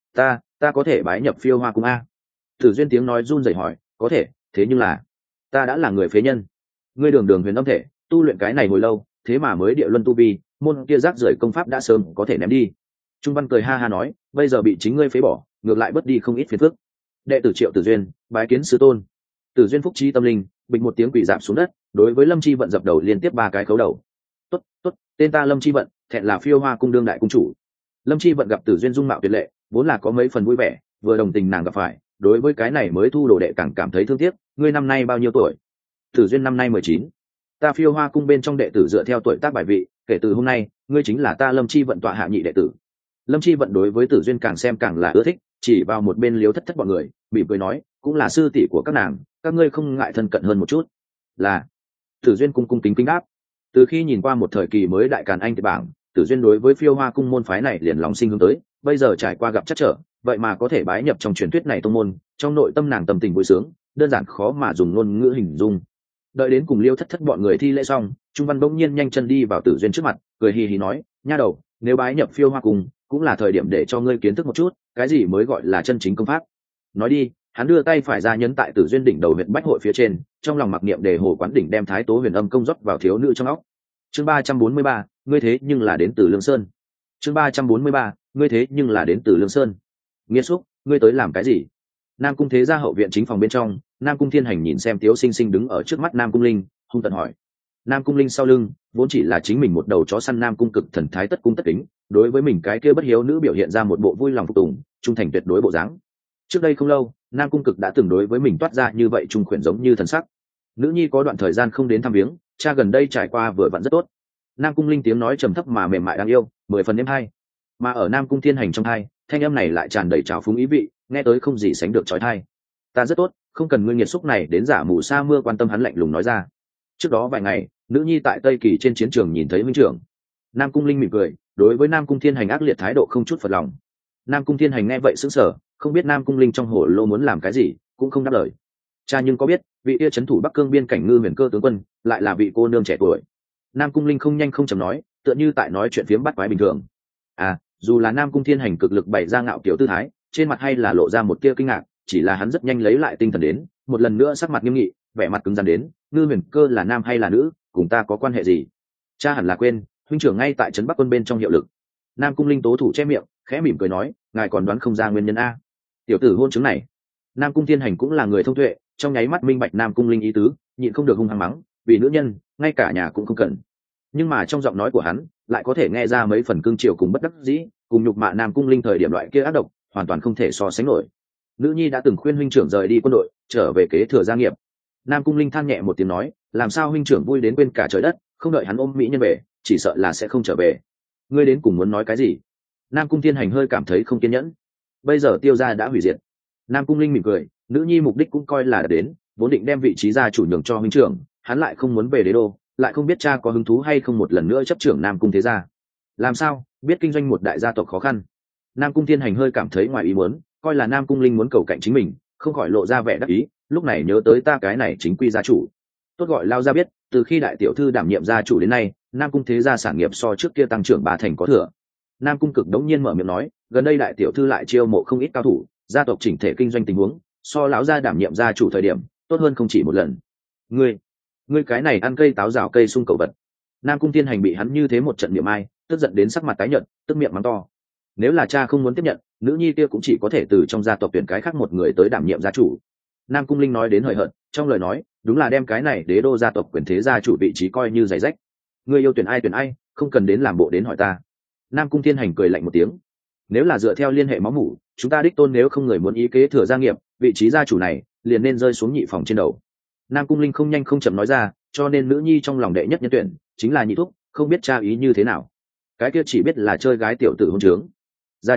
Ta có thể bái nhập Phiêu Hoa cung a? Tử Duyên tiếng nói run rẩy hỏi, có thể, thế nhưng là ta đã là người phế nhân. Ngươi đường đường huyền âm thể, tu luyện cái này hồi lâu, thế mà mới địa luân tu vi, môn kia rác rưởi công pháp đã sớm có thể ném đi. Trung Văn cười ha ha nói, bây giờ bị chính ngươi phế bỏ, ngược lại bất đi không ít phiền phức. Đệ tử Triệu Tử Duyên, bái kiến sư tôn. Tử Duyên phúc trí tâm linh, bịch một tiếng quỳ rạp xuống đất, đối với Lâm Chi Vận dập đầu liên tiếp 3 cái khấu đầu. Tốt, tên ta Lâm Chi Vận, thẹn là Phiêu Hoa cung đương đại cung chủ. Lâm Chi Vận gặp Tử Duyên dung mạo tuyệt lệ, vốn là có mấy phần vui vẻ, vừa đồng tình nàng gặp phải, đối với cái này mới thu đồ đệ càng cảm thấy thương tiếc. Ngươi năm nay bao nhiêu tuổi? Tử Duyên năm nay 19. Ta Phiêu Hoa cung bên trong đệ tử dựa theo tuổi tác bài vị, kể từ hôm nay, ngươi chính là ta Lâm Chi Vận tọa hạ nhị đệ tử. Lâm Chi Vận đối với Tử Duyên càng xem càng là ưa thích, chỉ vào một bên Liếu Thất Thất bọn người, mỉm cười nói, cũng là sư tỷ của các nàng, các ngươi không ngại thân cận hơn một chút. Là. Tử Duyên cung kính kính đáp. Từ khi nhìn qua một thời kỳ mới đại càn anh thì bảng, Tử Duyên đối với Phiêu Hoa cung môn phái này liền lòng sinh hướng tới, bây giờ trải qua gặp chắc trở, vậy mà có thể bái nhập trong truyền thuyết này tông môn, trong nội tâm nàng tâm tình vui sướng, đơn giản khó mà dùng ngôn ngữ hình dung. Đợi đến cùng Liêu Thất Thất bọn người thi lễ xong, Trung Văn bỗng nhiên nhanh chân đi vào Tử Duyên trước mặt, cười hì hì nói, nha đầu, nếu bái nhập Phiêu Hoa cung, cũng là thời điểm để cho ngươi kiến thức một chút, cái gì mới gọi là chân chính công pháp. Nói đi, hắn đưa tay phải ra nhấn tại Tử Duyên đỉnh đầu huyện bách hội phía trên, trong lòng mặc niệm đề hồ quán đỉnh đem Thái Tố Huyền Âm công rót vào thiếu nữ trong óc. Chương 343, ngươi thế nhưng là đến từ Lương Sơn. Chương 343, ngươi thế nhưng là đến từ Lương Sơn. Nghiên xúc, ngươi tới làm cái gì? Nam cung thế gia hậu viện chính phòng bên trong, Nam cung Thiên Hành nhìn xem Tiếu Sinh Sinh đứng ở trước mắt Nam cung Linh, hung tợn hỏi. Nam cung Linh sau lưng vốn chỉ là chính mình một đầu chó săn Nam cung Cực thần thái tất cung tất kính, đối với mình cái kia bất hiếu nữ biểu hiện ra một bộ vui lòng phục tùng, trung thành tuyệt đối bộ dáng. Trước đây không lâu, Nam cung Cực đã từng đối với mình toát ra như vậy trung khuyển giống như thần sắc. Nữ nhi có đoạn thời gian không đến thăm viếng, cha gần đây trải qua vừa vặn rất tốt. Nam cung Linh tiếng nói trầm thấp mà mềm mại đáng yêu, 10 phần êm hay. Mà ở Nam cung Thiên Hành trong hai, thanh âm này lại tràn đầy trào phúng ý vị, nghe tới không gì sánh được chói tai. Ta rất tốt, không cần ngươi nghiệt xúc này đến giả mù sa mưa quan tâm, hắn lạnh lùng nói ra. Trước đó vài ngày, nữ nhi tại Tây Kỳ trên chiến trường nhìn thấy huynh trưởng. Nam cung Linh mỉm cười, đối với Nam cung Thiên Hành ác liệt thái độ không chút phật lòng. Nam cung Thiên Hành nghe vậy sững sờ, không biết Nam cung Linh trong hồ lô muốn làm cái gì, cũng không đáp lời. Cha nhưng có biết, vị kia trấn thủ Bắc Cương biên cảnh Ngư Huyền Cơ tướng quân, lại là vị cô nương trẻ tuổi. Nam cung Linh không nhanh không chậm nói, tựa như tại nói chuyện phiếm bắt quái bình thường. À, dù là Nam cung Thiên Hành cực lực bày ra ngạo kiểu tư thái, trên mặt hay là lộ ra một tia kinh ngạc, chỉ là hắn rất nhanh lấy lại tinh thần đến, một lần nữa sắc mặt nghiêm nghị, vẻ mặt cứng rắn đến, Ngư Huyền Cơ là nam hay là nữ, cùng ta có quan hệ gì? Cha hẳn là quên, huynh trưởng ngay tại trấn Bắc quân bên trong hiệu lực. Nam cung Linh tố thủ che miệng, khẽ mỉm cười nói, ngài còn đoán không ra nguyên nhân a? Tiểu tử hôn chứng này. Nam cung Thiên Hành cũng là người thông tuệ, trong nháy mắt minh bạch Nam cung Linh ý tứ, nhịn không được hung hăng mắng, vì nữ nhân, ngay cả nhà cũng không cần. Nhưng mà trong giọng nói của hắn lại có thể nghe ra mấy phần cương triều cùng bất đắc dĩ, cùng nhục mạ Nam cung Linh thời điểm loại kia ác độc, hoàn toàn không thể so sánh nổi. Nữ nhi đã từng khuyên huynh trưởng rời đi quân đội, trở về kế thừa gia nghiệp. Nam cung Linh than nhẹ một tiếng nói, làm sao huynh trưởng vui đến quên cả trời đất, không đợi hắn ôm mỹ nhân về, chỉ sợ là sẽ không trở về. Ngươi đến cùng muốn nói cái gì? Nam cung Thiên Hành hơi cảm thấy không kiên nhẫn. Bây giờ Tiêu gia đã hủy diệt. Nam cung Linh mỉm cười, nữ nhi mục đích cũng coi là đã đến, vốn định đem vị trí gia chủ nhường cho huynh trưởng, hắn lại không muốn về đế đô, lại không biết cha có hứng thú hay không một lần nữa chấp trưởng Nam cung thế gia. Làm sao biết kinh doanh một đại gia tộc khó khăn? Nam cung Thiên Hành hơi cảm thấy ngoài ý muốn, coi là Nam cung Linh muốn cầu cạnh chính mình, không khỏi lộ ra vẻ đắc ý, lúc này nhớ tới ta cái này chính quy gia chủ. Tốt gọi lao ra biết, từ khi đại tiểu thư đảm nhiệm gia chủ đến nay, Nam cung thế gia sản nghiệp so trước kia tăng trưởng 3 thành có thừa. Nam cung Cực đống nhiên mở miệng nói, gần đây đại tiểu thư lại chiêu mộ không ít cao thủ, gia tộc chỉnh thể kinh doanh tình huống so lão gia đảm nhiệm gia chủ thời điểm tốt hơn không chỉ một lần. Ngươi cái này ăn cây táo rào cây sung cầu vật. Nam cung Thiên Hành bị hắn như thế một trận miệng ai, tức giận đến sắc mặt tái nhợt, tức miệng mắng to. Nếu là cha không muốn tiếp nhận, nữ nhi kia cũng chỉ có thể từ trong gia tộc tuyển cái khác một người tới đảm nhiệm gia chủ. Nam cung Linh nói đến hời hợt, trong lời nói đúng là đem cái này đế đô gia tộc quyền thế gia chủ vị trí coi như giày rách. Ngươi yêu tuyển ai, không cần đến làm bộ đến hỏi ta. Nam cung Thiên Hành cười lạnh một tiếng. Nếu là dựa theo liên hệ máu mủ, chúng ta đích tôn nếu không người muốn ý kế thừa gia nghiệp, vị trí gia chủ này liền nên rơi xuống nhị phòng trên đầu. Nam cung Linh không nhanh không chậm nói ra, cho nên nữ nhi trong lòng đệ nhất nhân tuyển chính là nhị thúc, không biết cha ý như thế nào. Cái kia chỉ biết là chơi gái tiểu tử hôn trướng. Gia chủ,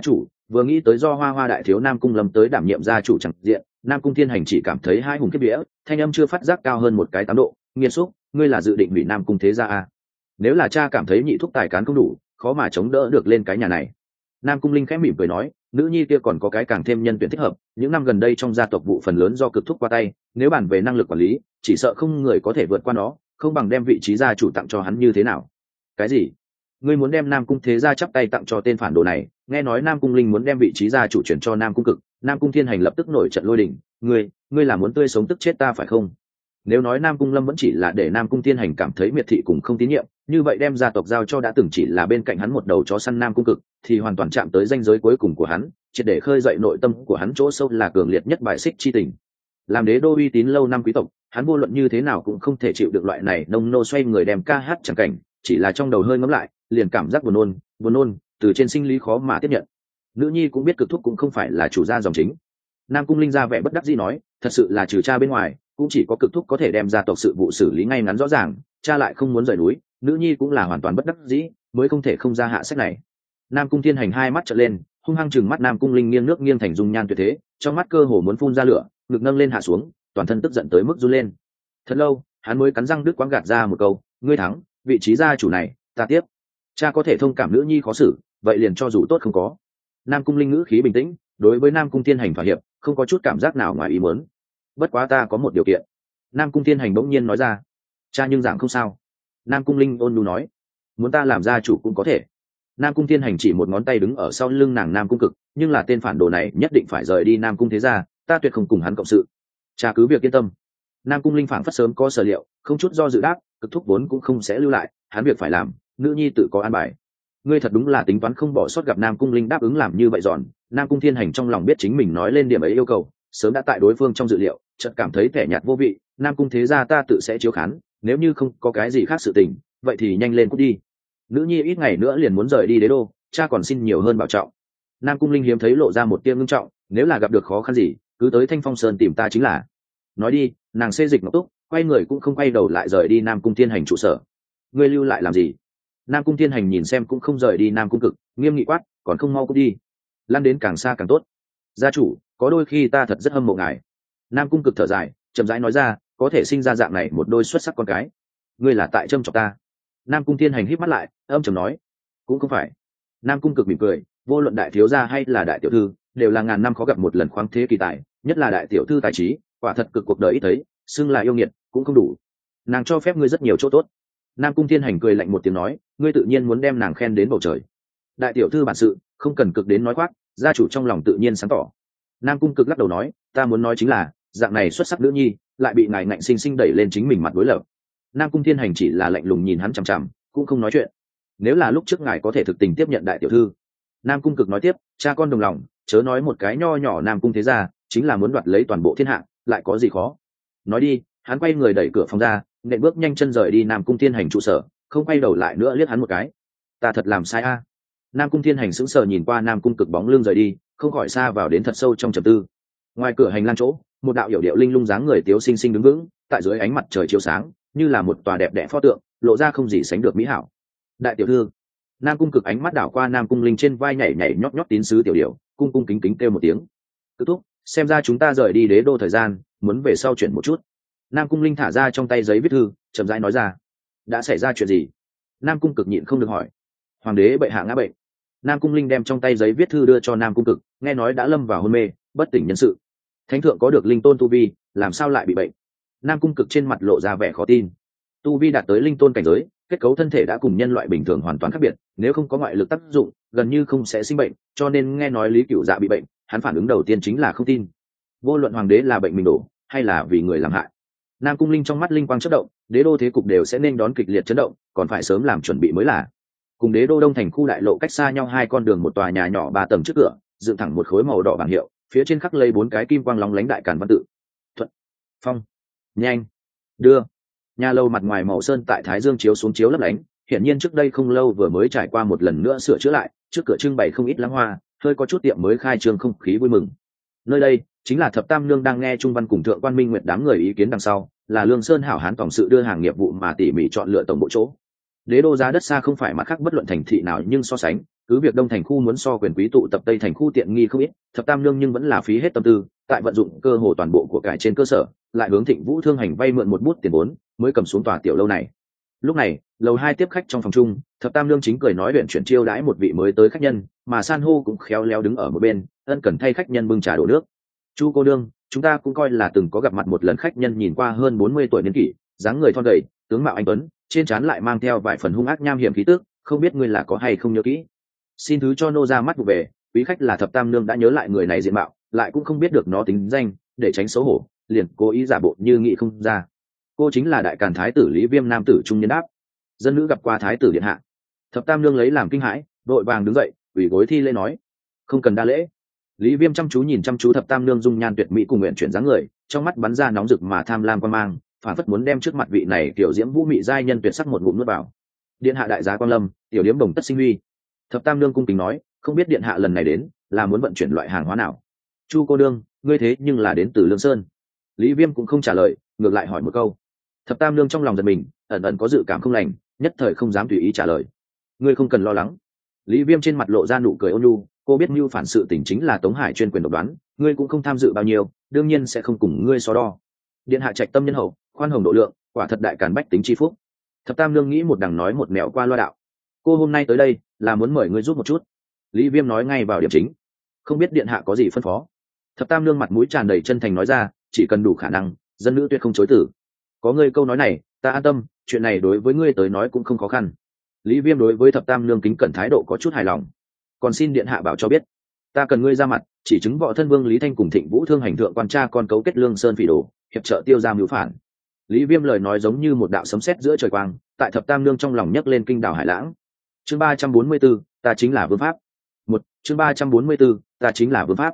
vừa nghĩ tới do hoa hoa đại thiếu Nam Cung Lâm tới đảm nhiệm gia chủ chẳng diện, Nam Cung Thiên Hành chỉ cảm thấy hai hùng kiếp vía, thanh âm chưa phát giác cao hơn một cái 8 độ. Nghiên xúc, ngươi là dự định hủy Nam Cung thế gia à? Nếu là cha cảm thấy nhị thúc tài cán không đủ, khó mà chống đỡ được lên cái nhà này. Nam Cung Linh khẽ mỉm cười nói, nữ nhi kia còn có cái càng thêm nhân tuyển thích hợp, những năm gần đây trong gia tộc vụ phần lớn do cực thúc qua tay, nếu bàn về năng lực quản lý, chỉ sợ không người có thể vượt qua nó, không bằng đem vị trí gia chủ tặng cho hắn như thế nào. Cái gì? Ngươi muốn đem Nam Cung thế gia chắp tay tặng cho tên phản đồ này? Nghe nói Nam Cung Linh muốn đem vị trí gia chủ chuyển cho Nam Cung Cực, Nam Cung Thiên Hành lập tức nổi trận lôi đình, ngươi là muốn tươi sống tức chết ta phải không? Nếu nói Nam Cung Lâm vẫn chỉ là để Nam Cung Thiên Hành cảm thấy miệt thị cùng không tín nhiệm, như vậy đem gia tộc giao cho đã từng chỉ là bên cạnh hắn một đầu chó săn Nam Cung Cực, thì hoàn toàn chạm tới ranh giới cuối cùng của hắn, triệt để khơi dậy nội tâm của hắn chỗ sâu là cường liệt nhất bài xích chi tình. Làm đế đô uy tín lâu năm quý tộc, hắn vô luận như thế nào cũng không thể chịu được loại này nông nô xoay người đem ca hát chẳng cảnh, chỉ là trong đầu hơi ngẫm lại, liền cảm giác buồn nôn, từ trên sinh lý khó mà tiếp nhận. Nữ nhi cũng biết cực thúc cũng không phải là chủ gia dòng chính. Nam Cung Linh ra vẻ bất đắc dĩ nói, thật sự là trừ cha bên ngoài, cũng chỉ có cực thúc có thể đem gia tộc sự vụ xử lý ngay ngắn rõ ràng, cha lại không muốn rời núi, nữ nhi cũng là hoàn toàn bất đắc dĩ, mới không thể không ra hạ sách này. Nam Cung Thiên Hành hai mắt trợn lên, hung hăng chừng mắt Nam Cung Linh nghiêng nước nghiêng thành dung nhan tuyệt thế, trong mắt cơ hồ muốn phun ra lửa, ngực nâng lên hạ xuống, toàn thân tức giận tới mức run lên. Thật lâu, hắn mới cắn răng đứt quãng gạt ra một câu, ngươi thắng, vị trí gia chủ này, ta tiếp. Cha có thể thông cảm nữ nhi khó xử, vậy liền cho dù tốt không có. Nam Cung Linh ngữ khí bình tĩnh, đối với Nam Cung Thiên Hành thỏa hiệp, không có chút cảm giác nào ngoài ý muốn. Bất quá ta có một điều kiện. Nam Cung Thiên Hành bỗng nhiên nói ra. Cha nhưng giảng không sao. Nam Cung Linh ôn nhu nói, muốn ta làm gia chủ cũng có thể. Nam Cung Thiên Hành chỉ một ngón tay đứng ở sau lưng nàng Nam Cung Cực, nhưng là tên phản đồ này nhất định phải rời đi Nam Cung thế gia, ta tuyệt không cùng hắn cộng sự. Cha cứ việc yên tâm. Nam Cung Linh phảng phất sớm có sở liệu, không chút do dự đáp, cực thúc vốn cũng không sẽ lưu lại, hắn việc phải làm, nữ nhi tự có an bài. Ngươi thật đúng là tính toán không bỏ sót. Gặp Nam Cung Linh đáp ứng làm như vậy giòn, Nam Cung Thiên Hành trong lòng biết chính mình nói lên điểm ấy yêu cầu, sớm đã tại đối phương trong dự liệu, chợt cảm thấy thẻ nhạt vô vị. Nam Cung thế gia ta tự sẽ chiếu khán, nếu như không có cái gì khác sự tình, vậy thì nhanh lên cút đi. Nữ nhi ít ngày nữa liền muốn rời đi đế đô, cha còn xin nhiều hơn bảo trọng. Nam Cung Linh hiếm thấy lộ ra một tia ngưng trọng, nếu là gặp được khó khăn gì, cứ tới Thanh Phong Sơn tìm ta chính là. Nói đi, nàng xê dịch ngọc túc, quay người cũng không quay đầu lại rời đi Nam Cung Thiên Hành trụ sở. Ngươi lưu lại làm gì? Nam Cung Thiên Hành nhìn xem cũng không rời đi Nam Cung Cực, nghiêm nghị quát, còn không mau cút đi, lăn đến càng xa càng tốt. Gia chủ, có đôi khi ta thật rất hâm mộ ngài. Nam Cung Cực thở dài, chậm rãi nói ra, có thể sinh ra dạng này một đôi xuất sắc con cái, ngươi là tại châm chọc ta. Nam Cung Thiên Hành híp mắt lại, âm trầm nói, cũng không phải. Nam Cung Cực mỉm cười, vô luận đại thiếu gia hay là đại tiểu thư, đều là ngàn năm khó gặp một lần khoáng thế kỳ tài, nhất là đại tiểu thư tài trí, quả thật cực cuộc đời ít thấy, xưng là yêu nghiệt cũng không đủ. Nàng cho phép ngươi rất nhiều chỗ tốt. Nam Cung Thiên Hành cười lạnh một tiếng nói, ngươi tự nhiên muốn đem nàng khen đến bầu trời. Đại tiểu thư bản sự, không cần cực đến nói khoác, gia chủ trong lòng tự nhiên sáng tỏ. Nam Cung Cực lắc đầu nói, ta muốn nói chính là, dạng này xuất sắc nữ nhi, lại bị ngài ngạnh sinh sinh đẩy lên chính mình mặt đối lập. Nam Cung Thiên Hành chỉ là lạnh lùng nhìn hắn chằm chằm, cũng không nói chuyện. Nếu là lúc trước ngài có thể thực tình tiếp nhận đại tiểu thư. Nam Cung Cực nói tiếp, cha con đồng lòng, chớ nói một cái nho nhỏ Nam Cung thế gia, chính là muốn đoạt lấy toàn bộ thiên hạ, lại có gì khó. Nói đi, hắn quay người đẩy cửa phòng ra, nện bước nhanh chân rời đi Nam Cung Thiên Hành trụ sở, không quay đầu lại nữa liếc hắn một cái. Ta thật làm sai a. Nam Cung Thiên Hành sững sờ nhìn qua Nam Cung Cực bóng lưng rời đi, không khỏi xa vào đến thật sâu trong trầm tư. Ngoài cửa hành lang chỗ, một đạo hiểu điệu linh lung dáng người tiếu xinh xinh đứng vững, tại dưới ánh mặt trời chiếu sáng, như là một tòa đẹp đẽ pho tượng, lộ ra không gì sánh được mỹ hảo. Đại tiểu thư. Nam Cung Cực ánh mắt đảo qua Nam Cung Linh trên vai nhảy nhảy nhót nhót tín sứ tiểu điểu, cung cung kính kính kêu một tiếng. Kết thúc, xem ra chúng ta rời đi đế đô thời gian, muốn về sau chuyển một chút. Nam Cung Linh thả ra trong tay giấy viết thư, chậm rãi nói ra. Đã xảy ra chuyện gì? Nam Cung Cực nhịn không được hỏi. Hoàng đế bệ hạ ngã bệnh. Nam Cung Linh đem trong tay giấy viết thư đưa cho Nam Cung Cực, nghe nói đã lâm vào hôn mê, bất tỉnh nhân sự. Thánh thượng có được linh tôn tu vi, làm sao lại bị bệnh? Nam Cung Cực trên mặt lộ ra vẻ khó tin. Tu vi đạt tới linh tôn cảnh giới, kết cấu thân thể đã cùng nhân loại bình thường hoàn toàn khác biệt, nếu không có ngoại lực tác dụng, gần như không sẽ sinh bệnh, cho nên nghe nói Lý Cửu Dạ bị bệnh, hắn phản ứng đầu tiên chính là không tin. Vô luận hoàng đế là bệnh mình đổ, hay là vì người làm hại. Nam Cung Linh trong mắt linh quang chớp động, đế đô thế cục đều sẽ nên đón kịch liệt chấn động, còn phải sớm làm chuẩn bị mới là. Cùng đế đô đông thành khu đại lộ cách xa nhau 2 con đường, một tòa nhà nhỏ 3 tầng trước cửa, dựng thẳng một khối màu đỏ bảng hiệu, phía trên khắc lấy 4 cái kim quang lóng lánh đại càn văn tự. Thuận, Phong, Nhanh, Đưa. Nhà lâu mặt ngoài màu sơn tại thái dương chiếu xuống chiếu lấp lánh, hiển nhiên trước đây không lâu vừa mới trải qua một lần nữa sửa chữa lại, trước cửa trưng bày không ít lăng hoa, hơi có chút tiệm mới khai trương, không khí vui mừng. Nơi đây chính là Thập Tam Nương đang nghe Trung Văn cùng Thượng Quan Minh Nguyệt đám người ý kiến đằng sau, là Lương Sơn hảo hán tổng sự đưa hàng nghiệp vụ mà tỉ mỉ chọn lựa tổng bộ chỗ. Đế đô giá đất xa không phải mặt khác bất luận thành thị nào, nhưng so sánh cứ việc đông thành khu muốn so quyền quý tụ tập tây thành khu tiện nghi không ít, thập tam nương nhưng vẫn là phí hết tâm tư tại vận dụng cơ hồ toàn bộ của cải trên cơ sở, lại hướng Thịnh Vũ Thương Hành vay mượn một bút tiền vốn mới cầm xuống tòa tiểu lâu này. Lúc này lầu 2 tiếp khách trong phòng chung, thập tam nương chính cười nói luyện chuyển chiêu đãi một vị mới tới khách nhân, mà san hô cũng khéo léo đứng ở một bên ân cần thay khách nhân bưng trà đổ nước. Chu cô nương, chúng ta cũng coi là từng có gặp mặt một lần. Khách nhân nhìn qua hơn 40 tuổi niên kỷ, dáng người thon gầy, tướng mạo anh tuấn, trên trán lại mang theo vài phần hung ác nham hiểm khí tức, không biết ngươi là có hay không nhớ kỹ. Xin thứ cho nô ra mắt vụ về, quý khách là thập tam nương đã nhớ lại người này diện mạo, lại cũng không biết được nó tính danh, để tránh xấu hổ liền cố ý giả bộ như nghĩ không ra. Cô chính là đại càn thái tử Lý Viêm. Nam tử trung niên đáp. Dân nữ gặp qua thái tử điện hạ. Thập tam nương lấy làm kinh hãi, đội vàng đứng dậy ủy gối thi lễ nói, không cần đa lễ. Lý Viêm chăm chú nhìn chăm chú thập tam nương dung nhan tuyệt mỹ cùng nguyện chuyển dáng người, trong mắt bắn ra nóng rực mà tham lam quan mang, phản phất muốn đem trước mặt vị này tiểu diễm vũ mị giai nhân tuyệt sắc một ngụm nuốt vào. Điện hạ đại giá quan lâm, tiểu điếm đồng tất sinh huy. Thập tam nương cung kính nói, không biết điện hạ lần này đến là muốn vận chuyển loại hàng hóa nào. Chu cô nương, ngươi thế nhưng là đến từ Lương Sơn. Lý Viêm cũng không trả lời, ngược lại hỏi một câu. Thập tam nương trong lòng giật mình, ẩn ẩn có dự cảm không lành, nhất thời không dám tùy ý trả lời. Ngươi không cần lo lắng. Lý Viêm trên mặt lộ ra nụ cười ôn nhu, cô biết mưu phản sự tình chính là Tống Hải chuyên quyền độc đoán, ngươi cũng không tham dự bao nhiêu, đương nhiên sẽ không cùng ngươi so đo. Điện hạ trạch tâm nhân hậu, khoan hồng độ lượng, quả thật đại càn bách tính chi phúc. Thập tam nương nghĩ một đằng nói một mẹo qua loa đạo. Cô hôm nay tới đây là muốn mời ngươi giúp một chút. Lý Viêm nói ngay vào điểm chính. Không biết điện hạ có gì phân phó. Thập tam nương mặt mũi tràn đầy chân thành nói ra, chỉ cần đủ khả năng, dân nữ tuyệt không chối từ. Có ngươi câu nói này, ta an tâm, chuyện này đối với ngươi tới nói cũng không khó khăn. Lý Viêm đối với thập tam nương kính cẩn thái độ có chút hài lòng. Còn xin điện hạ bảo cho biết, ta cần ngươi ra mặt chỉ chứng võ thân vương Lý Thanh cùng Thịnh Vũ Thương Hành thượng quan cha con cấu kết Lương Sơn phỉ đồ, hiệp trợ tiêu ra mưu phản. Lý Viêm lời nói giống như một đạo sấm sét giữa trời quang, tại thập tam nương trong lòng nhấc lên kinh đảo hải lãng. Chương 344, ta chính là vương pháp. Chương 344, ta chính là vương pháp.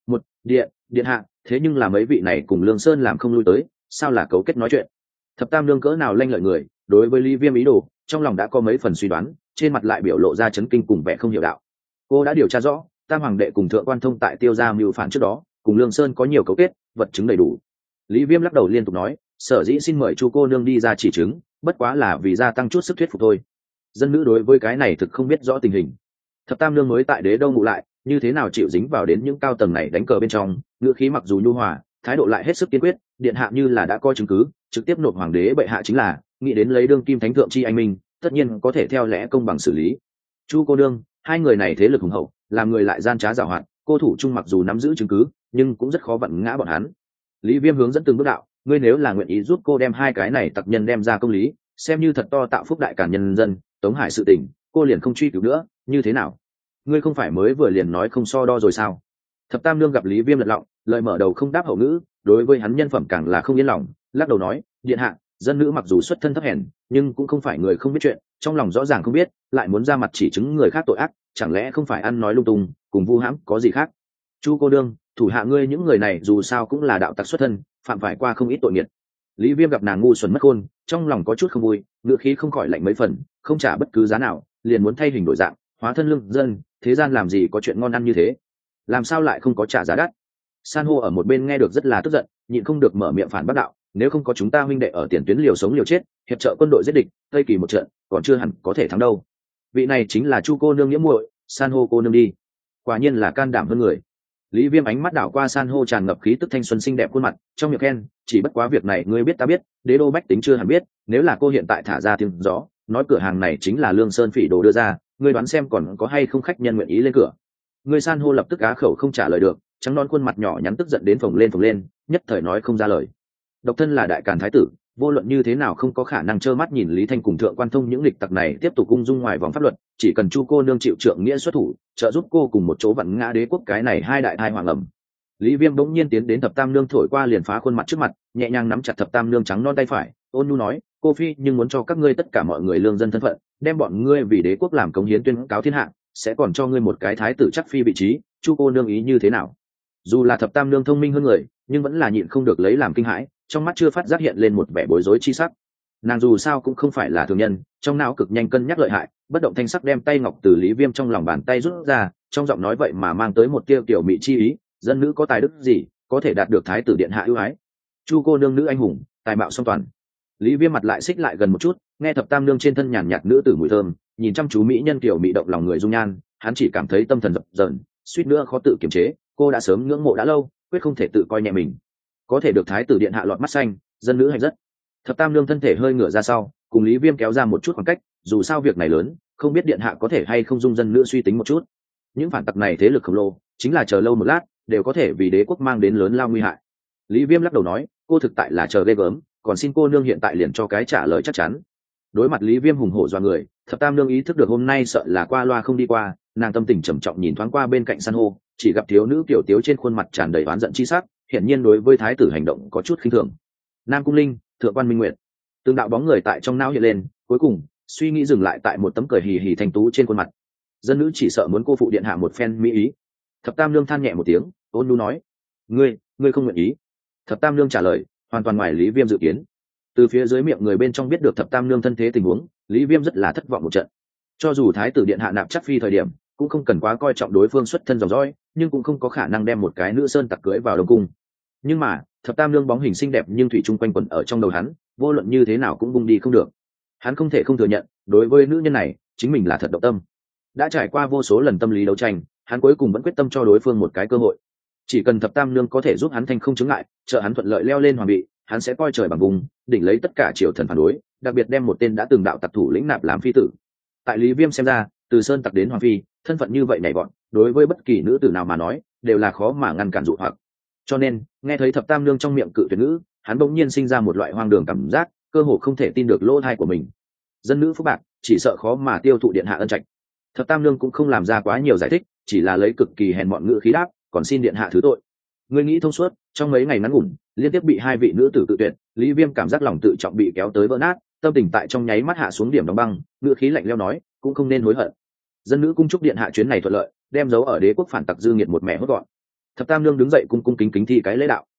Điện hạ, thế nhưng là mấy vị này cùng Lương Sơn làm không lui tới, sao là cấu kết nói chuyện. Thập tam nương cỡ nào lanh lợi người, đối với Lý Viêm ý đồ trong lòng đã có mấy phần suy đoán, trên mặt lại biểu lộ ra chấn kinh cùng vẻ không hiểu đạo. Cô đã điều tra rõ, tam hoàng đệ cùng thượng quan thông tại tiêu gia mưu phản trước đó cùng Lương Sơn có nhiều cấu kết, vật chứng đầy đủ. Lý Viêm lắc đầu liên tục nói, sở dĩ xin mời Chu cô nương đi ra chỉ chứng, bất quá là vì gia tăng chút sức thuyết phục thôi. Dân nữ đối với cái này thực không biết rõ tình hình. Thập tam nương mới tại đế đâu ngụ lại, như thế nào chịu dính vào đến những cao tầng này đánh cờ bên trong, ngữ khí mặc dù nhu hòa, thái độ lại hết sức kiên quyết. Điện hạ như là đã có chứng cứ, trực tiếp nộp hoàng đế bệ hạ chính là, nghĩ đến lấy đương kim thánh thượng chi anh minh, tất nhiên có thể theo lẽ công bằng xử lý. Chu cô nương, hai người này thế lực hùng hậu, làm người lại gian trá giảo hoạt, cô thủ trung mặc dù nắm giữ chứng cứ, nhưng cũng rất khó vặn ngã bọn hắn. Lý Viêm hướng dẫn từng bước đạo, ngươi nếu là nguyện ý giúp cô đem hai cái này tặc nhân đem ra công lý, xem như thật to tạo phúc đại càn nhân dân. Tống Hải sự tình, cô liền không truy cứu nữa, như thế nào? Ngươi không phải mới vừa liền nói không so đo rồi sao? Thập tam nương gặp Lý Viêm lật lọng, lời mở đầu không đáp hậu ngữ, đối với hắn nhân phẩm càng là không yên lòng, lắc đầu nói, điện hạ, dân nữ mặc dù xuất thân thấp hèn, nhưng cũng không phải người không biết chuyện, trong lòng rõ ràng không biết, lại muốn ra mặt chỉ chứng người khác tội ác, chẳng lẽ không phải ăn nói lung tung, cùng vu hãm có gì khác. Chu cô đương, thủ hạ ngươi những người này dù sao cũng là đạo tặc xuất thân, phạm phải qua không ít tội nghiệt. Lý Viêm gặp nàng ngu xuẩn mất khôn, trong lòng có chút không vui, ngữ khí không khỏi lạnh mấy phần, không trả bất cứ giá nào, liền muốn thay hình đổi dạng, hóa thân lương dân, thế gian làm gì có chuyện ngon ăn như thế, làm sao lại không có trả giá đắt. San hô ở một bên nghe được rất là tức giận, nhịn không được mở miệng phản bác đạo, nếu không có chúng ta huynh đệ ở tiền tuyến liều sống liều chết, hiệp trợ quân đội giết địch, tây kỳ một trận còn chưa hẳn có thể thắng đâu. Vị này chính là Chu cô nương nghĩa muội, San hô cô nương đi, quả nhiên là can đảm hơn người. Lý Viêm ánh mắt đảo qua San hô tràn ngập khí tức thanh xuân xinh đẹp khuôn mặt, trong miệng khen, chỉ bất quá việc này ngươi biết ta biết, đế đô bách tính chưa hẳn biết, nếu là cô hiện tại thả ra tiếng gió, nói cửa hàng này chính là Lương Sơn phỉ đồ đưa ra, ngươi đoán xem còn có hay không khách nhân nguyện ý lên cửa. Ngươi San hô lập tức á khẩu không trả lời được, trắng non khuôn mặt nhỏ nhắn tức giận đến phồng lên, nhất thời nói không ra lời. Độc thân là đại càn thái tử, vô luận như thế nào không có khả năng trơ mắt nhìn Lý Thanh cùng thượng quan thông những lịch tặc này tiếp tục ung dung ngoài vòng pháp luật, chỉ cần Chu cô nương chịu trượng nghĩa xuất thủ, trợ giúp cô cùng một chỗ vặn ngã đế quốc cái này hai đại thai hoàng ẩm. Lý Viêm bỗng nhiên tiến đến thập tam nương thổi qua liền phá khuôn mặt trước mặt, nhẹ nhàng nắm chặt thập tam nương trắng non tay phải, ôn nhu nói, cô phi nhưng muốn cho các ngươi tất cả mọi người lương dân thân phận, đem bọn ngươi vì đế quốc làm cống hiến tuyên cáo thiên hạ, sẽ còn cho ngươi một cái thái tử chắc phi vị trí. Chu cô nương ý như thế nào? Dù là thập tam nương thông minh hơn người, nhưng vẫn là nhịn không được lấy làm kinh hãi, trong mắt chưa phát giác hiện lên một vẻ bối rối chi sắc. Nàng dù sao cũng không phải là thường nhân, trong não cực nhanh cân nhắc lợi hại, bất động thanh sắc đem tay ngọc từ Lý Viêm trong lòng bàn tay rút ra, trong giọng nói vậy mà mang tới một tia tiểu mị chi ý, dân nữ có tài đức gì có thể đạt được thái tử điện hạ ưu ái. Chu cô nương nữ anh hùng, tài mạo song toàn. Lý Viêm mặt lại xích lại gần một chút, nghe thập tam nương trên thân nhàn nhạt nữ tử mùi thơm, nhìn chăm chú mỹ nhân kiểu mị động lòng người dung nhan, hắn chỉ cảm thấy tâm thần dập dờn, suýt nữa khó tự kiềm chế. Cô đã sớm ngưỡng mộ đã lâu, quyết không thể tự coi nhẹ mình. Có thể được thái tử điện hạ lọt mắt xanh, dân nữ hạnh rất. Thập tam nương thân thể hơi ngửa ra sau, cùng Lý Viêm kéo ra một chút khoảng cách, dù sao việc này lớn, không biết điện hạ có thể hay không dung dân nữ suy tính một chút. Những phản tặc này thế lực khổng lồ, chính là chờ lâu một lát, đều có thể vì đế quốc mang đến lớn lao nguy hại. Lý Viêm lắc đầu nói, cô thực tại là chờ ghê gớm, còn xin cô nương hiện tại liền cho cái trả lời chắc chắn. Đối mặt Lý Viêm hùng hổ dọa người, thập tam nương ý thức được hôm nay sợ là qua loa không đi qua, nàng tâm tình trầm trọng nhìn thoáng qua bên cạnh san hô, chỉ gặp thiếu nữ kiểu tiếu trên khuôn mặt tràn đầy oán giận chi sắc, hiển nhiên đối với thái tử hành động có chút khinh thường. Nam Cung Linh, Thượng quan Minh Nguyệt, từng đạo bóng người tại trong não hiện lên, cuối cùng suy nghĩ dừng lại tại một tấm cười hì hì thanh tú trên khuôn mặt. Dân nữ chỉ sợ muốn cô phụ điện hạ một phen mỹ ý. Thập tam nương than nhẹ một tiếng, ôn nhu nói, ngươi không nguyện ý. Thập tam nương trả lời hoàn toàn ngoài Lý Viêm dự kiến. Từ phía dưới miệng người bên trong biết được thập tam nương thân thế tình huống, Lý Viêm rất là thất vọng một trận. Cho dù thái tử điện hạ nạp chắc phi thời điểm, cũng không cần quá coi trọng đối phương xuất thân dòng dõi, nhưng cũng không có khả năng đem một cái nữ sơn tặc cưới vào đông cung. Nhưng mà thập tam nương bóng hình xinh đẹp nhưng thủy chung quanh quẩn ở trong đầu hắn, vô luận như thế nào cũng bung đi không được. Hắn không thể không thừa nhận, đối với nữ nhân này, chính mình là thật động tâm. Đã trải qua vô số lần tâm lý đấu tranh, hắn cuối cùng vẫn quyết tâm cho đối phương một cái cơ hội. Chỉ cần thập tam nương có thể giúp hắn thanh không chứng ngại, trợ hắn thuận lợi leo lên hoàng vị, hắn sẽ coi trời bằng vùng, đỉnh lấy tất cả triều thần phản đối, đặc biệt đem một tên đã từng đạo tặc thủ lĩnh nạp làm phi tử. Tại Lý Viêm xem ra, từ sơn tặc đến hoàng phi, thân phận như vậy nhảy vọt, đối với bất kỳ nữ tử nào mà nói, đều là khó mà ngăn cản dụ hoặc. Cho nên, nghe thấy thập tam nương trong miệng cự tuyệt ngữ, hắn bỗng nhiên sinh ra một loại hoang đường cảm giác, cơ hồ không thể tin được lỗ tai của mình. Dân nữ phúc bạc, chỉ sợ khó mà tiêu thụ điện hạ ân trạch. Thập tam nương cũng không làm ra quá nhiều giải thích, chỉ là lấy cực kỳ hèn mọn ngữ khí đáp, còn xin điện hạ thứ tội. Ngươi nghĩ thông suốt, trong mấy ngày ngắn ngủn, liên tiếp bị hai vị nữ tử tự tuyệt, Lý Viêm cảm giác lòng tự trọng bị kéo tới vỡ nát, tâm tình tại trong nháy mắt hạ xuống điểm đóng băng, ngữ khí lạnh lẽo nói, cũng không nên hối hận. Dân nữ cung chúc điện hạ chuyến này thuận lợi, đem dấu ở đế quốc phản tặc dư nghiệt một mẹ hốt gọn. Thập tam nương đứng dậy cung cung kính kính thi cái lễ đạo.